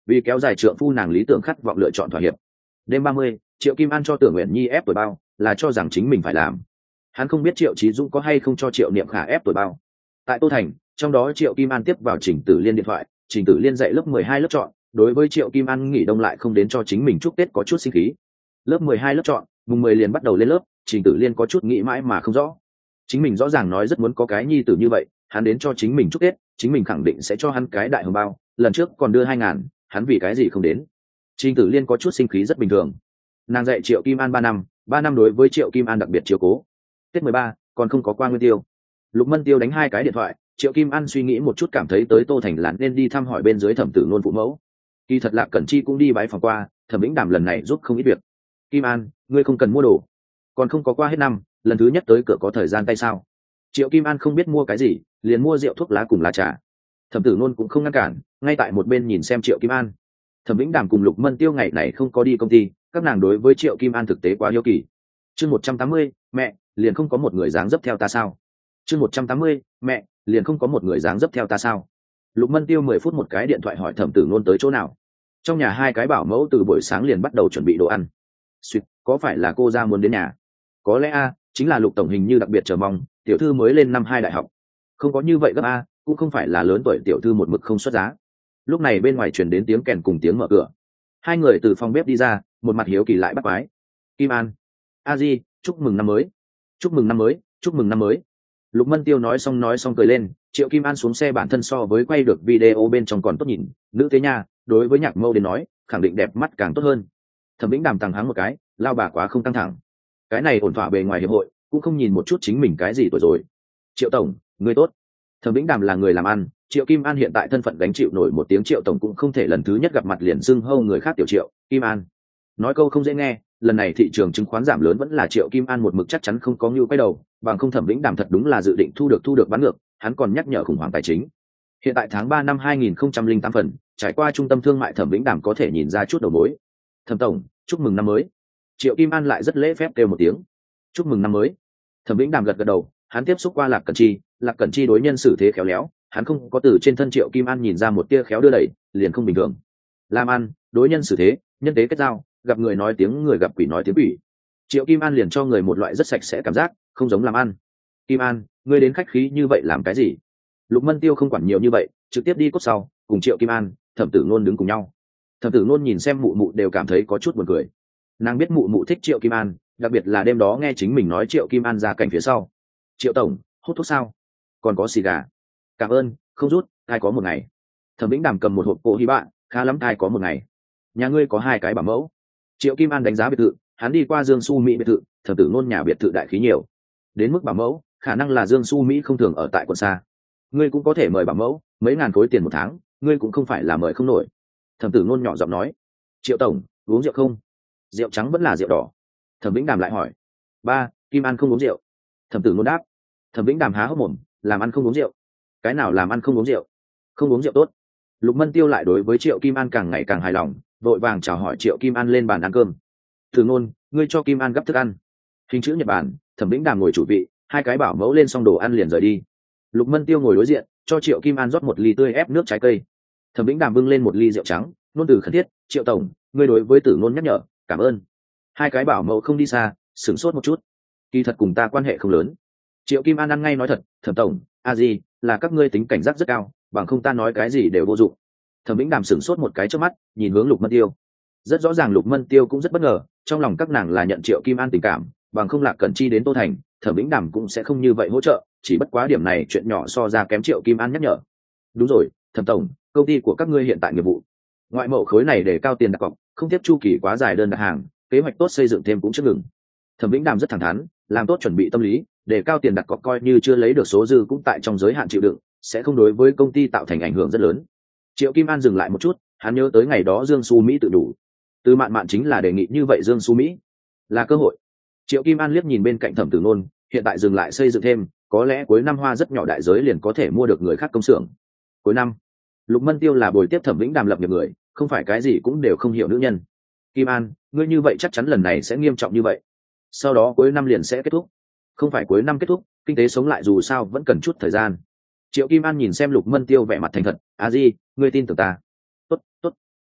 Speaker 1: vì kéo dài trượng phu nàng lý tưởng khát vọng lựa chọn thỏa hiệp. Đêm ba mươi, Triệu Kim An cho Tưởng Uyển Nhi ép tuổi bao, là cho rằng chính mình phải làm. Hắn không biết Triệu Chí Dũng có hay không cho Triệu Niệm Khả ép tuổi bao. Tại Tô Thành, trong đó Triệu Kim An tiếp vào Trình Tử Liên điện thoại, Trình Tử Liên dạy lớp mười hai lớp chọn, đối với Triệu Kim An nghỉ đông lại không đến cho chính mình chúc Tết có chút sinh khí. Lớp mười hai lớp chọn, mùng mười liền bắt đầu lên lớp, Trình Tử Liên có chút nghĩ mãi mà không rõ. Chính mình rõ ràng nói rất muốn có cái nhi tử như vậy, hắn đến cho chính mình chúc Tết, chính mình khẳng định sẽ cho hắn cái đại hồng bao, lần trước còn đưa hai ngàn, hắn vì cái gì không đến? Trình Tử Liên có chút sinh khí rất bình thường. Nàng dạy Triệu Kim An ba năm, ba năm đối với Triệu Kim An đặc biệt chiếu cố. Tết mười ba, còn không có qua nguyên tiêu. Lục Mân Tiêu đánh hai cái điện thoại, Triệu Kim An suy nghĩ một chút cảm thấy tới Tô Thành là nên đi thăm hỏi bên dưới Thẩm Tử Nôn phụ mẫu. Kỳ thật Lạc Cẩn Chi cũng đi bái phòng qua, Thẩm Vĩnh Đàm lần này giúp không ít việc. Kim An, ngươi không cần mua đồ, còn không có qua hết năm, lần thứ nhất tới cửa có thời gian tay sao? Triệu Kim An không biết mua cái gì, liền mua rượu thuốc lá cùng lá trà. Thẩm Tử Nôn cũng không ngăn cản, ngay tại một bên nhìn xem Triệu Kim An. Thẩm Vĩnh Đàm cùng Lục Mân Tiêu ngày này không có đi công ty, các nàng đối với Triệu Kim An thực tế quá hiếu kỳ. Chương một trăm tám mươi, mẹ, liền không có một người dáng dấp theo ta sao? Chương một trăm tám mươi, mẹ, liền không có một người dáng dấp theo ta sao? Lục Mân Tiêu mười phút một cái điện thoại hỏi Thẩm Tử Nôn tới chỗ nào. Trong nhà hai cái bảo mẫu từ buổi sáng liền bắt đầu chuẩn bị đồ ăn. Suýt, có phải là cô ra muốn đến nhà? Có lẽ a, chính là Lục tổng hình như đặc biệt chờ mong, tiểu thư mới lên năm hai đại học. Không có như vậy gấp a, cũng không phải là lớn tuổi tiểu thư một mực không xuất giá. Lúc này bên ngoài truyền đến tiếng kèn cùng tiếng mở cửa. Hai người từ phòng bếp đi ra, một mặt hiếu kỳ lại bắt quái. Kim An, a di, chúc mừng năm mới, chúc mừng năm mới, chúc mừng năm mới. Lục Mân Tiêu nói xong nói xong cười lên. Triệu Kim An xuống xe bản thân so với quay được video bên trong còn tốt nhìn, nữ thế nha, đối với Nhạc Mâu đến nói khẳng định đẹp mắt càng tốt hơn. Thẩm Vĩnh Đàm tăng hắng một cái, lao bà quá không căng thẳng, cái này ổn thỏa bề ngoài hiệp hội cũng không nhìn một chút chính mình cái gì tuổi rồi. Triệu tổng, người tốt. Thẩm Vĩnh Đàm là người làm ăn, Triệu Kim An hiện tại thân phận gánh chịu nổi một tiếng Triệu tổng cũng không thể lần thứ nhất gặp mặt liền xưng hô người khác tiểu Triệu. Kim An nói câu không dễ nghe, lần này thị trường chứng khoán giảm lớn vẫn là Triệu Kim An một mực chắc chắn không có nhu quay đầu, bằng không Thẩm Vĩnh Đàm thật đúng là dự định thu được thu được bán ngược, hắn còn nhắc nhở khủng hoảng tài chính. Hiện tại tháng ba năm hai nghìn không trăm lẻ tám phần, trải qua trung tâm thương mại Thẩm Vĩnh Đàm có thể nhìn ra chút đầu mối. Thẩm tổng, chúc mừng năm mới. Triệu Kim An lại rất lễ phép kêu một tiếng. Chúc mừng năm mới. Thẩm Vĩnh Đàm gật gật đầu, hắn tiếp xúc qua Lạc Cẩn Chi, Lạc Cẩn Chi đối nhân xử thế khéo léo, hắn không có từ trên thân Triệu Kim An nhìn ra một tia khéo đưa đẩy, liền không bình thường. Làm ăn, đối nhân xử thế, nhân tế kết giao, gặp người nói tiếng người gặp quỷ nói tiếng quỷ. Triệu Kim An liền cho người một loại rất sạch sẽ cảm giác, không giống làm ăn. Kim An, ngươi đến khách khí như vậy làm cái gì? Lục Mân Tiêu không quản nhiều như vậy, trực tiếp đi cốt sau, cùng Triệu Kim An, Thẩm Tử Nôn đứng cùng nhau. Thẩm Tử Nôn nhìn xem mụ mụ đều cảm thấy có chút buồn cười. Nàng biết mụ mụ thích Triệu Kim An, đặc biệt là đêm đó nghe chính mình nói Triệu Kim An ra cảnh phía sau. Triệu tổng, hút thuốc sao? Còn có xì gà. Cảm ơn, không rút, thai có một ngày. Thẩm Vĩnh Đàm cầm một hộp cổ hy bạn, khá lắm thai có một ngày. Nhà ngươi có hai cái bảo mẫu. Triệu Kim An đánh giá biệt thự, hắn đi qua Dương Xu Mỹ biệt thự, Thẩm Tử Nôn nhà biệt thự đại khí nhiều. Đến mức bảo mẫu, khả năng là Dương Xu Mỹ không thường ở tại quận xa. Ngươi cũng có thể mời bảo mẫu, mấy ngàn khối tiền một tháng, ngươi cũng không phải là mời không nổi. Thẩm Tử Nôn nhỏ giọng nói. Triệu tổng, uống rượu không? Rượu trắng vẫn là rượu đỏ. Thẩm Vĩnh Đàm lại hỏi. Ba, Kim An không uống rượu. Thẩm Tử Nôn đáp. Thẩm Vĩnh Đàm há hốc mồm, làm ăn không uống rượu? Cái nào làm ăn không uống rượu? Không uống rượu tốt. Lục Mân Tiêu lại đối với Triệu Kim An càng ngày càng hài lòng, vội vàng chào hỏi Triệu Kim An lên bàn ăn cơm. Tử Nôn, ngươi cho Kim An gấp thức ăn. Hình chữ nhật bản, Thẩm Vĩnh Đàm ngồi chủ vị, hai cái bảo mẫu lên xong đồ ăn liền rời đi. Lục Mân Tiêu ngồi đối diện, cho Triệu Kim An rót một ly tươi ép nước trái cây. Thẩm Vĩnh Đàm bưng lên một ly rượu trắng, nôn từ khẩn thiết. Triệu tổng, ngươi đối với Tử Nôn nhắc nhở, cảm ơn. Hai cái bảo mẫu không đi xa, sửng sốt một chút. Kỳ thật cùng ta quan hệ không lớn. Triệu Kim An ăn ngay nói thật. Thẩm tổng, a di, là các ngươi tính cảnh giác rất cao, bằng không ta nói cái gì đều vô dụng. Thẩm Vĩnh Đàm sửng sốt một cái trước mắt, nhìn hướng Lục Mân Tiêu. Rất rõ ràng Lục Mân Tiêu cũng rất bất ngờ, trong lòng các nàng là nhận Triệu Kim An tình cảm, bằng không Lạc Cẩn Chi đến Tô Thành, Thẩm Vĩnh Đàm cũng sẽ không như vậy hỗ trợ, chỉ bất quá điểm này chuyện nhỏ so ra kém Triệu Kim An nhắc nhở. Đúng rồi, Thẩm tổng, công ty của các ngươi hiện tại nghiệp vụ ngoại mẫu khối này để cao tiền đặt cọc, không tiếp chu kỳ quá dài đơn đặt hàng, kế hoạch tốt xây dựng thêm cũng chưa ngừng. Thẩm Vĩnh Đàm rất thẳng thắn, làm tốt chuẩn bị tâm lý, để cao tiền đặt cọc coi như chưa lấy được số dư cũng tại trong giới hạn chịu đựng, sẽ không đối với công ty tạo thành ảnh hưởng rất lớn. Triệu Kim An dừng lại một chút, hắn nhớ tới ngày đó Dương Xu Mỹ tự đủ. Từ Mạn Mạn chính là đề nghị như vậy, Dương Xu Mỹ là cơ hội. Triệu Kim An liếc nhìn bên cạnh Thẩm Tử Nôn, hiện tại dừng lại xây dựng thêm, có lẽ cuối năm hoa rất nhỏ đại giới liền có thể mua được người khác công xưởng. Cuối năm, Lục Mân Tiêu là bồi tiếp Thẩm Vĩnh Đàm lập nghiệp người, không phải cái gì cũng đều không hiểu nữ nhân. Kim An, ngươi như vậy chắc chắn lần này sẽ nghiêm trọng như vậy. Sau đó cuối năm liền sẽ kết thúc. Không phải cuối năm kết thúc, kinh tế sống lại dù sao vẫn cần chút thời gian. Triệu Kim An nhìn xem Lục Mân Tiêu vẻ mặt thành thật, a di, ngươi tin tưởng ta. Tốt, tốt.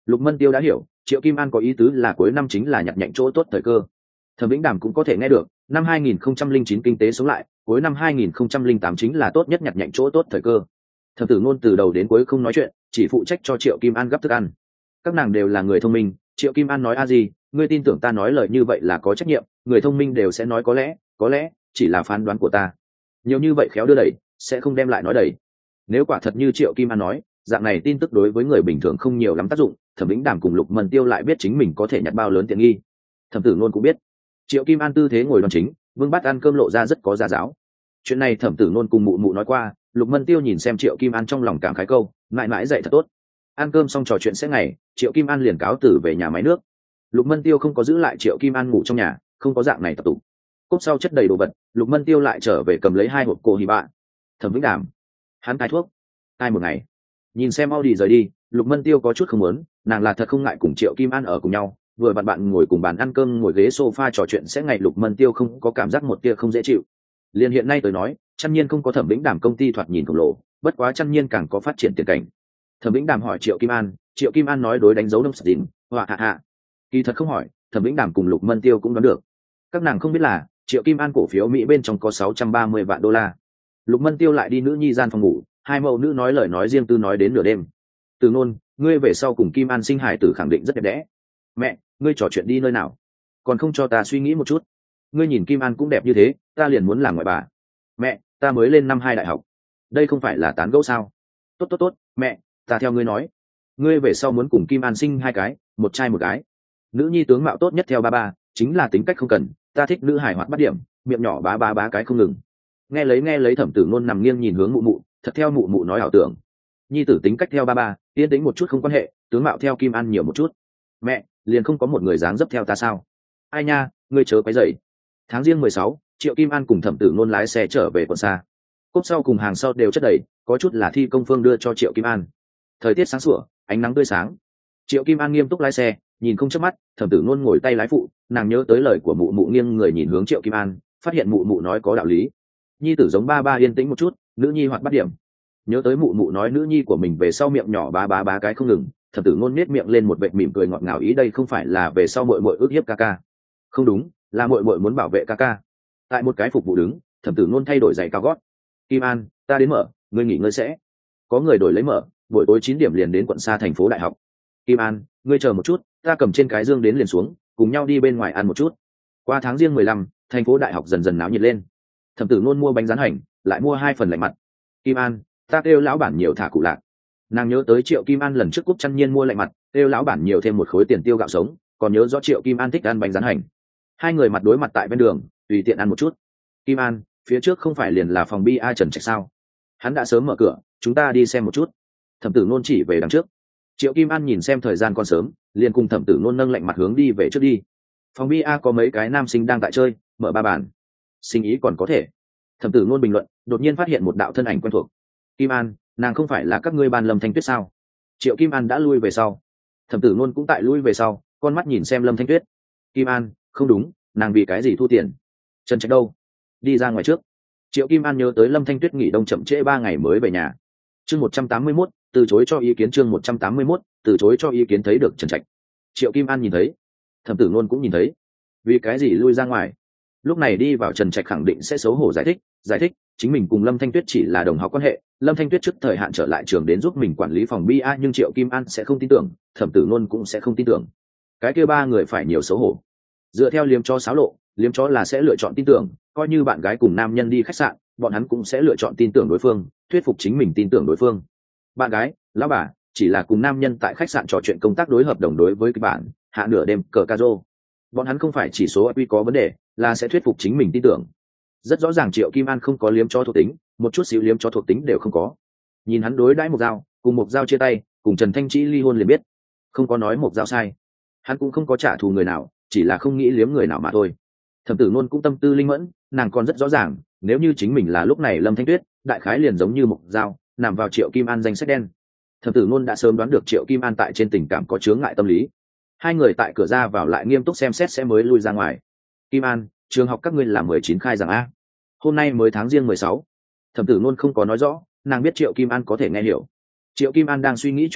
Speaker 1: Lục Mân Tiêu đã hiểu, Triệu Kim An có ý tứ là cuối năm chính là nhặt nhạnh chỗ tốt thời cơ. Thẩm Vĩnh Đàm cũng có thể nghe được, năm hai nghìn không trăm lẻ chín kinh tế sống lại, cuối năm hai nghìn không trăm lẻ tám chính là tốt nhất nhặt nhạnh chỗ tốt thời cơ. Thẩm Tử Nôn từ đầu đến cuối không nói chuyện, chỉ phụ trách cho Triệu Kim An gấp thức ăn. Các nàng đều là người thông minh, Triệu Kim An nói a gì, ngươi tin tưởng ta nói lời như vậy là có trách nhiệm, người thông minh đều sẽ nói có lẽ, có lẽ, chỉ là phán đoán của ta. Nhiều như vậy khéo đưa đẩy, sẽ không đem lại nói đẩy. Nếu quả thật như Triệu Kim An nói, dạng này tin tức đối với người bình thường không nhiều lắm tác dụng, Thẩm Vĩnh Đàm cùng Lục Mân Tiêu lại biết chính mình có thể nhặt bao lớn tiện nghi. Thẩm Tử Nôn cũng biết, Triệu Kim An tư thế ngồi đoan chính, vương bát ăn cơm lộ ra rất có gia giáo. Chuyện này Thẩm Tử Nôn cùng mụ mụ nói qua, Lục Mân Tiêu nhìn xem Triệu Kim An trong lòng cảm khái câu, mãi mãi dạy thật tốt. Ăn cơm xong trò chuyện sẽ ngày, Triệu Kim An liền cáo từ về nhà máy nước. Lục Mân Tiêu không có giữ lại Triệu Kim An ngủ trong nhà, không có dạng này tập tụ. Cốc sau chất đầy đồ vật, Lục Mân Tiêu lại trở về cầm lấy hai hộp cô hì bạ. Thẩm Vĩnh Đàm, hắn cai thuốc, cai một ngày. Nhìn xem Audi rời đi, Lục Mân Tiêu có chút không muốn, nàng là thật không ngại cùng Triệu Kim An ở cùng nhau, vừa bạn bạn ngồi cùng bàn ăn cơm ngồi ghế sofa trò chuyện sẽ ngày. Lục Mân Tiêu không có cảm giác một tia không dễ chịu. Liên hiện nay tới nói, Chân Nhiên không có Thẩm Vĩnh Đàm công ty thoạt nhìn khổng lồ, bất quá Chân Nhiên càng có phát triển tiền cảnh. Thẩm Vĩnh Đàm hỏi Triệu Kim An, Triệu Kim An nói đối đánh dấu đông sạch đỉnh, họa hạ hạ. Kỳ thật không hỏi, Thẩm Vĩnh Đàm cùng Lục Mân Tiêu cũng đoán được. Các nàng không biết là Triệu Kim An cổ phiếu Mỹ bên trong có sáu trăm ba mươi vạn đô la. Lục Mân Tiêu lại đi nữ nhi gian phòng ngủ, hai mẫu nữ nói lời nói riêng tư nói đến nửa đêm. Từ Nôn, ngươi về sau cùng Kim An sinh hải tử khẳng định rất đẹp đẽ. Mẹ, ngươi trò chuyện đi nơi nào? Còn không cho ta suy nghĩ một chút. Ngươi nhìn Kim An cũng đẹp như thế, ta liền muốn làm ngoại bà. Mẹ, ta mới lên năm hai đại học. Đây không phải là tán gẫu sao? Tốt tốt tốt, mẹ, ta theo ngươi nói. Ngươi về sau muốn cùng Kim An sinh hai cái, một trai một gái. Nữ nhi tướng mạo tốt nhất theo ba ba, chính là tính cách không cần, ta thích nữ hài hoạt bắt điểm, miệng nhỏ bá bá bá cái không ngừng. Nghe lấy nghe lấy Thẩm Tử Nôn nằm nghiêng nhìn hướng mụ mụ, thật theo mụ mụ nói ảo tưởng. Nhi tử tính cách theo ba ba, yên tĩnh một chút không quan hệ, tướng mạo theo Kim An nhiều một chút. Mẹ, liền không có một người dáng dấp theo ta sao? Ai nha, ngươi chớ quấy rầy. Tháng riêng mười sáu, Triệu Kim An cùng Thẩm Tử Nôn lái xe trở về quận xa. Cốp sau cùng hàng sau đều chất đầy, có chút là thi công phương đưa cho Triệu Kim An. Thời tiết sáng sủa, ánh nắng tươi sáng. Triệu Kim An nghiêm túc lái xe, nhìn không chớp mắt. Thẩm Tử Nôn ngồi tay lái phụ, nàng nhớ tới lời của mụ mụ, nghiêng người nhìn hướng Triệu Kim An, phát hiện mụ mụ nói có đạo lý. Nhi tử giống ba ba yên tĩnh một chút, nữ nhi hoạt bắt điểm. Nhớ tới mụ mụ nói nữ nhi của mình về sau miệng nhỏ bá bá bá cái không ngừng, Thẩm Tử Nôn nết miệng lên một vệt mỉm cười ngọt ngào, ý đây không phải là về sau muội muội ước hiếp ca ca. Không đúng, là muội muội muốn bảo vệ ca ca. Tại một cái phục vụ đứng, Thẩm Tử Nôn thay đổi giày cao gót. Kim An, ta đến mở, ngươi nghỉ ngơi sẽ. Có người đổi lấy mở, buổi tối chín điểm liền đến quận xa thành phố đại học. Kim An, ngươi chờ một chút, ta cầm trên cái dương đến liền xuống, cùng nhau đi bên ngoài ăn một chút. Qua tháng riêng mười lăm, thành phố đại học dần dần náo nhiệt lên. Thẩm Tử Nôn mua bánh rán hành, lại mua hai phần lạnh mặt. Kim An, ta kêu lão bản nhiều thả cụ lạc. Nàng nhớ tới Triệu Kim An lần trước Cúc Chân Nhiên mua lạnh mặt, kêu lão bản nhiều thêm một khối tiền tiêu gạo sống, còn nhớ rõ Triệu Kim An thích ăn bánh rán hành. Hai người mặt đối mặt tại bên đường, tùy tiện ăn một chút. Kim An, phía trước không phải liền là phòng bia Trần Trạch sao? Hắn đã sớm mở cửa, chúng ta đi xem một chút. Thẩm Tử Nôn chỉ về đằng trước. Triệu Kim An nhìn xem thời gian còn sớm, liền cùng Thẩm Tử Nôn nâng lạnh mặt hướng đi về trước đi. Phòng bia có mấy cái nam sinh đang tại chơi, mở ba bàn. Sinh ý còn có thể. Thẩm Tử Nôn bình luận, đột nhiên phát hiện một đạo thân ảnh quen thuộc. Kim An, nàng không phải là các ngươi ban Lâm Thanh Tuyết sao? Triệu Kim An đã lui về sau. Thẩm Tử Nôn cũng tại lui về sau, con mắt nhìn xem Lâm Thanh Tuyết. Kim An, không đúng, nàng vì cái gì thu tiền? Trần Trạch đâu? Đi ra ngoài trước. Triệu Kim An nhớ tới Lâm Thanh Tuyết nghỉ đông chậm trễ ba ngày mới về nhà. Chương một trăm tám mươi mốt, từ chối cho ý kiến. Chương một trăm tám mươi mốt, từ chối cho ý kiến. Thấy được Trần Trạch. Triệu Kim An nhìn thấy, Thẩm Tử Nôn cũng nhìn thấy. Vì cái gì lui ra ngoài? Lúc này đi vào Trần Trạch khẳng định sẽ xấu hổ giải thích, giải thích, chính mình cùng Lâm Thanh Tuyết chỉ là đồng học quan hệ, Lâm Thanh Tuyết trước thời hạn trở lại trường đến giúp mình quản lý phòng bia, nhưng Triệu Kim An sẽ không tin tưởng, Thẩm Tử Nôn cũng sẽ không tin tưởng. Cái kia ba người phải nhiều xấu hổ. Dựa theo liếm cho xáo lộ, liếm chó là sẽ lựa chọn tin tưởng, coi như bạn gái cùng nam nhân đi khách sạn, bọn hắn cũng sẽ lựa chọn tin tưởng đối phương, thuyết phục chính mình tin tưởng đối phương. Bạn gái, lão bà, chỉ là cùng nam nhân tại khách sạn trò chuyện công tác đối hợp đồng đối với cái bạn, hạ nửa đêm cờ ca rô. Bọn hắn không phải chỉ số i kiu có vấn đề, là sẽ thuyết phục chính mình tin tưởng. Rất rõ ràng Triệu Kim An không có liếm chó thuộc tính, một chút xíu liếm chó thuộc tính đều không có. Nhìn hắn đối đãi Mộc Dao, cùng Mộc Dao chia tay, cùng Trần Thanh Trĩ ly hôn liền biết, không có nói Mộc Dao sai. Hắn cũng không có trả thù người nào, chỉ là không nghĩ liếm người nào mà thôi. Thẩm Tử Nôn cũng tâm tư linh mẫn, nàng còn rất rõ ràng, nếu như chính mình là lúc này Lâm Thanh Tuyết, đại khái liền giống như Mộc Dao, nằm vào Triệu Kim An danh sách đen. Thẩm Tử Nôn đã sớm đoán được Triệu Kim An tại trên tình cảm có chướng ngại tâm lý. Hai người tại cửa ra vào lại nghiêm túc xem xét sẽ mới lui ra ngoài. Kim An, trường học các ngươi là mười chín khai rằng a. Hôm nay mới tháng riêng mười sáu. Thẩm Tử Nôn không có nói rõ, nàng biết Triệu Kim An có thể nghe hiểu. Triệu Kim An đang suy nghĩ chuyện gì,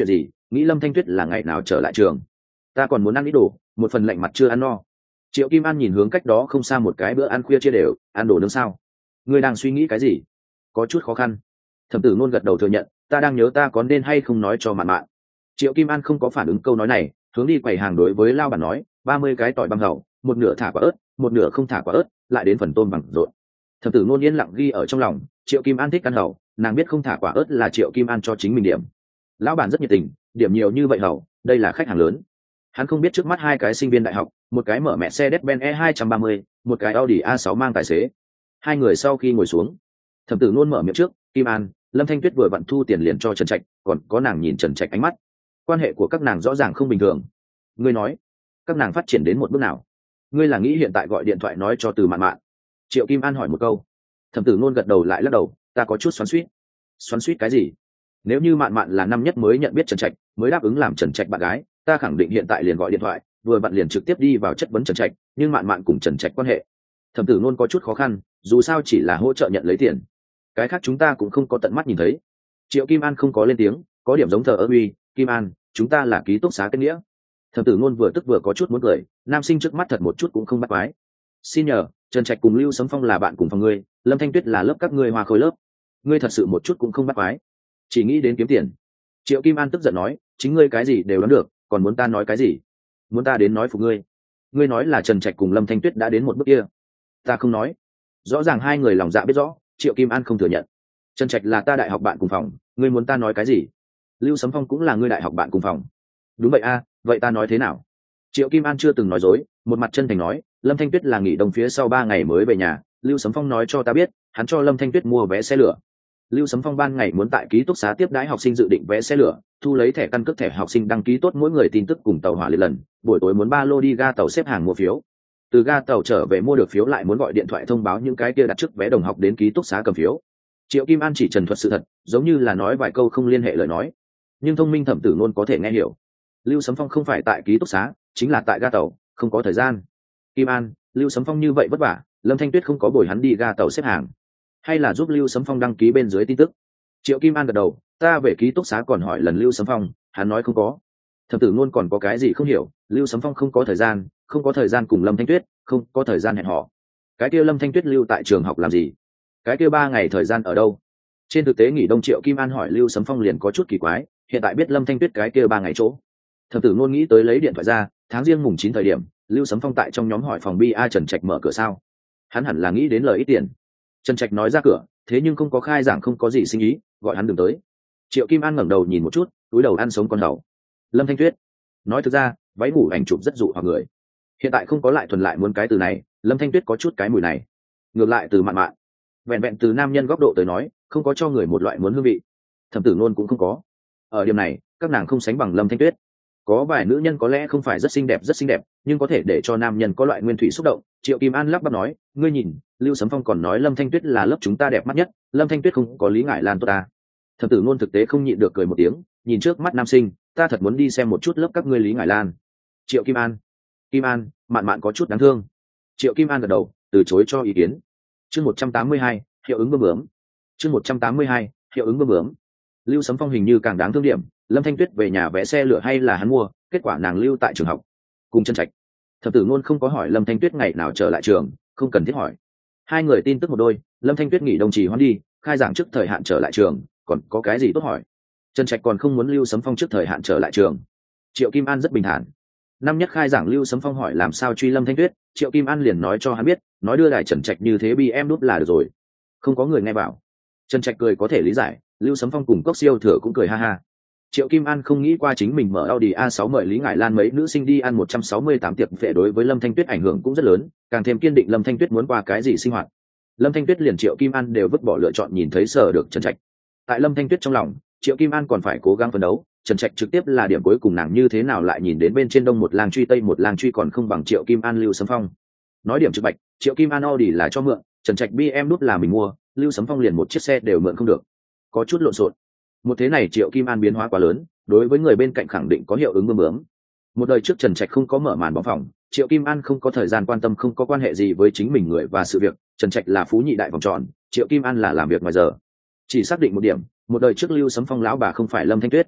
Speaker 1: nghĩ Lâm Thanh Tuyết là ngày nào trở lại trường. Ta còn muốn ăn ít đồ, một phần lạnh mặt chưa ăn no. Triệu Kim An nhìn hướng cách đó không xa một cái bữa ăn khuya chia đều, ăn đồ nướng sao? Ngươi đang suy nghĩ cái gì? Có chút khó khăn. Thẩm Tử Nôn gật đầu thừa nhận, ta đang nhớ ta có nên hay không nói cho Mạn Mạn. Triệu Kim An không có phản ứng câu nói này, hướng đi quầy hàng đối với lao bản nói, ba mươi cái tỏi băm hậu, một nửa thả quả ớt, một nửa không thả quả ớt, lại đến phần tôm bằng rộn. Thẩm Tử Nôn yên lặng ghi ở trong lòng, Triệu Kim An thích ăn hậu, nàng biết không thả quả ớt là Triệu Kim An cho chính mình điểm. Lão bản rất nhiệt tình, điểm nhiều như vậy hậu, đây là khách hàng lớn. Hắn không biết trước mắt hai cái sinh viên đại học, một cái mở mẹ xe Mercedes-Benz E hai ba mươi, một cái Audi A sáu mang tài xế. Hai người sau khi ngồi xuống, Thẩm Tử Nôn mở miệng trước, Kim An, Lâm Thanh Tuyết vừa vặn thu tiền liền cho Trần Trạch, còn có nàng nhìn Trần Trạch ánh mắt. Quan hệ của các nàng rõ ràng không bình thường. Ngươi nói, các nàng phát triển đến một bước nào? Ngươi là nghĩ hiện tại gọi điện thoại nói cho Từ Mạn Mạn? Triệu Kim An hỏi một câu. Thẩm Tử Nôn gật đầu lại lắc đầu, ta có chút xoắn xuýt. Xoắn xuýt cái gì? Nếu như Mạn Mạn là năm nhất mới nhận biết Trần Trạch, mới đáp ứng làm Trần Trạch bạn gái, ta khẳng định hiện tại liền gọi điện thoại, vừa vặn liền trực tiếp đi vào chất vấn Trần Trạch, nhưng Mạn Mạn cùng Trần Trạch quan hệ. Thẩm Tử Nôn có chút khó khăn, dù sao chỉ là hỗ trợ nhận lấy tiền, cái khác chúng ta cũng không có tận mắt nhìn thấy. Triệu Kim An không có lên tiếng, có điểm giống thờ ơ uy, Kim An, chúng ta là ký túc xá kết nghĩa. Thẩm Tử Nôn vừa tức vừa có chút muốn cười, nam sinh trước mắt thật một chút cũng không bắt quái. Xin nhờ, Trần Trạch cùng Lưu Sấm Phong là bạn cùng phòng ngươi, Lâm Thanh Tuyết là lớp các ngươi hòa khối lớp, ngươi thật sự một chút cũng không bắt quái, chỉ nghĩ đến kiếm tiền. Triệu Kim An tức giận nói, chính ngươi cái gì đều đoán được, còn muốn ta nói cái gì? Muốn ta đến nói phục ngươi? Ngươi nói là Trần Trạch cùng Lâm Thanh Tuyết đã đến một bước kia, ta không nói. Rõ ràng hai người lòng dạ biết rõ. Triệu Kim An không thừa nhận. Trần Trạch là ta đại học bạn cùng phòng, ngươi muốn ta nói cái gì? Lưu Sấm Phong cũng là ngươi đại học bạn cùng phòng. Đúng vậy a, vậy ta nói thế nào? Triệu Kim An chưa từng nói dối, một mặt chân thành nói, Lâm Thanh Tuyết là nghỉ đông phía sau ba ngày mới về nhà, Lưu Sấm Phong nói cho ta biết, hắn cho Lâm Thanh Tuyết mua vé xe lửa. Lưu Sấm Phong ban ngày muốn tại ký túc xá tiếp đãi học sinh dự định vé xe lửa, thu lấy thẻ căn cước thẻ học sinh đăng ký tốt mỗi người tin tức cùng tàu hỏa liệt lần, buổi tối muốn ba lô đi ga tàu xếp hàng mua phiếu. Từ ga tàu trở về mua được phiếu lại muốn gọi điện thoại thông báo những cái kia đặt trước vé đồng học đến ký túc xá cầm phiếu. Triệu Kim An chỉ trần thuật sự thật, giống như là nói vài câu không liên hệ lời nói, nhưng thông minh Thẩm Tử Nôn có thể nghe hiểu. Lưu Sấm Phong không phải tại ký túc xá, chính là tại ga tàu, không có thời gian. Kim An, Lưu Sấm Phong như vậy vất vả, Lâm Thanh Tuyết không có bồi hắn đi ga tàu xếp hàng, hay là giúp Lưu Sấm Phong đăng ký bên dưới tin tức? Triệu Kim An gật đầu, ta về ký túc xá còn hỏi lần Lưu Sấm Phong, hắn nói không có. Thẩm Tử Nôn còn có cái gì không hiểu, Lưu Sấm Phong không có thời gian, không có thời gian cùng Lâm Thanh Tuyết, không có thời gian hẹn hò. Cái kia Lâm Thanh Tuyết lưu tại trường học làm gì? Cái kia ba ngày thời gian ở đâu? Trên thực tế nghỉ đông Triệu Kim An hỏi Lưu Sấm Phong liền có chút kỳ quái, hiện tại biết Lâm Thanh Tuyết cái kia ba ngày chỗ. Thẩm Tử Nôn nghĩ tới lấy điện thoại ra, tháng riêng mùng chín thời điểm, Lưu Sấm Phong tại trong nhóm hỏi phòng bi a Trần Trạch mở cửa sao? Hắn hẳn là nghĩ đến lời ít tiền. Trần Trạch nói ra cửa, thế nhưng không có khai giảng, không có gì sinh ý, gọi hắn đừng tới. Triệu Kim An ngẩng đầu nhìn một chút, túi đầu ăn sống con đầu. Lâm Thanh Tuyết, nói thực ra, váy ngủ ảnh chụp rất dụ hoặc người. Hiện tại không có lại thuần lại muốn cái từ này, Lâm Thanh Tuyết có chút cái mùi này. Ngược lại từ Mạn Mạn, vẹn vẹn từ nam nhân góc độ tới nói, không có cho người một loại muốn hương vị. Thẩm Tử Nôn cũng không có. Ở điểm này, các nàng không sánh bằng Lâm Thanh Tuyết. Có vài nữ nhân có lẽ không phải rất xinh đẹp rất xinh đẹp, nhưng có thể để cho nam nhân có loại nguyên thủy xúc động. Triệu Kim An lắp bắp nói, ngươi nhìn, Lưu Sấm Phong còn nói Lâm Thanh Tuyết là lớp chúng ta đẹp mắt nhất, Lâm Thanh Tuyết không có Lý Ngải Lan tốt ta. Thẩm Tử Nôn thực tế không nhịn được cười một tiếng, nhìn trước mắt nam sinh, ta thật muốn đi xem một chút lớp các ngươi Lý Ngải Lan. Triệu Kim An, Kim An, Mạn Mạn có chút đáng thương. Triệu Kim An gật đầu, từ chối cho ý kiến. Chương một trăm tám mươi hai, hiệu ứng bơm bướm. Chương một trăm tám mươi hai, hiệu ứng bơm bướm. Lưu Sấm Phong hình như càng đáng thương điểm, Lâm Thanh Tuyết về nhà vẽ xe lửa hay là hắn mua, kết quả nàng lưu tại trường học cùng Trần Trạch. Thẩm Tử Nôn không có hỏi Lâm Thanh Tuyết ngày nào trở lại trường, không cần thiết hỏi. Hai người tin tức một đôi, Lâm Thanh Tuyết nghỉ đông trì hoãn đi, khai giảng trước thời hạn trở lại trường, còn có cái gì tốt hỏi. Trần Trạch còn không muốn Lưu Sấm Phong trước thời hạn trở lại trường. Triệu Kim An rất bình thản. Năm nhất khai giảng Lưu Sấm Phong hỏi làm sao truy Lâm Thanh Tuyết, Triệu Kim An liền nói cho hắn biết, nói đưa đài Trần Trạch như thế bi em đút là được rồi. Không có người nghe bảo. Trần Trạch cười có thể lý giải, Lưu Sấm Phong cùng Cốc Siêu Thừa cũng cười ha ha. Triệu Kim An không nghĩ qua chính mình mở Audi A sáu mời Lý Ngải Lan mấy nữ sinh đi ăn một trăm sáu mươi tám tiệc phệ đối với Lâm Thanh Tuyết ảnh hưởng cũng rất lớn, càng thêm kiên định Lâm Thanh Tuyết muốn qua cái gì sinh hoạt. Lâm Thanh Tuyết liền Triệu Kim An đều vứt bỏ lựa chọn nhìn thấy sở được Trần Trạch. Tại Lâm Thanh Tuyết trong lòng, Triệu Kim An còn phải cố gắng phấn đấu, Trần Trạch trực tiếp là điểm cuối cùng, nàng như thế nào lại nhìn đến bên trên đông một lang truy tây một lang truy còn không bằng Triệu Kim An Lưu Sấm Phong. Nói điểm trực bạch, Triệu Kim An Audi là cho mượn, Trần Trạch bê em đút là mình mua, Lưu Sấm Phong liền một chiếc xe đều mượn không được. Có chút lộn xộn. Một thế này Triệu Kim An biến hóa quá lớn, đối với người bên cạnh khẳng định có hiệu ứng bơm bướm. Một đời trước Trần Trạch không có mở màn bóng phòng, Triệu Kim An không có thời gian quan tâm, không có quan hệ gì với chính mình người và sự việc. Trần Trạch là phú nhị đại vòng tròn, Triệu Kim An là làm việc ngoài giờ. Chỉ xác định một điểm, một đời trước Lưu Sấm Phong lão bà không phải Lâm Thanh Tuyết.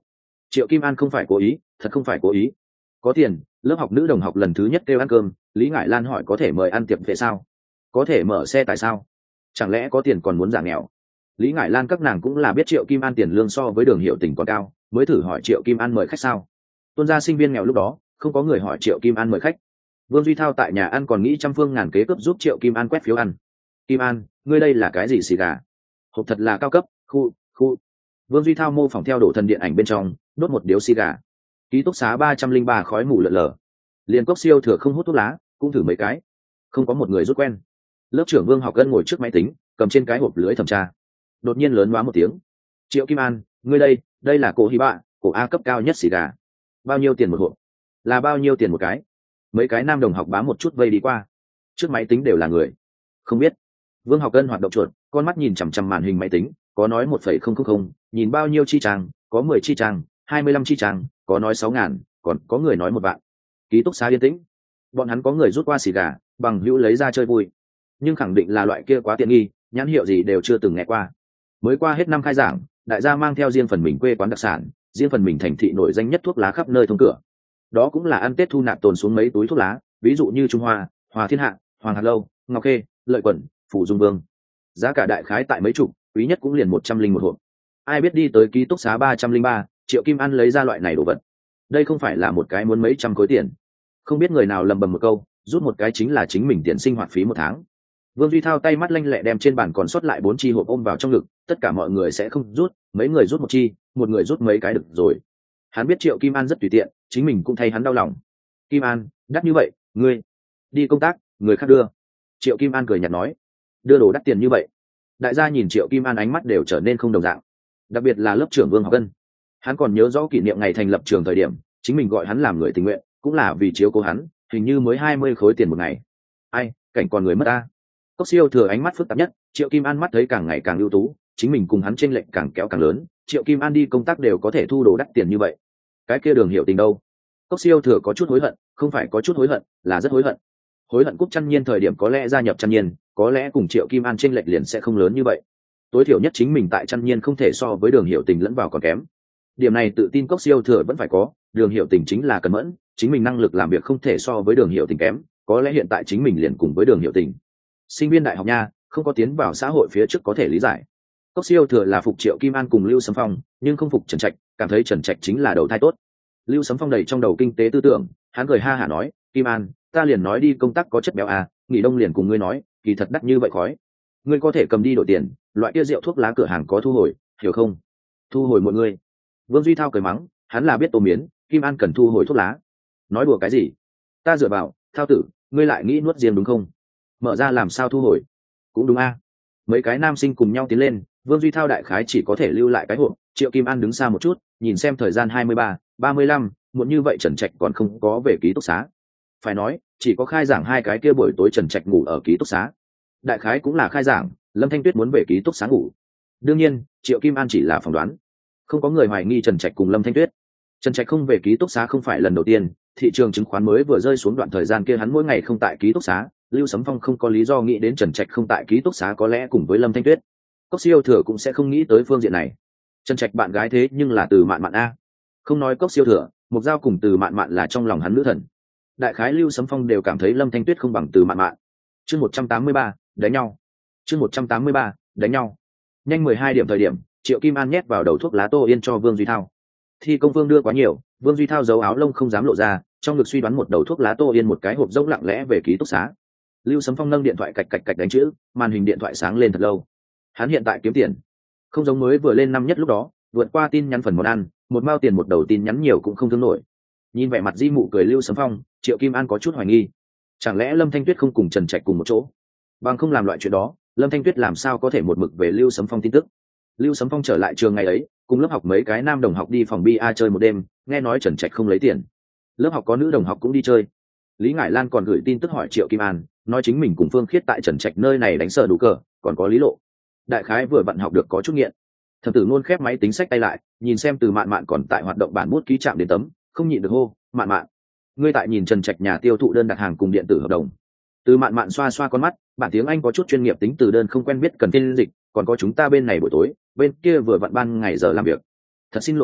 Speaker 1: Triệu Kim An không phải cố ý, thật không phải cố ý. Có tiền, lớp học nữ đồng học lần thứ nhất kêu ăn cơm, Lý Ngải Lan hỏi có thể mời ăn tiệc về sao, có thể mở xe tại sao, chẳng lẽ có tiền còn muốn giả nghèo. Lý Ngải Lan các nàng cũng là biết Triệu Kim An tiền lương so với Đường Hiểu Tình còn cao, mới thử hỏi Triệu Kim An mời khách sao. Tuân gia sinh viên nghèo lúc đó không có người hỏi Triệu Kim An mời khách. Vương Duy Thao tại nhà ăn còn nghĩ trăm phương ngàn kế cướp giúp Triệu Kim An quét phiếu ăn. Kim An, ngươi đây là cái gì xì gà? Hộp thật là cao cấp, khu khu. Vương Duy Thao mô phỏng theo đổ thần điện ảnh bên trong, đốt một điếu xì gà. Ký túc xá ba trăm linh ba khói mù lợn lờ. Liên Cốc Siêu thừa không hút thuốc lá, cũng thử mấy cái, không có một người rút quen. Lớp trưởng Vương Học Cân ngồi trước máy tính, cầm trên cái hộp lưới thẩm tra. Đột nhiên lớn hóa một tiếng. Triệu Kim An, ngươi đây, đây là cổ hy bạ, cổ A cấp cao nhất xì gà. Bao nhiêu tiền một hộp? Là bao nhiêu tiền một cái? Mấy cái nam đồng học bám một chút vây đi qua. Trước máy tính đều là người. Không biết. Vương Học Cân hoạt động chuột, con mắt nhìn chằm chằm màn hình máy tính, có nói một phẩy không không không, nhìn bao nhiêu chi trang, có mười chi trang, hai mươi lăm chi trang, có nói sáu ngàn, còn có người nói một vạn. Ký túc xá yên tĩnh. Bọn hắn có người rút qua xì gà, bằng hữu lấy ra chơi vui, nhưng khẳng định là loại kia quá tiện nghi, nhãn hiệu gì đều chưa từng nghe qua. Mới qua hết năm khai giảng, đại gia mang theo riêng phần mình quê quán đặc sản, riêng phần mình thành thị nổi danh nhất thuốc lá khắp nơi thông cửa. Đó cũng là ăn Tết thu nạp tồn xuống mấy túi thuốc lá, ví dụ như Trung Hoa, Hòa Thiên Hạ, Hoàng Hà Lâu, Ngọc Khê, Lợi Quẩn, Phủ Dung Vương. Giá cả đại khái tại mấy chục, quý nhất cũng liền một trăm linh một hộp. Ai biết đi tới ký túc xá ba trăm linh ba, Triệu Kim An lấy ra loại này đồ vật. Đây không phải là một cái muốn mấy trăm khối tiền. Không biết người nào lầm bầm một câu, rút một cái chính là chính mình tiền sinh hoạt phí một tháng. Vương Duy Thao tay mắt lanh lẹ đem trên bàn còn sót lại bốn chi hộp ôm vào trong ngực, tất cả mọi người sẽ không rút, mấy người rút một chi, một người rút mấy cái được rồi. Hắn biết Triệu Kim An rất tùy tiện, chính mình cũng thay hắn đau lòng. Kim An, đắt như vậy, ngươi đi công tác, người khác đưa. Triệu Kim An cười nhạt nói, đưa đồ đắt tiền như vậy. Đại gia nhìn Triệu Kim An ánh mắt đều trở nên không đồng dạng, đặc biệt là lớp trưởng Vương Học Cân. Hắn còn nhớ rõ kỷ niệm ngày thành lập trường thời điểm, chính mình gọi hắn làm người tình nguyện, cũng là vì chiếu cố hắn, hình như mới hai mươi khối tiền một ngày. Ai, cảnh còn người mất ta. Cốc Siêu thừa ánh mắt phức tạp nhất, Triệu Kim An mắt thấy càng ngày càng ưu tú, chính mình cùng hắn chênh lệch càng kéo càng lớn, Triệu Kim An đi công tác đều có thể thu đồ đắt tiền như vậy. Cái kia Đường Hiểu Tình đâu? Cốc Siêu thừa có chút hối hận, không phải có chút hối hận, là rất hối hận. Hối hận Cúc Trăn Nhiên thời điểm có lẽ gia nhập Trăn Nhiên, có lẽ cùng Triệu Kim An chênh lệch liền sẽ không lớn như vậy. Tối thiểu nhất chính mình tại Trăn Nhiên không thể so với Đường Hiểu Tình lẫn vào còn kém. Điểm này tự tin Cốc Siêu thừa vẫn phải có, Đường Hiểu Tình chính là cẩn mẫn, chính mình năng lực làm việc không thể so với Đường Hiểu Tình kém, có lẽ hiện tại chính mình liền cùng với Đường Hiểu Tình. Sinh viên đại học nha, không có tiến vào xã hội phía trước có thể lý giải. Cốc Siêu thừa là phục Triệu Kim An cùng Lưu Sấm Phong, nhưng không phục Trần Trạch, cảm thấy Trần Trạch chính là đầu thai tốt. Lưu Sấm Phong đầy trong đầu kinh tế tư tưởng, hắn cười ha hả nói, Kim An, ta liền nói đi công tác có chất béo à, nghỉ đông liền cùng ngươi nói, kỳ thật đắt như vậy khói. Ngươi có thể cầm đi đổi tiền, loại kia rượu thuốc lá cửa hàng có thu hồi, hiểu không? Thu hồi mọi người. Vương Duy Thao cười mắng, hắn là biết Tô Miến, Kim An cần thu hồi thuốc lá. Nói đùa cái gì? Ta dựa vào, Thao tử, ngươi lại nghĩ nuốt riêng đúng không? Mở ra làm sao thu hồi? Cũng đúng a. Mấy cái nam sinh cùng nhau tiến lên, Vương Duy Thao đại khái chỉ có thể lưu lại cái hộp, Triệu Kim An đứng xa một chút, nhìn xem thời gian hai mươi ba, ba mươi lăm, muộn như vậy Trần Trạch còn không có về ký túc xá. Phải nói, chỉ có khai giảng hai cái kia buổi tối Trần Trạch ngủ ở ký túc xá. Đại khái cũng là khai giảng, Lâm Thanh Tuyết muốn về ký túc xá ngủ. Đương nhiên, Triệu Kim An chỉ là phỏng đoán, không có người hoài nghi Trần Trạch cùng Lâm Thanh Tuyết. Trần Trạch không về ký túc xá không phải lần đầu tiên, thị trường chứng khoán mới vừa rơi xuống đoạn thời gian kia hắn mỗi ngày không tại ký túc xá, Lưu Sấm Phong không có lý do nghĩ đến Trần Trạch không tại ký túc xá có lẽ cùng với Lâm Thanh Tuyết. Cốc Siêu thừa cũng sẽ không nghĩ tới phương diện này. Trần Trạch bạn gái thế nhưng là Từ Mạn Mạn a. Không nói Cốc Siêu thừa, Mục Giao cùng Từ Mạn Mạn là trong lòng hắn nữ thần. Đại khái Lưu Sấm Phong đều cảm thấy Lâm Thanh Tuyết không bằng Từ Mạn Mạn. Chương một trăm tám mươi ba, đánh nhau. Chương một trăm tám mươi ba, đánh nhau. Nhanh mười hai điểm thời điểm, Triệu Kim An nhét vào đầu thuốc lá Tô Yên cho Vương Duy Thao. Thi công Vương đưa quá nhiều, Vương Duy Thao giấu áo lông không dám lộ ra, trong ngực suy đoán một đầu thuốc lá Tô Yên một cái hộp rỗng lặng lẽ về ký túc xá. Lưu Sấm Phong nâng điện thoại cạch cạch cạch đánh chữ, màn hình điện thoại sáng lên thật lâu. Hắn hiện tại kiếm tiền, không giống mới vừa lên năm nhất lúc đó, vượt qua tin nhắn phần món ăn, một mao tiền một đầu tin nhắn nhiều cũng không thương nổi. Nhìn vẻ mặt di mụ cười Lưu Sấm Phong, Triệu Kim An có chút hoài nghi, chẳng lẽ Lâm Thanh Tuyết không cùng Trần Trạch cùng một chỗ? Bằng không làm loại chuyện đó, Lâm Thanh Tuyết làm sao có thể một mực về Lưu Sấm Phong tin tức? Lưu Sấm Phong trở lại trường ngày ấy, cùng lớp học mấy cái nam đồng học đi phòng bia chơi một đêm, nghe nói Trần Trạch không lấy tiền, lớp học có nữ đồng học cũng đi chơi. Lý Ngải Lan còn gửi tin tức hỏi Triệu Kim An, nói chính mình cùng Phương Khiết tại Trần Trạch nơi này đánh sờ đủ cờ, còn có Lý Lộ. Đại khái vừa vặn học được có chút nghiện. Thẩm Tử Nôn khép máy tính sách tay lại, nhìn xem Từ Mạn Mạn còn tại hoạt động bản bút ký chạm đến tấm, không nhịn được hô, "Mạn Mạn, ngươi tại nhìn Trần Trạch nhà tiêu thụ đơn đặt hàng cùng điện tử hợp đồng?" Từ Mạn Mạn xoa xoa con mắt, bản tiếng Anh có chút chuyên nghiệp tính từ đơn không quen biết cần phiên dịch, còn có chúng ta bên này buổi tối, bên kia vừa vặn ban ngày giờ làm việc. Thật xin lỗi a,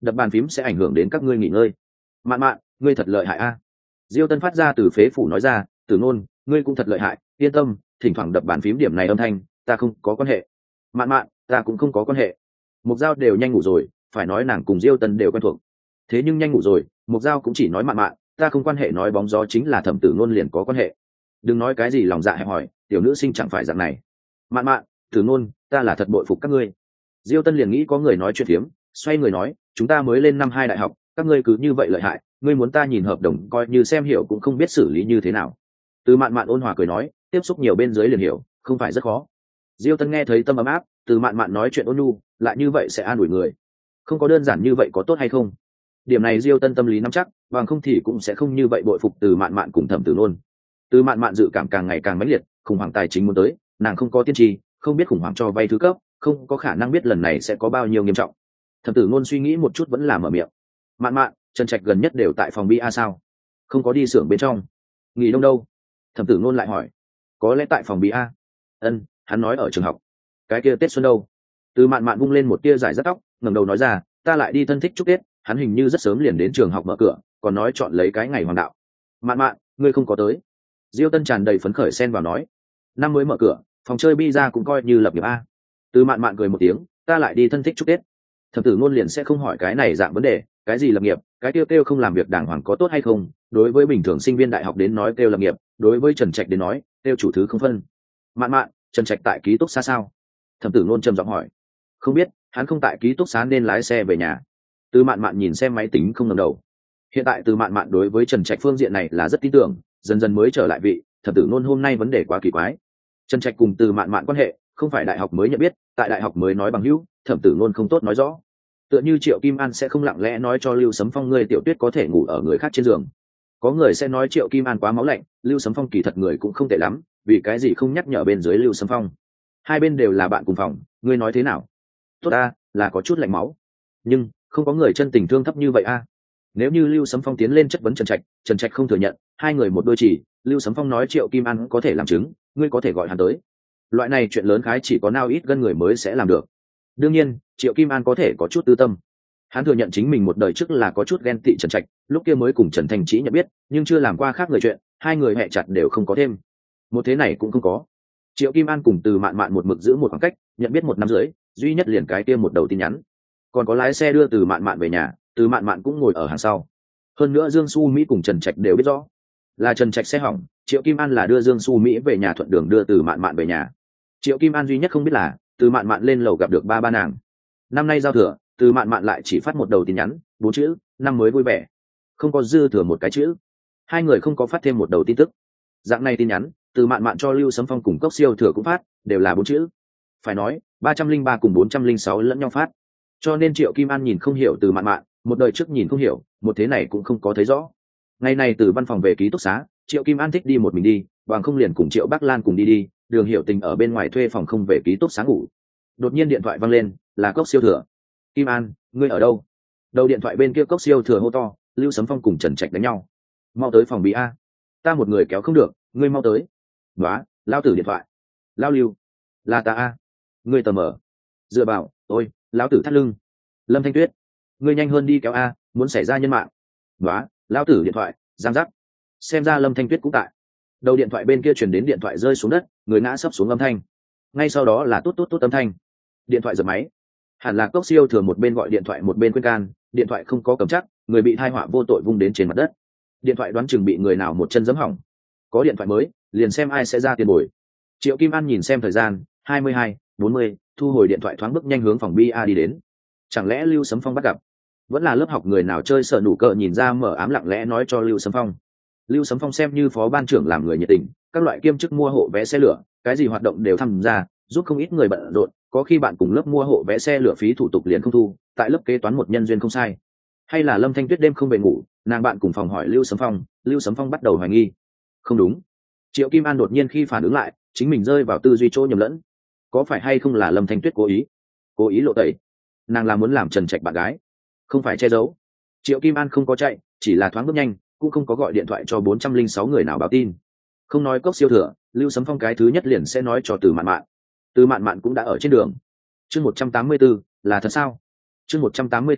Speaker 1: đập bàn phím sẽ ảnh hưởng đến các ngươi nghỉ ngơi. Mạn mạn, ngươi thật lợi hại a. Diêu Tân phát ra từ phế phủ nói ra, Tử Nôn, ngươi cũng thật lợi hại, yên tâm, thỉnh thoảng đập bàn phím điểm này âm thanh, ta không có quan hệ. Mạn mạn, ta cũng không có quan hệ. Mục Giao đều nhanh ngủ rồi, phải nói nàng cùng Diêu Tân đều quen thuộc. Thế nhưng nhanh ngủ rồi, Mục Giao cũng chỉ nói mạn mạn, ta không quan hệ, nói bóng gió chính là Thẩm Tử Nôn liền có quan hệ. Đừng nói cái gì lòng dạ hẹp hòi, tiểu nữ sinh chẳng phải dạng này. Mạn mạn, Tử Nôn, ta là thật bội phục các ngươi. Diêu Tân liền nghĩ có người nói chuyện phiếm, xoay người nói, chúng ta mới lên năm hai đại học, các ngươi cứ như vậy lợi hại, ngươi muốn ta nhìn hợp đồng coi như xem hiểu cũng không biết xử lý như thế nào. Từ Mạn Mạn ôn hòa cười nói, tiếp xúc nhiều bên dưới liền hiểu, không phải rất khó. Diêu Tân nghe thấy tâm ấm áp, Từ Mạn Mạn nói chuyện ôn nhu, lại như vậy sẽ an ủi người. Không có đơn giản như vậy có tốt hay không? Điểm này Diêu Tân tâm lý nắm chắc, bằng không thì cũng sẽ không như vậy bội phục Từ Mạn Mạn cùng Thẩm Tử Nôn. Từ Mạn Mạn dự cảm càng ngày càng mãnh liệt, khủng hoảng tài chính muốn tới, nàng không có tiên tri, không biết khủng hoảng cho vay thứ cấp, không có khả năng biết lần này sẽ có bao nhiêu nghiêm trọng. Thẩm Tử Nôn suy nghĩ một chút vẫn là mở miệng. Mạn Mạn, Trần Trạch gần nhất đều tại phòng bia sao? Không có đi xưởng bên trong. Nghỉ đông đâu? Thẩm Tử Nôn lại hỏi. Có lẽ tại phòng bia. Ân, hắn nói ở trường học. Cái kia Tết xuân đâu? Từ Mạn Mạn vung lên một tia giải rất tóc, ngẩng đầu nói ra, ta lại đi thân thích chúc Tết, hắn hình như rất sớm liền đến trường học mở cửa, còn nói chọn lấy cái ngày hoàng đạo. Mạn Mạn, ngươi không có tới. Diêu Tân tràn đầy phấn khởi xen vào nói, năm mới mở cửa, phòng chơi bia cũng coi như lập nghiệp a. Từ Mạn Mạn cười một tiếng, ta lại đi thân thích chúc Tết. Thẩm Tử Nôn liền sẽ không hỏi cái này dạng vấn đề, cái gì lập nghiệp, cái kêu kêu không làm việc đàng hoàng có tốt hay không, đối với bình thường sinh viên đại học đến nói kêu lập nghiệp, đối với Trần Trạch đến nói kêu chủ thứ không phân. Mạn Mạn, Trần Trạch tại ký túc xá sao? Thẩm Tử Nôn trầm giọng hỏi. Không biết, hắn không tại ký túc xá nên lái xe về nhà. Từ Mạn Mạn nhìn xem máy tính không ngẩng đầu. Hiện tại Từ Mạn Mạn đối với Trần Trạch phương diện này là rất tin tưởng, dần dần mới trở lại vị. Thẩm Tử Nôn hôm nay vấn đề quá kỳ quái. Trần Trạch cùng Từ Mạn Mạn quan hệ không phải đại học mới nhận biết, tại đại học mới nói bằng hữu, Thẩm Tử Nôn không tốt nói rõ. Tựa như Triệu Kim An sẽ không lặng lẽ nói cho Lưu Sấm Phong người Tiểu Tuyết có thể ngủ ở người khác trên giường. Có người sẽ nói Triệu Kim An quá máu lạnh, Lưu Sấm Phong kỳ thật người cũng không tệ lắm, vì cái gì không nhắc nhở bên dưới Lưu Sấm Phong. Hai bên đều là bạn cùng phòng, ngươi nói thế nào? Tốt a, là có chút lạnh máu, nhưng không có người chân tình thương thấp như vậy a. Nếu như Lưu Sấm Phong tiến lên chất vấn Trần Trạch, Trần Trạch không thừa nhận, hai người một đôi chỉ, Lưu Sấm Phong nói Triệu Kim An có thể làm chứng, ngươi có thể gọi hắn tới. Loại này chuyện lớn khái chỉ có nao ít gân người mới sẽ làm được. Đương nhiên, Triệu Kim An có thể có chút tư tâm. Hắn thừa nhận chính mình một đời trước là có chút ghen tị Trần Trạch, lúc kia mới cùng Trần Thành Chí nhận biết, nhưng chưa làm qua khác người chuyện, hai người hẹ chặt đều không có thêm. Một thế này cũng không có. Triệu Kim An cùng Từ Mạn Mạn một mực giữ một khoảng cách, nhận biết một năm rưỡi, duy nhất liền cái kia một đầu tin nhắn. Còn có lái xe đưa Từ Mạn Mạn về nhà, Từ Mạn Mạn cũng ngồi ở hàng sau. Hơn nữa Dương Xu Mỹ cùng Trần Trạch đều biết rõ, là Trần Trạch xe hỏng, Triệu Kim An là đưa Dương Xu Mỹ về nhà thuận đường đưa Từ Mạn Mạn về nhà. Triệu Kim An duy nhất không biết là, Từ Mạn Mạn lên lầu gặp được ba ba nàng. Năm nay giao thừa, Từ Mạn Mạn lại chỉ phát một đầu tin nhắn, bốn chữ, năm mới vui vẻ. Không có dư thừa một cái chữ. Hai người không có phát thêm một đầu tin tức. Dạng này tin nhắn, Từ Mạn Mạn cho Lưu Sấm Phong cùng Cốc Siêu Thừa cũng phát, đều là bốn chữ. Phải nói, ba trăm linh ba cùng bốn trăm linh sáu lẫn nhau phát. Cho nên Triệu Kim An nhìn không hiểu Từ Mạn Mạn, một đời trước nhìn không hiểu, một thế này cũng không có thấy rõ. Ngày này từ văn phòng về ký túc xá, Triệu Kim An thích đi một mình đi, bằng không liền cùng Triệu Bắc Lan cùng đi đi, Đường Hiểu Tình ở bên ngoài thuê phòng không về ký túc xá ngủ. Đột nhiên điện thoại vang lên, là Cốc Siêu Thừa. Kim An, ngươi ở đâu? Đầu điện thoại bên kia Cốc Siêu Thừa hô to, Lưu Sấm Phong cùng Trần Trạch đánh nhau. Mau tới phòng bị a. Ta một người kéo không được, ngươi mau tới. Nóa, lao tử điện thoại. Lao Lưu, là ta a. Ngươi tờ mở. Dựa vào, ôi, lão tử thắt lưng. Lâm Thanh Tuyết, ngươi nhanh hơn đi kéo a, muốn xảy ra nhân mạng. Nóa, lão tử điện thoại, giang giác. Xem ra Lâm Thanh Tuyết cũng tại. Đầu điện thoại bên kia truyền đến điện thoại rơi xuống đất, người ngã sấp xuống âm thanh. Ngay sau đó là tốt tốt tốt âm thanh. Điện thoại giật máy. Hẳn là Cốc Siêu Thừa một bên gọi điện thoại một bên khuyên can, điện thoại không có cầm chắc, người bị thai họa vô tội vung đến trên mặt đất. Điện thoại đoán chừng bị người nào một chân giẫm hỏng. Có điện thoại mới, liền xem ai sẽ ra tiền bồi. Triệu Kim An nhìn xem thời gian, hai mươi hai, bốn mươi, thu hồi điện thoại thoáng bước nhanh hướng phòng bia đi đến. Chẳng lẽ Lưu Sấm Phong bắt gặp? Vẫn là lớp học người nào chơi sợ nủ cờ nhìn ra mở ám lặng lẽ nói cho Lưu Sấm Phong. Lưu Sấm Phong xem như phó ban trưởng làm người nhiệt tình, các loại kiêm chức mua hộ vé xe lửa, cái gì hoạt động đều tham gia, giúp không ít người bận rộn, có khi bạn cùng lớp mua hộ vé xe lửa phí thủ tục liền không thu, tại lớp kế toán một nhân duyên không sai. Hay là Lâm Thanh Tuyết đêm không về ngủ, nàng bạn cùng phòng hỏi Lưu Sấm Phong, Lưu Sấm Phong bắt đầu hoài nghi. Không đúng. Triệu Kim An đột nhiên khi phản ứng lại, chính mình rơi vào tư duy chỗ nhầm lẫn. Có phải hay không là Lâm Thanh Tuyết cố ý? Cố ý lộ tẩy. Nàng là muốn làm Trần Trạch bạn gái, không phải che giấu. Triệu Kim An không có chạy, chỉ là thoáng bước nhanh, cũng không có gọi điện thoại cho bốn trăm linh sáu người nào báo tin. Không nói Cốc Siêu Thừa, Lưu Sấm Phong cái thứ nhất liền sẽ nói cho Từ Mạn Mạn. Từ Mạn Mạn cũng đã ở trên đường. Chương một trăm tám mươi tư, là thật sao? Chương một trăm tám mươi tư,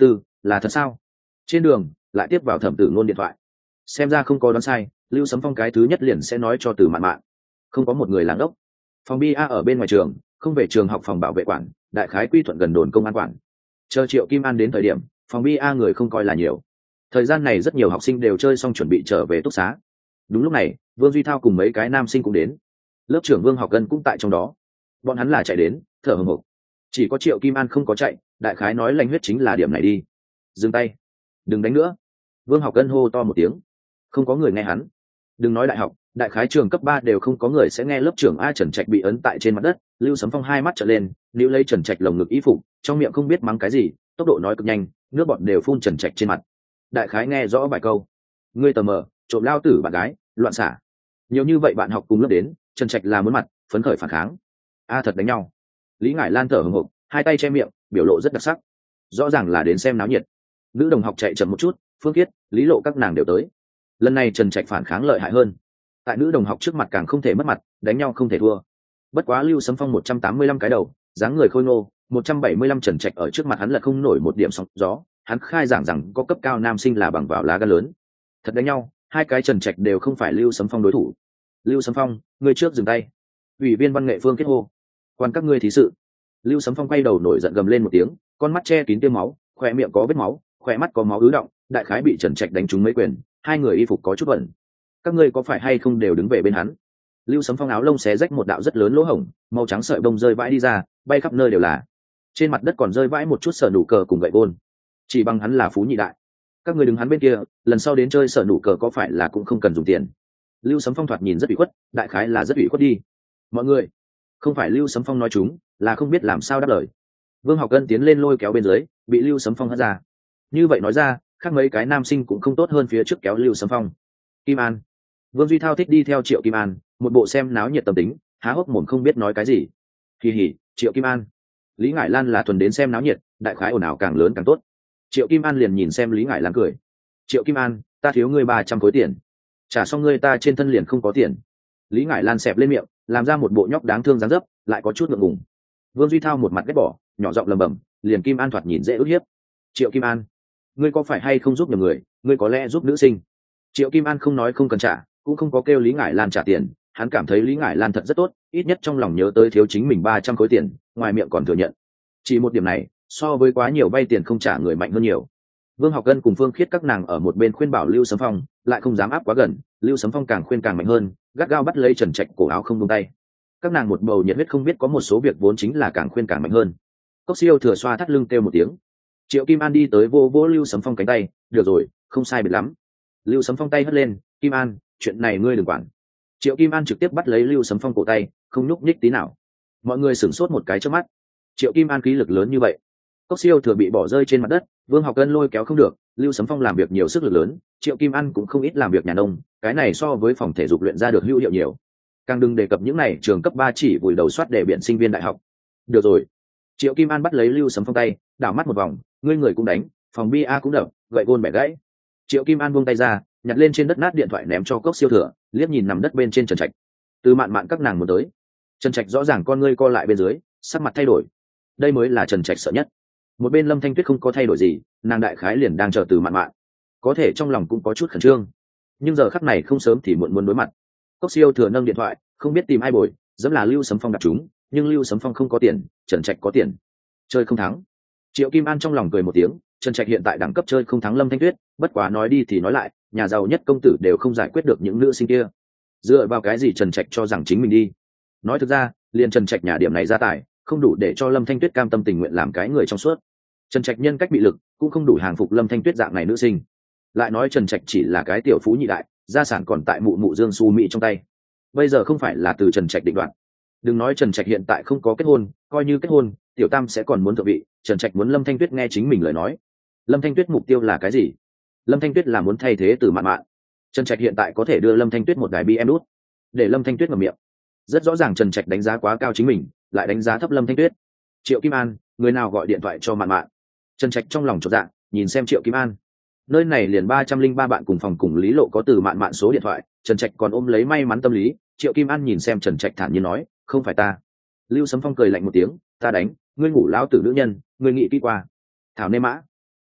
Speaker 1: là thật sao? Trên đường lại tiếp vào Thẩm Tử Ngôn điện thoại, xem ra không có đoán sai, Lưu Sấm Phong cái thứ nhất liền sẽ nói cho Từ Mạn Mạn. Không có một người làng ốc. Phòng bia ở bên ngoài trường, không về trường học phòng bảo vệ quản, đại khái quy thuận gần đồn công an quản. Chờ Triệu Kim An đến thời điểm, phòng bia người không coi là nhiều. Thời gian này rất nhiều học sinh đều chơi xong chuẩn bị trở về túc xá. Đúng lúc này, Vương Duy Thao cùng mấy cái nam sinh cũng đến. Lớp trưởng Vương Học Cân cũng tại trong đó. Bọn hắn là chạy đến, thở hổn hển. Chỉ có Triệu Kim An không có chạy, đại khái nói lanh huyết chính là điểm này đi. Dừng tay, đừng đánh nữa. Vương Học Cân hô to một tiếng. Không có người nghe hắn. Đừng nói đại học, đại khái trường cấp ba đều không có người sẽ nghe lớp trưởng A Trần Trạch bị ấn tại trên mặt đất. Lưu Sấm Phong hai mắt trợn lên, níu lấy Trần Trạch lồng ngực y phục, trong miệng không biết mắng cái gì, tốc độ nói cực nhanh, nước bọt đều phun Trần Trạch trên mặt. Đại khái nghe rõ vài câu. Ngươi tờ mờ, trộm lao tử bạn gái, loạn xả. Nhiều như vậy bạn học cùng lớp đến, Trần Trạch là muốn mặt, phấn khởi phản kháng. A thật đánh nhau. Lý Ngải Lan thở hổn hộc, hai tay che miệng, biểu lộ rất đặc sắc. Rõ ràng là đến xem náo nhiệt. Nữ đồng học chạy chậm một chút, Phương Kiết, Lý Lộ các nàng đều tới. Lần này Trần Trạch phản kháng lợi hại hơn. Tại nữ đồng học trước mặt càng không thể mất mặt, đánh nhau không thể thua. Bất quá Lưu Sấm Phong một trăm tám mươi lăm cái đầu, dáng người khôi ngô, một trăm bảy mươi lăm Trần Trạch ở trước mặt hắn là không nổi một điểm sóng gió. Hắn khai giảng rằng có cấp cao nam sinh là bằng vào lá gan lớn. Thật đánh nhau, hai cái Trần Trạch đều không phải Lưu Sấm Phong đối thủ. Lưu Sấm Phong, ngươi trước dừng tay. Ủy viên văn nghệ Phương Kết hô. Quan các ngươi thí sự. Lưu Sấm Phong quay đầu nổi giận gầm lên một tiếng, con mắt che kín tiêm máu, khỏe miệng có vết máu, khỏe mắt có máu ứ động, đại khái bị Trần Trạch đánh trúng mấy quyền, hai người y phục có chút bẩn. Các ngươi có phải hay không đều đứng về bên hắn? Lưu Sấm Phong áo lông xé rách một đạo rất lớn lỗ hổng, màu trắng sợi bông rơi vãi đi ra, bay khắp nơi đều là. Trên mặt đất còn rơi vãi một chút sở nụ cờ cùng gậy gôn. Chỉ bằng hắn là phú nhị đại. Các ngươi đứng hắn bên kia, lần sau đến chơi sở nụ cờ có phải là cũng không cần dùng tiền. Lưu Sấm Phong thoạt nhìn rất ủy khuất, đại khái là rất ủy khuất đi. Mọi người, không phải Lưu Sấm Phong nói chúng, là không biết làm sao đáp lời. Vương Học Cân tiến lên lôi kéo bên dưới, bị Lưu Sấm Phong hất ra. Như vậy nói ra, khác mấy cái nam sinh cũng không tốt hơn phía trước kéo Lưu Sấm Phong. Kim An, Vương Duy Thao thích đi theo Triệu Kim An, một bộ xem náo nhiệt tâm tính, há hốc mồm không biết nói cái gì. Kỳ hỉ, Triệu Kim An. Lý Ngải Lan là thuần đến xem náo nhiệt, đại khái ồn ào càng lớn càng tốt. Triệu Kim An liền nhìn xem Lý Ngải Lan cười. Triệu Kim An, ta thiếu ngươi ba trăm khối tiền, trả xong ngươi ta trên thân liền không có tiền. Lý Ngải Lan xẹp lên miệng, làm ra một bộ nhóc đáng thương dáng dấp, lại có chút ngượng ngùng. Vương Duy Thao một mặt ghét bỏ, nhỏ giọng lầm bầm, liền Kim An thoạt nhìn dễ ức hiếp. Triệu Kim An, ngươi có phải hay không giúp nhầm người, ngươi có lẽ giúp nữ sinh. Triệu Kim An không nói không cần trả, cũng không có kêu Lý Ngải Lan trả tiền, hắn cảm thấy Lý Ngải Lan thật rất tốt, ít nhất trong lòng nhớ tới thiếu chính mình ba trăm khối tiền, ngoài miệng còn thừa nhận. Chỉ một điểm này, so với quá nhiều vay tiền không trả người mạnh hơn nhiều. Vương Học Cân cùng Phương Khiết các nàng ở một bên khuyên bảo Lưu Sấm Phong, lại không dám áp quá gần, Lưu Sấm Phong càng khuyên càng mạnh hơn, gắt gao bắt lấy Trần Trạch cổ áo không buông tay. Các nàng một bầu nhiệt huyết không biết có một số việc vốn chính là càng khuyên càng mạnh hơn. Cốc Siêu thừa xoa thắt lưng kêu một tiếng. Triệu Kim An đi tới vô vô Lưu Sấm Phong cánh tay, được rồi, không sai biệt lắm. Lưu Sấm Phong tay hất lên, Kim An, chuyện này ngươi đừng quản. Triệu Kim An trực tiếp bắt lấy Lưu Sấm Phong cổ tay, không nhúc nhích tí nào. Mọi người sửng sốt một cái trước mắt. Triệu Kim An khí lực lớn như vậy. Cốc Siêu thừa bị bỏ rơi trên mặt đất, Vương Học Cân lôi kéo không được, Lưu Sấm Phong làm việc nhiều sức lực lớn, Triệu Kim An cũng không ít làm việc nhà nông, cái này so với phòng thể dục luyện ra được hữu hiệu nhiều. Càng đừng đề cập những này trường cấp ba chỉ vùi đầu soát đề biện sinh viên đại học. Được rồi. Triệu Kim An bắt lấy Lưu Sấm Phong tay, đảo mắt một vòng, ngươi người cũng đánh, phòng bia cũng đập, gậy gôn bẻ gãy. Triệu Kim An buông tay ra, nhặt lên trên đất nát điện thoại ném cho Cốc Siêu thừa, liếc nhìn nằm đất bên trên Trần Trạch. Từ Mạn Mạn các nàng muốn tới. Trần Trạch rõ ràng con ngươi co lại bên dưới, sắc mặt thay đổi. Đây mới là Trần Trạch sợ nhất. Một bên Lâm Thanh Tuyết không có thay đổi gì, nàng đại khái liền đang chờ Từ Mạn Mạn, có thể trong lòng cũng có chút khẩn trương, nhưng giờ khắc này không sớm thì muộn muốn đối mặt. Cốc Siêu thừa nâng điện thoại, không biết tìm ai bồi, dẫm là Lưu Sấm Phong đặt chúng, nhưng Lưu Sấm Phong không có tiền, Trần Trạch có tiền, chơi không thắng. Triệu Kim An trong lòng cười một tiếng, Trần Trạch hiện tại đẳng cấp chơi không thắng Lâm Thanh Tuyết, bất quá nói đi thì nói lại, nhà giàu nhất công tử đều không giải quyết được những nữ sinh kia. Dựa vào cái gì Trần Trạch cho rằng chính mình đi? Nói thực ra, liền Trần Trạch nhà điểm này ra tài, không đủ để cho Lâm Thanh Tuyết cam tâm tình nguyện làm cái người trong suốt. Trần Trạch nhân cách bị lực, cũng không đủ hàng phục Lâm Thanh Tuyết dạng này nữ sinh. Lại nói Trần Trạch chỉ là cái tiểu phú nhị đại, gia sản còn tại mụ mụ Dương Su Mỹ trong tay. Bây giờ không phải là từ Trần Trạch định đoạt. Đừng nói Trần Trạch hiện tại không có kết hôn, coi như kết hôn, tiểu tam sẽ còn muốn thượng vị, Trần Trạch muốn Lâm Thanh Tuyết nghe chính mình lời nói. Lâm Thanh Tuyết mục tiêu là cái gì? Lâm Thanh Tuyết là muốn thay thế Từ Mạn Mạn. Trần Trạch hiện tại có thể đưa Lâm Thanh Tuyết một đài bi em đút, để Lâm Thanh Tuyết ngậm miệng. Rất rõ ràng Trần Trạch đánh giá quá cao chính mình, lại đánh giá thấp Lâm Thanh Tuyết. Triệu Kim An, người nào gọi điện thoại cho Mạn Mạn? Trần Trạch trong lòng chột dạ, nhìn xem Triệu Kim An. Nơi này liền ba trăm linh ba bạn cùng phòng cùng Lý Lộ có Từ Mạn Mạn số điện thoại, Trần Trạch còn ôm lấy may mắn tâm lý. Triệu Kim An nhìn xem Trần Trạch thản nhiên nói, không phải ta. Lưu Sấm Phong cười lạnh một tiếng, ta đánh, ngươi ngủ lão tử nữ nhân, ngươi nghĩ kỹ qua. Thảo nê mã.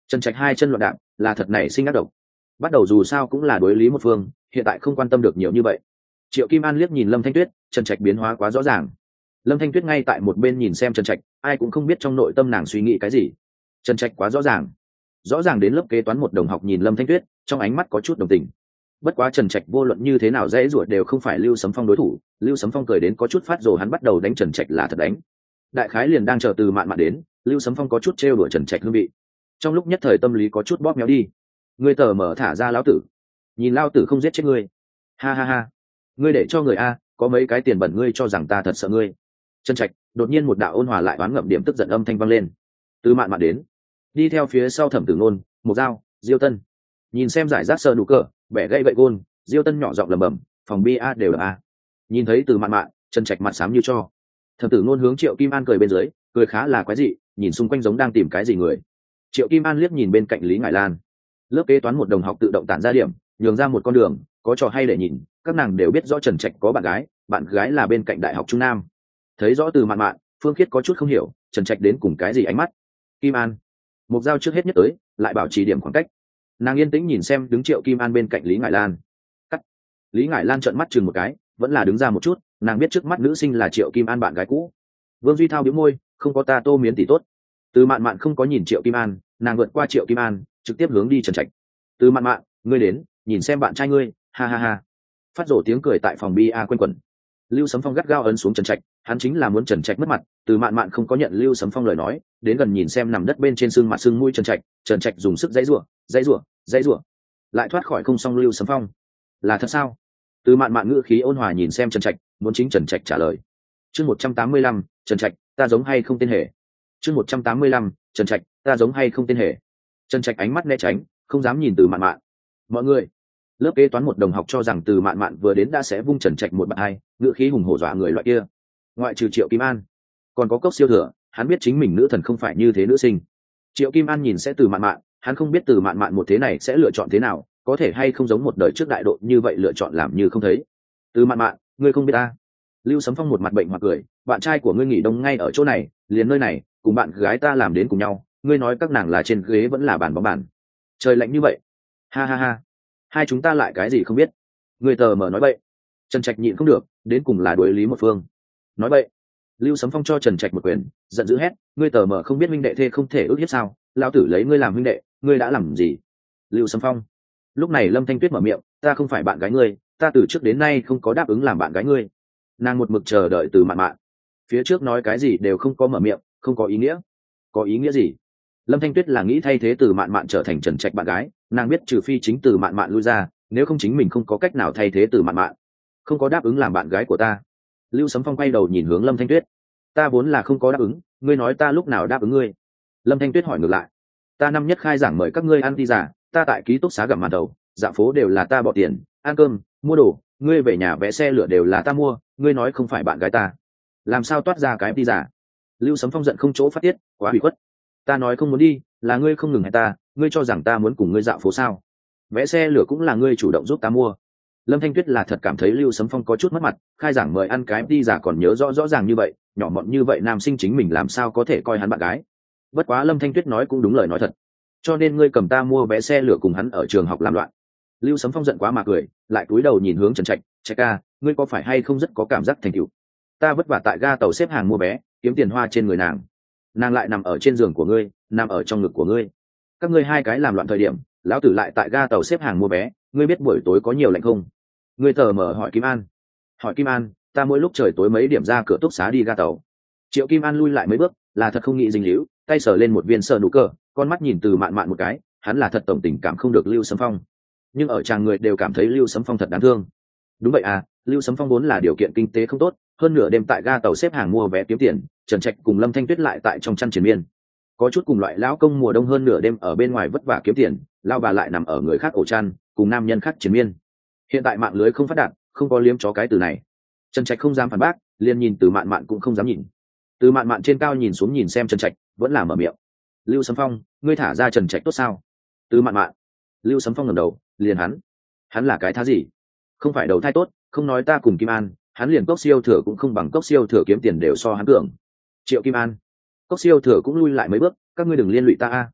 Speaker 1: Trần Trạch hai chân loạn đạp là thật này sinh ác độc. Bắt đầu dù sao cũng là đối lý một phương, hiện tại không quan tâm được nhiều như vậy. Triệu Kim An liếc nhìn Lâm Thanh Tuyết, Trần Trạch biến hóa quá rõ ràng. Lâm Thanh Tuyết ngay tại một bên nhìn xem Trần Trạch, ai cũng không biết trong nội tâm nàng suy nghĩ cái gì. Trần Trạch quá rõ ràng, rõ ràng đến lớp kế toán một đồng học nhìn Lâm Thanh Tuyết, trong ánh mắt có chút đồng tình. Bất quá Trần Trạch vô luận như thế nào dễ ruột đều không phải Lưu Sấm Phong đối thủ, Lưu Sấm Phong cười đến có chút phát rồ, hắn bắt đầu đánh Trần Trạch là thật đánh. Đại khái liền đang chờ Từ Mạn Mạn đến, Lưu Sấm Phong có chút trêu đùa Trần Trạch hương vị. Trong lúc nhất thời tâm lý có chút bóp méo đi. Ngươi tờ mở thả ra lão tử, nhìn lão tử không giết chết ngươi. Ha ha ha, ngươi để cho người a, có mấy cái tiền bẩn ngươi cho rằng ta thật sợ ngươi. Trần Trạch, đột nhiên một đạo ôn hòa lại oán ngậm điểm tức giận âm thanh vang lên. Từ Mạn Mạn đến, đi theo phía sau Thẩm Tử Nôn, Một Dao, Diêu Tân. Nhìn xem giải rác sơ đủ cờ, bẻ gãy gậy gôn, Diêu Tân nhỏ giọng lẩm bẩm, phòng bi a đều là a. Nhìn thấy Từ Mạn Mạn, Trần Trạch mặt xám như cho. Thẩm Tử Nôn hướng Triệu Kim An cười bên dưới, cười khá là quái dị, nhìn xung quanh giống đang tìm cái gì người. Triệu Kim An liếc nhìn bên cạnh Lý Ngải Lan. Lớp kế toán một đồng học tự động tản ra điểm, nhường ra một con đường, có trò hay để nhìn, các nàng đều biết rõ Trần Trạch có bạn gái, bạn gái là bên cạnh Đại học Trung Nam. Thấy rõ Từ Mạn Mạn, Phương Khiết có chút không hiểu, Trần Trạch đến cùng cái gì ánh mắt. Kim An, Một Dao trước hết nhất tới, lại bảo trì điểm khoảng cách. Nàng yên tĩnh nhìn xem đứng Triệu Kim An bên cạnh Lý Ngải Lan. Cắt. Lý Ngải Lan trợn mắt chừng một cái, vẫn là đứng ra một chút, nàng biết trước mắt nữ sinh là Triệu Kim An bạn gái cũ. Vương Duy Thao bĩu môi, không có ta Tô Miến tỷ tốt. Từ Mạn Mạn không có nhìn Triệu Kim An, nàng vượt qua Triệu Kim An, trực tiếp hướng đi Trần Trạch. Từ Mạn Mạn, ngươi đến, nhìn xem bạn trai ngươi, ha ha ha. Phát rổ tiếng cười tại phòng bia quanh quẩn. Lưu Sấm Phong gắt gao ấn xuống Trần Trạch, hắn chính là muốn Trần Trạch mất mặt. Từ Mạn Mạn không có nhận Lưu Sấm Phong lời nói, đến gần nhìn xem nằm đất bên trên xương mặt xương mũi Trần Trạch, Trần Trạch dùng sức dãy rủa, dãy rủa, dãy rủa, lại thoát khỏi không xong Lưu Sấm Phong. Là thật sao? Từ Mạn Mạn ngữ khí ôn hòa nhìn xem Trần Trạch, muốn chính Trần Trạch trả lời. Chương một trăm tám mươi lăm, Trần Trạch, ta giống hay không tên hề? Chương một trăm tám mươi lăm, Trần Trạch, ta giống hay không tên hề? Trần Trạch ánh mắt né tránh, không dám nhìn Từ Mạn Mạn. Mọi người, lớp kế toán một đồng học cho rằng Từ Mạn Mạn vừa đến đã sẽ vung Trần Trạch một bạn hai, ngữ khí hùng hổ dọa người loại kia. Ngoại trừ Triệu Kim An, còn có Cốc Siêu Thừa, hắn biết chính mình nữ thần không phải như thế nữ sinh. Triệu Kim An nhìn sẽ Từ Mạn Mạn, hắn không biết Từ Mạn Mạn một thế này sẽ lựa chọn thế nào, có thể hay không giống một đời trước đại độ như vậy lựa chọn làm như không thấy. Từ Mạn Mạn, ngươi không biết ta. Lưu Sấm Phong một mặt bệnh hoặc cười, bạn trai của ngươi nghỉ đông ngay ở chỗ này, liền nơi này, cùng bạn gái ta làm đến cùng nhau, ngươi nói các nàng là trên ghế vẫn là bàn bóng bàn. Trời lạnh như vậy. Ha ha ha. Hai chúng ta lại cái gì không biết. Ngươi tờ mở nói bậy. Trần Trạch nhịn không được, đến cùng là đối lý một phương. Nói bậy. Lưu Sấm Phong cho Trần Trạch một quyền, giận dữ hét, ngươi tờ mở không biết huynh đệ thê không thể ước hiếp sao? Lão tử lấy ngươi làm huynh đệ, ngươi đã làm gì? Lưu Sấm Phong. Lúc này Lâm Thanh Tuyết mở miệng, ta không phải bạn gái ngươi, ta từ trước đến nay không có đáp ứng làm bạn gái ngươi. Nàng một mực chờ đợi Từ Mạn Mạn, phía trước nói cái gì đều không có mở miệng, không có ý nghĩa. Có ý nghĩa gì? Lâm Thanh Tuyết là nghĩ thay thế Từ Mạn Mạn trở thành Trần Trạch bạn gái, nàng biết trừ phi chính Từ Mạn Mạn lui ra, nếu không chính mình không có cách nào thay thế Từ Mạn Mạn. Không có đáp ứng làm bạn gái của ta. Lưu Sấm Phong quay đầu nhìn hướng Lâm Thanh Tuyết, ta vốn là không có đáp ứng, ngươi nói ta lúc nào đáp ứng ngươi? Lâm Thanh Tuyết hỏi ngược lại, ta năm nhất khai giảng mời các ngươi ăn đi giả, ta tại ký túc xá gặm màn đầu, dạo phố đều là ta bỏ tiền, ăn cơm, mua đồ, ngươi về nhà vẽ xe lửa đều là ta mua, ngươi nói không phải bạn gái ta, làm sao toát ra cái đi giả? Lưu Sấm Phong giận không chỗ phát tiết, quá hủy khuất. Ta nói không muốn đi, là ngươi không ngừng hẹn ta, ngươi cho rằng ta muốn cùng ngươi dạo phố sao? Vẽ xe lửa cũng là ngươi chủ động giúp ta mua. Lâm Thanh Tuyết là thật cảm thấy Lưu Sấm Phong có chút mất mặt, khai giảng mời ăn cái đi giả còn nhớ rõ rõ ràng như vậy, nhỏ mọn như vậy nam sinh chính mình làm sao có thể coi hắn bạn gái? Bất quá Lâm Thanh Tuyết nói cũng đúng lời nói thật, cho nên ngươi cầm ta mua vé xe lửa cùng hắn ở trường học làm loạn. Lưu Sấm Phong giận quá mà cười, lại cúi đầu nhìn hướng Trần Trạch, Trạch ca, ngươi có phải hay không rất có cảm giác thành tựu? Ta vất vả tại ga tàu xếp hàng mua vé, kiếm tiền hoa trên người nàng, nàng lại nằm ở trên giường của ngươi, nằm ở trong ngực của ngươi. Các ngươi hai cái làm loạn thời điểm, lão tử lại tại ga tàu xếp hàng mua vé, ngươi biết buổi tối có nhiều lạnh không? Ngươi tờ mở hỏi Kim An, hỏi Kim An, ta mỗi lúc trời tối mấy điểm ra cửa túc xá đi ga tàu. Triệu Kim An lui lại mấy bước, là thật không nghĩ dính líu, tay sờ lên một viên sờ nụ cờ, con mắt nhìn Từ Mạn Mạn một cái, hắn là thật tổng tình cảm không được Lưu Sấm Phong, nhưng ở chàng người đều cảm thấy Lưu Sấm Phong thật đáng thương. Đúng vậy à, Lưu Sấm Phong vốn là điều kiện kinh tế không tốt, hơn nửa đêm tại ga tàu xếp hàng mua vé kiếm tiền, Trần Trạch cùng Lâm Thanh Tuyết lại tại trong chăn triền miên, có chút cùng loại lão công mùa đông hơn nửa đêm ở bên ngoài vất vả kiếm tiền, lao bà lại nằm ở người khác ổ chăn, cùng nam nhân khác triền miên. Hiện tại mạng lưới không phát đạt, không có liếm chó cái từ này. Trần Trạch không dám phản bác, liền nhìn Từ Mạn Mạn cũng không dám nhìn. Từ Mạn Mạn trên cao nhìn xuống nhìn xem Trần Trạch, vẫn là mở miệng. Lưu Sấm Phong, ngươi thả ra Trần Trạch tốt sao? Từ Mạn Mạn. Lưu Sấm Phong ngẩng đầu, liền hắn, hắn là cái thá gì? Không phải đầu thai tốt, không nói ta cùng Kim An, hắn liền Cốc Siêu Thừa cũng không bằng Cốc Siêu Thừa kiếm tiền đều so hắn tưởng. Triệu Kim An. Cốc Siêu Thừa cũng lui lại mấy bước, các ngươi đừng liên lụy ta a.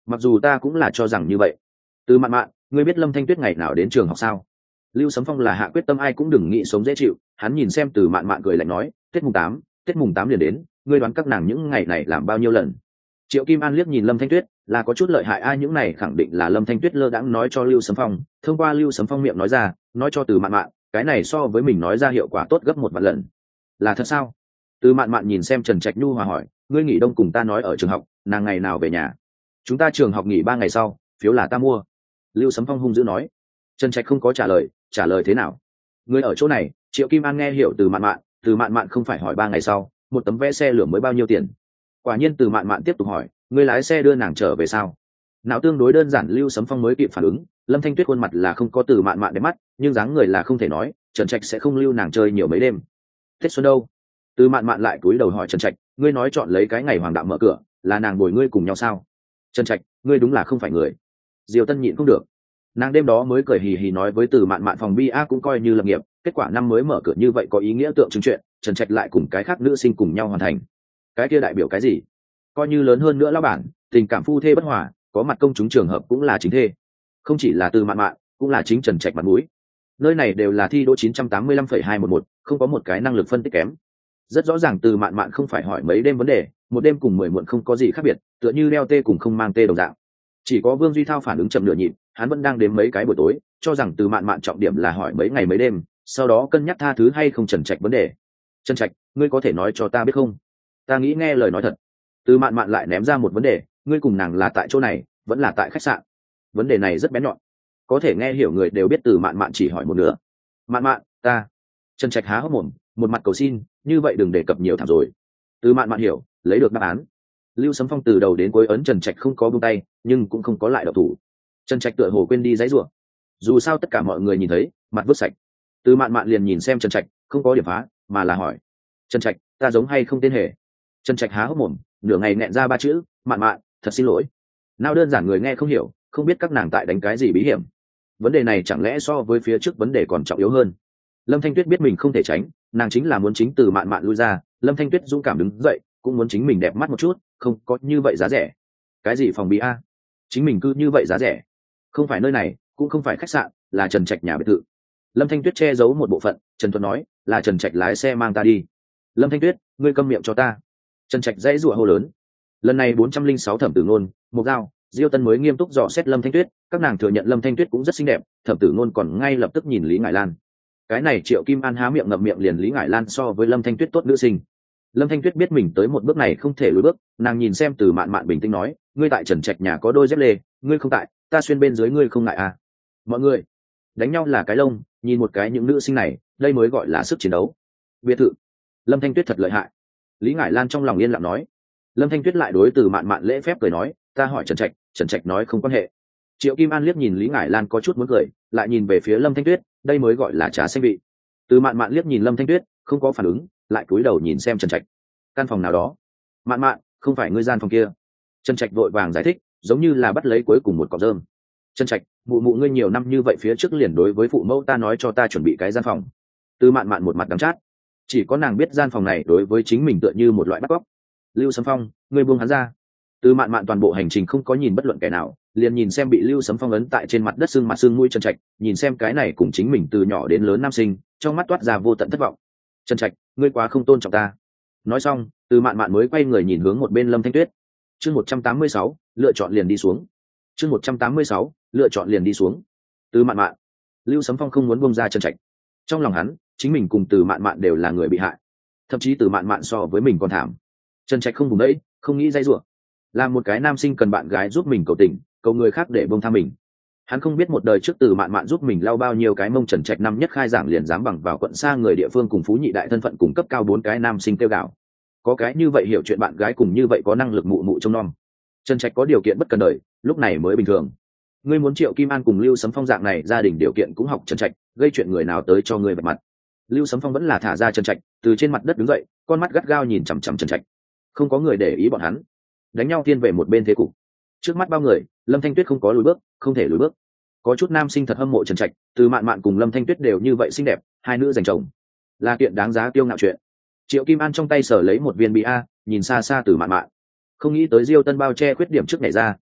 Speaker 1: mặc dù ta cũng là cho rằng như vậy. Từ Mạn Mạn, ngươi biết Lâm Thanh Tuyết ngày nào đến trường học sao? Lưu Sấm Phong là hạ quyết tâm ai cũng đừng nghĩ sống dễ chịu, hắn nhìn xem Từ Mạn Mạn cười lạnh nói, Tết mùng tám, Tết mùng tám liền đến, ngươi đoán các nàng những ngày này làm bao nhiêu lần? Triệu Kim An liếc nhìn Lâm Thanh Tuyết, là có chút lợi hại ai những này khẳng định là Lâm Thanh Tuyết lơ đãng nói cho Lưu Sấm Phong, thông qua Lưu Sấm Phong miệng nói ra, nói cho Từ Mạn Mạn, cái này so với mình nói ra hiệu quả tốt gấp một vạn lần. Là thật sao? Từ Mạn Mạn nhìn xem Trần Trạch Nhu hòa hỏi, ngươi nghỉ đông cùng ta nói ở trường học, nàng ngày nào về nhà? Chúng ta trường học nghỉ ba ngày sau, phiếu là ta mua. Lưu Sấm Phong hung dữ nói. Trần Trạch không có trả lời, trả lời thế nào? Ngươi ở chỗ này, Triệu Kim An nghe hiểu Từ Mạn Mạn, Từ Mạn Mạn không phải hỏi ba ngày sau, một tấm vé xe lửa mới bao nhiêu tiền? Quả nhiên Từ Mạn Mạn tiếp tục hỏi, ngươi lái xe đưa nàng trở về sao? Nào tương đối đơn giản Lưu Sấm Phong mới kịp phản ứng, Lâm Thanh Tuyết khuôn mặt là không có Từ Mạn Mạn đẹp mắt, nhưng dáng người là không thể nói, Trần Trạch sẽ không lưu nàng chơi nhiều mấy đêm. Tết xuân đâu? Từ Mạn Mạn lại cúi đầu hỏi Trần Trạch, ngươi nói chọn lấy cái ngày hoàng đạo mở cửa, là nàng bồi ngươi cùng nhau sao? Trần Trạch, ngươi đúng là không phải người. Diều Tân nhịn không được, nàng đêm đó mới cười hì hì nói với Từ Mạn Mạn phòng bi a cũng coi như lập nghiệp, kết quả năm mới mở cửa như vậy có ý nghĩa tượng trưng chuyện, Trần Trạch lại cùng cái khác nữ sinh cùng nhau hoàn thành. Cái kia đại biểu cái gì? Coi như lớn hơn nữa lão bản, tình cảm phu thê bất hòa, có mặt công chúng trường hợp cũng là chính thê, không chỉ là Từ Mạn Mạn, cũng là chính Trần Trạch mặt mũi. Nơi này đều là thi đỗ chín trăm tám mươi lăm phẩy hai một một, không có một cái năng lực phân tích kém. Rất rõ ràng Từ Mạn Mạn không phải hỏi mấy đêm vấn đề, một đêm cùng mười muộn không có gì khác biệt, tựa như đeo tê cùng không mang tê đồng dạng. Chỉ có Vương Duy Thao phản ứng chậm nửa nhịp, hắn vẫn đang đếm mấy cái buổi tối, cho rằng Từ Mạn Mạn trọng điểm là hỏi mấy ngày mấy đêm, sau đó cân nhắc tha thứ hay không Trần Trạch vấn đề. Trần Trạch, ngươi có thể nói cho ta biết không? Ta nghĩ nghe lời nói thật. Từ Mạn Mạn lại ném ra một vấn đề, ngươi cùng nàng là tại chỗ này, vẫn là tại khách sạn? Vấn đề này rất bén nhọn, có thể nghe hiểu người đều biết Từ Mạn Mạn chỉ hỏi một nửa. Mạn Mạn, ta. Trần Trạch há hốc mồm, một mặt cầu xin, như vậy đừng đề cập nhiều thảm rồi. Từ Mạn Mạn hiểu, lấy được đáp án. Lưu Sấm Phong từ đầu đến cuối ấn Trần Trạch không có buông tay, nhưng cũng không có lại độc thủ. Trần Trạch tựa hồ quên đi giấy rủa, dù sao tất cả mọi người nhìn thấy, mặt vứt sạch. Từ Mạn Mạn liền nhìn xem Trần Trạch, không có điểm phá, mà là hỏi, Trần Trạch, ta giống hay không tên hề? Trần Trạch há hốc mồm, nửa ngày nẹn ra ba chữ, Mạn Mạn, thật xin lỗi. Nào đơn giản người nghe không hiểu, không biết các nàng tại đánh cái gì bí hiểm. Vấn đề này chẳng lẽ so với phía trước vấn đề còn trọng yếu hơn? Lâm Thanh Tuyết biết mình không thể tránh, nàng chính là muốn chính Từ Mạn Mạn lui ra. Lâm Thanh Tuyết dũng cảm đứng dậy, cũng muốn chính mình đẹp mắt một chút, không có như vậy giá rẻ. Cái gì phòng bí a? Chính mình cứ như vậy giá rẻ? Không phải nơi này, cũng không phải khách sạn, là Trần Trạch nhà biệt thự. Lâm Thanh Tuyết che giấu một bộ phận, Trần Thuận nói, là Trần Trạch lái xe mang ta đi. Lâm Thanh Tuyết, ngươi câm miệng cho ta. Trần Trạch dãy rủa hô lớn. Lần này bốn trăm linh sáu Thẩm Tử Ngôn, Mộc Dao, Diêu Tân mới nghiêm túc dò xét Lâm Thanh Tuyết, các nàng thừa nhận Lâm Thanh Tuyết cũng rất xinh đẹp, Thẩm Tử Ngôn còn ngay lập tức nhìn Lý Ngải Lan. Cái này Triệu Kim An há miệng ngậm miệng liền Lý Ngải Lan so với Lâm Thanh Tuyết tốt nữ sinh. Lâm Thanh Tuyết biết mình tới một bước này không thể lùi bước, nàng nhìn xem Từ Mạn Mạn bình tĩnh nói, ngươi tại Trần Trạch nhà có đôi dép lê, ngươi không tại, ta xuyên bên dưới ngươi không ngại à? Mọi người đánh nhau là cái lông, nhìn một cái những nữ sinh này, đây mới gọi là sức chiến đấu. Biệt thự. Lâm Thanh Tuyết thật lợi hại. Lý Ngải Lan trong lòng yên lặng nói. Lâm Thanh Tuyết lại đối Từ Mạn Mạn lễ phép cười nói, ta hỏi Trần Trạch, Trần Trạch nói không quan hệ. Triệu Kim An liếc nhìn Lý Ngải Lan có chút muốn cười, lại nhìn về phía Lâm Thanh Tuyết, đây mới gọi là trà xanh vị. Từ Mạn Mạn liếc nhìn Lâm Thanh Tuyết, không có phản ứng, lại cúi đầu nhìn xem Trần Trạch. Căn phòng nào đó? Mạn Mạn, không phải ngươi gian phòng kia. Trần Trạch vội vàng giải thích, giống như là bắt lấy cuối cùng một cọng rơm. Trần Trạch, mụ mụ ngươi nhiều năm như vậy phía trước liền đối với phụ mẫu ta nói cho ta chuẩn bị cái gian phòng. Từ Mạn Mạn một mặt đắng chát, chỉ có nàng biết gian phòng này đối với chính mình tựa như một loại bắt cóc. Lưu Sấm Phong, ngươi buông hắn ra. Từ Mạn Mạn toàn bộ hành trình không có nhìn bất luận kẻ nào, liền nhìn xem bị Lưu Sấm Phong ấn tại trên mặt đất xương mặt xương mũi Trần Trạch, nhìn xem cái này cùng chính mình từ nhỏ đến lớn nam sinh, trong mắt toát ra vô tận thất vọng. Trần Trạch, ngươi quá không tôn trọng ta. Nói xong, Từ Mạn Mạn mới quay người nhìn hướng một bên Lâm Thanh Tuyết. Chương một trăm tám mươi sáu, lựa chọn liền đi xuống. Chương một trăm tám mươi sáu, lựa chọn liền đi xuống. Từ Mạn Mạn. Lưu Sấm Phong không muốn buông ra Trần Trạch. Trong lòng hắn, chính mình cùng Từ Mạn Mạn đều là người bị hại, thậm chí Từ Mạn Mạn so với mình còn thảm. Trần Trạch không vùng đấy, không nghĩ dây rủa. Là một cái nam sinh cần bạn gái giúp mình cầu tình, cầu người khác để buông tha mình. Hắn không biết một đời trước Từ Mạn Mạn giúp mình lau bao nhiêu cái mông. Trần Trạch năm nhất khai giảng liền dám bằng vào quận xa người địa phương cùng phú nhị đại thân phận cùng cấp cao bốn cái nam sinh tiêu gạo. Có cái như vậy hiểu chuyện bạn gái cùng như vậy có năng lực mụ mụ trông nom. Trần Trạch có điều kiện bất cần đời, lúc này mới bình thường. Ngươi muốn Triệu Kim An cùng Lưu Sấm Phong dạng này gia đình điều kiện cũng học Trần Trạch, gây chuyện người nào tới cho ngươi bật mặt. Lưu Sấm Phong vẫn là thả ra Trần Trạch, từ trên mặt đất đứng dậy, con mắt gắt gao nhìn chằm chằm Trần Trạch. Không có người để ý bọn hắn, đánh nhau thiên về một bên thế cục. Trước mắt bao người, Lâm Thanh Tuyết không có lùi bước, không thể lùi bước. Có chút nam sinh thật hâm mộ Trần Trạch, Từ Mạn Mạn cùng Lâm Thanh Tuyết đều như vậy xinh đẹp, hai nữ giành chồng, là kiện đáng giá kiêu ngạo chuyện. Triệu Kim An trong tay sở lấy một viên bia, nhìn xa xa Từ Mạn Mạn, không nghĩ tới Diêu Tân bao che khuyết điểm trước nhảy ra,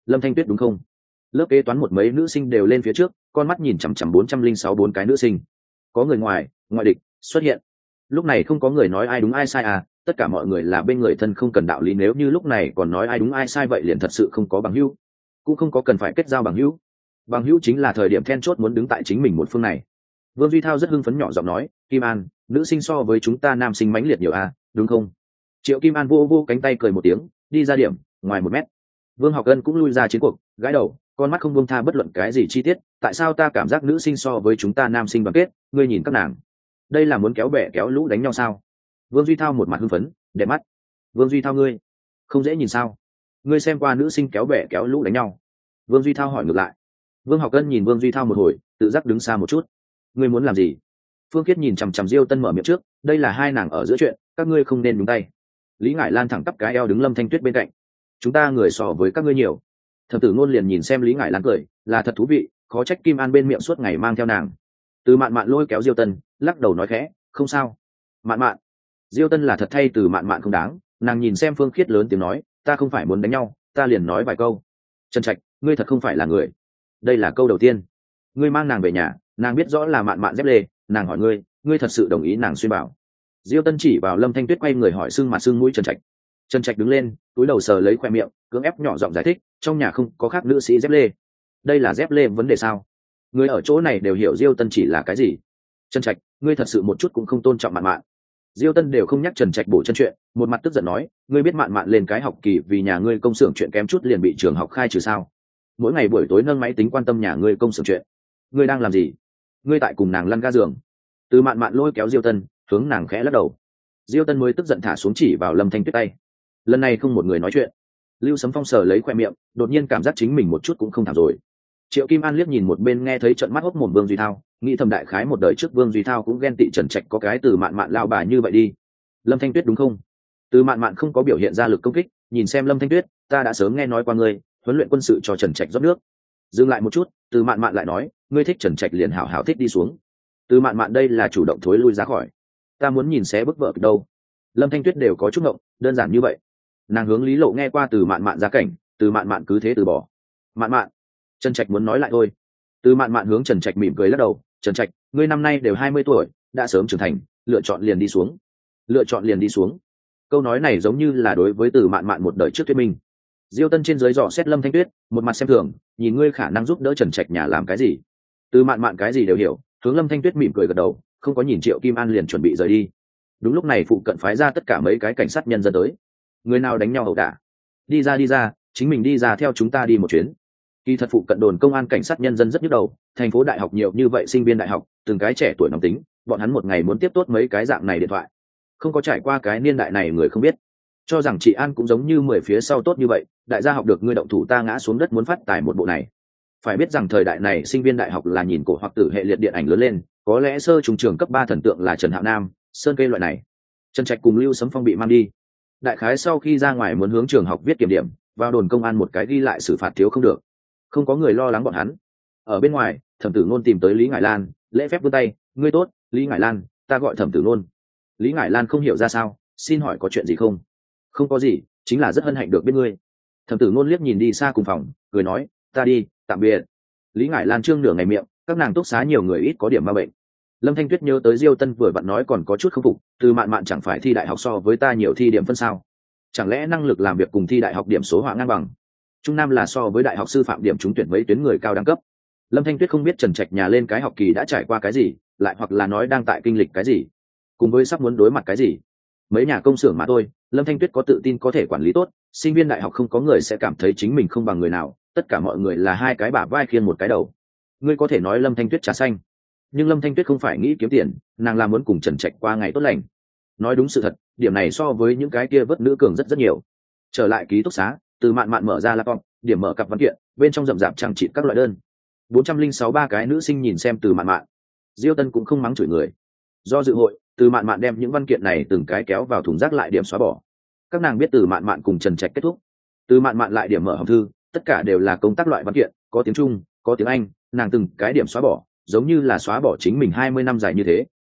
Speaker 1: Lâm Thanh Tuyết đúng không? Lớp kế toán một mấy nữ sinh đều lên phía trước, con mắt nhìn chằm chằm bốn trăm linh sáu bốn cái nữ sinh. Có người ngoài, ngoại địch xuất hiện. Lúc này không có người nói ai đúng ai sai à, tất cả mọi người là bên người thân, không cần đạo lý, nếu như lúc này còn nói ai đúng ai sai vậy liền thật sự không có bằng hữu, cũng không có cần phải kết giao bằng hữu. Bằng hữu chính là thời điểm then chốt muốn đứng tại chính mình một phương này. Vương Duy Thao rất hưng phấn nhỏ giọng nói, Kim An, nữ sinh so với chúng ta nam sinh mãnh liệt nhiều à, đúng không? Triệu Kim An vô vô cánh tay cười một tiếng, đi ra điểm, ngoài một mét. Vương Học Ân cũng lui ra chiến cuộc, gãi đầu, con mắt không buông tha bất luận cái gì chi tiết. Tại sao ta cảm giác nữ sinh so với chúng ta nam sinh đoàn kết? Ngươi nhìn các nàng, đây là muốn kéo bè kéo lũ đánh nhau sao? Vương Duy Thao một mặt hưng phấn, đẹp mắt. Vương Duy Thao ngươi, không dễ nhìn sao? Ngươi xem qua nữ sinh kéo bè kéo lũ đánh nhau? Vương Duy Thao hỏi ngược lại. Vương Học Ân nhìn Vương Duy Thao một hồi, tự giác đứng xa một chút. Ngươi muốn làm gì? Phương Kiết nhìn chằm chằm Diêu Tân mở miệng trước, đây là hai nàng ở giữa chuyện, các ngươi không nên nhúng tay. Lý Ngải Lan thẳng tắp cái eo đứng Lâm Thanh Tuyết bên cạnh. Chúng ta người so với các ngươi nhiều. Thẩm Tử Ngôn liền nhìn xem Lý Ngải Lan cười, là thật thú vị, khó trách Kim An bên miệng suốt ngày mang theo nàng. Từ Mạn Mạn lôi kéo Diêu Tân, lắc đầu nói khẽ, không sao. Mạn Mạn. Diêu Tân là thật thay Từ Mạn Mạn không đáng, nàng nhìn xem Phương Khiết lớn tiếng nói, ta không phải muốn đánh nhau, ta liền nói vài câu. Trần Trạch, ngươi thật không phải là người. Đây là câu đầu tiên. Ngươi mang nàng về nhà, nàng biết rõ là Mạn Mạn dép lê, nàng hỏi ngươi, ngươi thật sự đồng ý nàng xuyên bảo? Diêu Tân chỉ vào Lâm Thanh Tuyết quay người hỏi sưng mặt sưng mũi Trần Trạch. Trần Trạch đứng lên, túi đầu sờ lấy khoe miệng, cưỡng ép nhỏ giọng giải thích, trong nhà không có khác nữ sĩ dép lê. Đây là dép lê vấn đề sao? Người ở chỗ này đều hiểu Diêu Tân chỉ là cái gì. Trần Trạch, ngươi thật sự một chút cũng không tôn trọng Mạn Mạn. Diêu Tân đều không nhắc Trần Trạch bổ chân chuyện, một mặt tức giận nói, ngươi biết Mạn Mạn lên cái học kỳ vì nhà ngươi công xưởng chuyện kém chút liền bị trường học khai trừ sao? Mỗi ngày buổi tối nâng máy tính quan tâm nhà ngươi công xưởng chuyện. Ngươi đang làm gì? Ngươi tại cùng nàng lăn ga giường. Từ Mạn Mạn lôi kéo Diêu Tân, hướng nàng khẽ lắc đầu. Diêu Tân mới tức giận thả xuống chỉ vào Lâm Thanh Tuyết tay. Lần này không một người nói chuyện. Lưu Sấm Phong sờ lấy khoe miệng, đột nhiên cảm giác chính mình một chút cũng không thảm rồi. Triệu Kim An liếc nhìn một bên nghe thấy trận mắt hốc mồm Vương Duy Thao, nghĩ thầm đại khái một đời trước Vương Duy Thao cũng ghen tị Trần Trạch có cái Từ Mạn Mạn lao bà như vậy đi. Lâm Thanh Tuyết đúng không? Từ Mạn Mạn không có biểu hiện ra lực công kích, nhìn xem Lâm Thanh Tuyết, ta đã sớm nghe nói qua ngươi, huấn luyện quân sự cho Trần Trạch rót nước. Dừng lại một chút, Từ Mạn Mạn lại nói, ngươi thích Trần Trạch liền hảo hảo thích đi xuống. Từ Mạn Mạn đây là chủ động thối lui ra khỏi. Ta muốn nhìn xé bức vợ đâu. Lâm Thanh Tuyết đều có chút ngộng, đơn giản như vậy. Nàng hướng Lý Lộ nghe qua Từ Mạn Mạn ra cảnh, Từ Mạn Mạn cứ thế từ bỏ. Mạn Mạn, Trần Trạch muốn nói lại thôi. Từ Mạn Mạn hướng Trần Trạch mỉm cười lắc đầu, Trần Trạch, ngươi năm nay đều hai mươi tuổi, đã sớm trưởng thành, lựa chọn liền đi xuống. Lựa chọn liền đi xuống. Câu nói này giống như là đối với Từ Mạn Mạn một đời trước thuyết minh. Diêu Tân trên dưới dò xét Lâm Thanh Tuyết, một mặt xem thường, nhìn ngươi khả năng giúp đỡ Trần Trạch nhà làm cái gì. Từ Mạn Mạn cái gì đều hiểu, hướng Lâm Thanh Tuyết mỉm cười gật đầu, không có nhìn Triệu Kim An liền chuẩn bị rời đi. Đúng lúc này phụ cận phái ra tất cả mấy cái cảnh sát nhân dân tới. Người nào đánh nhau ẩu đả, đi ra đi ra, chính mình đi ra theo chúng ta đi một chuyến. Kỳ thật phụ cận đồn công an cảnh sát nhân dân rất nhức đầu, thành phố đại học nhiều như vậy sinh viên đại học, từng cái trẻ tuổi nóng tính, bọn hắn một ngày muốn tiếp tốt mấy cái dạng này điện thoại. Không có trải qua cái niên đại này người không biết, cho rằng chị An cũng giống như mười phía sau tốt như vậy, đại gia học được ngươi động thủ ta ngã xuống đất muốn phát tài một bộ này. Phải biết rằng thời đại này sinh viên đại học là nhìn cổ hoặc tử hệ liệt điện ảnh lớn lên, có lẽ sơ trung trường cấp ba thần tượng là Trần Hạo Nam, Sơn Kê loại này. Trần Trạch cùng Lưu Sấm Phong bị mang đi. Đại khái sau khi ra ngoài muốn hướng trường học viết kiểm điểm, vào đồn công an một cái ghi lại xử phạt thiếu không được. Không có người lo lắng bọn hắn. Ở bên ngoài, Thẩm Tử Ngôn tìm tới Lý Ngải Lan, lễ phép vươn tay, ngươi tốt, Lý Ngải Lan, ta gọi Thẩm Tử Ngôn. Lý Ngải Lan không hiểu ra sao, xin hỏi có chuyện gì không? Không có gì, chính là rất hân hạnh được biết ngươi. Thẩm Tử Ngôn liếc nhìn đi xa cùng phòng, cười nói, ta đi, tạm biệt. Lý Ngải Lan trương nửa ngày miệng, các nàng túc xá nhiều người ít có điểm ma bệnh. Lâm Thanh Tuyết nhớ tới Diêu Tân vừa vặn nói còn có chút không phục, Từ Mạn Mạn chẳng phải thi đại học so với ta nhiều thi điểm phân sao? Chẳng lẽ năng lực làm việc cùng thi đại học điểm số họa ngang bằng? Trung Nam là so với đại học sư phạm điểm trúng tuyển mấy tuyến người cao đẳng cấp. Lâm Thanh Tuyết không biết Trần Trạch nhà lên cái học kỳ đã trải qua cái gì, lại hoặc là nói đang tại kinh lịch cái gì, cùng với sắp muốn đối mặt cái gì. Mấy nhà công xưởng mà thôi, Lâm Thanh Tuyết có tự tin có thể quản lý tốt, sinh viên đại học không có người sẽ cảm thấy chính mình không bằng người nào, tất cả mọi người là hai cái bả vai khiêng một cái đầu. Ngươi có thể nói Lâm Thanh Tuyết trà xanh, nhưng Lâm Thanh Tuyết không phải nghĩ kiếm tiền, nàng là muốn cùng Trần Trạch qua ngày tốt lành. Nói đúng sự thật, điểm này so với những cái kia vất nữ cường rất rất nhiều. Trở lại ký túc xá, Từ Mạn Mạn mở ra laptop, điểm mở cặp văn kiện, bên trong rậm rạp chẳng chịt các loại đơn. bốn trăm linh sáu ba cái nữ sinh nhìn xem Từ Mạn Mạn. Diêu Tân cũng không mắng chửi người. Do dự hội, Từ Mạn Mạn đem những văn kiện này từng cái kéo vào thùng rác lại điểm xóa bỏ. Các nàng biết Từ Mạn Mạn cùng Trần Trạch kết thúc. Từ Mạn Mạn lại điểm mở hòm thư, tất cả đều là công tác loại văn kiện, có tiếng Trung, có tiếng Anh, nàng từng cái điểm xóa bỏ, giống như là xóa bỏ chính mình hai mươi năm dài như thế,